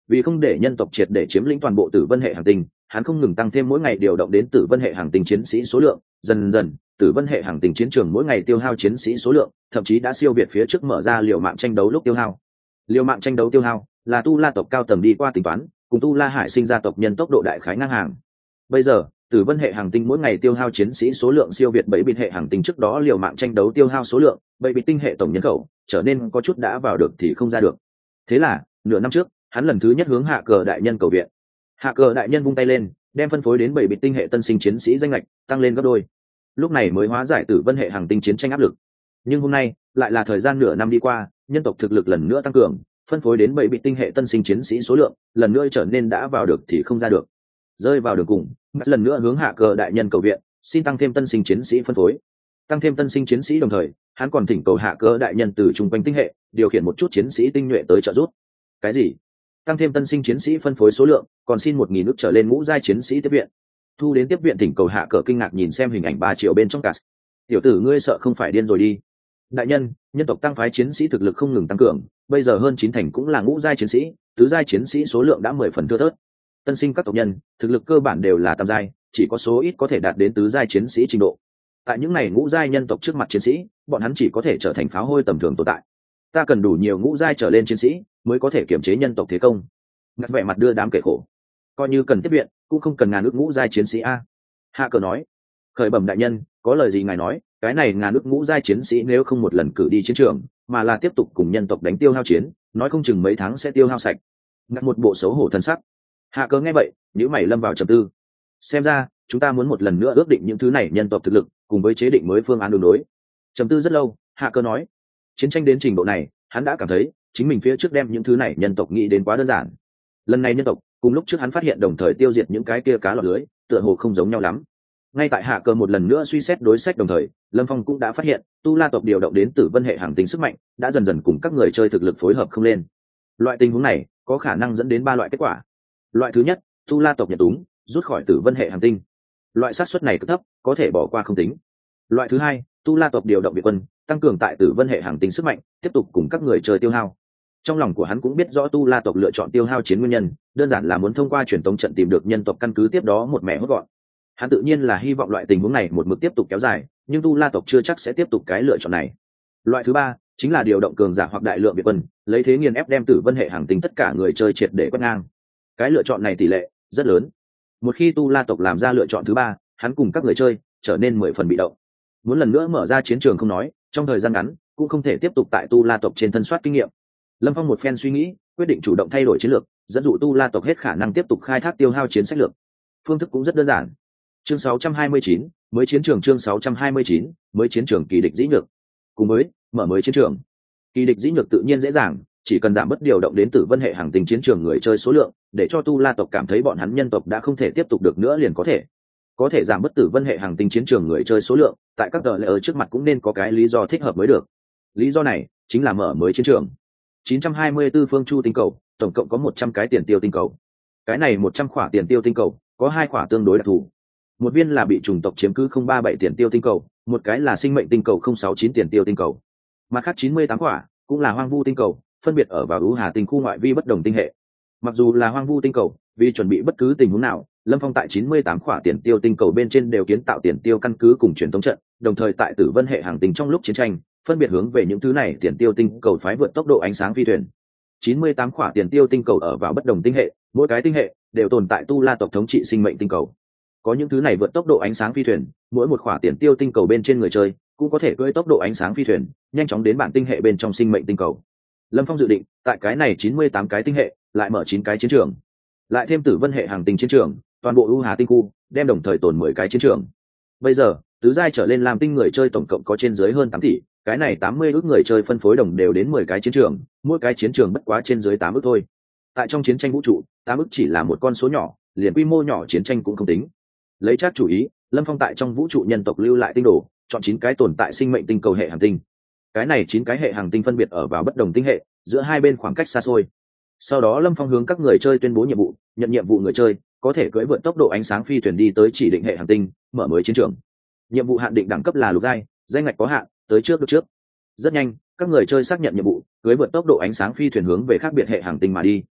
Vì không để nhân tộc triệt để chiếm lĩnh toàn bộ Tử Vân hệ hành tinh, hắn không ngừng tăng thêm mỗi ngày điều động đến Tử Vân hệ hành tinh chiến sĩ số lượng, dần dần, Tử Vân hệ hành tinh chiến trường mỗi ngày tiêu hao chiến sĩ số lượng, thậm chí đã siêu việt phía trước mở ra liều mạng tranh đấu lúc tiêu hao. Liều mạng tranh đấu tiêu hao là Tu La tộc cao tầng đi qua tính toán, cùng Tu La Hải sinh ra tộc nhân tốc độ đại khái ngang hàng. Bây giờ, Tử Vân hệ hành tinh mỗi ngày tiêu hao chiến sĩ số lượng siêu việt bảy bit hệ hành tinh trước đó liều mạng tranh đấu tiêu hao số lượng, bảy bit tinh hệ tổng nhân khẩu trở nên có chút đã vào được thì không ra được. Thế là, nửa năm trước, hắn lần thứ nhất hướng Hạ Cờ đại nhân cầu viện. Hạ Cờ đại nhân vung tay lên, đem phân phối đến bảy bit tinh hệ tân sinh chiến sĩ danh lệch tăng lên gấp đôi. Lúc này mới hóa giải Tử Vân hệ hành tinh chiến tranh áp lực. Nhưng hôm nay, lại là thời gian nửa năm đi qua, nhân tộc thực lực lần nữa tăng cường, phân phối đến bảy bit tinh hệ tân sinh chiến sĩ số lượng lần nữa trở nên đã vào được thì không ra được. Rơi vào đường cùng, lần nữa hướng Hạ Cờ đại nhân cầu viện, xin tăng thêm tân sinh chiến sĩ phân phối. Tăng thêm tân sinh chiến sĩ đồng thời, hắn còn thỉnh cầu Hạ Cờ đại nhân từ trung quanh tinh hệ điều khiển một chút chiến sĩ tinh nhuệ tới trợ giúp. Cái gì? Tăng thêm tân sinh chiến sĩ phân phối số lượng, còn xin một nghìn nước trở lên ngũ giai chiến sĩ tiếp viện. Thu đến tiếp viện thỉnh cầu Hạ Cờ kinh ngạc nhìn xem hình ảnh ba triệu bên trong cả. Tiểu tử ngươi sợ không phải điên rồi đi. Đại nhân, nhân tộc tăng phái chiến sĩ thực lực không ngừng tăng cường, bây giờ hơn chín thành cũng là ngũ giai chiến sĩ, tứ giai chiến sĩ số lượng đã mười phần thưa thớt. Tân sinh các tộc nhân, thực lực cơ bản đều là tam giai, chỉ có số ít có thể đạt đến tứ giai chiến sĩ trình độ. Tại những này ngũ giai nhân tộc trước mặt chiến sĩ, bọn hắn chỉ có thể trở thành pháo hôi tầm thường tồn tại. Ta cần đủ nhiều ngũ giai trở lên chiến sĩ mới có thể kiểm chế nhân tộc thế công. Ngắt vẻ mặt đưa đám kể khổ. Coi như cần tiếp viện, cũng không cần ngàn ước ngũ giai chiến sĩ a. Hạ Cờ nói. Khởi bẩm đại nhân, có lời gì ngài nói, cái này ngàn ước ngũ giai chiến sĩ nếu không một lần cử đi chiến trường, mà là tiếp tục cùng nhân tộc đánh tiêu hao chiến, nói không chừng mấy tháng sẽ tiêu hao sạch. Ngắt một bộ xấu hổ thân sắc. Hạ Cờ nghe vậy, nhíu mày lâm vào trầm tư. Xem ra, chúng ta muốn một lần nữa ước định những thứ này nhân tộc thực lực, cùng với chế định mới phương án đường đối. Trầm tư rất lâu, Hạ Cờ nói, chiến tranh đến trình độ này, hắn đã cảm thấy chính mình phía trước đem những thứ này nhân tộc nghĩ đến quá đơn giản. Lần này nhân tộc, cùng lúc trước hắn phát hiện đồng thời tiêu diệt những cái kia cá lọt lưới, tựa hồ không giống nhau lắm. Ngay tại Hạ Cờ một lần nữa suy xét đối sách đồng thời, Lâm Phong cũng đã phát hiện, Tu La tộc điều động đến Tử Vân hệ hành tinh sức mạnh, đã dần dần cùng các người chơi thực lực phối hợp không lên. Loại tình huống này có khả năng dẫn đến ba loại kết quả. Loại thứ nhất, Tu La tộc nhận túng, rút khỏi Tử Vân hệ hành tinh. Loại xác suất này cực thấp, có thể bỏ qua không tính. Loại thứ hai, Tu La tộc điều động viện quân, tăng cường tại Tử Vân hệ hành tinh sức mạnh, tiếp tục cùng các người chơi tiêu hao. Trong lòng của hắn cũng biết rõ Tu La tộc lựa chọn tiêu hao chiến nguyên nhân, đơn giản là muốn thông qua truyền tống trận tìm được nhân tộc căn cứ tiếp đó một mẻ hốt gọn. Hắn tự nhiên là hy vọng loại tình huống này một mực tiếp tục kéo dài, nhưng Tu La tộc chưa chắc sẽ tiếp tục cái lựa chọn này. Loại thứ ba chính là điều động cường giả hoặc đại lượng viện quân, lấy thế nghiền ép đem Tử Vân hệ hành tinh tất cả người chơi triệt để quét ngang. Cái lựa chọn này tỷ lệ rất lớn. Một khi Tu La tộc làm ra lựa chọn thứ ba, hắn cùng các người chơi trở nên mười phần bị động. Muốn lần nữa mở ra chiến trường không nói, trong thời gian ngắn cũng không thể tiếp tục tại Tu La tộc trên thân soát kinh nghiệm. Lâm Phong một phen suy nghĩ, quyết định chủ động thay đổi chiến lược, dẫn dụ Tu La tộc hết khả năng tiếp tục khai thác tiêu hao chiến sách lược. Phương thức cũng rất đơn giản. Chương sáu trăm hai mươi chín, mới chiến trường chương sáu trăm hai mươi chín, mới chiến trường kỳ địch dĩ nhược. Cùng với mở mới chiến trường, kỳ địch dĩ nhược tự nhiên dễ dàng, chỉ cần giảm bớt điều động đến Tử Vân hệ hành tinh chiến trường người chơi số lượng, để cho Tu La tộc cảm thấy bọn hắn nhân tộc đã không thể tiếp tục được nữa liền có thể. Có thể giảm bớt Tử Vân hệ hành tinh chiến trường người chơi số lượng, tại các tờ lệ ở trước mặt cũng nên có cái lý do thích hợp mới được. Lý do này chính là mở mới chiến trường. chín trăm hai mươi tư phương chu tinh cầu, tổng cộng có một trăm cái tiền tiêu tinh cầu. Cái này một trăm khỏa tiền tiêu tinh cầu, có hai khỏa tương đối đặc thù. Một viên là bị chủng tộc chiếm cứ không ba bảy tiền tiêu tinh cầu, một cái là sinh mệnh tinh cầu không sáu chín tiền tiêu tinh cầu. Mặt khác chín mươi tám khỏa cũng là hoang vu tinh cầu, phân biệt ở vào ưu hà tinh khu ngoại vi bất đồng tinh hệ. Mặc dù là hoang vu tinh cầu, vì chuẩn bị bất cứ tình huống nào, Lâm Phong tại chín mươi tám khỏa tiền tiêu tinh cầu bên trên đều kiến tạo tiền tiêu căn cứ cùng truyền thống trận, đồng thời tại Tử Vân hệ hành tinh trong lúc chiến tranh, phân biệt hướng về những thứ này tiền tiêu tinh cầu phái vượt tốc độ ánh sáng phi thuyền. chín mươi tám khỏa tiền tiêu tinh cầu ở vào bất đồng tinh hệ, mỗi cái tinh hệ đều tồn tại Tu La tộc thống trị sinh mệnh tinh cầu. Có những thứ này vượt tốc độ ánh sáng phi thuyền, mỗi một khỏa tiền tiêu tinh cầu bên trên người chơi cũng có thể cưỡi tốc độ ánh sáng phi thuyền, nhanh chóng đến bản tinh hệ bên trong sinh mệnh tinh cầu. Lâm Phong dự định, tại cái này chín mươi tám cái tinh hệ, lại mở chín cái chiến trường, lại thêm Tử Vân hệ hành tinh chiến trường, toàn bộ ưu hà tinh khu đem đồng thời tồn mười cái chiến trường. Bây giờ, tứ giai trở lên làm tinh người chơi tổng cộng có trên dưới hơn tám tỷ, cái này tám mươi ước người chơi phân phối đồng đều đến mười cái chiến trường, mỗi cái chiến trường bất quá trên dưới tám ước thôi. Tại trong chiến tranh vũ trụ, tám ước chỉ là một con số nhỏ, liền quy mô nhỏ chiến tranh cũng không tính. Lấy chắc chủ ý, Lâm Phong tại trong vũ trụ nhân tộc lưu lại tinh đồ, chọn chín cái tồn tại sinh mệnh tinh cầu hệ hành tinh. Cái này chín cái hệ hành tinh phân biệt ở vào bất đồng tinh hệ, giữa hai bên khoảng cách xa xôi. Sau đó Lâm Phong hướng các người chơi tuyên bố nhiệm vụ, nhận nhiệm vụ người chơi có thể cưỡi vượt tốc độ ánh sáng phi thuyền đi tới chỉ định hệ hành tinh, mở mới chiến trường. Nhiệm vụ hạn định đẳng cấp là lục giai, danh ngạch có hạn, tới trước được trước. Rất nhanh, các người chơi xác nhận nhiệm vụ, cưỡi vượt tốc độ ánh sáng phi thuyền hướng về khác biệt hệ hành tinh mà đi.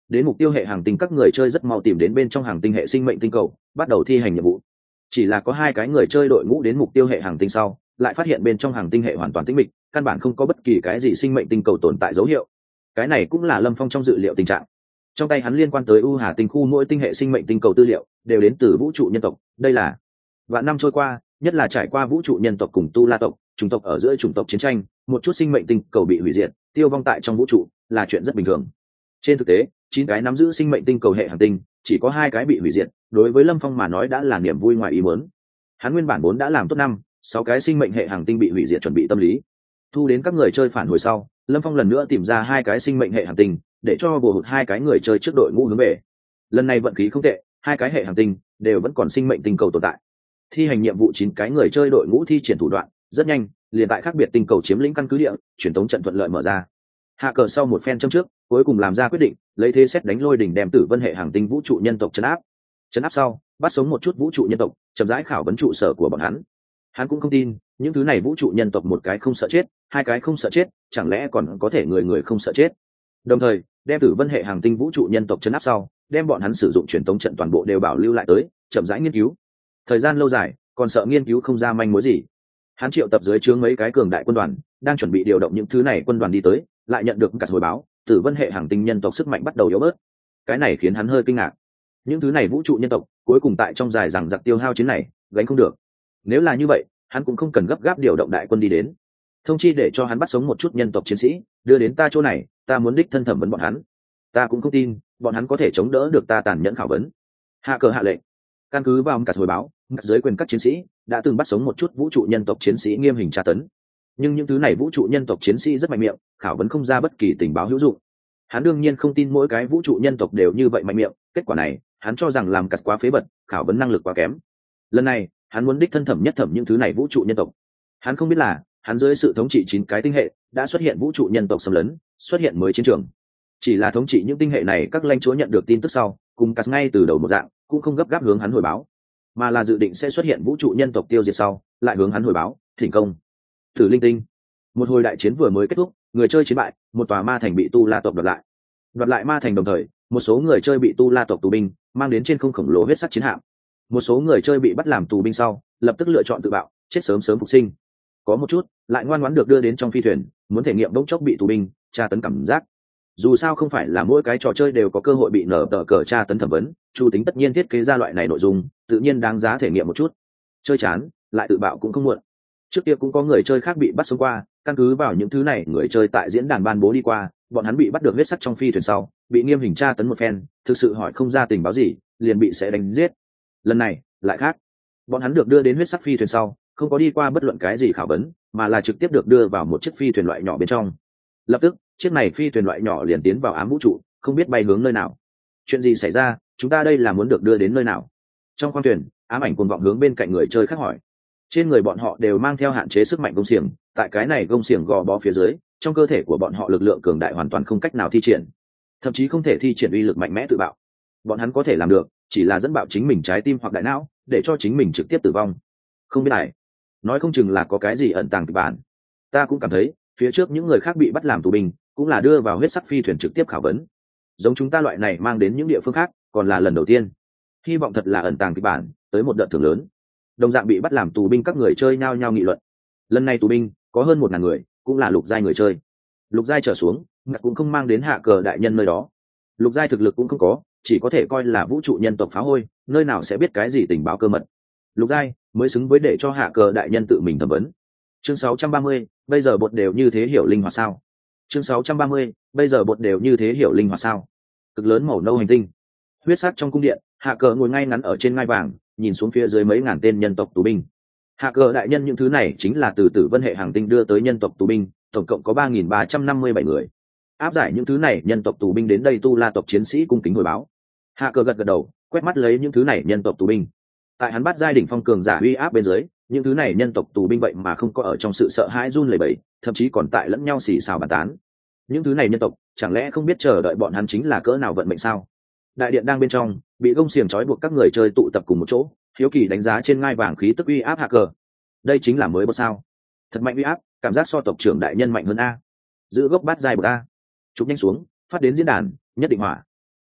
đến mục tiêu hệ hàng tinh, các người chơi rất mau tìm đến bên trong hàng tinh hệ sinh mệnh tinh cầu, bắt đầu thi hành nhiệm vụ. Chỉ là có hai cái người chơi đội ngũ đến mục tiêu hệ hàng tinh sau, lại phát hiện bên trong hàng tinh hệ hoàn toàn tĩnh mịch, căn bản không có bất kỳ cái gì sinh mệnh tinh cầu tồn tại dấu hiệu. Cái này cũng là Lâm Phong trong dự liệu tình trạng. Trong tay hắn liên quan tới U Hà tinh khu mỗi tinh hệ sinh mệnh tinh cầu tư liệu đều đến từ vũ trụ nhân tộc. Đây là vạn năm trôi qua, nhất là trải qua vũ trụ nhân tộc cùng Tu La tộc, chủng tộc ở giữa chủng tộc chiến tranh, một chút sinh mệnh tinh cầu bị hủy diệt, tiêu vong tại trong vũ trụ là chuyện rất bình thường. Trên thực tế, chín cái nắm giữ sinh mệnh tinh cầu hệ hành tinh, chỉ có hai cái bị hủy diệt, đối với Lâm Phong mà nói đã là niềm vui ngoài ý muốn. Hắn nguyên bản vốn đã làm tốt năm, sáu cái sinh mệnh hệ hành tinh bị hủy diệt chuẩn bị tâm lý. Thu đến các người chơi phản hồi sau, Lâm Phong lần nữa tìm ra hai cái sinh mệnh hệ hành tinh, để cho bổ hụt hai cái người chơi trước đội ngũ hướng về. Lần này vận khí không tệ, hai cái hệ hành tinh đều vẫn còn sinh mệnh tinh cầu tồn tại. Thi hành nhiệm vụ chín cái người chơi đội ngũ thi triển thủ đoạn rất nhanh, liền tại khác biệt tinh cầu chiếm lĩnh căn cứ địa, truyền tống trận thuận lợi mở ra. Hạ cờ sau một phen châm trước, cuối cùng làm ra quyết định, lấy thế xét đánh lôi đỉnh đem Tử Vân hệ hành tinh vũ trụ nhân tộc trấn áp. Trấn áp sau, bắt sống một chút vũ trụ nhân tộc, chậm rãi khảo vấn trụ sở của bọn hắn. Hắn cũng không tin, những thứ này vũ trụ nhân tộc một cái không sợ chết, hai cái không sợ chết, chẳng lẽ còn có thể người người không sợ chết. Đồng thời, đem Tử Vân hệ hành tinh vũ trụ nhân tộc trấn áp sau, đem bọn hắn sử dụng truyền tống trận toàn bộ đều bảo lưu lại tới, chậm rãi nghiên cứu. Thời gian lâu dài, còn sợ nghiên cứu không ra manh mối gì. Hắn triệu tập dưới trướng mấy cái cường đại quân đoàn, đang chuẩn bị điều động những thứ này quân đoàn đi tới, lại nhận được cả hồi báo, Tử Vân hệ hành tinh nhân tộc sức mạnh bắt đầu yếu bớt. Cái này khiến hắn hơi kinh ngạc. Những thứ này vũ trụ nhân tộc, cuối cùng tại trong dài rằng giặc tiêu hao chiến này, gánh không được. Nếu là như vậy, hắn cũng không cần gấp gáp điều động đại quân đi đến. Thông chi để cho hắn bắt sống một chút nhân tộc chiến sĩ, đưa đến ta chỗ này, ta muốn đích thân thẩm vấn bọn hắn. Ta cũng không tin, bọn hắn có thể chống đỡ được ta tàn nhẫn khảo vấn. Hạ cờ hạ lệnh. Căn cứ vào cả hồi báo, dưới quyền các chiến sĩ đã từng bắt sống một chút vũ trụ nhân tộc chiến sĩ nghiêm hình tra tấn, nhưng những thứ này vũ trụ nhân tộc chiến sĩ rất mạnh miệng, khảo vấn không ra bất kỳ tình báo hữu dụng. Hắn đương nhiên không tin mỗi cái vũ trụ nhân tộc đều như vậy mạnh miệng, kết quả này hắn cho rằng làm cắt quá phế bật, khảo vấn năng lực quá kém. Lần này hắn muốn đích thân thẩm nhất thẩm những thứ này vũ trụ nhân tộc. Hắn không biết là hắn dưới sự thống trị chín cái tinh hệ đã xuất hiện vũ trụ nhân tộc xâm lấn, xuất hiện mới chiến trường. Chỉ là thống trị những tinh hệ này, các lãnh chúa nhận được tin tức sau, cùng cắt ngay từ đầu một dạng, cũng không gấp gáp hướng hắn hồi báo, mà là dự định sẽ xuất hiện vũ trụ nhân tộc tiêu diệt sau, lại hướng hắn hồi báo, thỉnh công. Thử linh tinh. Một hồi đại chiến vừa mới kết thúc, người chơi chiến bại, một tòa ma thành bị Tu La tộc đoạt lại. Đoạt lại ma thành đồng thời, một số người chơi bị Tu La tộc tù binh mang đến trên không khổng lồ huyết sắc chiến hạm. Một số người chơi bị bắt làm tù binh sau, lập tức lựa chọn tự bạo, chết sớm sớm phục sinh. Có một chút lại ngoan ngoãn được đưa đến trong phi thuyền, muốn thể nghiệm bỗng chốc bị tù binh tra tấn cảm giác. Dù sao không phải là mỗi cái trò chơi đều có cơ hội bị nở tờ cờ tra tấn thẩm vấn, Chu Tính tất nhiên thiết kế ra loại này nội dung, tự nhiên đáng giá thể nghiệm một chút. Chơi chán, lại tự bạo cũng không muộn. Trước kia cũng có người chơi khác bị bắt sống qua, căn cứ vào những thứ này người chơi tại diễn đàn ban bố đi qua, bọn hắn bị bắt được huyết sắc trong phi thuyền sau, bị nghiêm hình tra tấn một phen, thực sự hỏi không ra tình báo gì, liền bị sẽ đánh giết. Lần này lại khác, bọn hắn được đưa đến huyết sắc phi thuyền sau, không có đi qua bất luận cái gì khảo vấn, mà là trực tiếp được đưa vào một chiếc phi thuyền loại nhỏ bên trong. Lập tức, chiếc này phi thuyền loại nhỏ liền tiến vào ám vũ trụ, không biết bay hướng nơi nào. Chuyện gì xảy ra, chúng ta đây là muốn được đưa đến nơi nào? Trong khoang thuyền, ám ảnh cuồng vọng hướng bên cạnh người chơi khác hỏi. Trên người bọn họ đều mang theo hạn chế sức mạnh gông xiềng, tại cái này gông xiềng gò bó phía dưới, trong cơ thể của bọn họ lực lượng cường đại hoàn toàn không cách nào thi triển, thậm chí không thể thi triển uy lực mạnh mẽ tự bạo. Bọn hắn có thể làm được, chỉ là dẫn bạo chính mình trái tim hoặc đại não, để cho chính mình trực tiếp tử vong. Không biết này, nói không chừng là có cái gì ẩn tàng kịch bản. Ta cũng cảm thấy, phía trước những người khác bị bắt làm tù binh, cũng là đưa vào huyết sắc phi thuyền trực tiếp khảo vấn. Giống chúng ta loại này mang đến những địa phương khác, còn là lần đầu tiên. Hy vọng thật là ẩn tàng kịch bản, tới một đợt thưởng lớn. Đồng dạng bị bắt làm tù binh các người chơi nhao nhao nghị luận. Lần này tù binh có hơn một ngàn người, cũng là lục giai người chơi. Lục giai trở xuống, ngặt cũng không mang đến hạ cờ đại nhân nơi đó. Lục giai thực lực cũng không có, chỉ có thể coi là vũ trụ nhân tộc phá hôi, nơi nào sẽ biết cái gì tình báo cơ mật. Lục giai mới xứng với để cho hạ cờ đại nhân tự mình thẩm vấn. Chương sáu trăm ba mươi, bây giờ bột đều như thế hiểu linh hoạt sao? Chương sáu trăm ba mươi, bây giờ bột đều như thế hiểu linh hoạt sao? Cực lớn màu nâu hành tinh, huyết sắc trong cung điện, hạ cờ ngồi ngay ngắn ở trên ngai vàng, nhìn xuống phía dưới mấy ngàn tên nhân tộc tù binh. Hạ cờ đại nhân, những thứ này chính là từ Tử Vân hệ hành tinh đưa tới nhân tộc tù binh, tổng cộng có ba nghìn ba trăm năm mươi bảy người. Áp giải những thứ này nhân tộc tù binh đến đây, Tu La tộc chiến sĩ cung kính hồi báo. Hạ cờ gật gật đầu, quét mắt lấy những thứ này nhân tộc tù binh. Tại hắn bắt giai đỉnh phong cường giả uy áp bên dưới, những thứ này nhân tộc tù binh vậy mà không có ở trong sự sợ hãi run lẩy bẩy, thậm chí còn tại lẫn nhau xì xào bàn tán. Những thứ này nhân tộc chẳng lẽ không biết chờ đợi bọn hắn chính là cỡ nào vận mệnh sao? Đại điện đang bên trong, bị gông xiềng trói buộc các người chơi tụ tập cùng một chỗ, hiếu kỳ đánh giá trên ngai vàng khí tức uy áp hạ cờ. Đây chính là mới bot sao? Thật mạnh uy áp, cảm giác so tộc trưởng đại nhân mạnh hơn a. Giữ gốc bát giai bột a. Chụp nhanh xuống, phát đến diễn đàn, nhất định hỏa.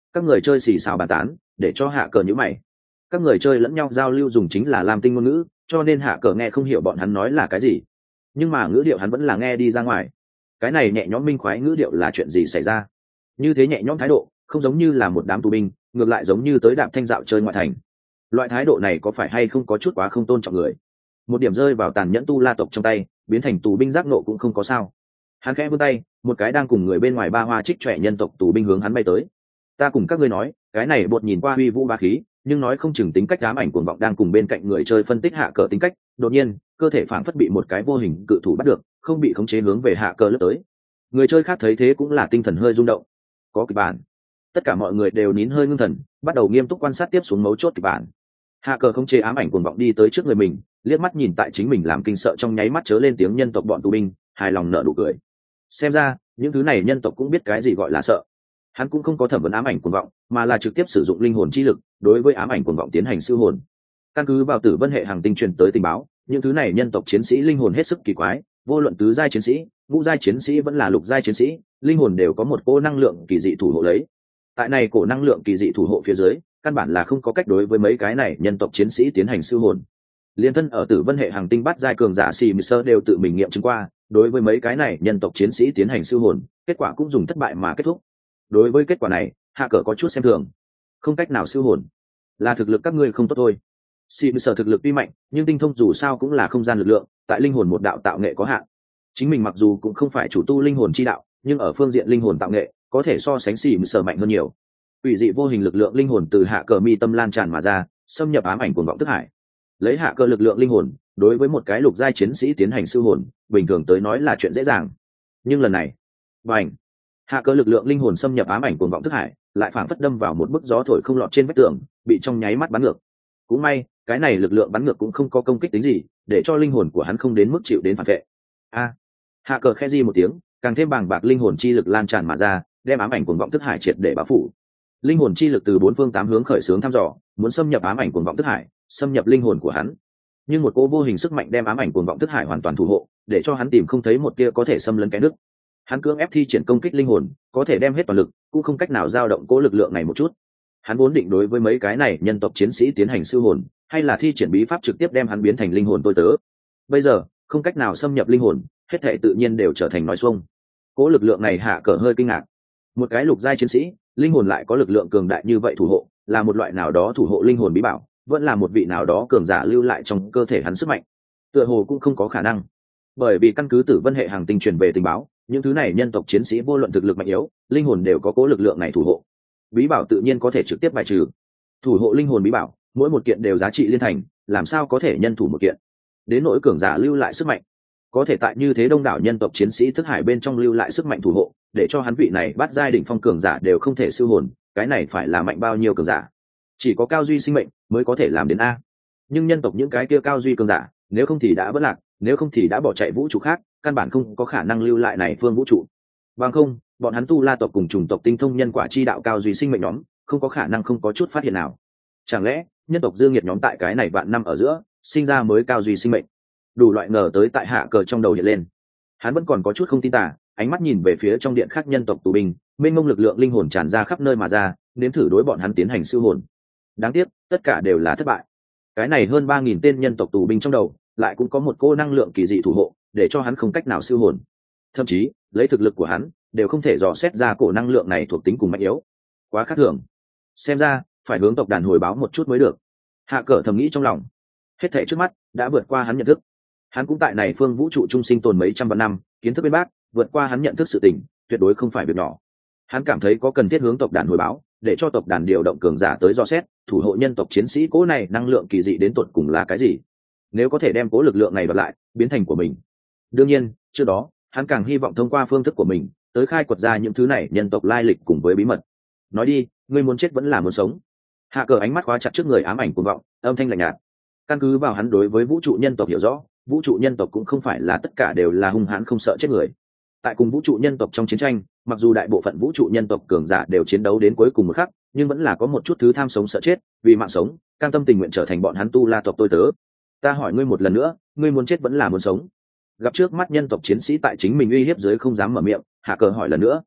Các người chơi xì xào bàn tán để cho hạ cờ nhữ mày. Các người chơi lẫn nhau giao lưu dùng chính là lam tinh ngôn ngữ, cho nên hạ cờ nghe không hiểu bọn hắn nói là cái gì, nhưng mà ngữ điệu hắn vẫn là nghe đi ra ngoài. Cái này nhẹ nhõm minh khoái ngữ điệu là chuyện gì xảy ra? Như thế nhẹ nhõm thái độ không giống như là một đám tù binh, ngược lại giống như tới đạp thanh dạo chơi ngoại thành. Loại thái độ này có phải hay không có chút quá không tôn trọng người? Một điểm rơi vào tàn nhẫn tu la tộc trong tay, biến thành tù binh giác nộ cũng không có sao. Hắn khẽ vươn tay, một cái đang cùng người bên ngoài ba hoa trích trẻ nhân tộc tù binh hướng hắn bay tới. Ta cùng các ngươi nói, cái này bột nhìn qua uy vũ ba khí, nhưng nói không chừng tính cách ám ảnh cuồng vọng đang cùng bên cạnh người chơi phân tích hạ cờ tính cách. Đột nhiên cơ thể phảng phất bị một cái vô hình cự thủ bắt được, không bị khống chế hướng về hạ cờ lướt tới. Người chơi khác thấy thế cũng là tinh thần hơi rung động. Có kịch bản. Tất cả mọi người đều nín hơi ngưng thần, bắt đầu nghiêm túc quan sát tiếp xuống mấu chốt kịch bản. Hạ cờ không chế ám ảnh cuồng vọng đi tới trước người mình, liếc mắt nhìn tại chính mình làm kinh sợ trong nháy mắt chớ lên tiếng nhân tộc bọn tù binh, hài lòng nở nụ cười. Xem ra những thứ này nhân tộc cũng biết cái gì gọi là sợ. Hắn cũng không có thẩm vấn ám ảnh cuồng vọng, mà là trực tiếp sử dụng linh hồn chi lực đối với ám ảnh cuồng vọng tiến hành siêu hồn. Căn cứ vào Tử Vân hệ hành tinh truyền tới tình báo, những thứ này nhân tộc chiến sĩ linh hồn hết sức kỳ quái, vô luận tứ giai chiến sĩ, ngũ giai chiến sĩ vẫn là lục giai chiến sĩ, linh hồn đều có một cỗ năng lượng kỳ dị thủ hộ lấy. Tại này cổ năng lượng kỳ dị thủ hộ phía dưới, căn bản là không có cách đối với mấy cái này nhân tộc chiến sĩ tiến hành siêu hồn. Liên thân ở Tử Vân hệ hành tinh bắt giai cường giả xì mười sơ đều tự mình nghiệm chứng qua, đối với mấy cái này nhân tộc chiến sĩ tiến hành siêu hồn, kết quả cũng dùng thất bại mà kết thúc. Đối với kết quả này, hạ cờ có chút xem thường. Không cách nào siêu hồn, là thực lực các ngươi không tốt thôi. Xì mười sơ thực lực tuy mạnh, nhưng tinh thông dù sao cũng là không gian lực lượng, tại linh hồn một đạo tạo nghệ có hạn. Chính mình mặc dù cũng không phải chủ tu linh hồn chi đạo, nhưng ở phương diện linh hồn tạo nghệ có thể so sánh xì mười sơ mạnh hơn nhiều. Ủy dị vô hình lực lượng linh hồn từ hạ cờ mi tâm lan tràn mà ra, xâm nhập ám ảnh cuồng vọng thức hải. Lấy hạ cờ lực lượng linh hồn đối với một cái lục giai chiến sĩ tiến hành siêu hồn, bình thường tới nói là chuyện dễ dàng. Nhưng lần này, bành, hạ cờ lực lượng linh hồn xâm nhập ám ảnh cuồng vọng thức hải, lại phảng phất đâm vào một bức gió thổi không lọt trên vách tường, bị trong nháy mắt bắn ngược. Cũng may, cái này lực lượng bắn ngược cũng không có công kích tính gì, để cho linh hồn của hắn không đến mức chịu đến phản vệ. A, hạ cờ khẽ di một tiếng, càng thêm bàng bạc linh hồn chi lực lan tràn mà ra, đem ám ảnh cuồng vọng thức hải triệt để bao phủ. Linh hồn chi lực từ bốn phương tám hướng khởi xướng thăm dò, muốn xâm nhập ám ảnh cuồng vọng thức hải, xâm nhập linh hồn của hắn. Nhưng một cỗ vô hình sức mạnh đem ám ảnh cuồng vọng thức hải hoàn toàn thủ hộ, để cho hắn tìm không thấy một tia có thể xâm lấn cái nước. Hắn cưỡng ép thi triển công kích linh hồn, có thể đem hết toàn lực, cũng không cách nào dao động cỗ lực lượng này một chút. Hắn vốn định đối với mấy cái này nhân tộc chiến sĩ tiến hành siêu hồn, hay là thi triển bí pháp trực tiếp đem hắn biến thành linh hồn tôi tớ. Bây giờ, không cách nào xâm nhập linh hồn, hết thảy tự nhiên đều trở thành nói xuông. Cỗ lực lượng này hạ cờ hơi kinh ngạc. Một cái lục giai chiến sĩ, linh hồn lại có lực lượng cường đại như vậy thủ hộ, là một loại nào đó thủ hộ linh hồn bí bảo, vẫn là một vị nào đó cường giả lưu lại trong cơ thể hắn sức mạnh. Tựa hồ cũng không có khả năng, bởi vì căn cứ Tử Vân hệ hành tinh truyền về tình báo, những thứ này nhân tộc chiến sĩ vô luận thực lực mạnh yếu, linh hồn đều có cố lực lượng này thủ hộ. Bí bảo tự nhiên có thể trực tiếp bài trừ. Thủ hộ linh hồn bí bảo, mỗi một kiện đều giá trị liên thành, làm sao có thể nhân thủ một kiện? Đến nỗi cường giả lưu lại sức mạnh, có thể tại như thế đông đảo nhân tộc chiến sĩ thức hải bên trong lưu lại sức mạnh thủ hộ, để cho hắn vị này bắt giai đỉnh phong cường giả đều không thể siêu hồn, cái này phải là mạnh bao nhiêu cường giả? Chỉ có cao duy sinh mệnh mới có thể làm đến a. Nhưng nhân tộc những cái kia cao duy cường giả, nếu không thì đã vỡ lạc, nếu không thì đã bỏ chạy vũ trụ khác, căn bản không có khả năng lưu lại này phương vũ trụ. Bằng không, bọn hắn tu la tộc cùng chủng tộc tinh thông nhân quả chi đạo cao duy sinh mệnh nhóm, không có khả năng không có chút phát hiện nào. Chẳng lẽ nhân tộc dương nhiệt nhóm tại cái này vạn năm ở giữa sinh ra mới cao duy sinh mệnh? Đủ loại ngờ tới tại hạ cờ trong đầu hiện lên. Hắn vẫn còn có chút không tin tả, ánh mắt nhìn về phía trong điện khác nhân tộc tù binh, mênh mông lực lượng linh hồn tràn ra khắp nơi mà ra, nếm thử đối bọn hắn tiến hành siêu hồn. Đáng tiếc, tất cả đều là thất bại. Cái này hơn ba nghìn tên nhân tộc tù binh trong đầu, lại cũng có một cô năng lượng kỳ dị thủ hộ, để cho hắn không cách nào siêu hồn. Thậm chí, lấy thực lực của hắn, đều không thể dò xét ra cổ năng lượng này thuộc tính cùng mạnh yếu. Quá khác thường. Xem ra, phải hướng tộc đàn hồi báo một chút mới được. Hạ cờ thầm nghĩ trong lòng. Hết thảy trước mắt đã vượt qua hắn nhận thức. Hắn cũng tại này phương vũ trụ trung sinh tồn mấy trăm vạn năm, kiến thức bên bác, vượt qua hắn nhận thức sự tình, tuyệt đối không phải việc nhỏ. Hắn cảm thấy có cần thiết hướng tộc đàn hồi báo, để cho tộc đàn điều động cường giả tới dò xét, thủ hộ nhân tộc chiến sĩ cố này năng lượng kỳ dị đến tột cùng là cái gì. Nếu có thể đem cố lực lượng này đoạt lại, biến thành của mình. Đương nhiên, trước đó, hắn càng hy vọng thông qua phương thức của mình, tới khai quật ra những thứ này nhân tộc lai lịch cùng với bí mật. Nói đi, ngươi muốn chết vẫn là muốn sống? Hạ cờ ánh mắt khóa chặt trước người ám ảnh cuồng vọng, âm thanh lạnh nhạt. Căn cứ vào hắn đối với vũ trụ nhân tộc hiểu rõ, vũ trụ nhân tộc cũng không phải là tất cả đều là hung hãn không sợ chết người. Tại cùng vũ trụ nhân tộc trong chiến tranh, mặc dù đại bộ phận vũ trụ nhân tộc cường giả đều chiến đấu đến cuối cùng một khắc, nhưng vẫn là có một chút thứ tham sống sợ chết, vì mạng sống, cam tâm tình nguyện trở thành bọn hắn tu la tộc tôi tớ. Ta hỏi ngươi một lần nữa, ngươi muốn chết vẫn là muốn sống? Gặp trước mắt nhân tộc chiến sĩ tại chính mình uy hiếp dưới không dám mở miệng, hạ cờ hỏi lần nữa.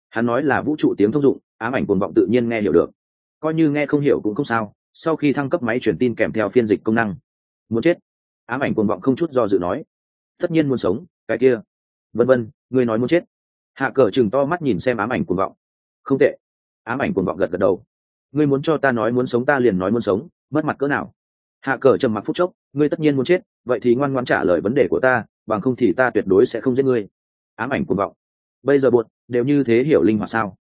Hắn nói là vũ trụ tiếng thông dụng, ám ảnh cuồng vọng tự nhiên nghe hiểu được, coi như nghe không hiểu cũng không sao, sau khi thăng cấp máy truyền tin kèm theo phiên dịch công năng. Muốn chết? Ám ảnh cuồng vọng không chút do dự nói. Tất nhiên muốn sống, cái kia vân vân, ngươi nói muốn chết? Hạ cờ chừng to mắt nhìn xem ám ảnh cuồng vọng. Không tệ. Ám ảnh cuồng vọng gật gật đầu. Ngươi muốn cho ta nói muốn sống ta liền nói muốn sống, mất mặt cỡ nào? Hạ cờ trầm mặc phút chốc, ngươi tất nhiên muốn chết, vậy thì ngoan ngoãn trả lời vấn đề của ta, bằng không thì ta tuyệt đối sẽ không giết ngươi. Ám ảnh cuồng vọng. Bây giờ buột đều như thế hiểu linh hoạt sao?